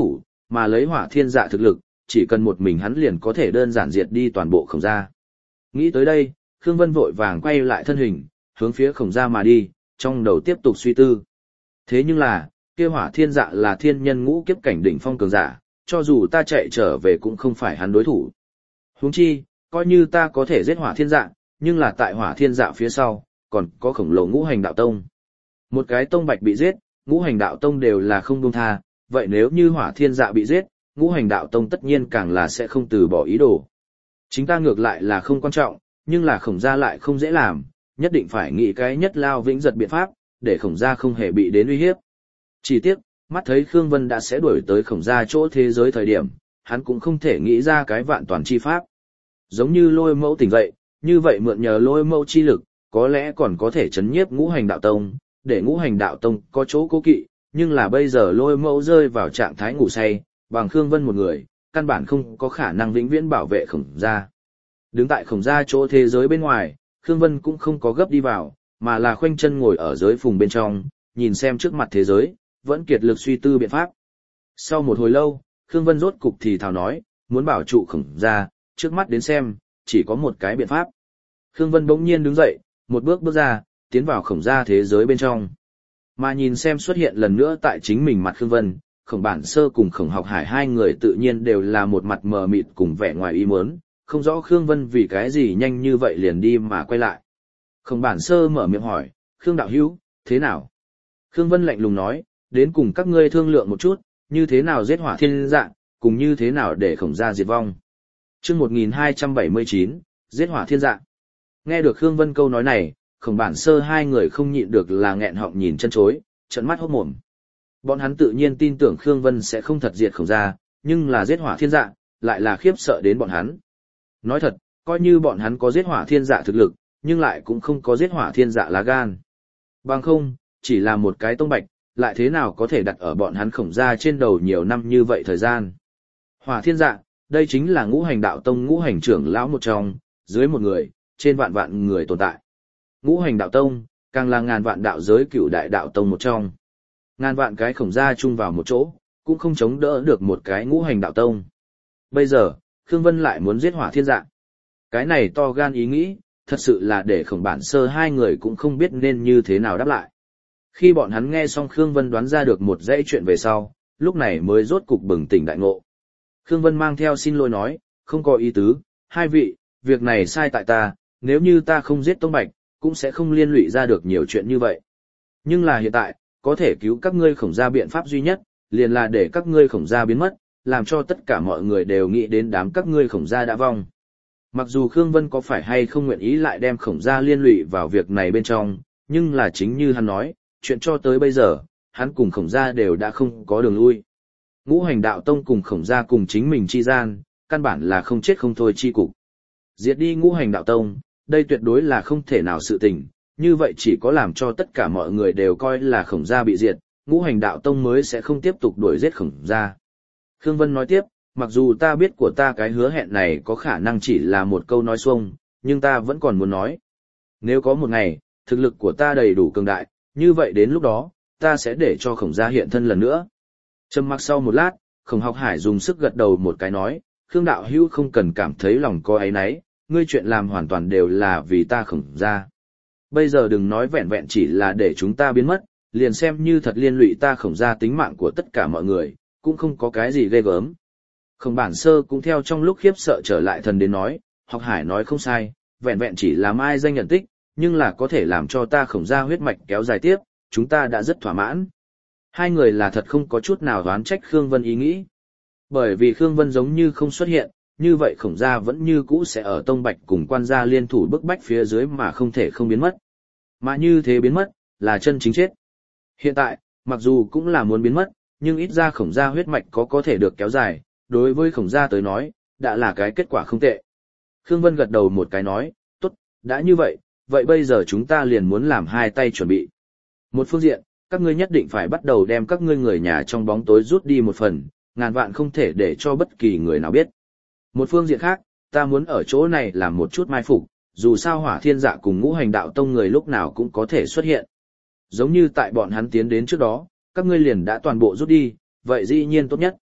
mà lấy Hỏa Thiên Dạ thực lực, chỉ cần một mình hắn liền có thể đơn giản diệt đi toàn bộ Khổng gia. Nghĩ tới đây, Khương Vân vội vàng quay lại thân hình, hướng phía Khổng gia mà đi, trong đầu tiếp tục suy tư. Thế nhưng là, kia Hỏa Thiên Dạ là thiên nhân ngũ kiếp cảnh đỉnh phong cường giả, cho dù ta chạy trở về cũng không phải hắn đối thủ. Huống chi, coi như ta có thể giết Hỏa Thiên Dạ, nhưng là tại Hỏa Thiên Dạ phía sau, còn có khổng lồ Ngũ Hành Đạo Tông. Một cái tông bạch bị giết, Ngũ Hành Đạo Tông đều là không buông tha, vậy nếu như Hỏa Thiên Dạ bị giết, Ngũ Hành Đạo Tông tất nhiên càng là sẽ không từ bỏ ý đồ. Chính ta ngược lại là không quan trọng, nhưng là Khổng gia lại không dễ làm, nhất định phải nghĩ cái nhất lao vĩnh giật biện pháp, để Khổng gia không hề bị đến uy hiếp. Chỉ tiếc, mắt thấy Khương Vân đã sẽ đuổi tới Khổng gia chỗ thế giới thời điểm, hắn cũng không thể nghĩ ra cái vạn toàn chi pháp. Giống như Lôi Mẫu tỉnh vậy, như vậy mượn nhờ Lôi Mẫu chi lực, có lẽ còn có thể chấn nhiếp Ngũ Hành Đạo Tông, để Ngũ Hành Đạo Tông có chỗ cố kỵ, nhưng là bây giờ Lôi Mẫu rơi vào trạng thái ngủ say, bằng Khương Vân một người, căn bản không có khả năng vĩnh viễn bảo vệ Khổng gia. Đứng tại Khổng gia chỗ thế giới bên ngoài, Khương Vân cũng không có gấp đi vào, mà là khoanh chân ngồi ở giới phùng bên trong, nhìn xem trước mặt thế giới, vẫn kiệt lực suy tư biện pháp. Sau một hồi lâu, Khương Vân rốt cục thì thào nói, muốn bảo trụ Khổng gia, trước mắt đến xem, chỉ có một cái biện pháp. Khương Vân bỗng nhiên đứng dậy, một bước bước ra, tiến vào Khổng gia thế giới bên trong. Mà nhìn xem xuất hiện lần nữa tại chính mình mặt Khương Vân, Khổng Bản Sơ cùng Khổng Học Hải hai người tự nhiên đều là một mặt mờ mịt cùng vẻ ngoài ý muốn, không rõ Khương Vân vì cái gì nhanh như vậy liền đi mà quay lại. Khổng Bản Sơ mở miệng hỏi, Khương đạo hữu, thế nào? Khương Vân lạnh lùng nói, đến cùng các ngươi thương lượng một chút, như thế nào giết Hỏa Thiên Dạ, cùng như thế nào để Khổng gia diệt vong. Chương 1279, giết Hỏa Thiên Dạ. Nghe được Khương Vân câu nói này, Khổng Bản Sơ hai người không nhịn được là nghẹn họng nhìn chân chối, trợn mắt hốt mồm. Bọn hắn tự nhiên tin tưởng Khương Vân sẽ không thật diệt Khổng gia, nhưng là giết Hỏa Thiên Dạ, lại là khiếp sợ đến bọn hắn. Nói thật, coi như bọn hắn có giết Hỏa Thiên Dạ thực lực, nhưng lại cũng không có giết Hỏa Thiên Dạ lá gan. Bằng không, chỉ là một cái tông bạch, lại thế nào có thể đặt ở bọn hắn Khổng gia trên đầu nhiều năm như vậy thời gian. Hỏa Thiên Dạ, đây chính là Ngũ Hành Đạo Tông ngũ hành trưởng lão một trong, dưới một người, trên vạn vạn người tồn tại. Ngũ Hành Đạo Tông, càng là ngàn vạn đạo giới cửu đại đạo tông một trong. Ngàn vạn cái Khổng gia chung vào một chỗ, cũng không chống đỡ được một cái Ngũ Hành Đạo Tông. Bây giờ, Khương Vân lại muốn giết Hỏa Thiên Dạ. Cái này to gan ý nghĩ, thật sự là để Khổng Bản Sơ hai người cũng không biết nên như thế nào đáp lại. Khi bọn hắn nghe xong Khương Vân đoán ra được một dãy chuyện về sau, lúc này mới rốt cục bừng tỉnh đại ngộ. Khương Vân mang theo xin lỗi nói, không có ý tứ, hai vị, việc này sai tại ta, nếu như ta không giết Tông Bạch, cũng sẽ không liên lụy ra được nhiều chuyện như vậy. Nhưng là hiện tại, có thể cứu các ngươi Khổng gia biện pháp duy nhất, liền là để các ngươi Khổng gia biến mất, làm cho tất cả mọi người đều nghĩ đến đám các ngươi Khổng gia đã vong. Mặc dù Khương Vân có phải hay không nguyện ý lại đem Khổng gia liên lụy vào việc này bên trong, nhưng là chính như hắn nói, chuyện cho tới bây giờ, hắn cùng Khổng gia đều đã không có đường lui. Ngũ Hành Đạo Tông cùng Khổng gia cùng chính mình chi gian, căn bản là không chết không thôi chi cục. Diệt đi Ngũ Hành Đạo Tông, đây tuyệt đối là không thể nào sự tình, như vậy chỉ có làm cho tất cả mọi người đều coi là Khổng gia bị diệt, Ngũ Hành Đạo Tông mới sẽ không tiếp tục đuổi giết Khổng gia. Khương Vân nói tiếp, mặc dù ta biết của ta cái hứa hẹn này có khả năng chỉ là một câu nói xuông, nhưng ta vẫn còn muốn nói. Nếu có một ngày, thực lực của ta đầy đủ cường đại, như vậy đến lúc đó, ta sẽ để cho Khổng gia hiện thân lần nữa. Trầm mặc sau một lát, Khổng Học Hải dùng sức gật đầu một cái nói, Khương đạo hữu không cần cảm thấy lòng có áy náy, ngươi chuyện làm hoàn toàn đều là vì ta Khổng gia. Bây giờ đừng nói vẹn vẹn chỉ là để chúng ta biến mất, liền xem như thật liên lụy ta Khổng gia tính mạng của tất cả mọi người, cũng không có cái gì ghê gớm. Khổng Bản Sơ cũng theo trong lúc khiếp sợ trở lại thần đến nói, Học Hải nói không sai, vẹn vẹn chỉ là mai danh nhận tích, nhưng là có thể làm cho ta Khổng gia huyết mạch kéo dài tiếp, chúng ta đã rất thỏa mãn. Hai người là thật không có chút nào đoán trách Khương Vân ý nghĩ. Bởi vì Khương Vân giống như không xuất hiện, như vậy Khổng gia vẫn như cũ sẽ ở Tông Bạch cùng quan gia liên thủ bức bách phía dưới mà không thể không biến mất. Mà như thế biến mất, là chân chính chết. Hiện tại, mặc dù cũng là muốn biến mất, nhưng ít ra Khổng gia huyết mạch có thể được kéo dài, đối với Khổng gia tới nói, đã là cái kết quả không tệ. Khương Vân gật đầu một cái nói, tốt, đã như vậy, vậy bây giờ chúng ta liền muốn làm hai tay chuẩn bị. Một phương diện, các ngươi nhất định phải bắt đầu đem các ngươi người nhà trong bóng tối rút đi một phần, ngàn vạn không thể để cho bất kỳ người nào biết. Một phương diện khác, ta muốn ở chỗ này làm một chút mai phục, dù sao Hỏa Thiên Dạ cùng Ngũ Hành Đạo Tông người lúc nào cũng có thể xuất hiện. Giống như tại bọn hắn tiến đến trước đó, các ngươi liền đã toàn bộ rút đi, vậy dĩ nhiên tốt nhất.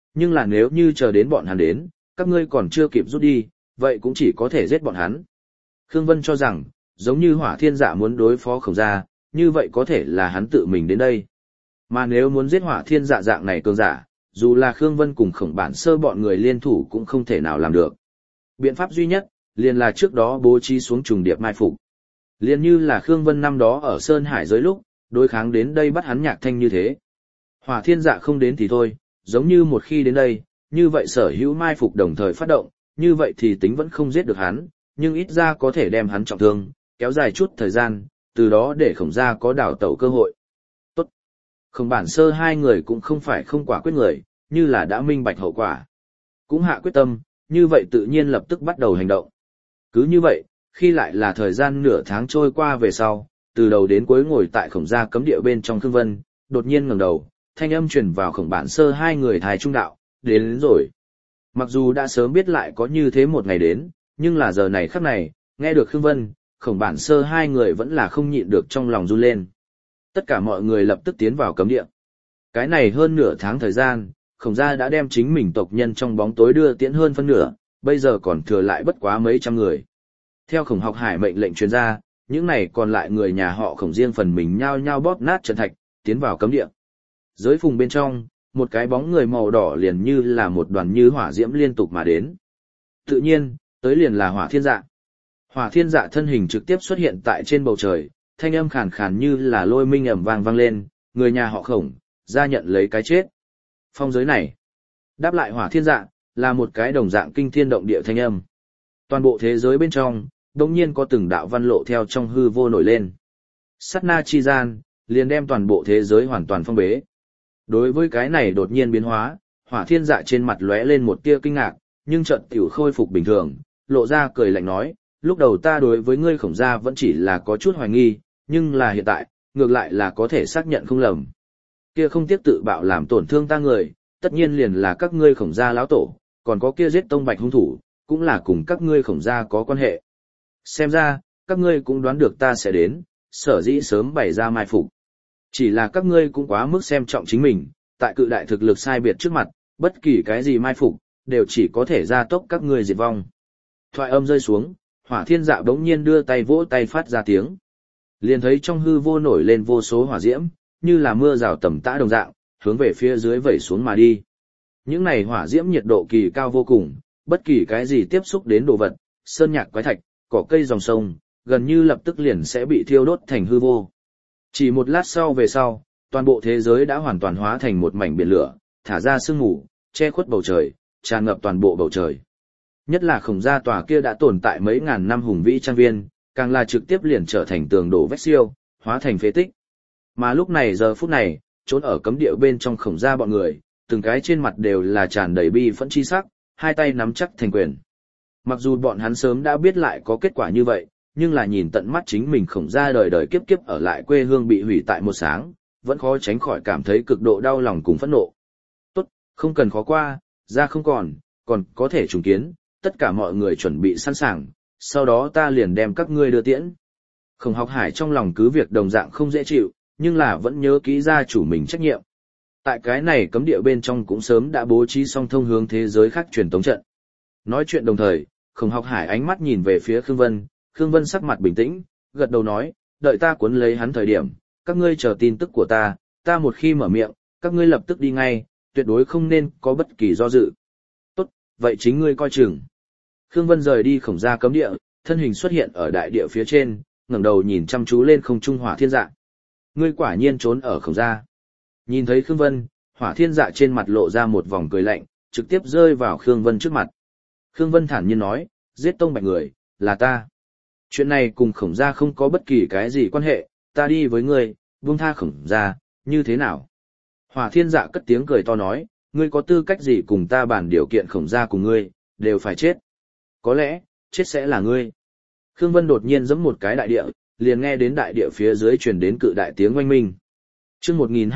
nhưng là nếu như chờ đến bọn hắn đến, các ngươi còn chưa kịp rút đi, vậy cũng chỉ có thể giết bọn hắn. Khương Vân cho rằng, giống như Hỏa Thiên Dạ muốn đối phó Khổng Gia, như vậy có thể là hắn tự mình đến đây. Mà nếu muốn giết Hỏa Thiên Dạ dạng này cường giả, dù là Khương Vân cùng Khổng Bản Sơ bọn người liên thủ cũng không thể nào làm được. Biện pháp duy nhất, liền là trước đó bố trí xuống trùng điệp mai phục. Liền như là Khương Vân năm đó ở Sơn Hải giới lúc, đối kháng đến đây bắt hắn Nhạc Thanh như thế. Hỏa Thiên Dạ không đến thì thôi, giống như một khi đến đây, như vậy sở hữu mai phục đồng thời phát động, như vậy thì tính vẫn không giết được hắn, nhưng ít ra có thể đem hắn trọng thương, kéo dài chút thời gian, từ đó để Khổng Gia có đảo tẩu cơ hội. Tốt. Khổng Bản Sơ hai người cũng không phải không quả quyết người, như là đã minh bạch hậu quả. Cũng hạ quyết tâm, như vậy tự nhiên lập tức bắt đầu hành động. Cứ như vậy, khi lại là thời gian nửa tháng trôi qua về sau, từ đầu đến cuối ngồi tại Khổng Gia cấm địa bên trong Khương Vân, đột nhiên ngẩng đầu, thanh âm truyền vào Khổng Bản Sơ hai người thái trung đạo, đến rồi. Mặc dù đã sớm biết lại có như thế một ngày đến, nhưng là giờ này khắc này, nghe được Khương Vân, Khổng Bản Sơ hai người vẫn là không nhịn được trong lòng run lên. Tất cả mọi người lập tức tiến vào cấm địa. Cái này hơn nửa tháng thời gian, Khổng Gia đã đem chính mình tộc nhân trong bóng tối đưa tiễn hơn phân nửa, bây giờ còn thừa lại bất quá mấy trăm người. Theo Khổng Học Hải mệnh lệnh truyền ra, những này còn lại người nhà họ Khổng riêng phần mình nhao nhao bóp nát trận thạch, tiến vào cấm địa. Giới phùng bên trong, một cái bóng người màu đỏ liền như là một đoàn như hỏa diễm liên tục mà đến. Tự nhiên, tới liền là Hỏa Thiên Dạ. Hỏa Thiên Dạ thân hình trực tiếp xuất hiện tại trên bầu trời, thanh âm khàn khàn như là lôi minh ầm vang vang lên, người nhà họ Khổng, ra nhận lấy cái chết. Phong giới này, đáp lại Hỏa Thiên Dạ, là một cái đồng dạng kinh thiên động địa thanh âm. Toàn bộ thế giới bên trong, đột nhiên có từng đạo văn lộ theo trong hư vô nổi lên. Sát na chi gian, liền đem toàn bộ thế giới hoàn toàn phong bế. Đối với cái này đột nhiên biến hóa, Hỏa Thiên Dạ trên mặt lóe lên một tia kinh ngạc, nhưng chợt tiểu khôi phục bình thường, lộ ra cười lạnh nói, lúc đầu ta đối với ngươi Khổng Gia vẫn chỉ là có chút hoài nghi, nhưng là hiện tại, ngược lại là có thể xác nhận không lầm. Kia không tiếc tự bạo làm tổn thương ta người, tất nhiên liền là các ngươi Khổng Gia lão tổ, còn có kia giết Tông Bạch hung thủ, cũng là cùng các ngươi Khổng Gia có quan hệ. Xem ra, các ngươi cũng đoán được ta sẽ đến, sở dĩ sớm bày ra mai phục. Chỉ là các ngươi cũng quá mức xem trọng chính mình, tại cự đại thực lực sai biệt trước mặt, bất kỳ cái gì mai phục, đều chỉ có thể gia tốc các ngươi diệt vong. Thoại âm rơi xuống, Hỏa Thiên Dạ bỗng nhiên đưa tay vỗ tay phát ra tiếng. Liền thấy trong hư vô nổi lên vô số hỏa diễm, như là mưa rào tầm tã đồng dạng, hướng về phía dưới vẩy xuống mà đi. Những này hỏa diễm nhiệt độ kỳ cao vô cùng, bất kỳ cái gì tiếp xúc đến đồ vật, sơn nhạc quái thạch, cỏ cây dòng sông, gần như lập tức liền sẽ bị thiêu đốt thành hư vô. Chỉ một lát sau về sau, toàn bộ thế giới đã hoàn toàn hóa thành một mảnh biển lửa, thả ra sương mù, che khuất bầu trời, tràn ngập toàn bộ bầu trời. Nhất là Khổng Gia tòa kia đã tồn tại mấy ngàn năm hùng vĩ trang viên, càng là trực tiếp liền trở thành tường đổ vách siêu, hóa thành phế tích. Mà lúc này giờ phút này, trốn ở cấm địa bên trong Khổng Gia bọn người, từng cái trên mặt đều là tràn đầy bi phẫn chi sắc, hai tay nắm chắc thành quyền. Mặc dù bọn hắn sớm đã biết lại có kết quả như vậy, nhưng là nhìn tận mắt chính mình Khổng Gia đời đời kiếp kiếp ở lại quê hương bị hủy tại một sáng, vẫn khó tránh khỏi cảm thấy cực độ đau lòng cùng phẫn nộ. Tốt, không cần khó qua, ra không còn có thể trùng kiến, tất cả mọi người chuẩn bị sẵn sàng, sau đó ta liền đem các ngươi đưa tiễn. Khổng Học Hải trong lòng cứ việc đồng dạng không dễ chịu, nhưng là vẫn nhớ kỹ gia chủ mình trách nhiệm. Tại cái này cấm địa bên trong cũng sớm đã bố trí xong thông hướng thế giới khác truyền tống trận. Nói chuyện đồng thời, Khổng Học Hải ánh mắt nhìn về phía Khương Vân sắc mặt bình tĩnh, gật đầu nói, đợi ta cuốn lấy hắn thời điểm, các ngươi chờ tin tức của ta một khi mở miệng, các ngươi lập tức đi ngay, tuyệt đối không nên có bất kỳ do dự. Tốt, vậy chính ngươi coi chừng. Khương Vân rời đi Khổng Gia cấm địa, thân hình xuất hiện ở đại địa phía trên, ngẩng đầu nhìn chăm chú lên không trung Hỏa Thiên Dạ. Ngươi quả nhiên trốn ở Khổng Gia. Nhìn thấy Khương Vân, Hỏa Thiên Dạ trên mặt lộ ra một vòng cười lạnh, trực tiếp rơi vào Khương Vân trước mặt. Khương Vân thản nhiên nói, giết Tông Bạch người, là ta. Chuyện này cùng Khổng Gia không có bất kỳ cái gì quan hệ, ta đi với ngươi, buông tha Khổng Gia, như thế nào? Hỏa Thiên Dạ cất tiếng cười to nói, ngươi có tư cách gì cùng ta bàn điều kiện Khổng Gia cùng ngươi, đều phải chết. Có lẽ, chết sẽ là ngươi. Khương Vân đột nhiên giẫm một cái đại địa, liền nghe đến đại địa phía dưới truyền đến cự đại tiếng oanh minh. Chương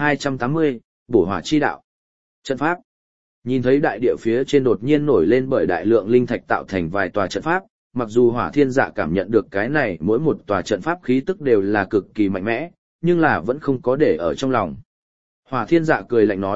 1280, bổ hỏa chi đạo. Trận pháp. Nhìn thấy đại địa phía trên đột nhiên nổi lên bởi đại lượng linh thạch tạo thành vài tòa trận pháp, mặc dù Hỏa Thiên Dạ cảm nhận được cái này mỗi một tòa trận pháp khí tức đều là cực kỳ mạnh mẽ, nhưng là vẫn không có để ở trong lòng. Hỏa Thiên Dạ cười lạnh nói,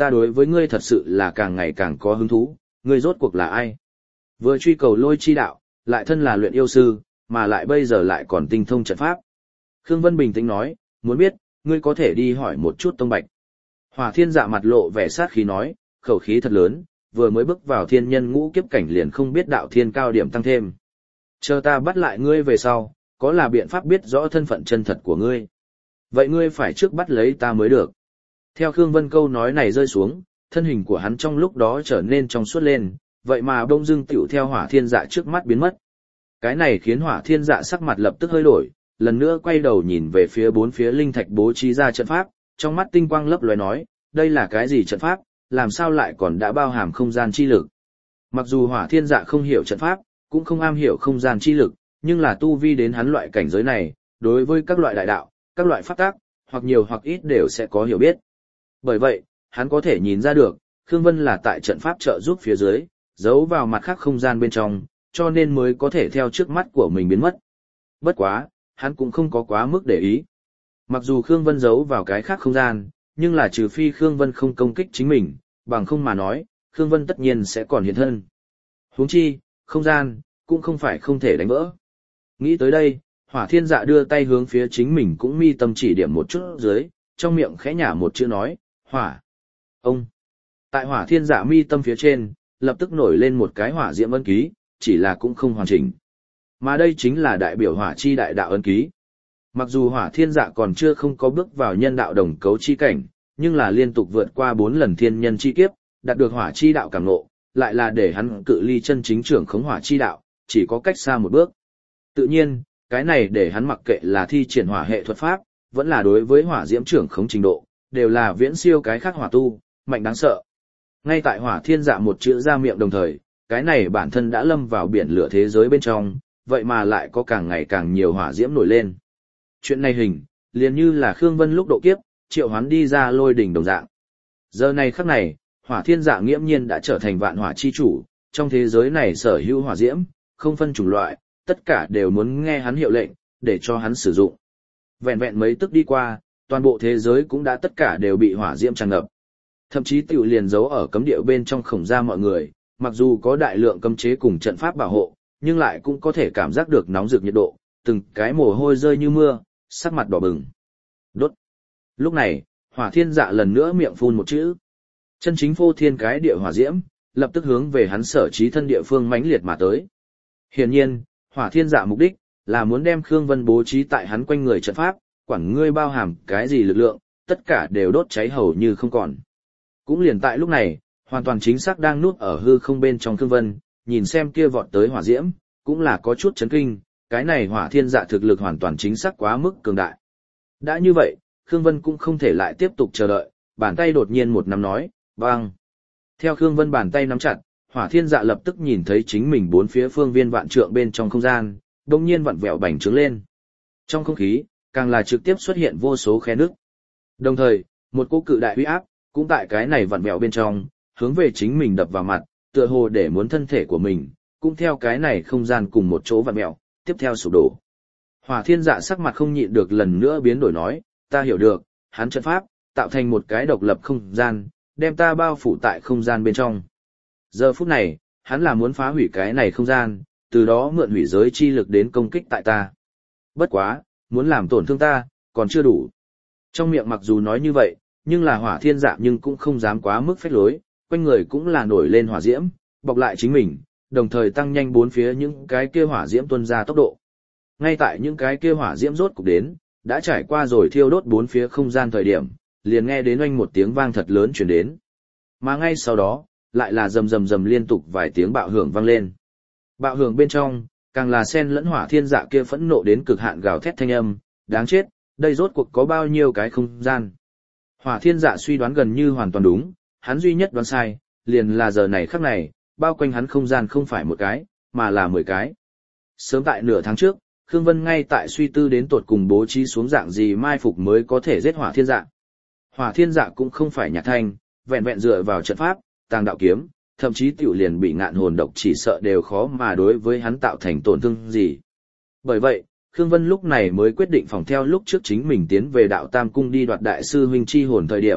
ta đối với ngươi thật sự là càng ngày càng có hứng thú, ngươi rốt cuộc là ai? Vừa truy cầu lôi chi đạo, lại thân là luyện yêu sư, mà lại bây giờ lại còn tinh thông trận pháp. Khương Vân bình tĩnh nói, muốn biết, ngươi có thể đi hỏi một chút Tông Bạch. Hỏa Thiên Dạ mặt lộ vẻ sát khí nói, khẩu khí thật lớn, vừa mới bước vào thiên nhân ngũ kiếp cảnh liền không biết đạo thiên cao điểm tăng thêm. Chờ ta bắt lại ngươi về sau, có là biện pháp biết rõ thân phận chân thật của ngươi. Vậy ngươi phải trước bắt lấy ta mới được. Theo Khương Vân câu nói này rơi xuống, thân hình của hắn trong lúc đó trở nên trong suốt lên, vậy mà bỗng dưng tiểu theo Hỏa Thiên Dạ trước mắt biến mất. Cái này khiến Hỏa Thiên Dạ sắc mặt lập tức hơi đổi, lần nữa quay đầu nhìn về phía bốn phía linh thạch bố trí ra trận pháp, trong mắt tinh quang lấp lóe nói, đây là cái gì trận pháp, làm sao lại còn đã bao hàm không gian chi lực. Mặc dù Hỏa Thiên Dạ không hiểu trận pháp, cũng không am hiểu không gian chi lực, nhưng là tu vi đến hắn loại cảnh giới này, đối với các loại đại đạo, các loại pháp tác, hoặc nhiều hoặc ít đều sẽ có hiểu biết. Bởi vậy, hắn có thể nhìn ra được, Khương Vân là tại trận pháp trợ giúp phía dưới, giấu vào mặt khác không gian bên trong, cho nên mới có thể theo trước mắt của mình biến mất. Bất quá, hắn cũng không có quá mức để ý. Mặc dù Khương Vân giấu vào cái khác không gian, nhưng là trừ phi Khương Vân không công kích chính mình, bằng không mà nói, Khương Vân tất nhiên sẽ còn hiện thân. Huống chi, không gian, cũng không phải không thể đánh vỡ. Nghĩ tới đây, Hỏa Thiên Dạ đưa tay hướng phía chính mình cũng mi tâm chỉ điểm một chút dưới, trong miệng khẽ nhả một chữ nói, hỏa. Ông. Tại Hỏa Thiên Dạ mi tâm phía trên, lập tức nổi lên một cái hỏa diễm ấn ký, chỉ là cũng không hoàn chỉnh. Mà đây chính là đại biểu hỏa chi đại đạo ấn ký. Mặc dù Hỏa Thiên Dạ còn chưa không có bước vào nhân đạo đồng cấu chi cảnh, nhưng là liên tục vượt qua 4 lần thiên nhân chi kiếp, đạt được hỏa chi đạo cảm ngộ, lại là để hắn cự ly chân chính trưởng khống hỏa chi đạo, chỉ có cách xa một bước. Tự nhiên, cái này để hắn mặc kệ là thi triển hỏa hệ thuật pháp, vẫn là đối với hỏa diễm trưởng khống trình độ, đều là viễn siêu cái khác hỏa tu, mạnh đáng sợ. Ngay tại Hỏa Thiên Dạ một chữ ra miệng đồng thời, cái này bản thân đã lâm vào biển lửa thế giới bên trong, vậy mà lại có càng ngày càng nhiều hỏa diễm nổi lên. Chuyện này hình, liền như là Khương Vân lúc độ kiếp, triệu hoán đi ra lôi đỉnh đồng dạng. Giờ này khắc này, Hỏa Thiên Dạ nghiễm nhiên đã trở thành vạn hỏa chi chủ, trong thế giới này sở hữu hỏa diễm, không phân chủng loại, tất cả đều muốn nghe hắn hiệu lệnh, để cho hắn sử dụng. Vẹn vẹn mấy tức đi qua, toàn bộ thế giới cũng đã tất cả đều bị hỏa diễm tràn ngập. Thậm chí tiểu liền giấu ở cấm địa bên trong khổng gia mọi người, mặc dù có đại lượng cấm chế cùng trận pháp bảo hộ, nhưng lại cũng có thể cảm giác được nóng rực nhiệt độ, từng cái mồ hôi rơi như mưa, sắc mặt đỏ bừng. Đốt. Lúc này, Hỏa Thiên Dạ lần nữa miệng phun một chữ. Chân chính phô thiên cái địa hỏa diễm, lập tức hướng về hắn sở trí thân địa phương mãnh liệt mà tới. Hiển nhiên, Hỏa Thiên Dạ mục đích là muốn đem Khương Vân bố trí tại hắn quanh người trận pháp, quản ngươi bao hàm cái gì lực lượng, tất cả đều đốt cháy hầu như không còn. Cũng liền tại lúc này, hoàn toàn chính xác đang nuốt ở hư không bên trong Khương Vân, nhìn xem kia vọt tới hỏa diễm, cũng là có chút chấn kinh, cái này Hỏa Thiên Dạ thực lực hoàn toàn chính xác quá mức cường đại. Đã như vậy, Khương Vân cũng không thể lại tiếp tục chờ đợi, bàn tay đột nhiên một nắm nói, bang. Theo Khương Vân bàn tay nắm chặt, Hỏa Thiên Dạ lập tức nhìn thấy chính mình bốn phía phương viên vạn trượng bên trong không gian, đột nhiên vặn vẹo bành trướng lên. Trong không khí, càng là trực tiếp xuất hiện vô số khe nứt. Đồng thời, một cỗ cự đại uy áp cũng tại cái này vặn vẹo bên trong, hướng về chính mình đập vào mặt, tựa hồ để muốn thân thể của mình cũng theo cái này không gian cùng một chỗ vặn vẹo, tiếp theo sụp đổ. Hỏa Thiên Dạ sắc mặt không nhịn được lần nữa biến đổi nói, ta hiểu được, hắn trận pháp tạo thành một cái độc lập không gian, đem ta bao phủ tại không gian bên trong. Giờ phút này, hắn là muốn phá hủy cái này không gian, từ đó mượn hủy giới chi lực đến công kích tại ta. Bất quá, muốn làm tổn thương ta, còn chưa đủ. Trong miệng mặc dù nói như vậy, nhưng là Hỏa Thiên Dạ nhưng cũng không dám quá mức phách lối, quanh người cũng là nổi lên hỏa diễm, bọc lại chính mình, đồng thời tăng nhanh bốn phía những cái kia hỏa diễm tuôn ra tốc độ. Ngay tại những cái kia hỏa diễm rốt cục đến, đã trải qua rồi thiêu đốt bốn phía không gian thời điểm, liền nghe đến oanh một tiếng vang thật lớn truyền đến. Mà ngay sau đó, lại là rầm rầm rầm liên tục vài tiếng bạo hưởng vang lên. Bạo hưởng bên trong, càng là xen lẫn Hỏa Thiên Dạ kia phẫn nộ đến cực hạn gào thét thanh âm, đáng chết, đây rốt cuộc có bao nhiêu cái không gian. Hỏa Thiên Dạ suy đoán gần như hoàn toàn đúng, hắn duy nhất đoán sai, liền là giờ này khắc này, bao quanh hắn không gian không phải một cái, mà là 10 cái. Sớm tại nửa tháng trước, Khương Vân ngay tại suy tư đến tột cùng bố trí xuống dạng gì mai phục mới có thể giết Hỏa Thiên Dạ. Hỏa Thiên Dạ cũng không phải nhạc thanh, vẹn vẹn dựa vào trận pháp, tàng đạo kiếm, thậm chí tiểu liền bị ngạn hồn độc chỉ sợ đều khó mà đối với hắn tạo thành tổn thương gì. Bởi vậy, Khương Vân lúc này mới quyết định phòng theo lúc trước chính mình tiến về đạo Tam Cung đi đoạt đại sư huynh chi hồn thời điểm,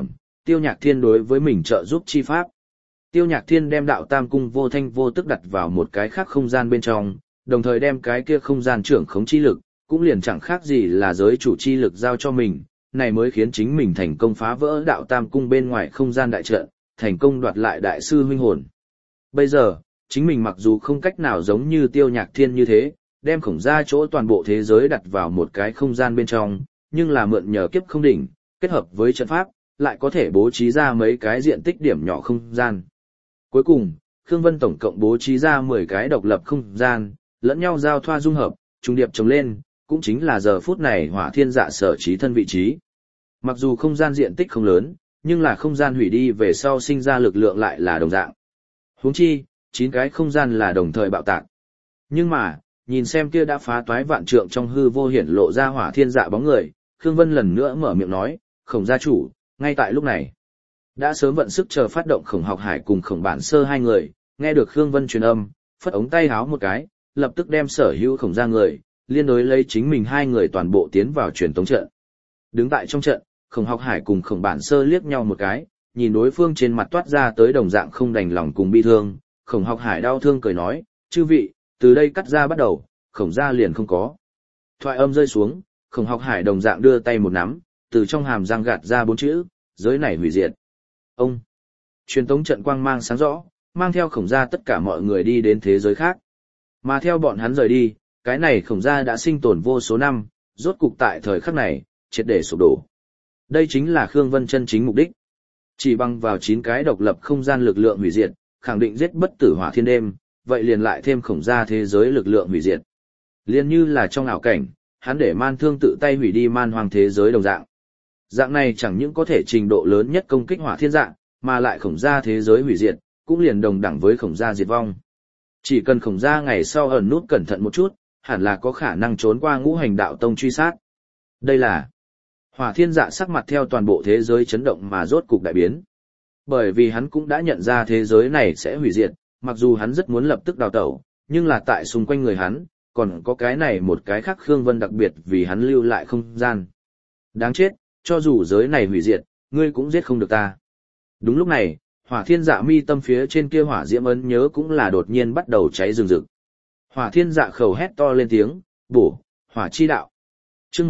Tiêu Nhạc Thiên đối với mình trợ giúp chi pháp. Tiêu Nhạc Thiên đem đạo tam cung vô thanh vô tức đặt vào một cái khác không gian bên trong, đồng thời đem cái kia không gian trưởng khống chi lực, cũng liền chẳng khác gì là giới chủ chi lực giao cho mình, này mới khiến chính mình thành công phá vỡ đạo tam cung bên ngoài không gian đại trận, thành công đoạt lại đại sư huynh hồn. Bây giờ, chính mình mặc dù không cách nào giống như Tiêu Nhạc Thiên như thế, đem khổng ra chỗ toàn bộ thế giới đặt vào một cái không gian bên trong, nhưng là mượn nhờ kiếp không đỉnh, kết hợp với trận pháp, lại có thể bố trí ra mấy cái diện tích điểm nhỏ không gian. Cuối cùng, Khương Vân tổng cộng bố trí ra 10 cái độc lập không gian, lẫn nhau giao thoa dung hợp, trùng điệp chồng lên, cũng chính là giờ phút này Hỏa Thiên Dạ sở trí thân vị trí. Mặc dù không gian diện tích không lớn, nhưng là không gian hủy đi về sau sinh ra lực lượng lại là đồng dạng. Huống chi, 9 cái không gian là đồng thời bạo tạc. Nhưng mà, nhìn xem kia đã phá toái vạn trượng trong hư vô hiển lộ ra Hỏa Thiên Dạ bóng người, Khương Vân lần nữa mở miệng nói, Khổng gia chủ, ngay tại lúc này. Đã sớm vận sức chờ phát động Khổng Học Hải cùng Khổng Bản Sơ hai người, nghe được Khương Vân truyền âm, phất ống tay háo một cái, lập tức đem sở hữu Khổng gia người, liên đối lấy chính mình hai người toàn bộ tiến vào truyền tống trận. Đứng tại trong trận, Khổng Học Hải cùng Khổng Bản Sơ liếc nhau một cái, nhìn đối phương trên mặt toát ra tới đồng dạng không đành lòng cùng bi thương, Khổng Học Hải đau thương cười nói, chư vị, từ đây cắt ra bắt đầu, Khổng gia liền không có. Thoại âm rơi xuống, Khổng Học Hải đồng dạng đưa tay một nắm, từ trong hàm răng gạt ra 4 chữ, giới này hủy diệt. Ông, truyền tống trận quang mang sáng rõ, mang theo Khổng gia tất cả mọi người đi đến thế giới khác. Mà theo bọn hắn rời đi, cái này Khổng gia đã sinh tồn vô số năm, rốt cục tại thời khắc này, triệt để sụp đổ. Đây chính là Khương Vân chân chính mục đích. Chỉ bằng vào 9 cái độc lập không gian lực lượng hủy diệt, khẳng định giết bất tử Hỏa Thiên đêm, vậy liền lại thêm Khổng gia thế giới lực lượng hủy diệt. Liên như là trong ảo cảnh, hắn để Man Thương tự tay hủy đi man hoang thế giới đồng dạng. Dạng này chẳng những có thể trình độ lớn nhất công kích Hỏa Thiên Dạ, mà lại Khổng gia thế giới hủy diệt, cũng liền đồng đẳng với Khổng gia diệt vong. Chỉ cần Khổng gia ngày sau ẩn nút cẩn thận một chút, hẳn là có khả năng trốn qua Ngũ Hành Đạo Tông truy sát. Đây là Hỏa Thiên Dạ sắc mặt theo toàn bộ thế giới chấn động mà rốt cục đại biến. Bởi vì hắn cũng đã nhận ra thế giới này sẽ hủy diệt, mặc dù hắn rất muốn lập tức đào tẩu, nhưng là tại xung quanh người hắn, còn có cái này một cái khác Khương Vân đặc biệt vì hắn lưu lại không gian. Đáng chết, cho dù giới này hủy diệt, ngươi cũng giết không được ta. Đúng lúc này, Hỏa Thiên Dạ mi tâm phía trên kia hỏa diễm ấn nhớ cũng là đột nhiên bắt đầu cháy rừng rực. Hỏa Thiên Dạ khẩu hét to lên tiếng, bổ, hỏa chi đạo. Chương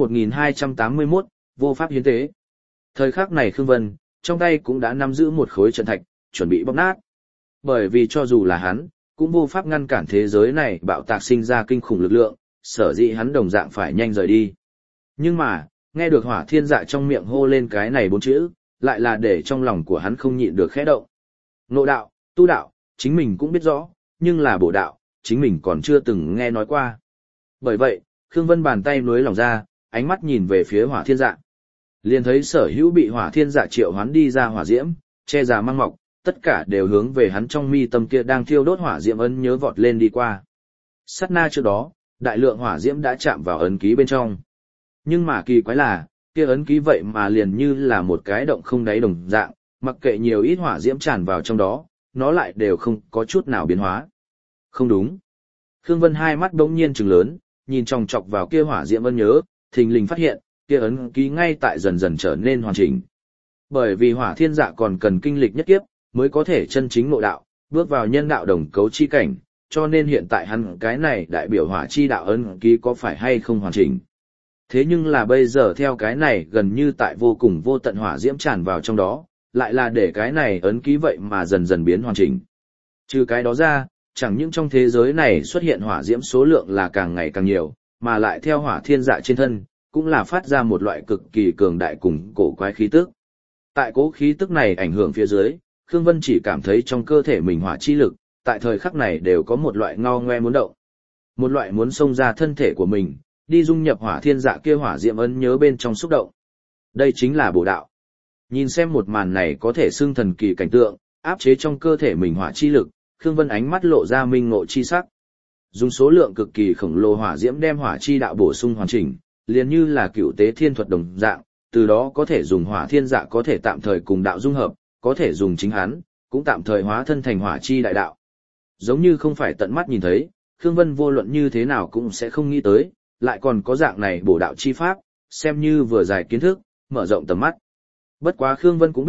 1281, vô pháp hiến tế. Thời khắc này Khương Vân, trong tay cũng đã nắm giữ một khối trận thạch, chuẩn bị bóp nát. Bởi vì cho dù là hắn, cũng vô pháp ngăn cản thế giới này bạo tạc sinh ra kinh khủng lực lượng, sở dĩ hắn đồng dạng phải nhanh rời đi. Nhưng mà, nghe được Hỏa Thiên Dạ trong miệng hô lên cái này 4 chữ, lại là để trong lòng của hắn không nhịn được khẽ động. Ngộ đạo, tu đạo, chính mình cũng biết rõ, nhưng là bổ đạo, chính mình còn chưa từng nghe nói qua. Bởi vậy, Khương Vân bàn tay nuối lòng ra, ánh mắt nhìn về phía Hỏa Thiên Dạ. Liền thấy sở hữu bị Hỏa Thiên Dạ triệu hoán đi ra hỏa diễm, che già mang mọc, tất cả đều hướng về hắn trong mi tâm kia đang thiêu đốt hỏa diễm ấn nhớ vọt lên đi qua. Sát na trước đó, đại lượng hỏa diễm đã chạm vào ấn ký bên trong. Nhưng mà kỳ quái là, kia ấn ký vậy mà liền như là một cái động không đáy đồng dạng, mặc kệ nhiều ít hỏa diễm tràn vào trong đó, nó lại đều không có chút nào biến hóa. Không đúng. Khương Vân hai mắt bỗng nhiên trừng lớn, nhìn chòng chọc vào kia hỏa diễm ấn nhớ, thình lình phát hiện, kia ấn ký ngay tại dần dần trở nên hoàn chỉnh. Bởi vì Hỏa Thiên Dạ còn cần kinh lịch nhất kiếp, mới có thể chân chính ngộ đạo, bước vào nhân đạo đồng cấu chi cảnh, cho nên hiện tại hắn cái này đại biểu hỏa chi đạo ấn ký có phải hay không hoàn chỉnh. Thế nhưng là bây giờ theo cái này gần như tại vô cùng vô tận hỏa diễm tràn vào trong đó, lại là để cái này ấn ký vậy mà dần dần biến hoàn chỉnh. Trừ cái đó ra, chẳng những trong thế giới này xuất hiện hỏa diễm số lượng là càng ngày càng nhiều, mà lại theo Hỏa Thiên Dạ trên thân, cũng là phát ra một loại cực kỳ cường đại cùng cổ quái khí tức. Tại cố khí tức này ảnh hưởng phía dưới, Khương Vân chỉ cảm thấy trong cơ thể mình hỏa chi lực, tại thời khắc này đều có một loại ngao ngoe muốn động. Một loại muốn xông ra thân thể của mình, đi dung nhập Hỏa Thiên Dạ kia hỏa diễm ấn nhớ bên trong xúc động. Đây chính là bổ đạo. Nhìn xem một màn này có thể xưng thần kỳ cảnh tượng, áp chế trong cơ thể mình hỏa chi lực, Khương Vân ánh mắt lộ ra minh ngộ chi sắc. Dùng số lượng cực kỳ khổng lồ hỏa diễm đem hỏa chi đạo bổ sung hoàn chỉnh, liền như là cựu tế thiên thuật đồng dạng, từ đó có thể dùng Hỏa Thiên Dạ có thể tạm thời cùng đạo dung hợp, có thể dùng chính hắn, cũng tạm thời hóa thân thành hỏa chi đại đạo. Giống như không phải tận mắt nhìn thấy, Khương Vân vô luận như thế nào cũng sẽ không nghĩ tới, lại còn có dạng này bổ đạo chi pháp, xem như vừa dài kiến thức, mở rộng tầm mắt. Bất quá Khương Vân cũng biết,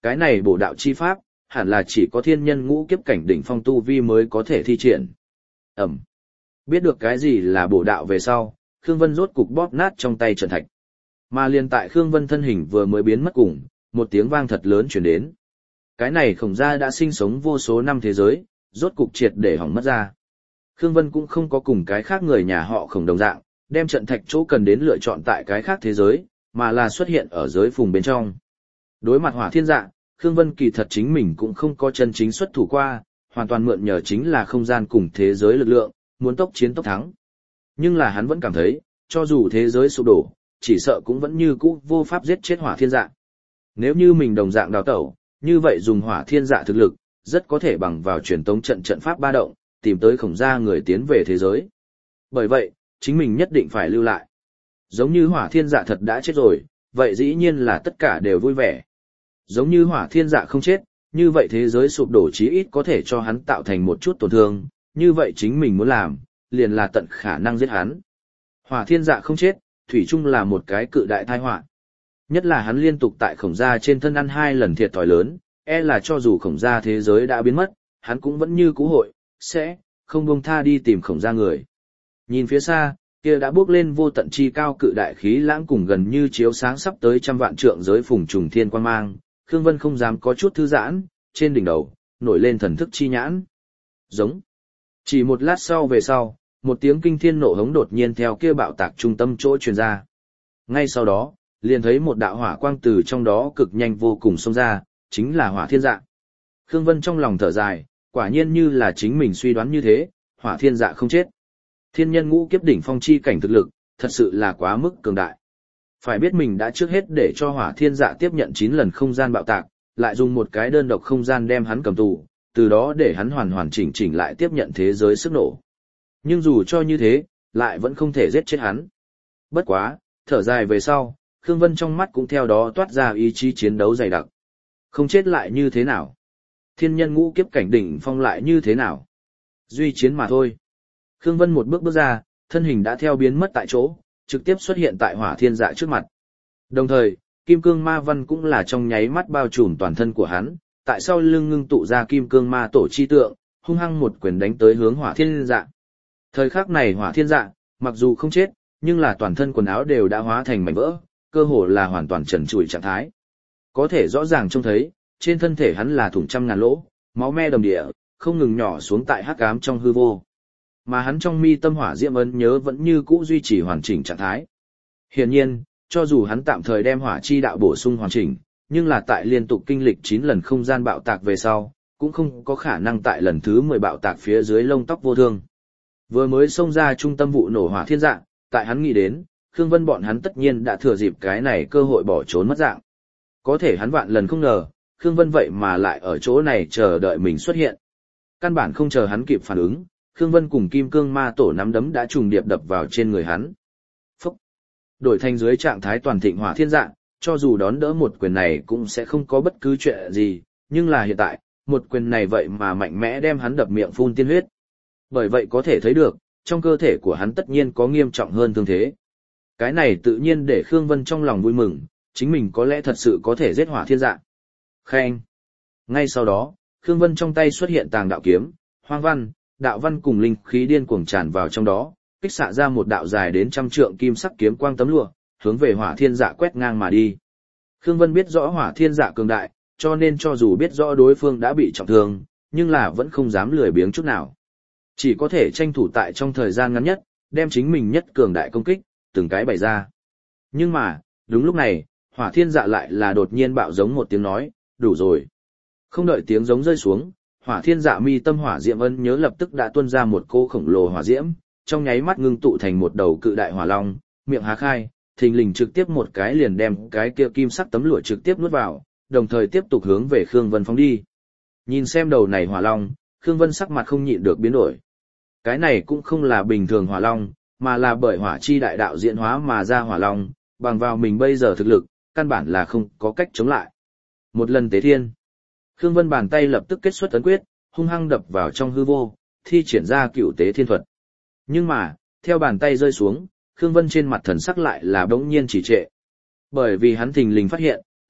cái này bổ đạo chi pháp, hẳn là chỉ có thiên nhân ngũ kiếp cảnh đỉnh phong tu vi mới có thể thi triển. Ẩm. Biết được cái gì là bổ đạo về sau, Khương Vân rốt cục bóp nát trong tay trận thạch. Mà liền tại Khương Vân thân hình vừa mới biến mất cùng, một tiếng vang thật lớn truyền đến. Cái này Khổng gia đã sinh sống vô số năm thế giới, rốt cục triệt để hỏng mất ra. Khương Vân cũng không có cùng cái khác người nhà họ Khổng đồng dạng, đem trận thạch chỗ cần đến lựa chọn tại cái khác thế giới, mà là xuất hiện ở giới phùng bên trong. Đối mặt Hỏa Thiên Dạ, Khương Vân kỳ thật chính mình cũng không có chân chính xuất thủ qua, hoàn toàn mượn nhờ chính là không gian cùng thế giới lực lượng, muốn tốc chiến tốc thắng. Nhưng là hắn vẫn cảm thấy, cho dù thế giới sụp đổ, chỉ sợ cũng vẫn như cũ vô pháp giết chết Hỏa Thiên Dạ. Nếu như mình đồng dạng đào tẩu, như vậy dùng Hỏa Thiên Dạ thực lực, rất có thể bằng vào truyền tống trận pháp ba động, tìm tới Khổng gia người tiến về thế giới. Bởi vậy, chính mình nhất định phải lưu lại. Giống như Hỏa Thiên Dạ thật đã chết rồi, vậy dĩ nhiên là tất cả đều vui vẻ. Giống như Hỏa Thiên Dạ không chết, như vậy thế giới sụp đổ chí ít có thể cho hắn tạo thành một chút tổn thương, như vậy chính mình muốn làm, liền là tận khả năng giết hắn. Hỏa Thiên Dạ không chết, thủy chung là một cái cự đại tai họa. Nhất là hắn liên tục tại Khổng gia trên thân ăn 2 lần thiệt thòi lớn, là cho dù Khổng gia thế giới đã biến mất, hắn cũng vẫn như cũ hội, sẽ không buông tha đi tìm Khổng gia người. Nhìn phía xa, kia đã bước lên vô tận chi cao cự đại khí lãng cùng gần như chiếu sáng sắp tới trăm vạn trượng giới phùng trùng thiên quang mang, Khương Vân không dám có chút thư giãn, trên đỉnh đầu nổi lên thần thức chi nhãn. Giống. Chỉ một lát sau về sau, một tiếng kinh thiên nổ hống đột nhiên theo kia bạo tạc trung tâm chỗ truyền ra. Ngay sau đó, liền thấy một đạo hỏa quang từ trong đó cực nhanh vô cùng xông ra, chính là Hỏa Thiên Dạ. Khương Vân trong lòng thở dài, quả nhiên như là chính mình suy đoán như thế, Hỏa Thiên Dạ không chết. Thiên nhân ngũ kiếp đỉnh phong chi cảnh thực lực, thật sự là quá mức cường đại. Phải biết mình đã trước hết để cho Hỏa Thiên Dạ tiếp nhận 9 lần không gian bạo tạc, lại dùng một cái đơn độc không gian đem hắn cầm tù, từ đó để hắn hoàn hoàn chỉnh lại tiếp nhận thế giới sức nổ. Nhưng dù cho như thế, lại vẫn không thể giết chết hắn. Bất quá, thở dài về sau, Khương Vân trong mắt cũng theo đó toát ra ý chí chiến đấu dày đặc. Không chết lại như thế nào? Thiên nhân ngũ kiếp cảnh đỉnh phong lại như thế nào? Duy chiến mà thôi. Khương Vân một bước bước ra, thân hình đã theo biến mất tại chỗ, trực tiếp xuất hiện tại Hỏa Thiên Dạ trước mặt. Đồng thời, kim cương ma văn cũng là trong nháy mắt bao trùm toàn thân của hắn, tại sau lưng ngưng tụ ra kim cương ma tổ chi tượng, hung hăng một quyền đánh tới hướng Hỏa Thiên Dạ. Thời khắc này Hỏa Thiên Dạ, mặc dù không chết, nhưng là toàn thân quần áo đều đã hóa thành mảnh vỡ, cơ hồ là hoàn toàn trần trụi trạng thái. Có thể rõ ràng trông thấy, trên thân thể hắn là thủng trăm ngàn lỗ, máu me đầm địa, không ngừng nhỏ xuống tại hắc ám trong hư vô. Mà hắn trong mi tâm hỏa diễm ấn nhớ vẫn như cũ duy trì hoàn chỉnh trạng thái. Hiển nhiên, cho dù hắn tạm thời đem hỏa chi đạo bổ sung hoàn chỉnh, nhưng là tại liên tục kinh lịch 9 lần không gian bạo tạc về sau, cũng không có khả năng tại lần thứ 10 bạo tạc phía dưới lông tóc vô thương. Vừa mới xông ra trung tâm vụ nổ Hỏa Thiên Dạ, tại hắn nghĩ đến, Khương Vân bọn hắn tất nhiên đã thừa dịp cái này cơ hội bỏ trốn mất dạng. Có thể hắn vạn lần không ngờ, Khương Vân vậy mà lại ở chỗ này chờ đợi mình xuất hiện. Căn bản không chờ hắn kịp phản ứng, Khương Vân cùng kim cương ma tổ nắm đấm đã trùng điệp đập vào trên người hắn. Phúc! Đổi thành dưới trạng thái toàn thịnh Hỏa Thiên Dạ, cho dù đón đỡ một quyền này cũng sẽ không có bất cứ chuyện gì, nhưng là hiện tại, một quyền này vậy mà mạnh mẽ đem hắn đập miệng phun tiên huyết. Bởi vậy có thể thấy được, trong cơ thể của hắn tất nhiên có nghiêm trọng hơn thương thế. Cái này tự nhiên để Khương Vân trong lòng vui mừng, chính mình có lẽ thật sự có thể giết Hỏa Thiên Dạ. Khen! Ngay sau đó, Khương Vân trong tay xuất hiện tàng đạo kiếm, hoang văn, đạo văn cùng linh khí điên cuồng tràn vào trong đó, kích xạ ra một đạo dài đến 100 trượng kim sắc kiếm quang tấm lụa, hướng về Hỏa Thiên Dạ quét ngang mà đi. Khương Vân biết rõ Hỏa Thiên Dạ cường đại, cho nên cho dù biết rõ đối phương đã bị trọng thương, nhưng là vẫn không dám lười biếng chút nào. Chỉ có thể tranh thủ tại trong thời gian ngắn nhất, đem chính mình nhất cường đại công kích, từng cái bày ra. Nhưng mà, đúng lúc này, Hỏa Thiên Dạ lại là đột nhiên bạo giống một tiếng nói, đủ rồi. Không đợi tiếng giống rơi xuống, Hỏa Thiên Dạ mi tâm hỏa diễm ấn nhớ lập tức đã tuôn ra một cô khổng lồ hỏa diễm, trong nháy mắt ngưng tụ thành một đầu cự đại hỏa long, miệng há khai, thình lình trực tiếp một cái liền đem cái kia kim sắc tấm lụa trực tiếp nuốt vào, đồng thời tiếp tục hướng về Khương Vân phóng đi. Nhìn xem đầu này hỏa long, Khương Vân sắc mặt không nhịn được biến đổi. Cái này cũng không là bình thường hỏa long, mà là bởi hỏa chi đại đạo diễn hóa mà ra hỏa long, bằng vào mình bây giờ thực lực, căn bản là không có cách chống lại. Một lần tế thiên, Khương Vân bàn tay lập tức kết xuất ấn quyết, hung hăng đập vào trong hư vô, thi triển ra cựu tế thiên thuật. Nhưng mà, theo bàn tay rơi xuống, Khương Vân trên mặt thần sắc lại là bỗng nhiên trì trệ. Bởi vì hắn thình lình phát hiện,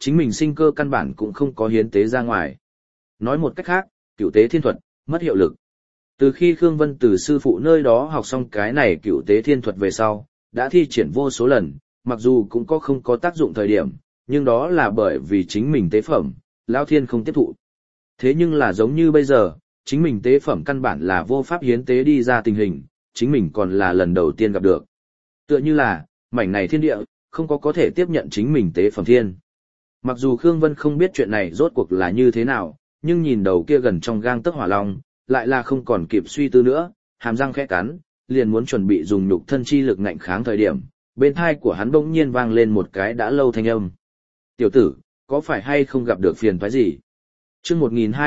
chính mình sinh cơ căn bản cũng không có hiến tế ra ngoài. Nói một cách khác, cửu tế thiên thuật, mất hiệu lực. Từ khi Khương Vân từ sư phụ nơi đó học xong cái này cửu tế thiên thuật về sau, đã thi triển vô số lần, mặc dù cũng có không có tác dụng thời điểm, nhưng đó là bởi vì chính mình tế phẩm, Lão Thiên không tiếp thụ. Thế nhưng là giống như bây giờ, chính mình tế phẩm căn bản là vô pháp hiến tế đi ra tình hình, chính mình còn là lần đầu tiên gặp được. Tựa như là, mảnh này thiên địa, không có thể tiếp nhận chính mình tế phẩm thiên. Mặc dù Khương Vân không biết chuyện này rốt cuộc là như thế nào, nhưng nhìn đầu kia gần trong gang tấc hỏa long, lại là không còn kịp suy tư nữa, hàm răng khẽ cắn, liền muốn chuẩn bị dùng nhục thân chi lực ngạnh kháng thời điểm, bên tai của hắn bỗng nhiên vang lên một cái đã lâu thanh âm. Tiểu tử, có phải hay không gặp được phiền toái gì? Chương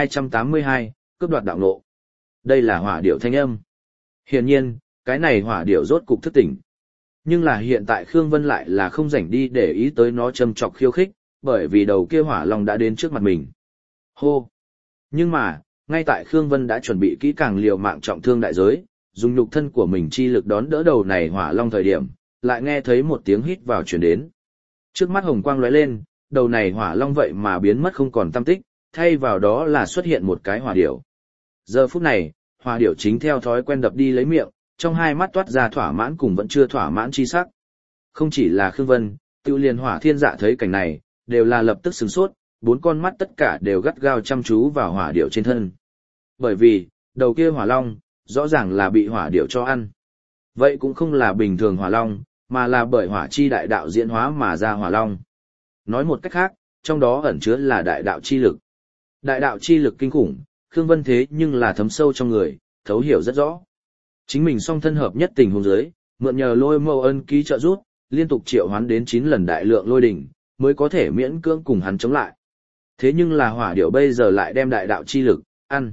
1282, cướp đoạt đạo ngộ. Đây là hỏa điểu thanh âm. Hiển nhiên, cái này hỏa điểu rốt cục thức tỉnh. Nhưng là hiện tại Khương Vân lại là không rảnh đi để ý tới nó châm chọc khiêu khích, bởi vì đầu kia hỏa long đã đến trước mặt mình. Hô! Nhưng mà, ngay tại Khương Vân đã chuẩn bị kỹ càng liều mạng trọng thương đại giới, dùng nhục thân của mình chi lực đón đỡ đầu này hỏa long thời điểm, lại nghe thấy một tiếng hít vào truyền đến. Trước mắt hồng quang lóe lên, đầu này hỏa long vậy mà biến mất không còn tăm tích, thay vào đó là xuất hiện một cái hỏa điểu. Giờ phút này, hỏa điểu chính theo thói quen đập đi lấy miệng, trong hai mắt toát ra thỏa mãn cùng vẫn chưa thỏa mãn chi sắc. Không chỉ là Khương Vân, Tiêu Liên Hỏa Thiên Dạ thấy cảnh này, đều là lập tức sửng sốt, bốn con mắt tất cả đều gắt gao chăm chú vào hỏa điểu trên thân. Bởi vì, đầu kia hỏa long, rõ ràng là bị hỏa điểu cho ăn. Vậy cũng không là bình thường hỏa long, mà là bởi hỏa chi đại đạo diễn hóa mà ra hỏa long. Nói một cách khác, trong đó ẩn chứa là đại đạo chi lực. Đại đạo chi lực kinh khủng, Khương Vân thế nhưng là thấm sâu trong người, thấu hiểu rất rõ. Chính mình song thân hợp nhất tình huống dưới, mượn nhờ lôi mâu ân ký trợ giúp, liên tục triệu hoán đến 9 lần đại lượng lôi đỉnh, mới có thể miễn cưỡng cùng hắn chống lại. Thế nhưng là hỏa điểu bây giờ lại đem đại đạo chi lực, ăn.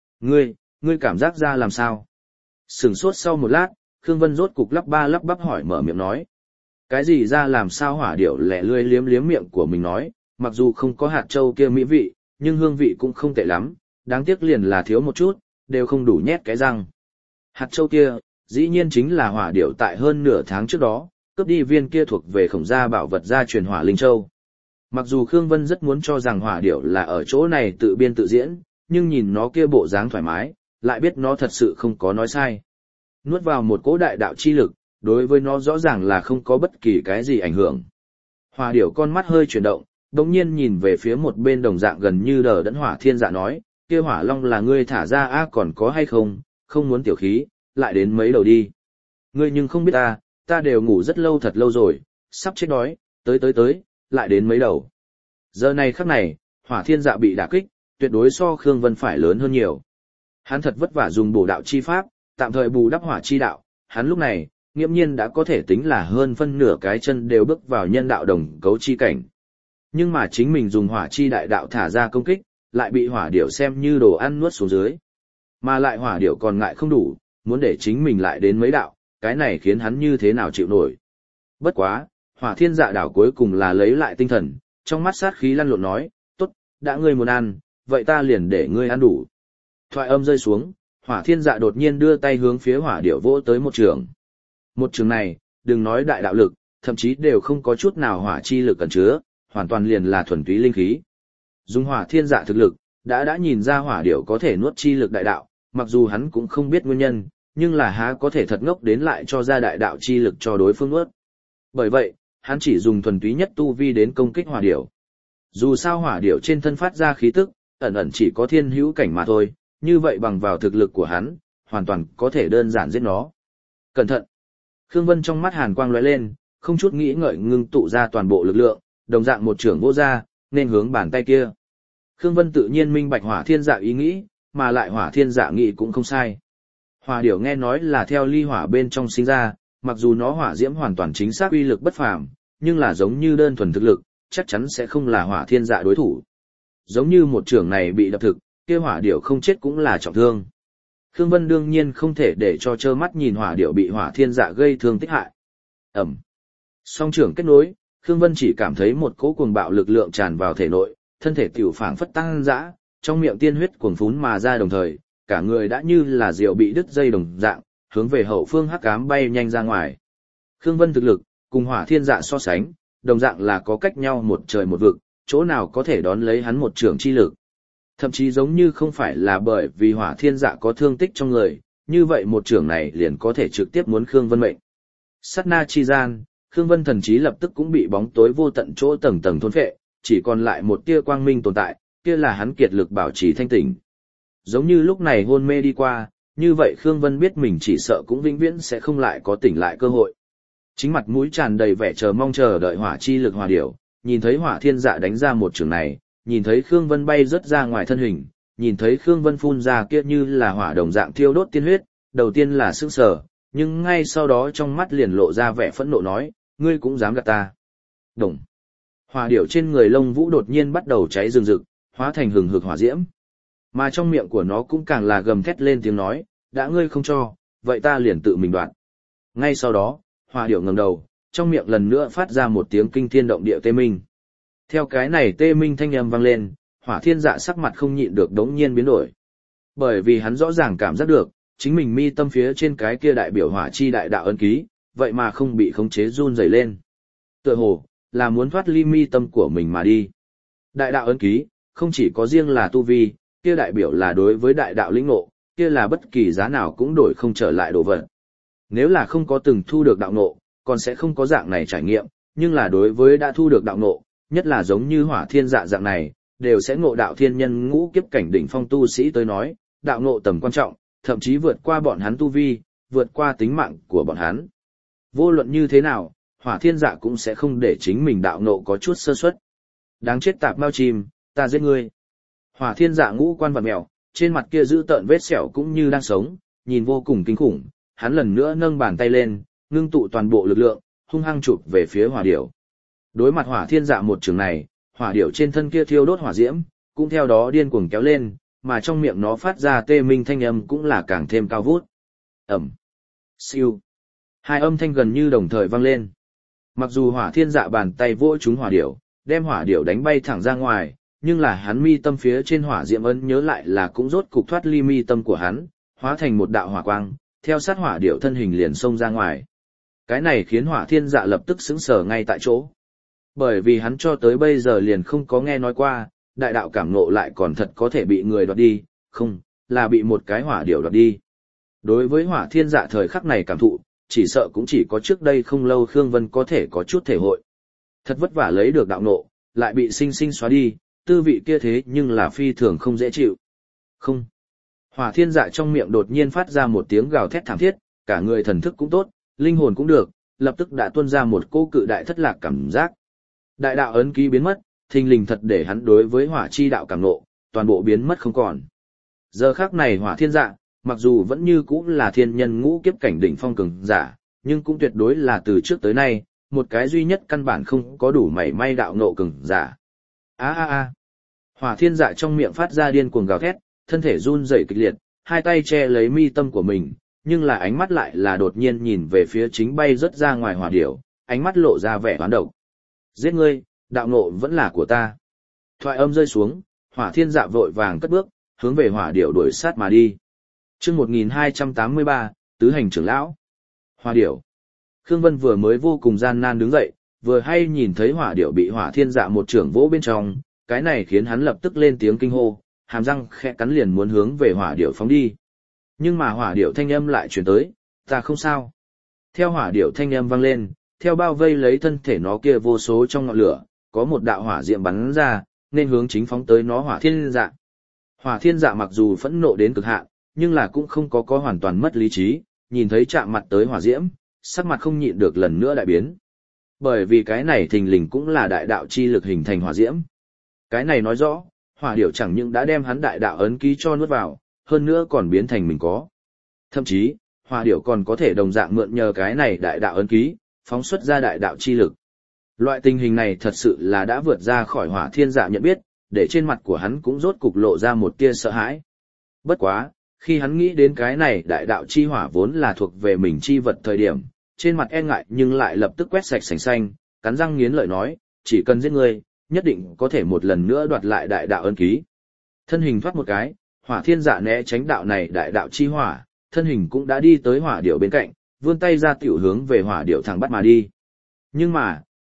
Ngươi cảm giác ra làm sao? Sửng sốt sau một lát, Khương Vân rốt cục lắp ba lắp bắp hỏi mở miệng nói. Cái gì ra làm sao hỏa điểu lẻ lươi liếm liếm miệng của mình nói, mặc dù không có hạt châu kia mỹ vị, nhưng hương vị cũng không tệ lắm, đáng tiếc liền là thiếu một chút, đều không đủ nhét cái răng. Hạt châu kia, dĩ nhiên chính là hỏa điểu tại hơn nửa tháng trước đó, cướp đi viên kia thuộc về Khổng gia bảo vật gia truyền hỏa linh châu. Mặc dù Khương Vân rất muốn cho rằng hỏa điểu là ở chỗ này tự biên tự diễn, nhưng nhìn nó kia bộ dáng thoải mái, lại biết nó thật sự không có nói sai. Nuốt vào một cỗ đại đạo chi lực, đối với nó rõ ràng là không có bất kỳ cái gì ảnh hưởng. Hỏa điểu con mắt hơi chuyển động, đống nhiên nhìn về phía một bên đồng dạng gần như đờ đẫn Hỏa Thiên Dạ nói, kia hỏa long là ngươi thả ra a còn có hay không, không muốn tiểu khí, lại đến mấy đầu đi. Ngươi nhưng không biết ta đều ngủ rất lâu thật lâu rồi, sắp chết đói, tới, lại đến mấy đầu. Giờ này khắc này, Hỏa Thiên Dạ bị đả kích, tuyệt đối so Khương Vân phải lớn hơn nhiều. Hắn thật vất vả dùng bổ đạo chi pháp, tạm thời bù đắp hỏa chi đạo, hắn lúc này, nghiễm nhiên đã có thể tính là hơn phân nửa cái chân đều bước vào nhân đạo đồng cấu chi cảnh. Nhưng mà chính mình dùng hỏa chi đại đạo thả ra công kích, lại bị hỏa điểu xem như đồ ăn nuốt xuống dưới. Mà lại hỏa điểu còn ngại không đủ, muốn để chính mình lại đến mấy đạo, cái này khiến hắn như thế nào chịu nổi. Bất quá, Hỏa Thiên Dạ đảo cuối cùng là lấy lại tinh thần, trong mắt sát khí lăn lộn nói, tốt, đã ngươi muốn ăn, vậy ta liền để ngươi ăn đủ. Thoại âm rơi xuống, Hỏa Thiên Dạ đột nhiên đưa tay hướng phía hỏa điểu vỗ tới một trường. Một trường này, đừng nói đại đạo lực, thậm chí đều không có chút nào hỏa chi lực ẩn chứa, hoàn toàn liền là thuần túy linh khí. Dùng Hỏa Thiên Dạ thực lực, đã nhìn ra hỏa điểu có thể nuốt chi lực đại đạo, mặc dù hắn cũng không biết nguyên nhân, nhưng là há có thể thật ngốc đến lại cho ra đại đạo chi lực cho đối phương nuốt. Bởi vậy, hắn chỉ dùng thuần túy nhất tu vi đến công kích hỏa điểu. Dù sao hỏa điểu trên thân phát ra khí tức, ẩn ẩn chỉ có thiên hữu cảnh mà thôi, như vậy bằng vào thực lực của hắn, hoàn toàn có thể đơn giản giết nó. Cẩn thận! Khương Vân trong mắt hàn quang lóe lên, không chút nghĩ ngợi ngưng tụ ra toàn bộ lực lượng, đồng dạng một trưởng vỗ ra, nên hướng bàn tay kia. Khương Vân tự nhiên minh bạch Hỏa Thiên Dạ ý nghĩ, mà lại Hỏa Thiên Dạ nghĩ cũng không sai. Hỏa điểu nghe nói là theo ly hỏa bên trong sinh ra, mặc dù nó hỏa diễm hoàn toàn chính xác uy lực bất phàm, nhưng là giống như đơn thuần thực lực, chắc chắn sẽ không là Hỏa Thiên Dạ đối thủ. Giống như một trưởng này bị đập thực, kia hỏa điểu không chết cũng là trọng thương. Khương Vân đương nhiên không thể để cho trơ mắt nhìn hỏa điểu bị Hỏa Thiên Dạ gây thương tích hại. Ẩm. Song trưởng kết nối, Khương Vân chỉ cảm thấy một cỗ cuồng bạo lực lượng tràn vào thể nội, thân thể tiểu phảng phất tăng dã, trong miệng tiên huyết cuồn phún mà ra đồng thời, cả người đã như là diều bị đứt dây đồng dạng, hướng về hậu phương hắc ám bay nhanh ra ngoài. Khương Vân thực lực cùng Hỏa Thiên Dạ so sánh, đồng dạng là có cách nhau một trời một vực, chỗ nào có thể đón lấy hắn một trường chi lực. Thậm chí giống như không phải là bởi vì hỏa thiên dạ có thương tích trong người, như vậy một trường này liền có thể trực tiếp muốn Khương Vân mệnh. Sát na chi gian, Khương Vân thần trí lập tức cũng bị bóng tối vô tận chỗ tầng tầng thôn phệ, chỉ còn lại một tia quang minh tồn tại, kia là hắn kiệt lực bảo trì thanh tỉnh. Giống như lúc này hôn mê đi qua, như vậy Khương Vân biết mình chỉ sợ cũng vĩnh viễn sẽ không lại có tỉnh lại cơ hội. Chính mặt mũi tràn đầy vẻ chờ mong chờ đợi hỏa chi lực hỏa điểu, nhìn thấy hỏa thiên dạ đánh ra một trường này, nhìn thấy Khương Vân bay rớt ra ngoài thân hình, nhìn thấy Khương Vân phun ra kia như là hỏa đồng dạng thiêu đốt tiên huyết, đầu tiên là sững sờ, nhưng ngay sau đó trong mắt liền lộ ra vẻ phẫn nộ nói, ngươi cũng dám gạt ta. Đồng. Hỏa điểu trên người lông vũ đột nhiên bắt đầu cháy rừng rực, hóa thành hừng hực hỏa diễm. Mà trong miệng của nó cũng càng là gầm thét lên tiếng nói, đã ngươi không cho, vậy ta liền tự mình đoạt. Ngay sau đó, hỏa điểu ngẩng đầu, trong miệng lần nữa phát ra một tiếng kinh thiên động địa tê minh. Theo cái này tê minh thanh âm vang lên, hỏa thiên dạ sắc mặt không nhịn được đống nhiên biến đổi. Bởi vì hắn rõ ràng cảm giác được, chính mình mi tâm phía trên cái kia đại biểu hỏa chi đại đạo ấn ký, vậy mà không bị khống chế run rẩy lên. Tựa hồ, là muốn thoát ly mi tâm của mình mà đi. Đại đạo ấn ký, không chỉ có riêng là tu vi, kia đại biểu là đối với đại đạo lĩnh ngộ, kia là bất kỳ giá nào cũng đổi không trở lại đồ vật. Nếu là không có từng thu được đạo ngộ, còn sẽ không có dạng này trải nghiệm, nhưng là đối với đã thu được đạo ngộ, nhất là giống như hỏa thiên dạ dạng này, đều sẽ ngộ đạo thiên nhân ngũ kiếp cảnh đỉnh phong tu sĩ tới nói, đạo ngộ tầm quan trọng, thậm chí vượt qua bọn hắn tu vi, vượt qua tính mạng của bọn hắn. Vô luận như thế nào, hỏa thiên dạ cũng sẽ không để chính mình đạo ngộ có chút sơ suất. Đáng chết tạp mao chim, ta giết ngươi. Hỏa thiên dạ ngũ quan vặn mèo, trên mặt kia giữ tợn vết sẹo cũng như đang sống, nhìn vô cùng kinh khủng, hắn lần nữa nâng bàn tay lên, ngưng tụ toàn bộ lực lượng, hung hăng chụp về phía hỏa điểu. Đối mặt hỏa thiên dạ một trường này, hỏa điểu trên thân kia thiêu đốt hỏa diễm, cũng theo đó điên cuồng kéo lên, mà trong miệng nó phát ra tê minh thanh âm cũng là càng thêm cao vút. Ẩm. Siêu. Hai âm thanh gần như đồng thời vang lên. Mặc dù hỏa thiên dạ bàn tay vỗ trúng hỏa điểu, đem hỏa điểu đánh bay thẳng ra ngoài, nhưng là hắn mi tâm phía trên hỏa diễm ấn nhớ lại là cũng rốt cục thoát ly mi tâm của hắn, hóa thành một đạo hỏa quang, theo sát hỏa điểu thân hình liền xông ra ngoài. Cái này khiến hỏa thiên dạ lập tức sững sờ ngay tại chỗ. Bởi vì hắn cho tới bây giờ liền không có nghe nói qua, đại đạo cảm ngộ lại còn thật có thể bị người đoạt đi, không, là bị một cái hỏa điểu đoạt đi. Đối với hỏa thiên dạ thời khắc này cảm thụ, chỉ sợ cũng chỉ có trước đây không lâu Khương Vân có thể có chút thể hội. Thật vất vả lấy được đạo ngộ, lại bị sinh sinh xóa đi, tư vị kia thế nhưng là phi thường không dễ chịu. Không. Hỏa thiên dạ trong miệng đột nhiên phát ra một tiếng gào thét thảm thiết, cả người thần thức cũng tốt, linh hồn cũng được, lập tức đã tuôn ra một cô cự đại thất lạc cảm giác. Đại đạo ấn ký biến mất, thình lình thật để hắn đối với hỏa chi đạo cảm ngộ, toàn bộ biến mất không còn. Giờ khắc này hỏa thiên dạ, mặc dù vẫn như cũ là thiên nhân ngũ kiếp cảnh đỉnh phong cường giả, nhưng cũng tuyệt đối là từ trước tới nay, một cái duy nhất căn bản không có đủ mảy may đạo ngộ cường giả. Hỏa thiên dạ trong miệng phát ra điên cuồng gào thét, thân thể run rẩy kịch liệt, hai tay che lấy mi tâm của mình, nhưng là ánh mắt lại là đột nhiên nhìn về phía chính bay rất ra ngoài hỏa điểu, ánh mắt lộ ra vẻ oán độc. Giết ngươi, đạo ngộ vẫn là của ta. Thoại âm rơi xuống, hỏa thiên dạ vội vàng cất bước, hướng về hỏa điểu đuổi sát mà đi. Chương 1283, tứ hành trưởng lão. Hỏa điểu. Khương Vân vừa mới vô cùng gian nan đứng dậy, vừa hay nhìn thấy hỏa điểu bị hỏa thiên dạ một trưởng vỗ bên trong, cái này khiến hắn lập tức lên tiếng kinh hô, hàm răng khẽ cắn liền muốn hướng về hỏa điểu phóng đi. Nhưng mà hỏa điểu thanh âm lại truyền tới, ta không sao. Theo hỏa điểu thanh âm vang lên, theo bao vây lấy thân thể nó kia vô số trong ngọn lửa, có một đạo hỏa diệm bắn ra, nên hướng chính phóng tới nó hỏa thiên dạ. Hỏa thiên dạ mặc dù phẫn nộ đến cực hạn, nhưng là cũng không có hoàn toàn mất lý trí, nhìn thấy chạm mặt tới hỏa diễm, sắc mặt không nhịn được lần nữa đại biến. Bởi vì cái này thình lình cũng là đại đạo chi lực hình thành hỏa diễm. Cái này nói rõ, hỏa điểu chẳng những đã đem hắn đại đạo ấn ký cho nuốt vào, hơn nữa còn biến thành mình có. Thậm chí, hỏa điểu còn có thể đồng dạng mượn nhờ cái này đại đạo ấn ký, phóng xuất ra đại đạo chi lực. Loại tình hình này thật sự là đã vượt ra khỏi hỏa thiên dạ nhận biết, để trên mặt của hắn cũng rốt cục lộ ra một tia sợ hãi. Bất quá, khi hắn nghĩ đến cái này đại đạo chi hỏa vốn là thuộc về mình chi vật thời điểm, trên mặt e ngại nhưng lại lập tức quét sạch sành xanh, cắn răng nghiến lợi nói, chỉ cần giết ngươi, nhất định có thể một lần nữa đoạt lại đại đạo ân ký. Thân hình thoát một cái, hỏa thiên dạ né tránh đạo này đại đạo chi hỏa, thân hình cũng đã đi tới hỏa điểu bên cạnh, vươn tay ra tiểu hướng về hỏa điểu thẳng bắt mà đi. Nhưng mà,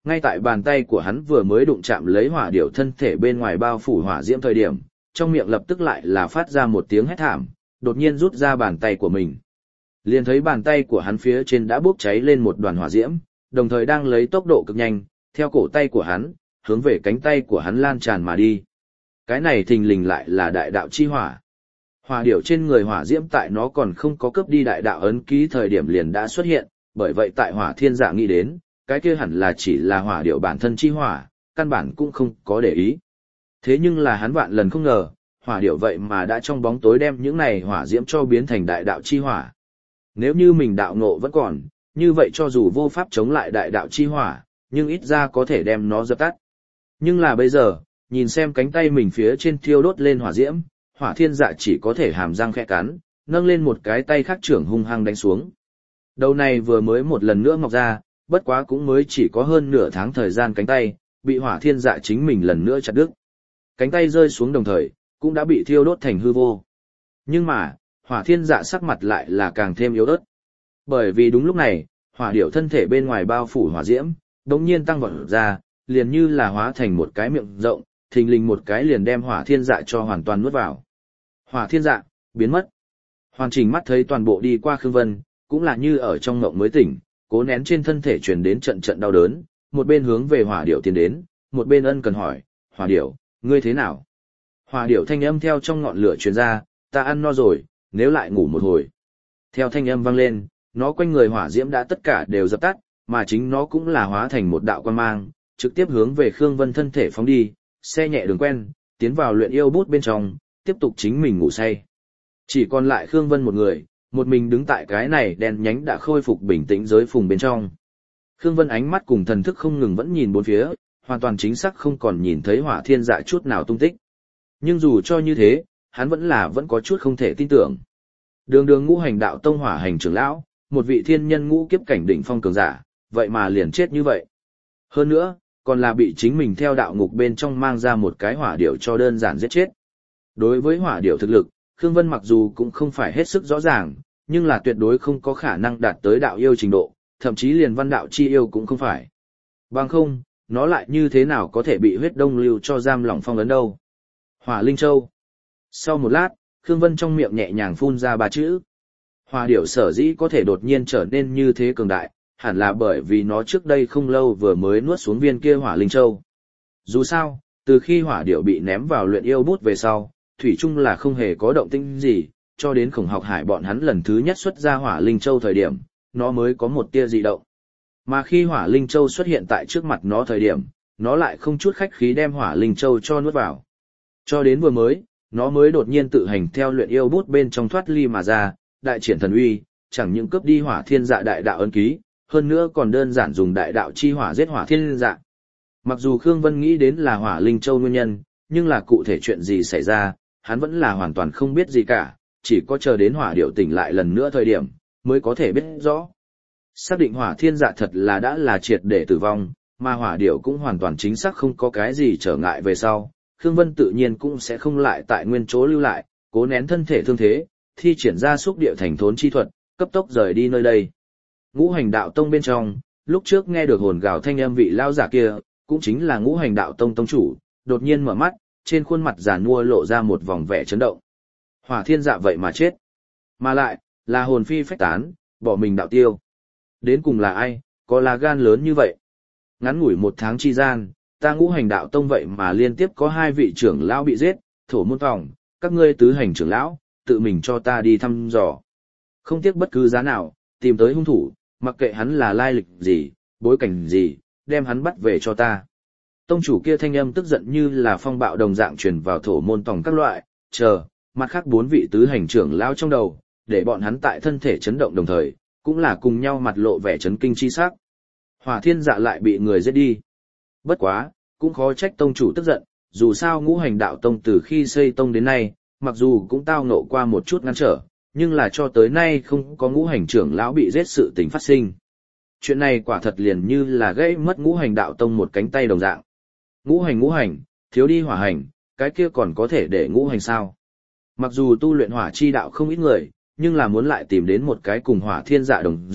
Ngay tại bàn tay của hắn vừa mới đụng chạm lấy hỏa điểu thân thể bên ngoài bao phủ hỏa diễm thời điểm, trong miệng lập tức lại là phát ra một tiếng hét thảm, đột nhiên rút ra bàn tay của mình. Liền thấy bàn tay của hắn phía trên đã bốc cháy lên một đoàn hỏa diễm, đồng thời đang lấy tốc độ cực nhanh, theo cổ tay của hắn, hướng về cánh tay của hắn lan tràn mà đi. Cái này thình lình lại là đại đạo chi hỏa. Hỏa điểu trên người hỏa diễm tại nó còn không có cướp đi đại đạo ấn ký thời điểm liền đã xuất hiện, bởi vậy tại Hỏa Thiên Dạ nghĩ đến, cái kia hẳn là chỉ là hỏa điểu bản thân chi hỏa, căn bản cũng không có để ý. Thế nhưng là hắn vạn lần không ngờ, hỏa điểu vậy mà đã trong bóng tối đem những này hỏa diễm cho biến thành đại đạo chi hỏa. Nếu như mình đạo ngộ vẫn còn, như vậy cho dù vô pháp chống lại đại đạo chi hỏa, nhưng ít ra có thể đem nó dập tắt. Nhưng là bây giờ, nhìn xem cánh tay mình phía trên thiêu đốt lên hỏa diễm, Hỏa Thiên Dạ chỉ có thể hàm răng khẽ cắn, nâng lên một cái tay khác trưởng hung hăng đánh xuống. Đầu này vừa mới một lần nữa mọc ra, bất quá cũng mới chỉ có hơn nửa tháng thời gian cánh tay, bị Hỏa Thiên Dạ chính mình lần nữa chặt đứt. Cánh tay rơi xuống đồng thời, cũng đã bị thiêu đốt thành hư vô. Nhưng mà, Hỏa Thiên Dạ sắc mặt lại là càng thêm yếu ớt. Bởi vì đúng lúc này, hỏa điểu thân thể bên ngoài bao phủ hỏa diễm, đống nhiên tăng vọt ra, liền như là hóa thành một cái miệng rộng, thình lình một cái liền đem Hỏa Thiên Dạ cho hoàn toàn nuốt vào. Hỏa Thiên Dạ, biến mất. Hoàn Trình mắt thấy toàn bộ đi qua Khương Vân, cũng là như ở trong ngộng mới tỉnh, cố nén trên thân thể truyền đến trận trận đau đớn, một bên hướng về hỏa điểu tiến đến, một bên ân cần hỏi, hỏa điểu, ngươi thế nào? Hỏa điểu thanh âm theo trong ngọn lửa truyền ra, ta ăn no rồi, nếu lại ngủ một hồi. Theo thanh âm vang lên, nó quanh người hỏa diễm đã tất cả đều dập tắt, mà chính nó cũng là hóa thành một đạo quang mang, trực tiếp hướng về Khương Vân thân thể phóng đi, xe nhẹ đường quen, tiến vào luyện yêu bút bên trong, tiếp tục chính mình ngủ say. Chỉ còn lại Khương Vân một người, một mình đứng tại cái này đen nhánh đã khôi phục bình tĩnh giới phùng bên trong. Khương Vân ánh mắt cùng thần thức không ngừng vẫn nhìn bốn phía, hoàn toàn chính xác không còn nhìn thấy Hỏa Thiên Dạ chút nào tung tích. Nhưng dù cho như thế, hắn vẫn có chút không thể tin tưởng. Đường Ngũ Hành Đạo Tông Hỏa Hành trưởng lão, một vị thiên nhân ngũ kiếp cảnh đỉnh phong cường giả, vậy mà liền chết như vậy. Hơn nữa, còn là bị chính mình theo đạo ngục bên trong mang ra một cái hỏa điểu cho đơn giản giết chết. Đối với hỏa điểu thực lực, Khương Vân mặc dù cũng không phải hết sức rõ ràng, nhưng là tuyệt đối không có khả năng đạt tới đạo yêu trình độ, thậm chí liền văn đạo chi yêu cũng không phải. Bằng không, nó lại như thế nào có thể bị huyết đông lưu cho giam lỏng phong ấn đâu. Hỏa Linh Châu. Sau một lát, Khương Vân trong miệng nhẹ nhàng phun ra ba chữ. Hỏa điểu sở dĩ có thể đột nhiên trở nên như thế cường đại, hẳn là bởi vì nó trước đây không lâu vừa mới nuốt xuống viên kia Hỏa Linh Châu. Dù sao, từ khi hỏa điểu bị ném vào luyện yêu bút về sau, thủy chung là không hề có động tĩnh gì, cho đến Khổng Học Hải bọn hắn lần thứ nhất xuất ra Hỏa Linh Châu thời điểm, nó mới có một tia dị động. Mà khi Hỏa Linh Châu xuất hiện tại trước mặt nó thời điểm, nó lại không chút khách khí đem Hỏa Linh Châu cho nuốt vào. Cho đến vừa mới, nó mới đột nhiên tự hành theo luyện yêu bút bên trong thoát ly mà ra, đại triển thần uy, chẳng những cướp đi Hỏa Thiên Dạ đại đạo ấn ký, hơn nữa còn đơn giản dùng đại đạo chi hỏa giết Hỏa Thiên Dạ. Mặc dù Khương Vân nghĩ đến là Hỏa Linh Châu nguyên nhân, nhưng là cụ thể chuyện gì xảy ra, hắn vẫn là hoàn toàn không biết gì cả, chỉ có chờ đến hỏa điểu tỉnh lại lần nữa thời điểm, mới có thể biết rõ. Xác định Hỏa Thiên Dạ thật là đã là triệt để tử vong, mà hỏa điểu cũng hoàn toàn chính xác không có cái gì trở ngại về sau, Khương Vân tự nhiên cũng sẽ không lại tại nguyên chỗ lưu lại, cố nén thân thể thương thế, thi triển ra xúc địa thành thốn chi thuật, cấp tốc rời đi nơi đây. Ngũ Hành Đạo Tông bên trong, lúc trước nghe được hồn gào thanh âm vị lao giả kia, cũng chính là Ngũ Hành Đạo Tông tông chủ, đột nhiên mở mắt, trên khuôn mặt giàn mua lộ ra một vòng vẻ chấn động. Hỏa Thiên Dạ vậy mà chết, mà lại là hồn phi phách tán, bỏ mình đạo tiêu. Đến cùng là ai, có lá gan lớn như vậy? Ngắn ngủi một tháng chi gian, ta Ngũ Hành Đạo Tông vậy mà liên tiếp có 2 vị trưởng lão bị giết, Thổ Môn Phòng, các ngươi tứ hành trưởng lão, tự mình cho ta đi thăm dò. Không tiếc bất cứ giá nào, tìm tới hung thủ, mặc kệ hắn là lai lịch gì, bối cảnh gì, đem hắn bắt về cho ta. Tông chủ kia thanh âm tức giận như là phong bạo đồng dạng truyền vào Thổ Môn Tòng các loại, mặt khác 4 vị tứ hành trưởng lão trong đầu, để bọn hắn tại thân thể chấn động đồng thời, cũng là cùng nhau mặt lộ vẻ chấn kinh chi sắc. Hỏa Thiên Dạ lại bị người giết đi. Bất quá, cũng khó trách tông chủ tức giận, dù sao Ngũ Hành Đạo Tông từ khi xây tông đến nay, mặc dù cũng tao ngộ qua một chút ngăn trở, nhưng là cho tới nay không có ngũ hành trưởng lão bị giết sự tình phát sinh. Chuyện này quả thật liền như là gãy mất Ngũ Hành Đạo Tông một cánh tay đồng dạng. Ngũ hành, thiếu đi hỏa hành, cái kia còn có thể để ngũ hành sao? Mặc dù tu luyện hỏa chi đạo không ít người, nhưng là muốn lại tìm đến một cái cùng Hỏa Thiên Dạ đồng dạng,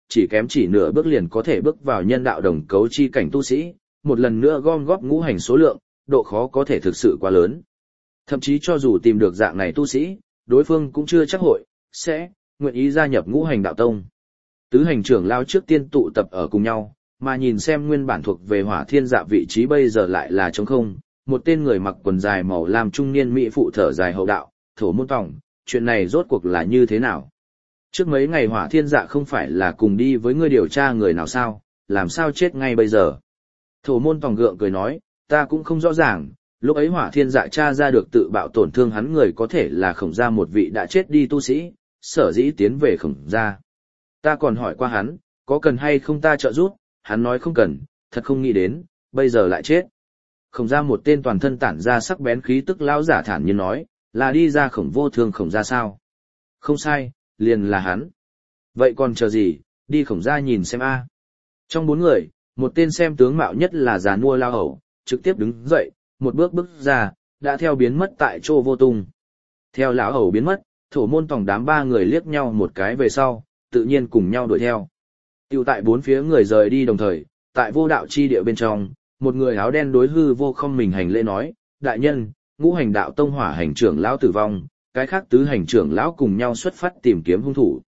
chỉ kém chỉ nửa bước liền có thể bước vào nhân đạo đồng cấu chi cảnh tu sĩ, một lần nữa gom góp ngũ hành số lượng, độ khó có thể thực sự quá lớn. Thậm chí cho dù tìm được dạng này tu sĩ, đối phương cũng chưa chắc hội, sẽ, nguyện ý gia nhập ngũ hành đạo tông. Tứ hành trưởng lao trước tiên tụ tập ở cùng nhau, mà nhìn xem nguyên bản thuộc về Hỏa Thiên Dạ vị trí bây giờ lại là trống không, một tên người mặc quần dài màu lam trung niên mỹ phụ thở dài hậu đạo, Thổ Môn Tòng, chuyện này rốt cuộc là như thế nào? Trước mấy ngày Hỏa Thiên Dạ không phải là cùng đi với ngươi điều tra người nào sao, làm sao chết ngay bây giờ? Thổ Môn Tòng gượng cười nói, ta cũng không rõ ràng, lúc ấy Hỏa Thiên Dạ tra ra được tự bạo tổn thương hắn người có thể là Khổng gia một vị đã chết đi tu sĩ, sở dĩ tiến về Khổng gia. Ta còn hỏi qua hắn, có cần hay không ta trợ giúp, hắn nói không cần, thật không nghĩ đến, bây giờ lại chết. Khổng gia một tên toàn thân tản ra sắc bén khí tức lão giả thản nhiên nói, là đi ra Khổng vô thương Khổng gia sao? Không sai, liền là hắn. Vậy còn chờ gì, đi Khổng gia nhìn xem a. Trong bốn người, một tên xem tướng mạo nhất là già nua lao hầu, trực tiếp đứng dậy, một bước bước ra, đã theo biến mất tại chỗ vô tung. Theo lão hầu biến mất, Thổ Môn Tòng đám ba người liếc nhau một cái về sau, tự nhiên cùng nhau đuổi theo. Tiêu tại bốn phía người rời đi đồng thời, tại vô đạo chi địa bên trong, một người áo đen đối hư vô không mình hành lễ nói, đại nhân, ngũ hành đạo tông hỏa hành trưởng lão tử vong, cái khác tứ hành trưởng lão cùng nhau xuất phát tìm kiếm hung thủ.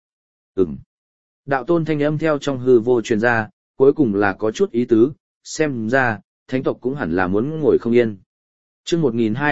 Đạo tôn thanh âm theo trong hư vô truyền ra, cuối cùng là có chút ý tứ, xem ra, thánh tộc cũng hẳn là muốn ngồi không yên. Chương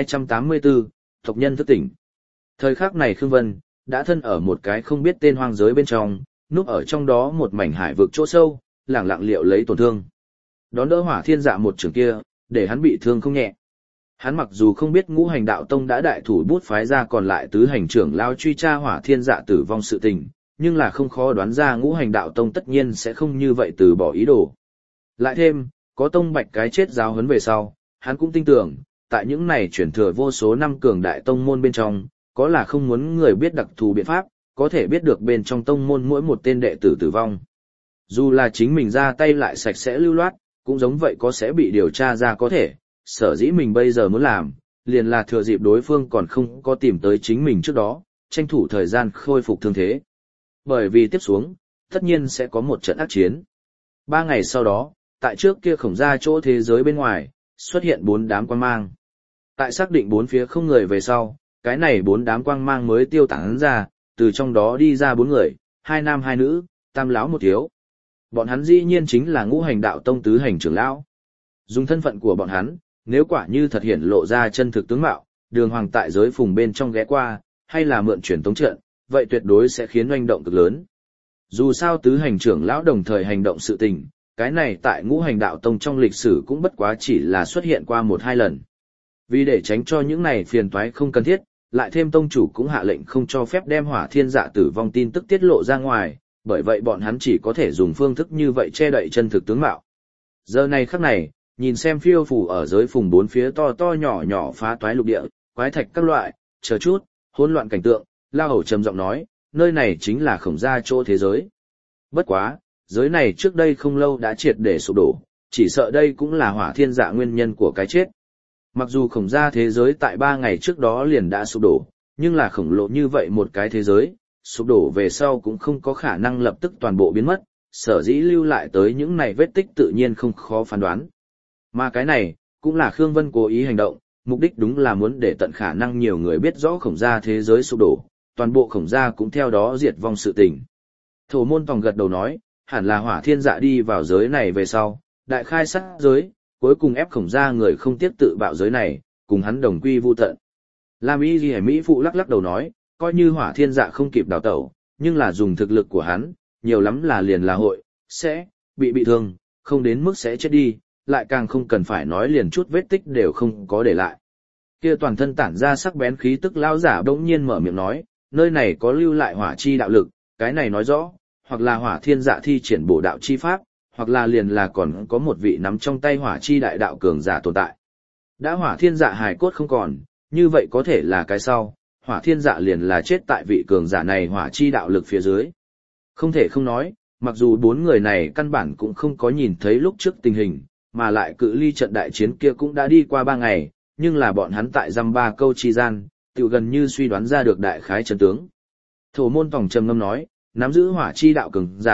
1284, tộc nhân thức tỉnh. Thời khắc này Khương Vân đã thân ở một cái không biết tên hoang giới bên trong, núp ở trong đó một mảnh hải vực chỗ sâu, lẳng lặng liệu lấy tổn thương. Đón đỡ Hỏa Thiên Dạ một trường kia, để hắn bị thương không nhẹ. Hắn mặc dù không biết ngũ hành đạo tông đã đại thủ bút phái ra còn lại tứ hành trưởng lao truy tra Hỏa Thiên Dạ tử vong sự tình, nhưng là không khó đoán ra ngũ hành đạo tông tất nhiên sẽ không như vậy từ bỏ ý đồ. Lại thêm, có tông bạch cái chết giáo huấn về sau, hắn cũng tin tưởng, tại những này chuyển thừa vô số năm cường đại tông môn bên trong, có là không muốn người biết đặc thù biện pháp, có thể biết được bên trong tông môn mỗi một tên đệ tử tử vong. Dù là chính mình ra tay lại sạch sẽ lưu loát, cũng giống vậy có sẽ bị điều tra ra có thể, sở dĩ mình bây giờ muốn làm, liền là thừa dịp đối phương còn không có tìm tới chính mình trước đó, tranh thủ thời gian khôi phục thương thế. Bởi vì tiếp xuống, tất nhiên sẽ có một trận ác chiến. 3 ngày sau đó, tại trước kia Khổng gia chỗ thế giới bên ngoài, xuất hiện 4 đám quang mang. Tại xác định 4 phía không người về sau, cái này 4 đám quang mang mới tiêu tán ra, từ trong đó đi ra 4 người, 2 nam 2 nữ, tam lão một thiếu. Bọn hắn dĩ nhiên chính là ngũ hành đạo tông tứ hành trưởng lão. Dùng thân phận của bọn hắn, nếu quả như thật hiện lộ ra chân thực tướng mạo, đường hoàng tại giới phùng bên trong ghé qua, hay là mượn truyền tống trận, vậy tuyệt đối sẽ khiến oanh động cực lớn. Dù sao tứ hành trưởng lão đồng thời hành động sự tình, cái này tại ngũ hành đạo tông trong lịch sử cũng bất quá chỉ là xuất hiện qua 1-2 lần. Vì để tránh cho những này phiền toái không cần thiết, lại thêm tông chủ cũng hạ lệnh không cho phép đem Hỏa Thiên Dạ tử vong tin tức tiết lộ ra ngoài, bởi vậy bọn hắn chỉ có thể dùng phương thức như vậy che đậy chân thực tướng mạo. Giờ này khắc này, nhìn xem phiêu phù ở giới phùng 4 phía to to nhỏ nhỏ phá toái lục địa, quái thạch các loại, chờ chút, hỗn loạn cảnh tượng, La Hầu trầm giọng nói, nơi này chính là Khổng gia chỗ thế giới. Bất quá, giới này trước đây không lâu đã triệt để sụp đổ, chỉ sợ đây cũng là Hỏa Thiên Dạ nguyên nhân của cái chết. Mặc dù Khổng gia thế giới tại 3 ngày trước đó liền đã sụp đổ, nhưng là khổng lồ như vậy một cái thế giới, sụp đổ về sau cũng không có khả năng lập tức toàn bộ biến mất, sở dĩ lưu lại tới những này vết tích tự nhiên không khó phán đoán. Mà cái này, cũng là Khương Vân cố ý hành động, mục đích đúng là muốn để tận khả năng nhiều người biết rõ Khổng gia thế giới sụp đổ, toàn bộ Khổng gia cũng theo đó diệt vong sự tình. Thổ Môn Tòng gật đầu nói, hẳn là Hỏa Thiên Dạ đi vào giới này về sau, đại khai sát giới, cuối cùng ép Khổng gia người không tiếc tự bạo giới này, cùng hắn đồng quy vu tận. Lam Y Ghi Mỹ phụ lắc lắc đầu nói, coi như Hỏa Thiên Dạ không kịp đào tẩu, nhưng là dùng thực lực của hắn, nhiều lắm là liền là hội, sẽ bị thương, không đến mức sẽ chết đi, lại càng không cần phải nói liền chút vết tích đều không có để lại. Kia toàn thân tản ra sắc bén khí tức lão giả bỗng nhiên mở miệng nói, nơi này có lưu lại hỏa chi đạo lực, cái này nói rõ, hoặc là Hỏa Thiên Dạ thi triển bổ đạo chi pháp, hoặc là liền là còn có một vị nắm trong tay hỏa chi đại đạo cường giả tồn tại. Đã Hỏa Thiên Dạ hài cốt không còn, như vậy có thể là cái sau, Hỏa Thiên Dạ liền là chết tại vị cường giả này hỏa chi đạo lực phía dưới. Không thể không nói, mặc dù 4 người này căn bản cũng không có nhìn thấy lúc trước tình hình, mà lại cự ly trận đại chiến kia cũng đã đi qua 3 ngày, nhưng là bọn hắn tại dăm ba câu chi gian, tự gần như suy đoán ra được đại khái trận tướng. Thổ Môn Tòng trầm ngâm nói, nắm giữ hỏa chi đạo cường giả,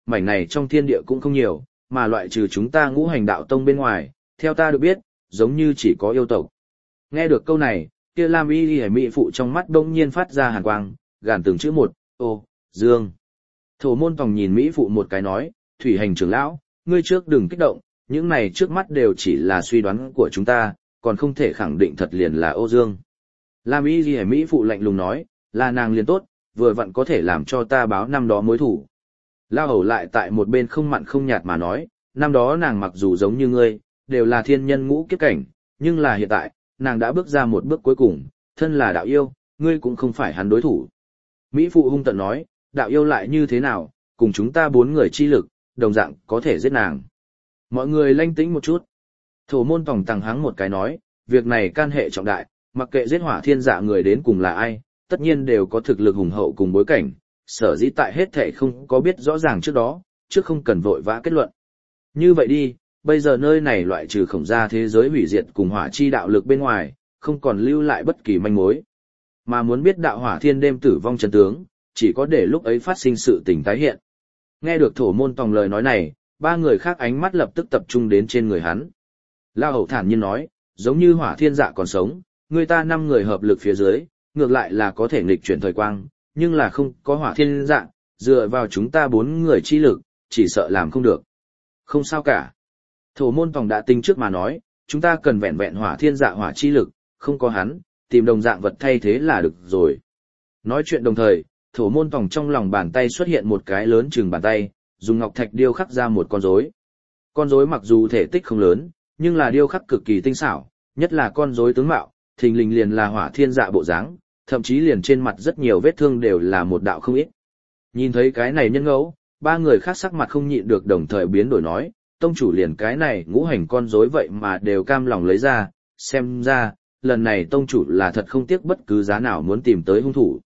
mảnh này trong thiên địa cũng không nhiều, mà loại trừ chúng ta ngũ hành đạo tông bên ngoài, theo ta được biết, giống như chỉ có yêu tộc. Nghe được câu này, kia Lam Y Y mỹ phụ trong mắt đông nhiên phát ra hàn quang, gàn từng chữ một, ô, dương. Thổ môn tòng nhìn mỹ phụ một cái nói, thủy hành trưởng lão, ngươi trước đừng kích động, những này trước mắt đều chỉ là suy đoán của chúng ta, còn không thể khẳng định thật liền là Âu Dương. Lam Y Ghi Mỹ phụ lạnh lùng nói, là nàng liền tốt, vừa vặn có thể làm cho ta báo năm đó mối thủ. Lao hầu lại tại một bên không mặn không nhạt mà nói, năm đó nàng mặc dù giống như ngươi, đều là thiên nhân ngũ kiếp cảnh, nhưng là hiện tại, nàng đã bước ra một bước cuối cùng, thân là đạo yêu, ngươi cũng không phải hắn đối thủ. Mỹ phụ hung tận nói, đạo yêu lại như thế nào, cùng chúng ta 4 người chi lực, đồng dạng có thể giết nàng. Mọi người lanh tĩnh một chút. Thổ môn tòng tàng hắng một cái nói, việc này can hệ trọng đại, mặc kệ giết hỏa thiên dạ người đến cùng là ai, tất nhiên đều có thực lực hùng hậu cùng bối cảnh, sở dĩ tại hết thể không có biết rõ ràng trước đó, trước không cần vội vã kết luận. Như vậy đi, bây giờ nơi này loại trừ khổng gia thế giới hủy diệt cùng hỏa chi đạo lực bên ngoài, không còn lưu lại bất kỳ manh mối. Mà muốn biết đạo hỏa thiên đêm tử vong chân tướng, chỉ có để lúc ấy phát sinh sự tình tái hiện. Nghe được thổ môn tòng lời nói này, 3 người khác ánh mắt lập tức tập trung đến trên người hắn. Lao hầu thản nhiên nói, giống như hỏa thiên dạ còn sống, người ta 5 người hợp lực phía dưới, ngược lại là có thể nghịch chuyển thời quang, nhưng là không có hỏa thiên dạ, dựa vào chúng ta 4 người chi lực, chỉ sợ làm không được. Không sao cả. Thổ môn tòng đã tính trước mà nói, chúng ta cần vẹn vẹn hỏa thiên dạ hỏa chi lực, không có hắn, tìm đồng dạng vật thay thế là được rồi. Nói chuyện đồng thời, thổ môn tòng trong lòng bàn tay xuất hiện một cái lớn chừng bàn tay, dùng ngọc thạch điêu khắc ra một con rối. Con rối mặc dù thể tích không lớn, nhưng là điêu khắc cực kỳ tinh xảo, nhất là con rối tướng mạo, thình lình liền là hỏa thiên dạ bộ dáng, thậm chí liền trên mặt rất nhiều vết thương đều là một đạo không ít. Nhìn thấy cái này nhân ngẫu, 3 người khác sắc mặt không nhịn được đồng thời biến đổi nói, tông chủ liền cái này ngũ hành con rối vậy mà đều cam lòng lấy ra, xem ra, lần này tông chủ là thật không tiếc bất cứ giá nào muốn tìm tới hung thủ.